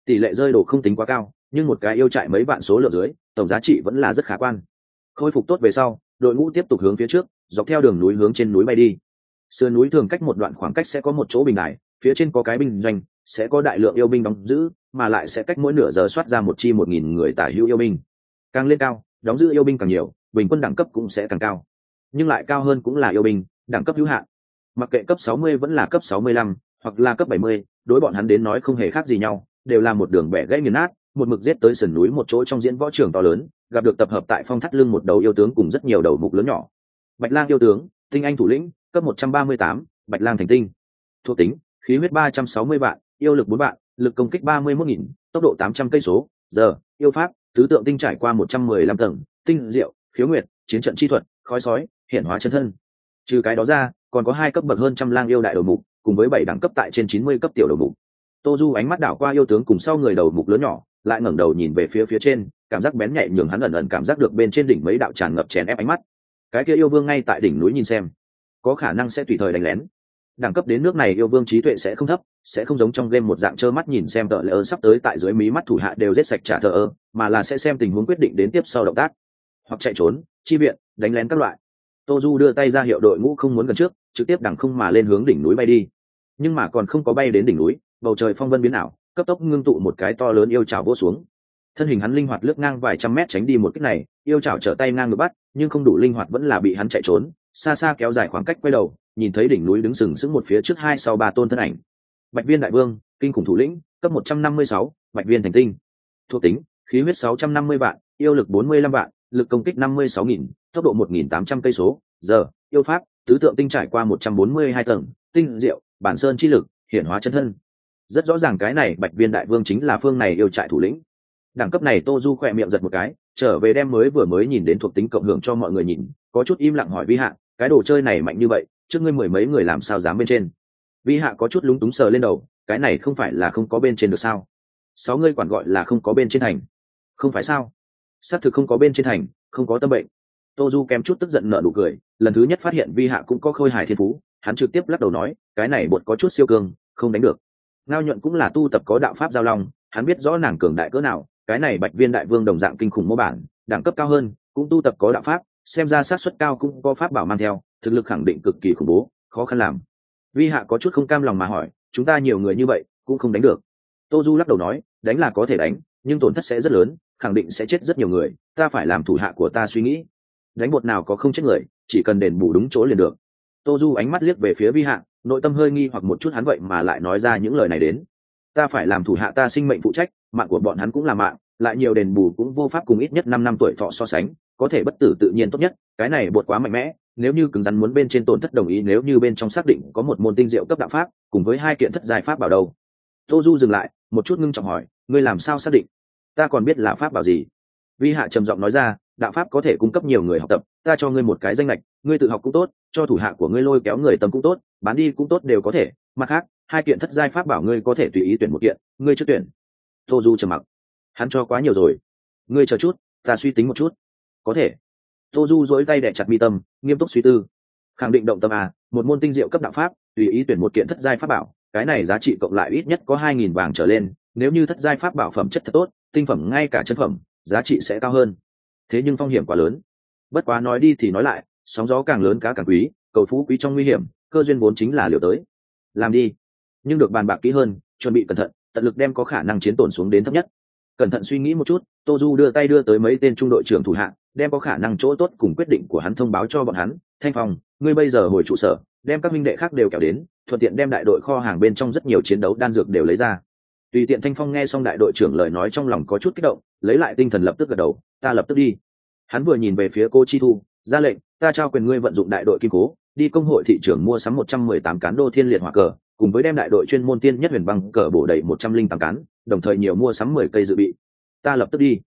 tỷ lệ rơi đồ không tính quá cao, nhưng một cái yêu trại mấy vạn số lượng dưới, tổng giá trị vẫn là rất khả quan. Khôi phục tốt về sau, đội ngũ tiếp tục hướng phía trước, dọc theo đường núi hướng trên núi bay đi. Sườn núi thường cách một đoạn khoảng cách sẽ có một chỗ bình đài, phía trên có cái binh doanh, sẽ có đại lượng yêu binh đóng giữ, mà lại sẽ cách mỗi nửa giờ soát ra một chi 1.000 người tả hữu yêu binh. Càng lên cao, đóng giữ yêu binh càng nhiều, bình quân đẳng cấp cũng sẽ càng cao. Nhưng lại cao hơn cũng là yêu binh, đẳng cấp hữu hạn. Mặc kệ cấp 60 vẫn là cấp 65, hoặc là cấp 70, đối bọn hắn đến nói không hề khác gì nhau, đều là một đường bẻ gãy nghiền nát, một mực giết tới sườn núi một chỗ trong diễn võ trường to lớn, gặp được tập hợp tại phong thắt lưng một đầu yêu tướng cùng rất nhiều đầu mục lớn nhỏ. Bạch Lang yêu tướng, tinh anh thủ lĩnh, cấp 138, Bạch Lang thành tinh. Thuộc tính: khí huyết 360 vạn, yêu lực 4 vạn, lực công kích 31.000, tốc độ 800 cây số giờ. Yêu pháp: tứ tượng tinh trải qua 115 tầng, tinh diệu, khiếu nguyệt, chiến trận chi thuật, khói sói, hiển hóa chân thân. Trừ cái đó ra, còn có 2 cấp bậc hơn trăm lang yêu đại đầu mục, cùng với 7 đẳng cấp tại trên 90 cấp tiểu đầu mục. Tô Du ánh mắt đảo qua yêu tướng cùng sau người đầu mục lớn nhỏ, lại ngẩng đầu nhìn về phía trên, cảm giác bén nhạy nhường hắn ẩn ẩn cảm giác được bên trên đỉnh mấy đạo tràn ngập chèn ép ánh mắt. Cái kia yêu vương ngay tại đỉnh núi nhìn xem, có khả năng sẽ tùy thời đánh lén. Đẳng cấp đến nước này yêu vương trí tuệ sẽ không thấp, sẽ không giống trong game một dạng trơ mắt nhìn xem tợ lỡ sắp tới tại dưới mí mắt thủ hạ đều giết sạch trả thờ ơ, mà là sẽ xem tình huống quyết định đến tiếp sau động tác, hoặc chạy trốn, chi viện, đánh lén các loại. Tô Du đưa tay ra hiệu đội ngũ không muốn gần trước, trực tiếp đằng không mà lên hướng đỉnh núi bay đi. Nhưng mà còn không có bay đến đỉnh núi, bầu trời phong vân biến ảo, cấp tốc ngưng tụ một cái to lớn yêu chảo vỗ xuống. Thân hình hắn linh hoạt lướt ngang vài trăm mét tránh đi một kích này, yêu chảo trở tay ngang ngược bắt, nhưng không đủ linh hoạt vẫn là bị hắn chạy trốn, xa xa kéo dài khoảng cách quay đầu, nhìn thấy đỉnh núi đứng sừng sững một phía trước 2 sau 3 tôn thân ảnh. Bạch Viên đại vương, kinh khủng thủ lĩnh, cấp 156, Bạch Viên thành tinh. Thuộc tính: khí huyết 650 vạn, yêu lực 45 vạn, lực công kích 56.000, tốc độ 1.800 cây số giờ. Yêu pháp: tứ tượng tinh trải qua 142 tầng, tinh diệu, bản sơn chi lực, hiển hóa chân thân. Rất rõ ràng cái này Bạch Viên đại vương chính là phương này yêu trại thủ lĩnh. Đẳng cấp này Tô Du khỏe miệng giật một cái, trở về đem mới nhìn đến thuộc tính cộng hưởng cho mọi người nhìn, có chút im lặng hỏi Vi Hạ, cái đồ chơi này mạnh như vậy, trước ngươi mười mấy người làm sao dám bên trên? Vi Hạ có chút lúng túng sờ lên đầu, cái này không phải là không có bên trên được sao? 6 ngươi quản gọi là không có bên trên thành? Không phải sao? Xác thực không có bên trên thành, không có tâm bệnh. Tô Du kém chút tức giận nở nụ cười, lần thứ nhất phát hiện Vi Hạ cũng có khôi hài thiên phú, hắn trực tiếp lắc đầu nói, cái này bột có chút siêu cường, không đánh được. Ngao Nhuận cũng là tu tập có đạo pháp giao long, hắn biết rõ nàng cường đại cỡ nào, cái này Bạch Viên đại vương đồng dạng kinh khủng mô bản, đẳng cấp cao hơn, cũng tu tập có đạo pháp, xem ra xác suất cao cũng có pháp bảo mang theo, thực lực khẳng định cực kỳ khủng bố, khó khăn làm. Vi Hạ có chút không cam lòng mà hỏi, chúng ta nhiều người như vậy cũng không đánh được. Tô Du lắc đầu nói, đánh là có thể đánh, nhưng tổn thất sẽ rất lớn, khẳng định sẽ chết rất nhiều người, ta phải làm thủ hạ của ta suy nghĩ. Đánh bột nào có không chết người, chỉ cần đền bù đúng chỗ liền được. Tô Du ánh mắt liếc về phía Vi Hạ, nội tâm hơi nghi hoặc một chút hắn vậy mà lại nói ra những lời này đến. Ta phải làm thủ hạ ta sinh mệnh phụ trách, mạng của bọn hắn cũng là mạng, lại nhiều đền bù cũng vô pháp cùng ít nhất 5 năm tuổi thọ so sánh, có thể bất tử tự nhiên tốt nhất, cái này bột quá mạnh mẽ, nếu như cứng rắn muốn bên trên tổn thất đồng ý, nếu như bên trong xác định có một môn tinh diệu cấp đạo pháp, cùng với 2 kiện thất giai pháp bảo đầu. Tô Du dừng lại, một chút ngưng trọng hỏi, ngươi làm sao xác định? Ta còn biết là pháp bảo gì? Vi Hạ trầm giọng nói ra, đạo pháp có thể cung cấp nhiều người học tập, ta cho ngươi một cái danh lệch, ngươi tự học cũng tốt, cho thủ hạ của ngươi lôi kéo người tâm cũng tốt, bán đi cũng tốt đều có thể, mặt khác, 2 kiện thất giai pháp bảo ngươi có thể tùy ý tuyển một kiện, ngươi chưa tuyển. Tô Du trầm mặc, hắn cho quá nhiều rồi, ngươi chờ chút, ta suy tính một chút. Có thể. Tô Du duỗi tay đè chặt mi tâm, nghiêm túc suy tư. Khẳng định động tâm à, một môn tinh diệu cấp đạo pháp, tùy ý tuyển một kiện thất giai pháp bảo, cái này giá trị cộng lại ít nhất có 2.000 vàng trở lên, nếu như thất giai pháp bảo phẩm chất thật tốt, tinh phẩm ngay cả chân phẩm, giá trị sẽ cao hơn. Thế nhưng phong hiểm quá lớn. Bất quá nói đi thì nói lại, sóng gió càng lớn cá càng quý, cầu phú quý trong nguy hiểm, cơ duyên vốn chính là liều tới. Làm đi, nhưng được bàn bạc kỹ hơn, chuẩn bị cẩn thận, tận lực đem có khả năng chiến tổn xuống đến thấp nhất. Cẩn thận suy nghĩ một chút, Tô Du đưa tay đưa tới mấy tên trung đội trưởng thủ hạ, đem có khả năng chỗ tốt cùng quyết định của hắn thông báo cho bọn hắn. Thanh Phong, ngươi bây giờ hồi trụ sở, đem các minh đệ khác đều kéo đến, thuận tiện đem đại đội kho hàng bên trong rất nhiều chiến đấu đan dược đều lấy ra. Tùy tiện Thanh Phong nghe xong đại đội trưởng lời nói trong lòng có chút kích động, lấy lại tinh thần lập tức gật đầu, ta lập tức đi. Hắn vừa nhìn về phía cô Chi Thu, ra lệnh, ta trao quyền ngươi vận dụng đại đội kim cố, đi công hội thị trường mua sắm 118 cán đô thiên liệt hỏa cờ, cùng với đem đại đội chuyên môn tiên nhất huyền băng cờ bổ đầy 108 cán, đồng thời nhiều mua sắm 10 cây dự bị. Ta lập tức đi.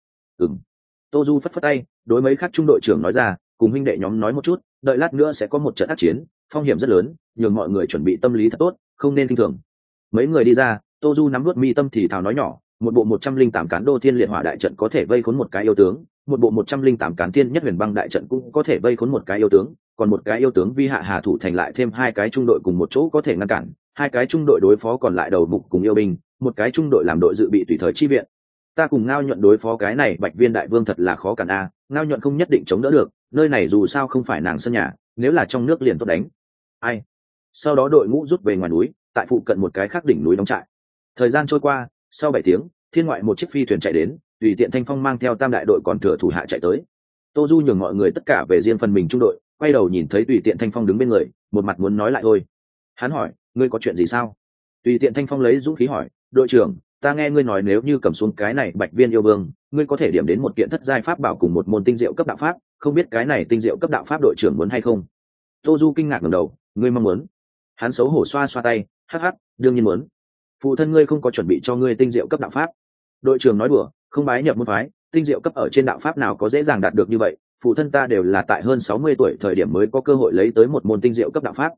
Tô Du phất phất tay, đối mấy khác trung đội trưởng nói ra, cùng huynh đệ nhóm nói một chút, đợi lát nữa sẽ có một trận ác chiến, phong hiểm rất lớn, nhường mọi người chuẩn bị tâm lý thật tốt, không nên kinh thường. Mấy người đi ra, Tô Du nắm nuốt mi tâm thì thào nói nhỏ, một bộ 108 cán đô thiên liệt hỏa đại trận có thể vây khốn một cái yêu tướng, một bộ 108 cán tiên nhất huyền băng đại trận cũng có thể vây khốn một cái yêu tướng, còn một cái yêu tướng vi hạ hà thủ thành lại thêm 2 cái trung đội cùng một chỗ có thể ngăn cản, 2 cái trung đội đối phó còn lại đầu mục cùng yêu binh, một cái trung đội làm đội dự bị tùy thời chi viện. Ta cùng Ngao Nhuận đối phó cái này Bạch Viên đại vương thật là khó cản a. Ngao Nhuận không nhất định chống đỡ được, nơi này dù sao không phải nàng sân nhà, nếu là trong nước liền tốt đánh. Ai? Sau đó đội ngũ rút về ngoài núi, tại phụ cận một cái khác đỉnh núi đóng trại. Thời gian trôi qua, sau 7 tiếng, thiên ngoại một chiếc phi thuyền chạy đến, tùy tiện Thanh Phong mang theo tam đại đội còn thừa thủ hạ chạy tới. Tô Du nhường mọi người tất cả về riêng phần mình trung đội, quay đầu nhìn thấy tùy tiện Thanh Phong đứng bên người, một mặt muốn nói lại thôi. Hắn hỏi, ngươi có chuyện gì sao? Tùy tiện Thanh Phong lấy dũng khí hỏi, đội trưởng, ta nghe ngươi nói nếu như cầm xuống cái này Bạch Viên yêu vương, ngươi có thể điểm đến một kiện thất giai pháp bảo cùng một môn tinh diệu cấp đạo pháp, không biết cái này tinh diệu cấp đạo pháp đội trưởng muốn hay không? Tô Du kinh ngạc ngẩng đầu, ngươi mong muốn? Hắn xấu hổ xoa xoa tay, hắc hắc, đương nhiên muốn. Phụ thân ngươi không có chuẩn bị cho ngươi tinh diệu cấp đạo pháp. Đội trưởng nói đùa, không bái nhập môn phái, tinh diệu cấp ở trên đạo pháp nào có dễ dàng đạt được như vậy, phụ thân ta đều là tại hơn 60 tuổi thời điểm mới có cơ hội lấy tới một môn tinh diệu cấp đạo pháp.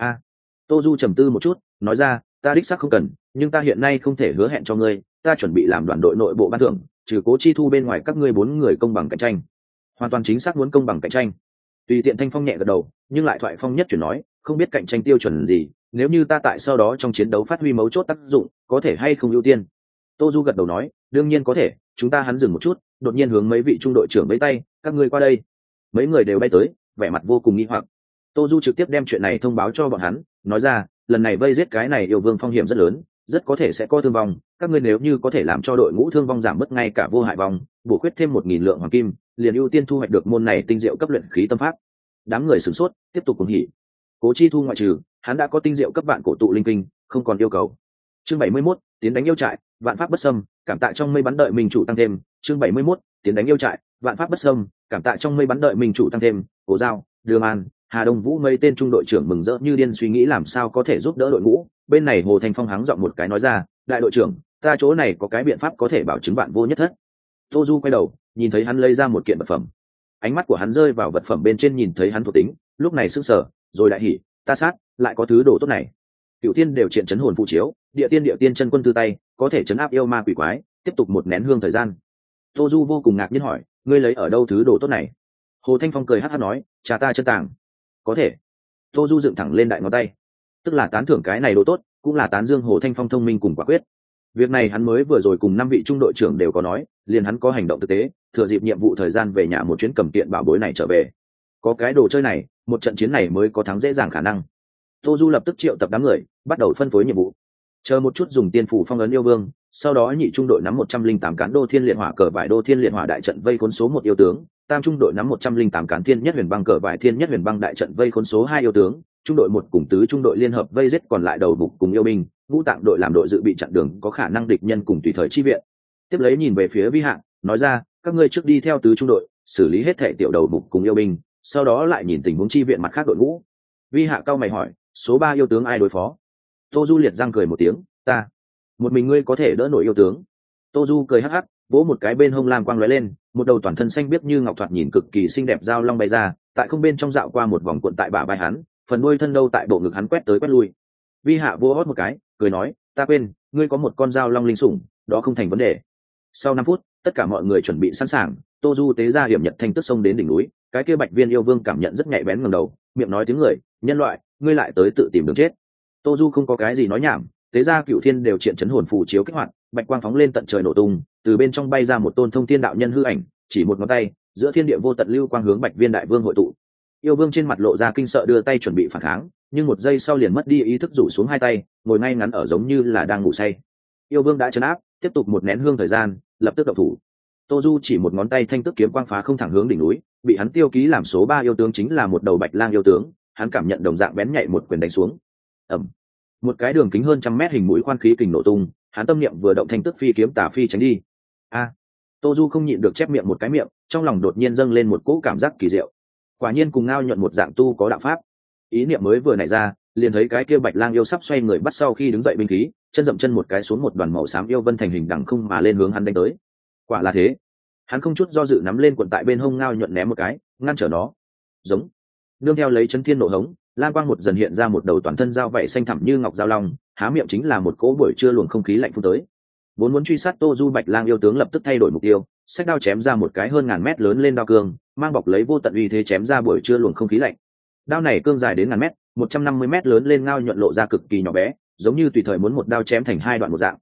Tô Du trầm tư một chút, nói ra, ta đích xác không cần, nhưng ta hiện nay không thể hứa hẹn cho ngươi, ta chuẩn bị làm đoàn đội nội bộ ban thưởng, trừ Cố Chi Thu bên ngoài các ngươi 4 người công bằng cạnh tranh. Hoàn toàn chính xác muốn công bằng cạnh tranh. Tùy tiện Thanh Phong nhẹ gật đầu, nhưng lại thoại phong nhất chuyển nói, không biết cạnh tranh tiêu chuẩn gì, nếu như ta tại sau đó trong chiến đấu phát huy mấu chốt tác dụng, có thể hay không ưu tiên? Tô Du gật đầu nói, đương nhiên có thể. Chúng ta hắn dừng một chút, đột nhiên hướng mấy vị trung đội trưởng vẫy tay, các ngươi qua đây. Mấy người đều bay tới, vẻ mặt vô cùng nghi hoặc. Tô Du trực tiếp đem chuyện này thông báo cho bọn hắn, nói ra, lần này vây giết cái này yêu vương phong hiểm rất lớn, rất có thể sẽ có thương vong, các ngươi nếu như có thể làm cho đội ngũ thương vong giảm bớt ngay cả vô hại vong, bổ khuyết thêm 1000 lượng hoàng kim, liền ưu tiên thu hoạch được môn này tinh diệu cấp luyện khí tâm pháp. Đám người sửng sốt, tiếp tục cuồng hỉ. Cố Chi Thu ngoại trừ, hắn đã có tinh diệu cấp vạn cổ tụ linh kinh, không còn yêu cầu. Chương 71, tiến đánh yêu trại, vạn pháp bất xâm, cảm tạ trong mây bắn đợi mình chủ tăng thêm. Chương 71, tiến đánh yêu trại, vạn pháp bất xâm, cảm tạ trong mây bắn đợi mình chủ tăng thêm. Cố Giao, Đường An, Hà Đông Vũ mấy tên trung đội trưởng mừng rỡ như điên suy nghĩ làm sao có thể giúp đỡ đội ngũ. Bên này Hồ Thanh Phong hắng giọng một cái nói ra, đại đội trưởng, ta chỗ này có cái biện pháp có thể bảo chứng vạn vô nhất thất. Tô Du quay đầu, nhìn thấy hắn lấy ra một kiện vật phẩm. Ánh mắt của hắn rơi vào vật phẩm bên trên, nhìn thấy hắn thuộc tính, lúc này sững sờ, rồi đại hỉ, ta sát, lại có thứ đồ tốt này. Cửu Tiên đều triện chấn hồn phụ chiếu, địa tiên chân quân tư tay, có thể chấn áp yêu ma quỷ quái, tiếp tục một nén hương thời gian. Tô Du vô cùng ngạc nhiên hỏi, ngươi lấy ở đâu thứ đồ tốt này? Hồ Thanh Phong cười hắc hắc nói, cha ta chân tàng. Có thể. Tô Du dựng thẳng lên đại ngón tay, tức là tán thưởng cái này đồ tốt, cũng là tán dương Hồ Thanh Phong thông minh cùng quả quyết. Việc này hắn mới vừa rồi cùng 5 vị trung đội trưởng đều có nói, liền hắn có hành động thực tế, thừa dịp nhiệm vụ thời gian về nhà một chuyến cầm kiện bảo bối này trở về. Có cái đồ chơi này, một trận chiến này mới có thắng dễ dàng khả năng. Tô Du lập tức triệu tập đám người, bắt đầu phân phối nhiệm vụ. Chờ một chút dùng tiên phủ phong ấn yêu vương, sau đó nhị trung đội nắm 108 cán đô thiên liệt hỏa cờ vải đô thiên liệt hỏa đại trận vây khốn số 1 yêu tướng, tam trung đội nắm 108 cán thiên nhất huyền băng cờ vải thiên nhất huyền băng đại trận vây khốn số 2 yêu tướng, trung đội 1 cùng tứ trung đội liên hợp vây giết còn lại đầu bục cùng yêu binh, ngũ tạng đội làm đội dự bị chặn đường có khả năng địch nhân cùng tùy thời chi viện. Tiếp lấy nhìn về phía Vi Hạng, nói ra, các ngươi trước đi theo tứ trung đội, xử lý hết thể tiểu đầu bục cùng yêu binh, sau đó lại nhìn tình huống chi viện mặt khác đội ngũ. Vi Hạ cao mày hỏi, số 3 yêu tướng ai đối phó? Tô Du liệt răng cười một tiếng, ta. Một mình ngươi có thể đỡ nổi yêu tướng? Tô Du cười hắc hắc, vỗ một cái bên hông lam quang lóe lên, một đầu toàn thân xanh biếc như ngọc thoạt nhìn cực kỳ xinh đẹp dao long bay ra, tại không bên trong dạo qua một vòng cuộn tại bả vai hắn, phần đuôi thân đâu tại bộ ngực hắn quét tới quét lui. Vi Hạ vỗ hót một cái, cười nói, ta quên, ngươi có một con dao long linh sủng, đó không thành vấn đề. Sau 5 phút, tất cả mọi người chuẩn bị sẵn sàng, Tô Du tế ra hiểm nhật thanh tức sông đến đỉnh núi, cái kia Bạch Viên yêu vương cảm nhận rất nhạy bén ngẩng đầu, miệng nói tiếng người, nhân loại, ngươi lại tới tự tìm đường chết. Tô Du không có cái gì nói nhảm, tế ra Cựu Thiên đều triện chấn hồn phù chiếu kích hoạt, bạch quang phóng lên tận trời nổ tung, từ bên trong bay ra một tôn thông thiên đạo nhân hư ảnh, chỉ một ngón tay, giữa thiên địa vô tận lưu quang hướng Bạch Viên đại vương hội tụ. Yêu vương trên mặt lộ ra kinh sợ đưa tay chuẩn bị phản kháng, nhưng một giây sau liền mất đi ý thức rủ xuống hai tay, ngồi ngay ngắn ở giống như là đang ngủ say. Yêu vương đã trấn áp, tiếp tục một nén hương thời gian, lập tức động thủ. Tô Du chỉ một ngón tay thanh tức kiếm quang phá không thẳng hướng đỉnh núi, bị hắn tiêu ký làm số 3 yêu tướng chính là một đầu bạch lang yêu tướng, hắn cảm nhận đồng dạng bén nhạy một quyền đánh xuống. Ầm. Một cái đường kính hơn 100 mét hình mũi khoan khí kình nổ tung, hắn tâm niệm vừa động thanh tức phi kiếm tà phi tránh đi. A. Tô Du không nhịn được chép miệng một cái miệng, trong lòng đột nhiên dâng lên một cỗ cảm giác kỳ diệu. Quả nhiên cùng Ngao Nhuận một dạng tu có đạo pháp. Ý niệm mới vừa nảy ra, liền thấy cái kia bạch lang yêu sắp xoay người bắt sau khi đứng dậy binh khí, chân dậm chân một cái xuống một đoàn màu xám yêu vân thành hình đằng không mà lên hướng hắn đánh tới. Quả là thế, hắn không chút do dự nắm lên quần tại bên hông Ngao Nhuận ném một cái, ngăn trở nó. Giống. Nương theo lấy chấn thiên nộ hống, lang quang một dần hiện ra một đầu toàn thân dao vảy xanh thẳm như ngọc dao long, há miệng chính là một cỗ buổi trưa luồng không khí lạnh phun tới. Vốn muốn truy sát Tô Du bạch lang yêu tướng lập tức thay đổi mục tiêu, xách đao chém ra một cái hơn ngàn mét lớn lên đao cương, mang bọc lấy vô tận uy thế chém ra buổi trưa luồng không khí lạnh. Đao này cương dài đến ngàn mét, 150 mét lớn lên Ngao Nhuận lộ ra cực kỳ nhỏ bé, giống như tùy thời muốn một đao chém thành hai đoạn một dạng.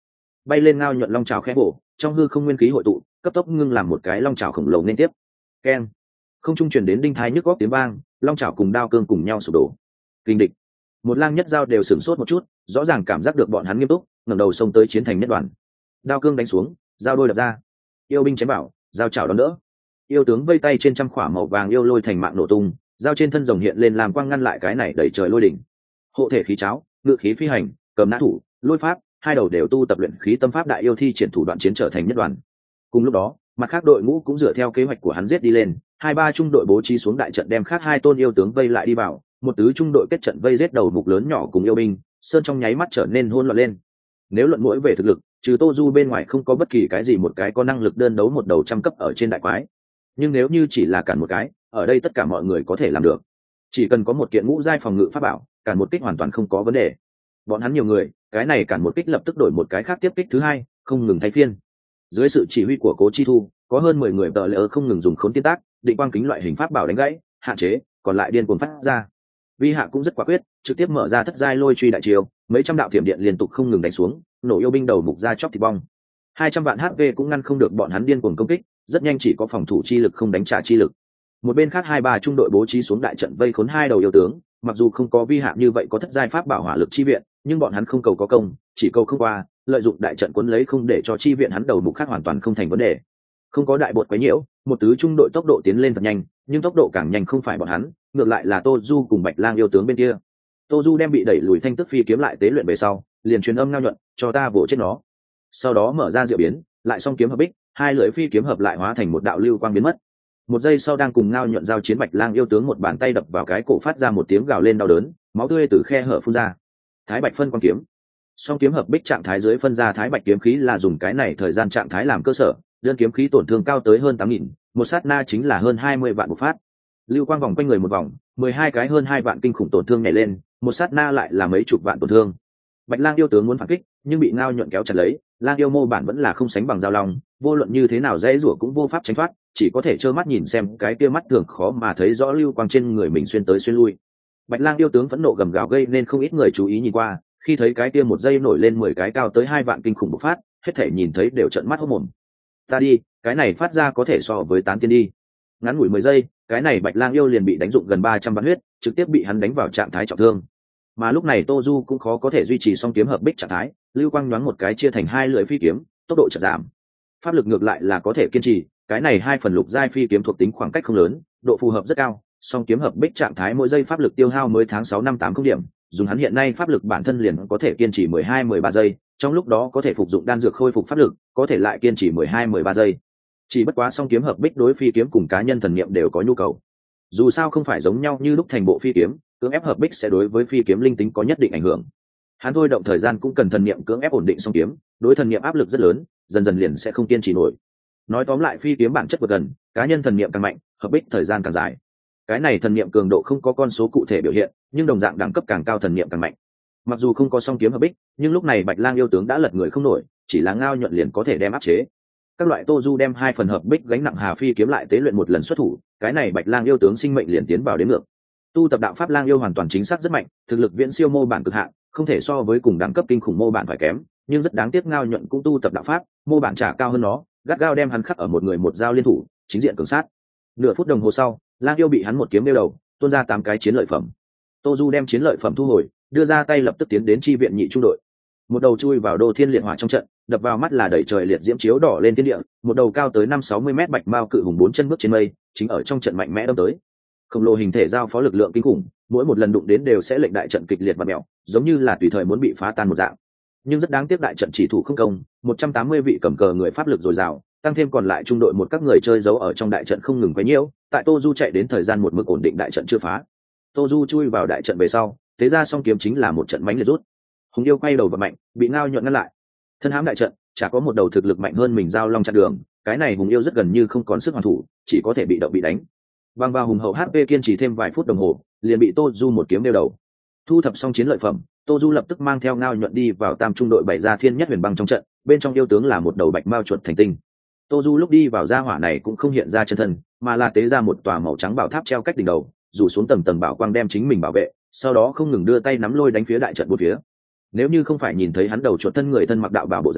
bay lên ngao nhuận long trào khẽ bổ, trong hư không nguyên khí hội tụ, cấp tốc ngưng làm một cái long trào khổng lồ nên tiếp. Keng, không trung truyền đến đinh thái nhức góc tiếng vang, long trào cùng đao cương cùng nhau sụp đổ. Kinh địch, một lang nhất giao đều sửng sốt một chút, rõ ràng cảm giác được bọn hắn nghiêm túc, ngẩng đầu xông tới chiến thành nhất đoàn. Đao cương đánh xuống, giao đôi đập ra. Yêu binh chém bảo, giao chảo đón đỡ. Yêu tướng vây tay trên trăm khỏa màu vàng yêu lôi thành mạng nổ tung, giao trên thân rồng hiện lên làm quang ngăn lại cái này đẩy trời lôi đỉnh. Hộ thể khí cháo, ngự khí phi hành, cầm nã thủ, lôi pháp, hai đầu đều tu tập luyện khí tâm pháp đại yêu thi triển thủ đoạn chiến trở thành nhất đoàn. Cùng lúc đó, mặt khác đội ngũ cũng dựa theo kế hoạch của hắn giết đi lên, hai ba trung đội bố trí xuống đại trận đem khác hai tôn yêu tướng vây lại đi vào, một tứ trung đội kết trận vây giết đầu mục lớn nhỏ cùng yêu binh, sơn trong nháy mắt trở nên hỗn loạn lên. Nếu luận mũi về thực lực, trừ Tô Du bên ngoài không có bất kỳ cái gì một cái có năng lực đơn đấu một đầu trăm cấp ở trên đại quái. Nhưng nếu như chỉ là cản một cái, ở đây tất cả mọi người có thể làm được. Chỉ cần có một kiện ngũ giai phòng ngự pháp bảo, cản một kích hoàn toàn không có vấn đề. Bọn hắn nhiều người, cái này cản một kích lập tức đổi một cái khác tiếp kích thứ hai, không ngừng thay phiên. Dưới sự chỉ huy của Cố Chi Thu, có hơn 10 người tợ lỡ không ngừng dùng khốn tiên tác, định quang kính loại hình pháp bảo đánh gãy, hạn chế, còn lại điên cuồng phát ra. Vi Hạ cũng rất quả quyết, trực tiếp mở ra thất giai lôi truy đại chiêu, mấy trăm đạo thiểm điện liên tục không ngừng đánh xuống, nổ yêu binh đầu mục ra chóc thịt bong. 200 vạn HP cũng ngăn không được bọn hắn điên cuồng công kích, rất nhanh chỉ có phòng thủ chi lực không đánh trả chi lực. Một bên khác hai ba trung đội bố trí xuống đại trận vây khốn hai đầu yêu tướng, mặc dù không có Vi Hạ như vậy có thất giai pháp bảo hỏa lực chi viện, nhưng bọn hắn không cầu có công, chỉ cầu không qua, lợi dụng đại trận cuốn lấy không để cho chi viện hắn đầu mục khác hoàn toàn không thành vấn đề. Không có đại bột quấy nhiễu, một tứ trung đội tốc độ tiến lên thật nhanh, nhưng tốc độ càng nhanh không phải bọn hắn, ngược lại là Tô Du cùng Bạch Lang yêu tướng bên kia. Tô Du đem bị đẩy lùi thanh tức phi kiếm lại tế luyện về sau, liền truyền âm ngao nhuận, cho ta vỗ chết nó. Sau đó mở ra diệu biến, lại song kiếm hợp bích, hai lưỡi phi kiếm hợp lại hóa thành một đạo lưu quang biến mất. Một giây sau đang cùng ngao nhuận giao chiến Bạch Lang yêu tướng một bàn tay đập vào cái cổ phát ra một tiếng gào lên đau đớn, máu tươi từ khe hở phun ra. Thái Bạch phân quang kiếm, song kiếm hợp bích trạng thái dưới phân ra Thái Bạch kiếm khí là dùng cái này thời gian trạng thái làm cơ sở, đơn kiếm khí tổn thương cao tới hơn 8.000, một sát na chính là hơn 20 vạn một phát. Lưu quang vòng quanh người một vòng, 12 cái hơn 2 vạn kinh khủng tổn thương nhảy lên, một sát na lại là mấy chục vạn tổn thương. Bạch Lang yêu tướng muốn phản kích, nhưng bị ngao nhuận kéo chặt lấy, Lang yêu mô bản vẫn là không sánh bằng giao long, vô luận như thế nào dễ rủa cũng vô pháp tránh thoát, chỉ có thể trơ mắt nhìn xem cái kia mắt thường khó mà thấy rõ lưu quang trên người mình xuyên tới xuyên lui. Bạch Lang yêu tướng phẫn nộ gầm gào gây nên không ít người chú ý nhìn qua, khi thấy cái kia một giây nổi lên 10 cái cao tới 2 vạn kinh khủng bộc phát, hết thể nhìn thấy đều trợn mắt hốt mồm. Ta đi, cái này phát ra có thể so với tán tiên đi. Ngắn ngủi 10 giây, cái này Bạch Lang yêu liền bị đánh dụng gần 300 vạn huyết, trực tiếp bị hắn đánh vào trạng thái trọng thương. Mà lúc này Tô Du cũng khó có thể duy trì song kiếm hợp bích trạng thái, lưu quang nhoáng một cái chia thành hai lưỡi phi kiếm, tốc độ chợt giảm. Pháp lực ngược lại là có thể kiên trì, cái này hai phần lục giai phi kiếm thuộc tính khoảng cách không lớn, độ phù hợp rất cao, song kiếm hợp bích trạng thái mỗi giây pháp lực tiêu hao mới tháng 6 năm 80 điểm, dùng hắn hiện nay pháp lực bản thân liền có thể kiên trì 12-13 giây, trong lúc đó có thể phục dụng đan dược khôi phục pháp lực, có thể lại kiên trì 12-13 giây. Chỉ bất quá song kiếm hợp bích đối phi kiếm cùng cá nhân thần niệm đều có nhu cầu. Dù sao không phải giống nhau như lúc thành bộ phi kiếm, cưỡng ép hợp bích sẽ đối với phi kiếm linh tính có nhất định ảnh hưởng. Hắn thôi động thời gian cũng cần thần niệm cưỡng ép ổn định song kiếm, đối thần niệm áp lực rất lớn, dần dần liền sẽ không kiên trì nổi. Nói tóm lại phi kiếm bản chất vượt gần, cá nhân thần niệm càng mạnh, hợp bích thời gian càng dài. Cái này thần niệm cường độ không có con số cụ thể biểu hiện, nhưng đồng dạng đẳng cấp càng cao thần niệm càng mạnh. Mặc dù không có song kiếm hợp bích, nhưng lúc này Bạch Lang yêu tướng đã lật người không nổi, chỉ là ngao nhuận liền có thể đem áp chế. Các loại Tô Du đem hai phần hợp bích gánh nặng hà phi kiếm lại tế luyện một lần xuất thủ, cái này Bạch Lang yêu tướng sinh mệnh liền tiến vào đến ngược. Tu tập đạo pháp Lang yêu hoàn toàn chính xác rất mạnh, thực lực viễn siêu mô bản cực hạn, không thể so với cùng đẳng cấp kinh khủng mô bản phải kém, nhưng rất đáng tiếc ngao nhuận cũng tu tập đạo pháp, mô bản trả cao hơn nó, gắt gao đem hắn khắc ở một người một dao liên thủ, chính diện cường sát. Nửa phút đồng hồ sau, Lang yêu bị hắn một kiếm đeo đầu, tuôn ra 8 cái chiến lợi phẩm. Tô Du đem chiến lợi phẩm thu hồi, đưa ra tay lập tức tiến đến chi viện nhị trung đội. Một đầu chui vào Đô Thiên liệt hỏa trong trận, đập vào mắt là đẩy trời liệt diễm chiếu đỏ lên thiên địa, một đầu cao tới 5-60 mét bạch mao cự hùng 4 chân bước trên mây, chính ở trong trận mạnh mẽ đâm tới. Khổng lồ hình thể giao phó lực lượng kinh khủng, mỗi một lần đụng đến đều sẽ lệnh đại trận kịch liệt và mèo, giống như là tùy thời muốn bị phá tan một dạng. Nhưng rất đáng tiếc đại trận chỉ thủ không công, 180 vị cầm cờ người pháp lực dồi dào, tăng thêm còn lại trung đội một các người chơi giấu ở trong đại trận không ngừng quấy nhiễu, tại Tô Du chạy đến thời gian một mực ổn định đại trận chưa phá. Tô Du chui vào đại trận về sau, thế ra song kiếm chính là một trận mãnh liệt rút. Hùng yêu quay đầu và mạnh, bị ngao nhuận ngăn lại. Thân hãm đại trận, chả có một đầu thực lực mạnh hơn mình giao long chặn đường, cái này hùng yêu rất gần như không còn sức hoàn thủ, chỉ có thể bị động bị đánh. Băng vào hùng hậu HP kiên trì thêm vài phút đồng hồ, liền bị Tô Du một kiếm đeo đầu. Thu thập xong chiến lợi phẩm, Tô Du lập tức mang theo ngao nhuận đi vào tam trung đội bày ra thiên nhất huyền băng trong trận, bên trong yêu tướng là một đầu bạch mao chuột thành tinh. Tô Du lúc đi vào gia hỏa này cũng không hiện ra chân thân, mà là tế ra một tòa màu trắng bảo tháp treo cách đỉnh đầu, rủ xuống tầng tầng bảo quang đem chính mình bảo vệ, sau đó không ngừng đưa tay nắm lôi đánh phía đại trận bốn phía. Nếu như không phải nhìn thấy hắn đầu chuột thân người thân mặc đạo bảo bộ dáng,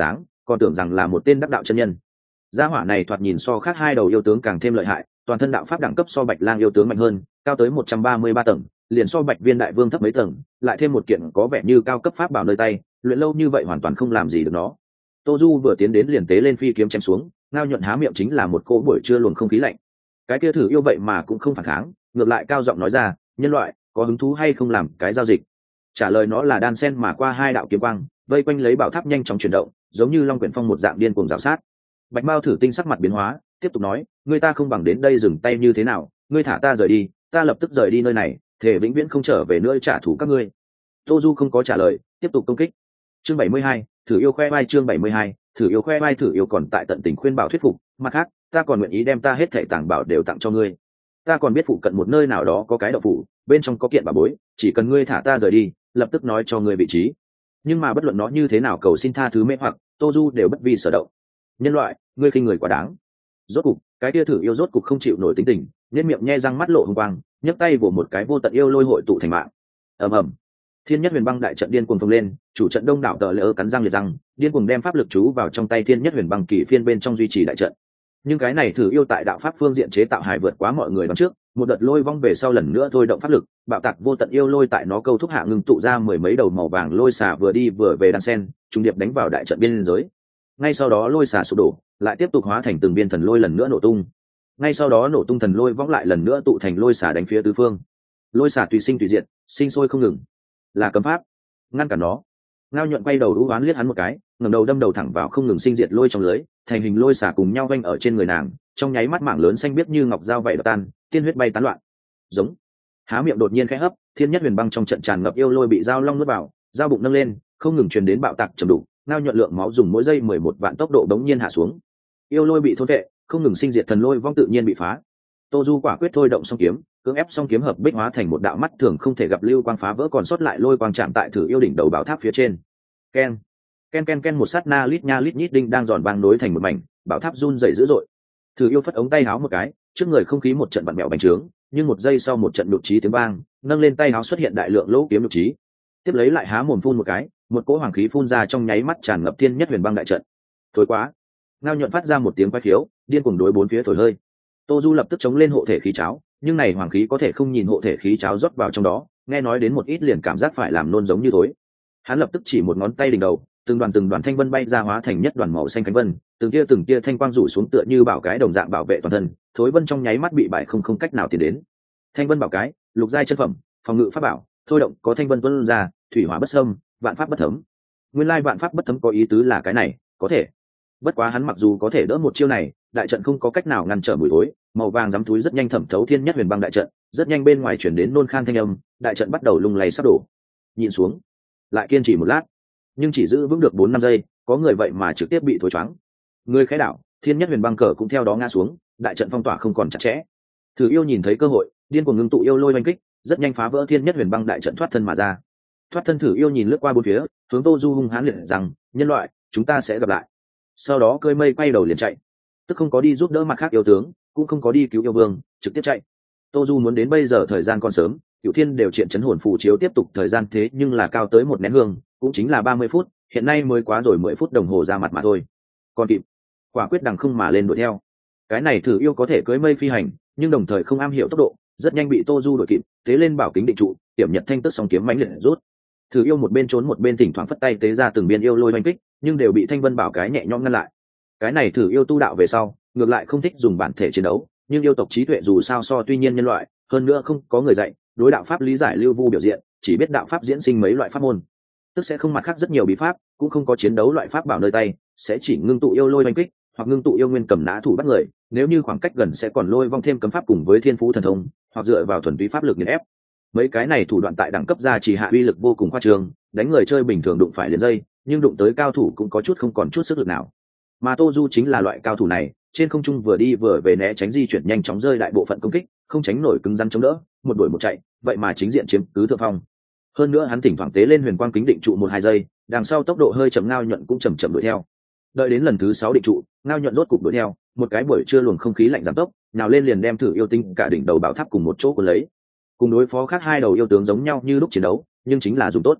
còn tưởng rằng là một tên đắc đạo chân nhân. Gia hỏa này thoạt nhìn so khác hai đầu yêu tướng càng thêm lợi hại, toàn thân đạo pháp đẳng cấp so Bạch Lang yêu tướng mạnh hơn, cao tới 133 tầng, liền so Bạch Viên đại vương thấp mấy tầng, lại thêm một kiện có vẻ như cao cấp pháp bảo nơi tay, luyện lâu như vậy hoàn toàn không làm gì được nó. Tô Du vừa tiến đến liền tế lên phi kiếm chém xuống, Ngao Nhuận há miệng chính là một cỗ buổi trưa luồng không khí lạnh. Cái kia thử yêu vậy mà cũng không phản kháng, ngược lại cao giọng nói ra, nhân loại có hứng thú hay không làm cái giao dịch. Trả lời nó là đan sen mà qua hai đạo kiếm quang, vây quanh lấy bảo tháp nhanh chóng chuyển động, giống như long quyển phong một dạng điên cuồng rào sát. Bạch Mao thử tinh sắc mặt biến hóa, tiếp tục nói, ngươi ta không bằng đến đây dừng tay như thế nào, ngươi thả ta rời đi, ta lập tức rời đi nơi này, thể vĩnh viễn không trở về nữa trả thù các ngươi. Tô Du không có trả lời, tiếp tục công kích. Chương 72, thử yêu khoe vai. Chương 72, thử yêu khoe vai. Thử yêu còn tại tận tình khuyên bảo thuyết phục, mặt khác ta còn nguyện ý đem ta hết thảy tàng bảo đều tặng cho ngươi. Ta còn biết phụ cận một nơi nào đó có cái động phủ, bên trong có kiện bảo bối, chỉ cần ngươi thả ta rời đi, lập tức nói cho ngươi vị trí. Nhưng mà bất luận nó như thế nào cầu xin tha thứ mê hoặc, Tô Du đều bất vi sở động. Nhân loại, ngươi khinh người quá đáng. Rốt cục cái kia thử yêu rốt cục không chịu nổi tính tình, nhếch miệng nhe răng mắt lộ hung quang, nhấc tay vồ một cái vô tận yêu lôi hội tụ thành mạng. Ầm ầm, thiên nhất huyền băng đại trận điên cuồng phồng lên, chủ trận đông đảo tờ lỡ cắn răng liệt răng, điên cuồng đem pháp lực chú vào trong tay thiên nhất huyền băng kỳ phiên bên trong duy trì đại trận. Nhưng cái này thử yêu tại đạo pháp phương diện chế tạo hài vượt quá mọi người đoán trước, một đợt lôi vong về sau lần nữa thôi động pháp lực, bạo tạc vô tận yêu lôi tại nó câu thúc hạ ngưng tụ ra mười mấy đầu màu vàng lôi xả vừa đi vừa về đan sen, trùng điệp đánh vào đại trận biên giới. Ngay sau đó lôi xả sụp đổ, lại tiếp tục hóa thành từng biên thần lôi lần nữa nổ tung. Ngay sau đó nổ tung thần lôi võng lại lần nữa tụ thành lôi xả đánh phía tứ phương. Lôi xả tùy sinh tùy diệt, sinh sôi không ngừng. Là cấm pháp, ngăn cản nó. Ngao Nhuận quay đầu đũ oán liếc hắn một cái, ngẩng đầu đâm đầu thẳng vào không ngừng sinh diệt lôi trong lưới, thành hình lôi xả cùng nhau vanh ở trên người nàng, trong nháy mắt mảng lớn xanh biếc như ngọc dao vậy đập tan, tiên huyết bay tán loạn. Giống. Há miệng đột nhiên khẽ hấp, thiên nhất huyền băng trong trận tràn ngập yêu lôi bị dao long nuốt vào, dao bụng nâng lên, không ngừng truyền đến bạo tạc trầm đủ. Ngao Nhuận lượng máu dùng mỗi giây 11 vạn tốc độ đống nhiên hạ xuống. Yêu lôi bị thôn vệ, không ngừng sinh diệt thần lôi vong tự nhiên bị phá. Tô Du quả quyết thôi động song kiếm, cưỡng ép song kiếm hợp bích hóa thành một đạo mắt thường không thể gặp lưu quang phá vỡ còn sót lại lôi quang chạm tại thử yêu đỉnh đầu bảo tháp phía trên. Ken, ken ken ken, một sát na lít nha lít nhít đinh đang giòn vang nối thành một mảnh, bảo tháp run rẩy dữ dội. Thử yêu phất ống tay háo một cái, trước người không khí một trận vặn mèo bành trướng, nhưng một giây sau một trận nhục trí tiếng vang, nâng lên tay háo xuất hiện đại lượng lỗ kiếm nhục trí. Tiếp lấy lại há mồm phun một cái, một cỗ hoàng khí phun ra trong nháy mắt tràn ngập thiên nhất huyền băng đại trận. Thối quá. Ngao Nhuận phát ra một tiếng quái khiếu, điên cuồng đối bốn phía thổi hơi. Tô Du lập tức chống lên hộ thể khí cháo, nhưng này hoàng khí có thể không nhìn hộ thể khí cháo rót vào trong đó, nghe nói đến một ít liền cảm giác phải làm nôn giống như thối. Hắn lập tức chỉ một ngón tay đỉnh đầu, từng đoàn thanh vân bay ra hóa thành nhất đoàn màu xanh cánh vân, từng tia thanh quang rủ xuống tựa như bảo cái đồng dạng bảo vệ toàn thân, thối vân trong nháy mắt bị bại không cách nào tiến đến. Thanh vân bảo cái, lục giai chân phẩm, phòng ngự pháp bảo, thôi động có thanh vân tuôn ra, thủy hỏa bất xâm, vạn pháp bất thấm. Nguyên lai vạn pháp bất thấm có ý tứ là cái này, có thể. Bất quá hắn mặc dù có thể đỡ một chiêu này, đại trận không có cách nào ngăn trở mùi thối, màu vàng giám túi rất nhanh thẩm thấu thiên nhất huyền băng đại trận, rất nhanh bên ngoài chuyển đến nôn khan thanh âm, đại trận bắt đầu lung lay sắp đổ. Nhìn xuống, lại kiên trì một lát, nhưng chỉ giữ vững được 4-5 giây, có người vậy mà trực tiếp bị thối choáng. Người khẽ đảo, thiên nhất huyền băng cờ cũng theo đó ngã xuống, đại trận phong tỏa không còn chặt chẽ. Thử yêu nhìn thấy cơ hội, điên cuồng ngưng tụ yêu lôi oanh kích, rất nhanh phá vỡ thiên nhất huyền băng đại trận thoát thân mà ra. Thoát thân thử yêu nhìn lướt qua bốn phía, hướng Tô Du hung hãn liệt rằng, nhân loại, chúng ta sẽ gặp lại. Sau đó cơi mây quay đầu liền chạy, tức không có đi giúp đỡ mặt khác yêu tướng, cũng không có đi cứu yêu vương, trực tiếp chạy. Tô Du muốn đến bây giờ thời gian còn sớm, Cửu Thiên đều triện chấn hồn phù chiếu tiếp tục thời gian thế nhưng là cao tới một nén hương, cũng chính là 30 phút, hiện nay mới quá rồi 10 phút đồng hồ ra mặt mà thôi. Còn kịp, quả quyết đằng không mà lên đuổi theo. Cái này thử yêu có thể cưỡi mây phi hành, nhưng đồng thời không am hiểu tốc độ, rất nhanh bị Tô Du đuổi kịp, tế lên bảo kính định trụ, tiểm nhật thanh tức song kiếm mãnh liệt rút. Thử yêu một bên trốn một bên thỉnh thoảng phất tay tế ra từng biên yêu lôi oanh kích, nhưng đều bị thanh vân bảo cái nhẹ nhõm ngăn lại. Cái này thử yêu tu đạo về sau, ngược lại không thích dùng bản thể chiến đấu, nhưng yêu tộc trí tuệ dù sao so tuy nhiên nhân loại, hơn nữa không có người dạy, đối đạo pháp lý giải lưu vu biểu diện, chỉ biết đạo pháp diễn sinh mấy loại pháp môn, tức sẽ không mặt khác rất nhiều bí pháp, cũng không có chiến đấu loại pháp bảo nơi tay, sẽ chỉ ngưng tụ yêu lôi oanh kích, hoặc ngưng tụ yêu nguyên cầm nã thủ bắt người, nếu như khoảng cách gần sẽ còn lôi vong thêm cấm pháp cùng với thiên phú thần thông, hoặc dựa vào thuần túy pháp lực nghiền ép. Mấy cái này thủ đoạn tại đẳng cấp gia chỉ hạ uy lực vô cùng khoa trương, đánh người chơi bình thường đụng phải liền dây, nhưng đụng tới cao thủ cũng có chút không còn chút sức lực nào. Mà Tô Du chính là loại cao thủ này, trên không trung vừa đi vừa về né tránh di chuyển nhanh chóng rơi đại bộ phận công kích, không tránh nổi cứng rắn chống đỡ, một đuổi một chạy, vậy mà chính diện chiếm cứ thượng phong. Hơn nữa hắn thỉnh thoảng tế lên huyền quang kính định trụ 1-2 giây, đằng sau tốc độ hơi chậm Ngao Nhuận cũng chậm đuổi theo. Đợi đến lần thứ 6 định trụ, Ngao Nhuận rốt cục đuổi theo, một cái buổi trưa luồng không khí lạnh giảm tốc, nào lên liền đem thử yêu tinh cả đỉnh đầu bảo tháp cùng một chỗ cuốn lấy. Cùng đối phó khác hai đầu yêu tướng giống nhau như lúc chiến đấu, nhưng chính là dùng tốt.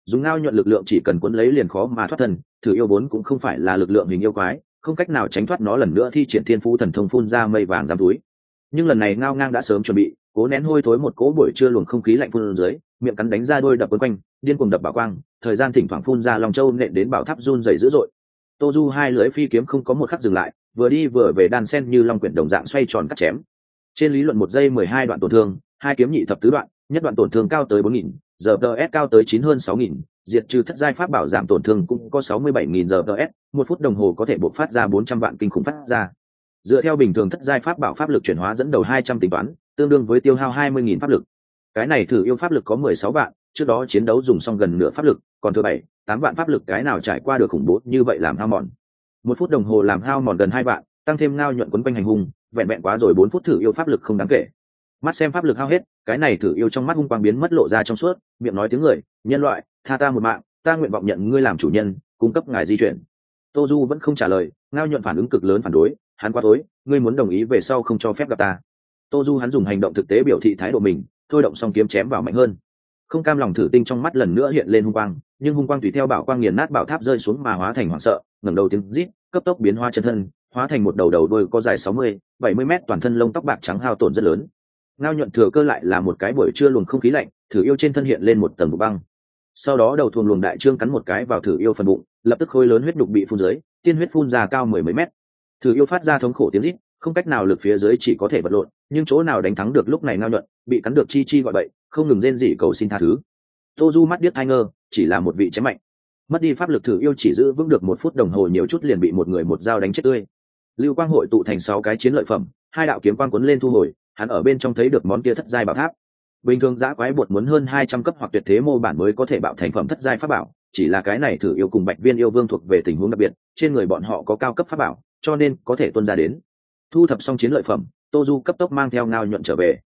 dùng ngao nhuận lực lượng chỉ cần cuốn lấy liền khó mà thoát thân. Thử yêu vốn cũng không phải là lực lượng hình yêu quái, không cách nào tránh thoát nó lần nữa thi triển thiên phú thần thông phun ra mây vàng giam túi. Nhưng lần này ngao ngang đã sớm chuẩn bị, cố nén hôi thối một cỗ buổi trưa luồng không khí lạnh phun dưới, miệng cắn đánh ra đôi đập quấn quanh, điên cuồng đập bảo quang, thời gian thỉnh thoảng phun ra long châu nện đến bảo tháp run rẩy dữ dội. Tô Du hai lưỡi phi kiếm không có một khắc dừng lại, vừa đi vừa về đan sen như long quyển đồng dạng xoay tròn cắt chém. Trên lý luận 1 giây 12 đoạn tổn thương, hai kiếm nhị thập tứ đoạn, nhất đoạn tổn thương cao tới 4000, giờ DS cao tới 9 hơn 6000, diệt trừ thất giai pháp bảo giảm tổn thương cũng có 67000 giờ DS, 1 phút đồng hồ có thể bộc phát ra 400 vạn kinh khủng phát ra. Dựa theo bình thường thất giai pháp bảo pháp lực chuyển hóa dẫn đầu 200 tính toán, tương đương với tiêu hao 20000 pháp lực. Cái này thử yêu pháp lực có 16 vạn, trước đó chiến đấu dùng xong gần nửa pháp lực, còn thừa 7-8 vạn pháp lực cái nào trải qua được khủng bố như vậy làm hao mòn. 1 phút đồng hồ làm hao mòn gần 2 vạn, tăng thêm ngao nhuận quấn quanh hành hung, vẹn vẹn quá rồi 4 phút thử yêu pháp lực không đáng kể. Mắt xem pháp lực hao hết, cái này thử yêu trong mắt hung quang biến mất lộ ra trong suốt, miệng nói tiếng người, nhân loại, tha ta một mạng, ta nguyện vọng nhận ngươi làm chủ nhân, cung cấp ngài di chuyển. Tô Du vẫn không trả lời, ngao nhuận phản ứng cực lớn phản đối, hắn quá tối, ngươi muốn đồng ý về sau không cho phép gặp ta. Tô Du hắn dùng hành động thực tế biểu thị thái độ mình, thôi động song kiếm chém vào mạnh hơn. Không cam lòng thử tinh trong mắt lần nữa hiện lên hung quang, nhưng hung quang tùy theo bảo quang nghiền nát bảo tháp rơi xuống mà hóa thành hoảng sợ, ngẩng đầu tiếng rít, cấp tốc biến hóa chân thân, hóa thành một đầu đuôi có dài 60-70 mét, toàn thân lông tóc bạc trắng hao tổn rất lớn. Ngao nhuận thừa cơ lại là một cái buổi trưa luồng không khí lạnh, thử yêu trên thân hiện lên một tầng băng. Sau đó đầu thuồng luồng đại trương cắn một cái vào thử yêu phần bụng, lập tức khối lớn huyết đục bị phun dưới, tiên huyết phun ra cao 10 mấy mét. Thử yêu phát ra thống khổ tiếng rít, không cách nào lực phía dưới chỉ có thể vật lộn, nhưng chỗ nào đánh thắng được lúc này ngao nhuận, bị cắn được chi chi gọi bậy, không ngừng rên rỉ cầu xin tha thứ. Tô Du mắt điếc tai ngơ, chỉ là một vị chém mạnh. Mất đi pháp lực thử yêu chỉ giữ vững được 1 phút đồng hồ nhiều chút liền bị một người một dao đánh chết tươi. Lưu quang hội tụ thành 6 cái chiến lợi phẩm, 2 đạo kiếm quang cuốn lên thu hồi, hắn ở bên trong thấy được món kia thất giai bảo tháp. Bình thường giã quái bột muốn hơn 200 cấp hoặc tuyệt thế mô bản mới có thể bạo thành phẩm thất giai pháp bảo, chỉ là cái này thử yêu cùng Bạch Viên yêu vương thuộc về tình huống đặc biệt, trên người bọn họ có cao cấp pháp bảo, cho nên có thể tuân ra đến. Thu thập xong chiến lợi phẩm, Tô Du cấp tốc mang theo ngao nhuận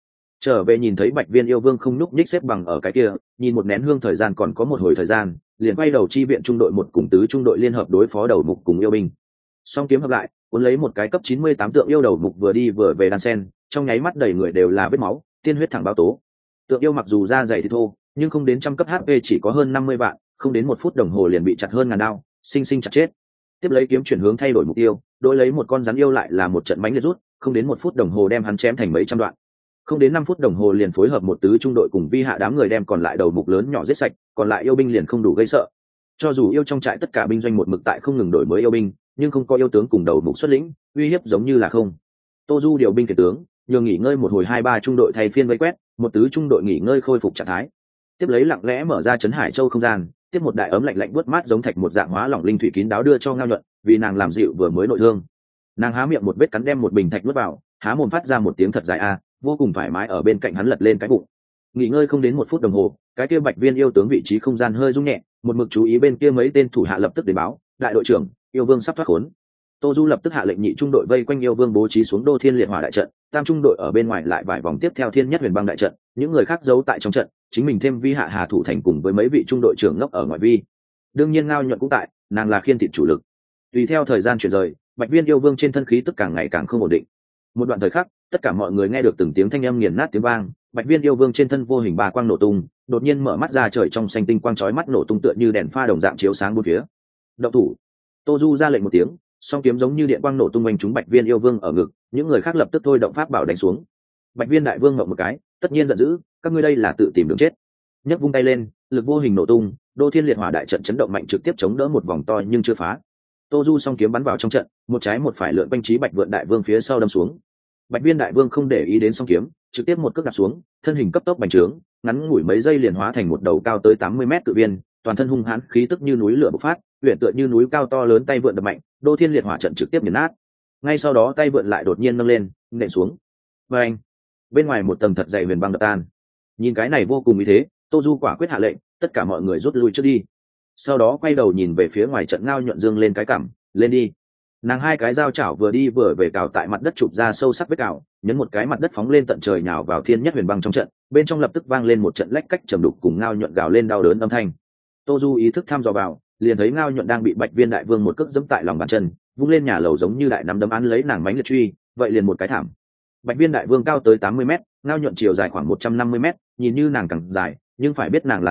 trở về nhìn thấy Bạch Viên yêu vương không nhúc nhích xếp bằng ở cái kia, nhìn một nén hương thời gian còn có một hồi thời gian, liền quay đầu chi viện trung đội 1 cùng tứ trung đội liên hợp đối phó đầu mục cùng yêu binh. Song kiếm hợp lại, cuốn lấy một cái cấp 98 tượng yêu đầu mục vừa đi vừa về đan sen, trong nháy mắt đầy người đều là vết máu, tiên huyết thẳng báo tố. Tượng yêu mặc dù da dày thì thô, nhưng không đến trăm cấp HP chỉ có hơn 50 vạn, không đến 1 phút đồng hồ liền bị chặt hơn ngàn đao, sinh sinh chặt chết. Tiếp lấy kiếm chuyển hướng thay đổi mục tiêu, đối lấy một con rắn yêu lại là một trận mãnh liệt rút, không đến 1 phút đồng hồ đem hắn chém thành mấy trăm đoạn. Không đến 5 phút đồng hồ liền phối hợp một tứ trung đội cùng vi hạ đám người đem còn lại đầu mục lớn nhỏ giết sạch, còn lại yêu binh liền không đủ gây sợ. Cho dù yêu trong trại tất cả binh doanh một mực tại không ngừng đổi mới yêu binh, nhưng không có yêu tướng cùng đầu mục xuất lĩnh, uy hiếp giống như là không. Tô Du điều binh kể tướng, nhường nghỉ ngơi một hồi 2-3 trung đội thay phiên vây quét, một tứ trung đội nghỉ ngơi khôi phục trạng thái. Tiếp lấy lặng lẽ mở ra trấn Hải Châu không gian, tiếp một đại ấm lạnh lạnh buốt mát giống thạch một dạng hóa lỏng linh thủy kín đáo đưa cho ngao nhuận, vì nàng làm dịu vừa mới nội thương. Nàng há miệng một vết cắn đem một bình thạch nuốt vào, há mồm phát ra một tiếng thật dài a, vô cùng thoải mái ở bên cạnh hắn lật lên cái bụng. Nghỉ ngơi không đến 1 phút đồng hồ, cái kia Bạch Viên yêu tướng vị trí không gian hơi rung nhẹ, một mực chú ý bên kia mấy tên thủ hạ lập tức đến báo, đại đội trưởng, yêu vương sắp thoát khốn. Tô Du lập tức hạ lệnh nhị trung đội vây quanh yêu vương bố trí xuống đô thiên liệt hỏa đại trận, tam trung đội ở bên ngoài lại vài vòng tiếp theo thiên nhất huyền băng đại trận, những người khác giấu tại trong trận, chính mình thêm vi hạ hà thủ thành cùng với mấy vị trung đội trưởng ngốc ở ngoài vi. Đương nhiên ngao nhuận cũng tại, nàng là khiên thịt chủ lực. Tùy theo thời gian chuyển rời, Bạch Viên yêu vương trên thân khí tức càng ngày càng không ổn định. Một đoạn thời khắc, tất cả mọi người nghe được từng tiếng thanh âm nghiền nát tiếng vang, Bạch Viên yêu vương trên thân vô hình bà quang nổ tung, đột nhiên mở mắt ra, trời trong xanh tinh quang chói mắt nổ tung tựa như đèn pha đồng dạng chiếu sáng bốn phía. Động thủ! Tô Du ra lệnh một tiếng, song kiếm giống như điện quang nổ tung quanh chúng Bạch Viên yêu vương ở ngực, những người khác lập tức thôi động pháp bảo đánh xuống. Bạch Viên đại vương ngậm một cái, tất nhiên giận dữ, các ngươi đây là tự tìm đường chết. Nhấc vung tay lên, lực vô hình nổ tung, đô thiên liệt hỏa đại trận chấn động mạnh trực tiếp chống đỡ một vòng to nhưng chưa phá. Tô Du song kiếm bắn vào trong trận, một trái một phải lượn quanh trí Bạch Vượn đại vương phía sau đâm xuống. Bạch Viên đại vương không để ý đến song kiếm, trực tiếp một cước đạp xuống, thân hình cấp tốc bành trướng, ngắn ngủi mấy giây liền hóa thành một đầu cao tới 80 mét cự viên, toàn thân hung hãn, khí tức như núi lửa bộc phát, huyền tựa như núi cao to lớn, tay vượn đập mạnh, đô thiên liệt hỏa trận trực tiếp nghiền nát. Ngay sau đó tay vượn lại đột nhiên nâng lên, nện xuống. Bành! Bên ngoài một tầng thật dày huyền băng đập tan. Nhìn cái này vô cùng ý thế, Tô Du quả quyết hạ lệnh, tất cả mọi người rút lui trước đi. Sau đó quay đầu nhìn về phía ngoài trận, ngao nhuận dương lên cái cằm, lên đi. Nàng hai cái dao chảo vừa đi vừa về cào tại mặt đất, chụp ra sâu sắc vết cào, nhấn một cái mặt đất phóng lên tận trời nhào vào thiên nhất huyền băng trong trận, bên trong lập tức vang lên một trận lách cách trầm đục cùng ngao nhuận gào lên đau đớn âm thanh. Tô Du ý thức thăm dò vào, liền thấy ngao nhuận đang bị Bạch Viên đại vương một cước giẫm tại lòng bàn chân, vung lên nhà lầu giống như đại nắm đấm án lấy nàng mánh liệt truy, vậy liền một cái thảm. Bạch Viên đại vương cao tới 80 mét, ngao nhuận chiều dài khoảng 150 mét, nhìn như nàng càng dài, nhưng phải biết nàng là dao,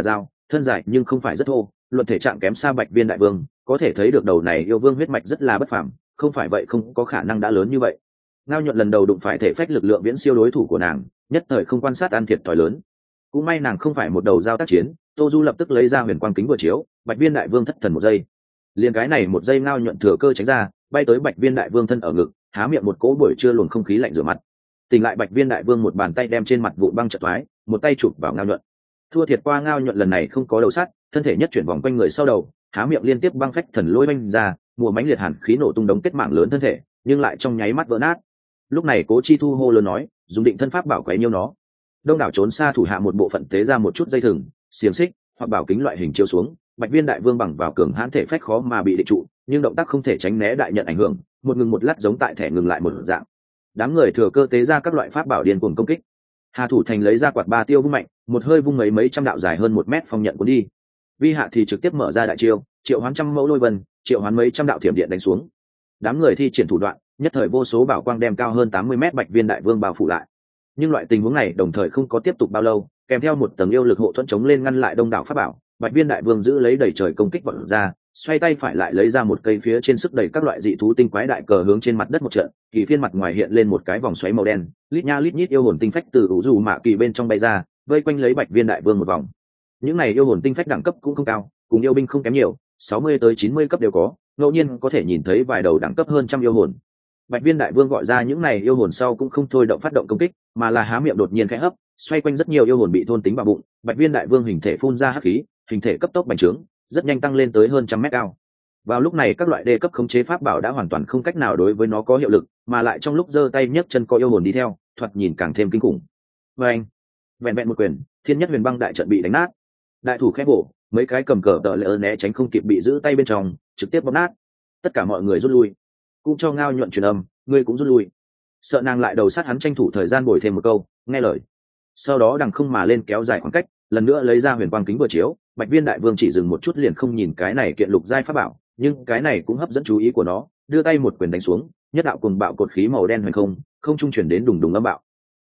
thân dài nhưng không phải rất thô, luận thể trạng kém xa Bạch Viên đại vương, có thể thấy được đầu này yêu vương huyết mạch rất là bất phàm, không phải vậy không có khả năng đã lớn như vậy. Ngao Nhuận lần đầu đụng phải thể phách lực lượng viễn siêu đối thủ của nàng, nhất thời không quan sát ăn thiệt thòi lớn. Cũng may nàng không phải một đầu giao tác chiến, Tô Du lập tức lấy ra huyền quang kính vừa chiếu, Bạch Viên đại vương thất thần một giây. Liền cái này một giây Ngao Nhuận thừa cơ tránh ra, bay tới Bạch Viên đại vương thân ở ngực, há miệng một cỗ buổi trưa luồng không khí lạnh rửa mặt. Tỉnh lại Bạch Viên đại vương một bàn tay đem trên mặt vụn băng chợt thoái, một tay chụp vào Ngao Nhuận. Thua thiệt qua Ngao Nhuận lần này không có đầu sắt, thân thể nhất chuyển vòng quanh người sau đầu, há miệng liên tiếp băng phách thần lôi oanh ra, mùa mãnh liệt hàn khí nổ tung đống kết mạng lớn thân thể, nhưng lại trong nháy mắt vỡ nát. Lúc này Cố Chi Thu hô lớn nói, dùng định thân pháp bảo quấy nhiêu nó. Đông đảo trốn xa thủ hạ một bộ phận tế ra một chút dây thừng, xiềng xích hoặc bảo kính loại hình chiếu xuống, Bạch Viên đại vương bằng vào cường hãn thể phách khó mà bị định trụ, nhưng động tác không thể tránh né đại nhận ảnh hưởng, một ngừng một lát giống tại thẻ ngừng lại một dạng. Đám người thừa cơ tế ra các loại pháp bảo điên cuồng công kích. Hà Thủ Thành lấy ra quạt ba tiêu vung mạnh, một hơi vung mấy trăm đạo dài hơn 1 mét phong nhận cuốn đi. Vi Hạ thì trực tiếp mở ra đại chiêu, triệu hoán trăm mẫu lôi vân, triệu hoán mấy trăm đạo thiểm điện đánh xuống. Đám người thi triển thủ đoạn, nhất thời vô số bảo quang đem cao hơn 80 mét Bạch Viên đại vương bao phủ lại. Nhưng loại tình huống này đồng thời không có tiếp tục bao lâu, kèm theo một tầng yêu lực hộ thuẫn chống lên ngăn lại đông đảo pháp bảo, Bạch Viên đại vương giữ lấy đầy trời công kích vọt ra, xoay tay phải lại lấy ra một cây phía trên sức đẩy các loại dị thú tinh quái đại cờ hướng trên mặt đất một trận, kỳ phiên mặt ngoài hiện lên một cái vòng xoáy màu đen, lít nha lít nhít yêu hồn tinh phách từ ủ dù mạ kỳ bên trong bay ra, vây quanh lấy Bạch Viên đại vương một vòng. Những này yêu hồn tinh phách đẳng cấp cũng không cao, cùng yêu binh không kém nhiều, 60 tới 90 cấp đều có, ngẫu nhiên có thể nhìn thấy vài đầu đẳng cấp hơn trăm yêu hồn. Bạch Viên đại vương gọi ra những này yêu hồn sau cũng không thôi động phát động công kích, mà là há miệng đột nhiên khẽ hấp, xoay quanh rất nhiều yêu hồn bị thôn tính vào bụng. Bạch Viên đại vương hình thể phun ra hắc khí, hình thể cấp tốc bành trướng, rất nhanh tăng lên tới hơn 100 mét cao. Vào lúc này các loại đê cấp khống chế pháp bảo đã hoàn toàn không cách nào đối với nó có hiệu lực, mà lại trong lúc giơ tay nhấc chân có yêu hồn đi theo, thoạt nhìn càng thêm kinh khủng. Và anh, vẹn vẹn một quyền, Thiên Nhất Huyền Băng đại trận bị đánh nát. Đại thủ khẽ bổ, mấy cái cầm cờ đỡ lỡ né tránh không kịp bị giữ tay bên trong, trực tiếp bóp nát. Tất cả mọi người rút lui, cũng cho Ngao Nhuận truyền âm, ngươi cũng rút lui. Sợ nàng lại đầu sát hắn tranh thủ thời gian bồi thêm một câu, nghe lời. Sau đó đằng không mà lên kéo dài khoảng cách, lần nữa lấy ra huyền quang kính vừa chiếu, Bạch Viên đại vương chỉ dừng một chút liền không nhìn cái này kiện lục giai pháp bảo, nhưng cái này cũng hấp dẫn chú ý của nó, đưa tay một quyền đánh xuống, nhất đạo cuồng bạo cột khí màu đen hoành không trung chuyển đến đùng đùng âm bạo,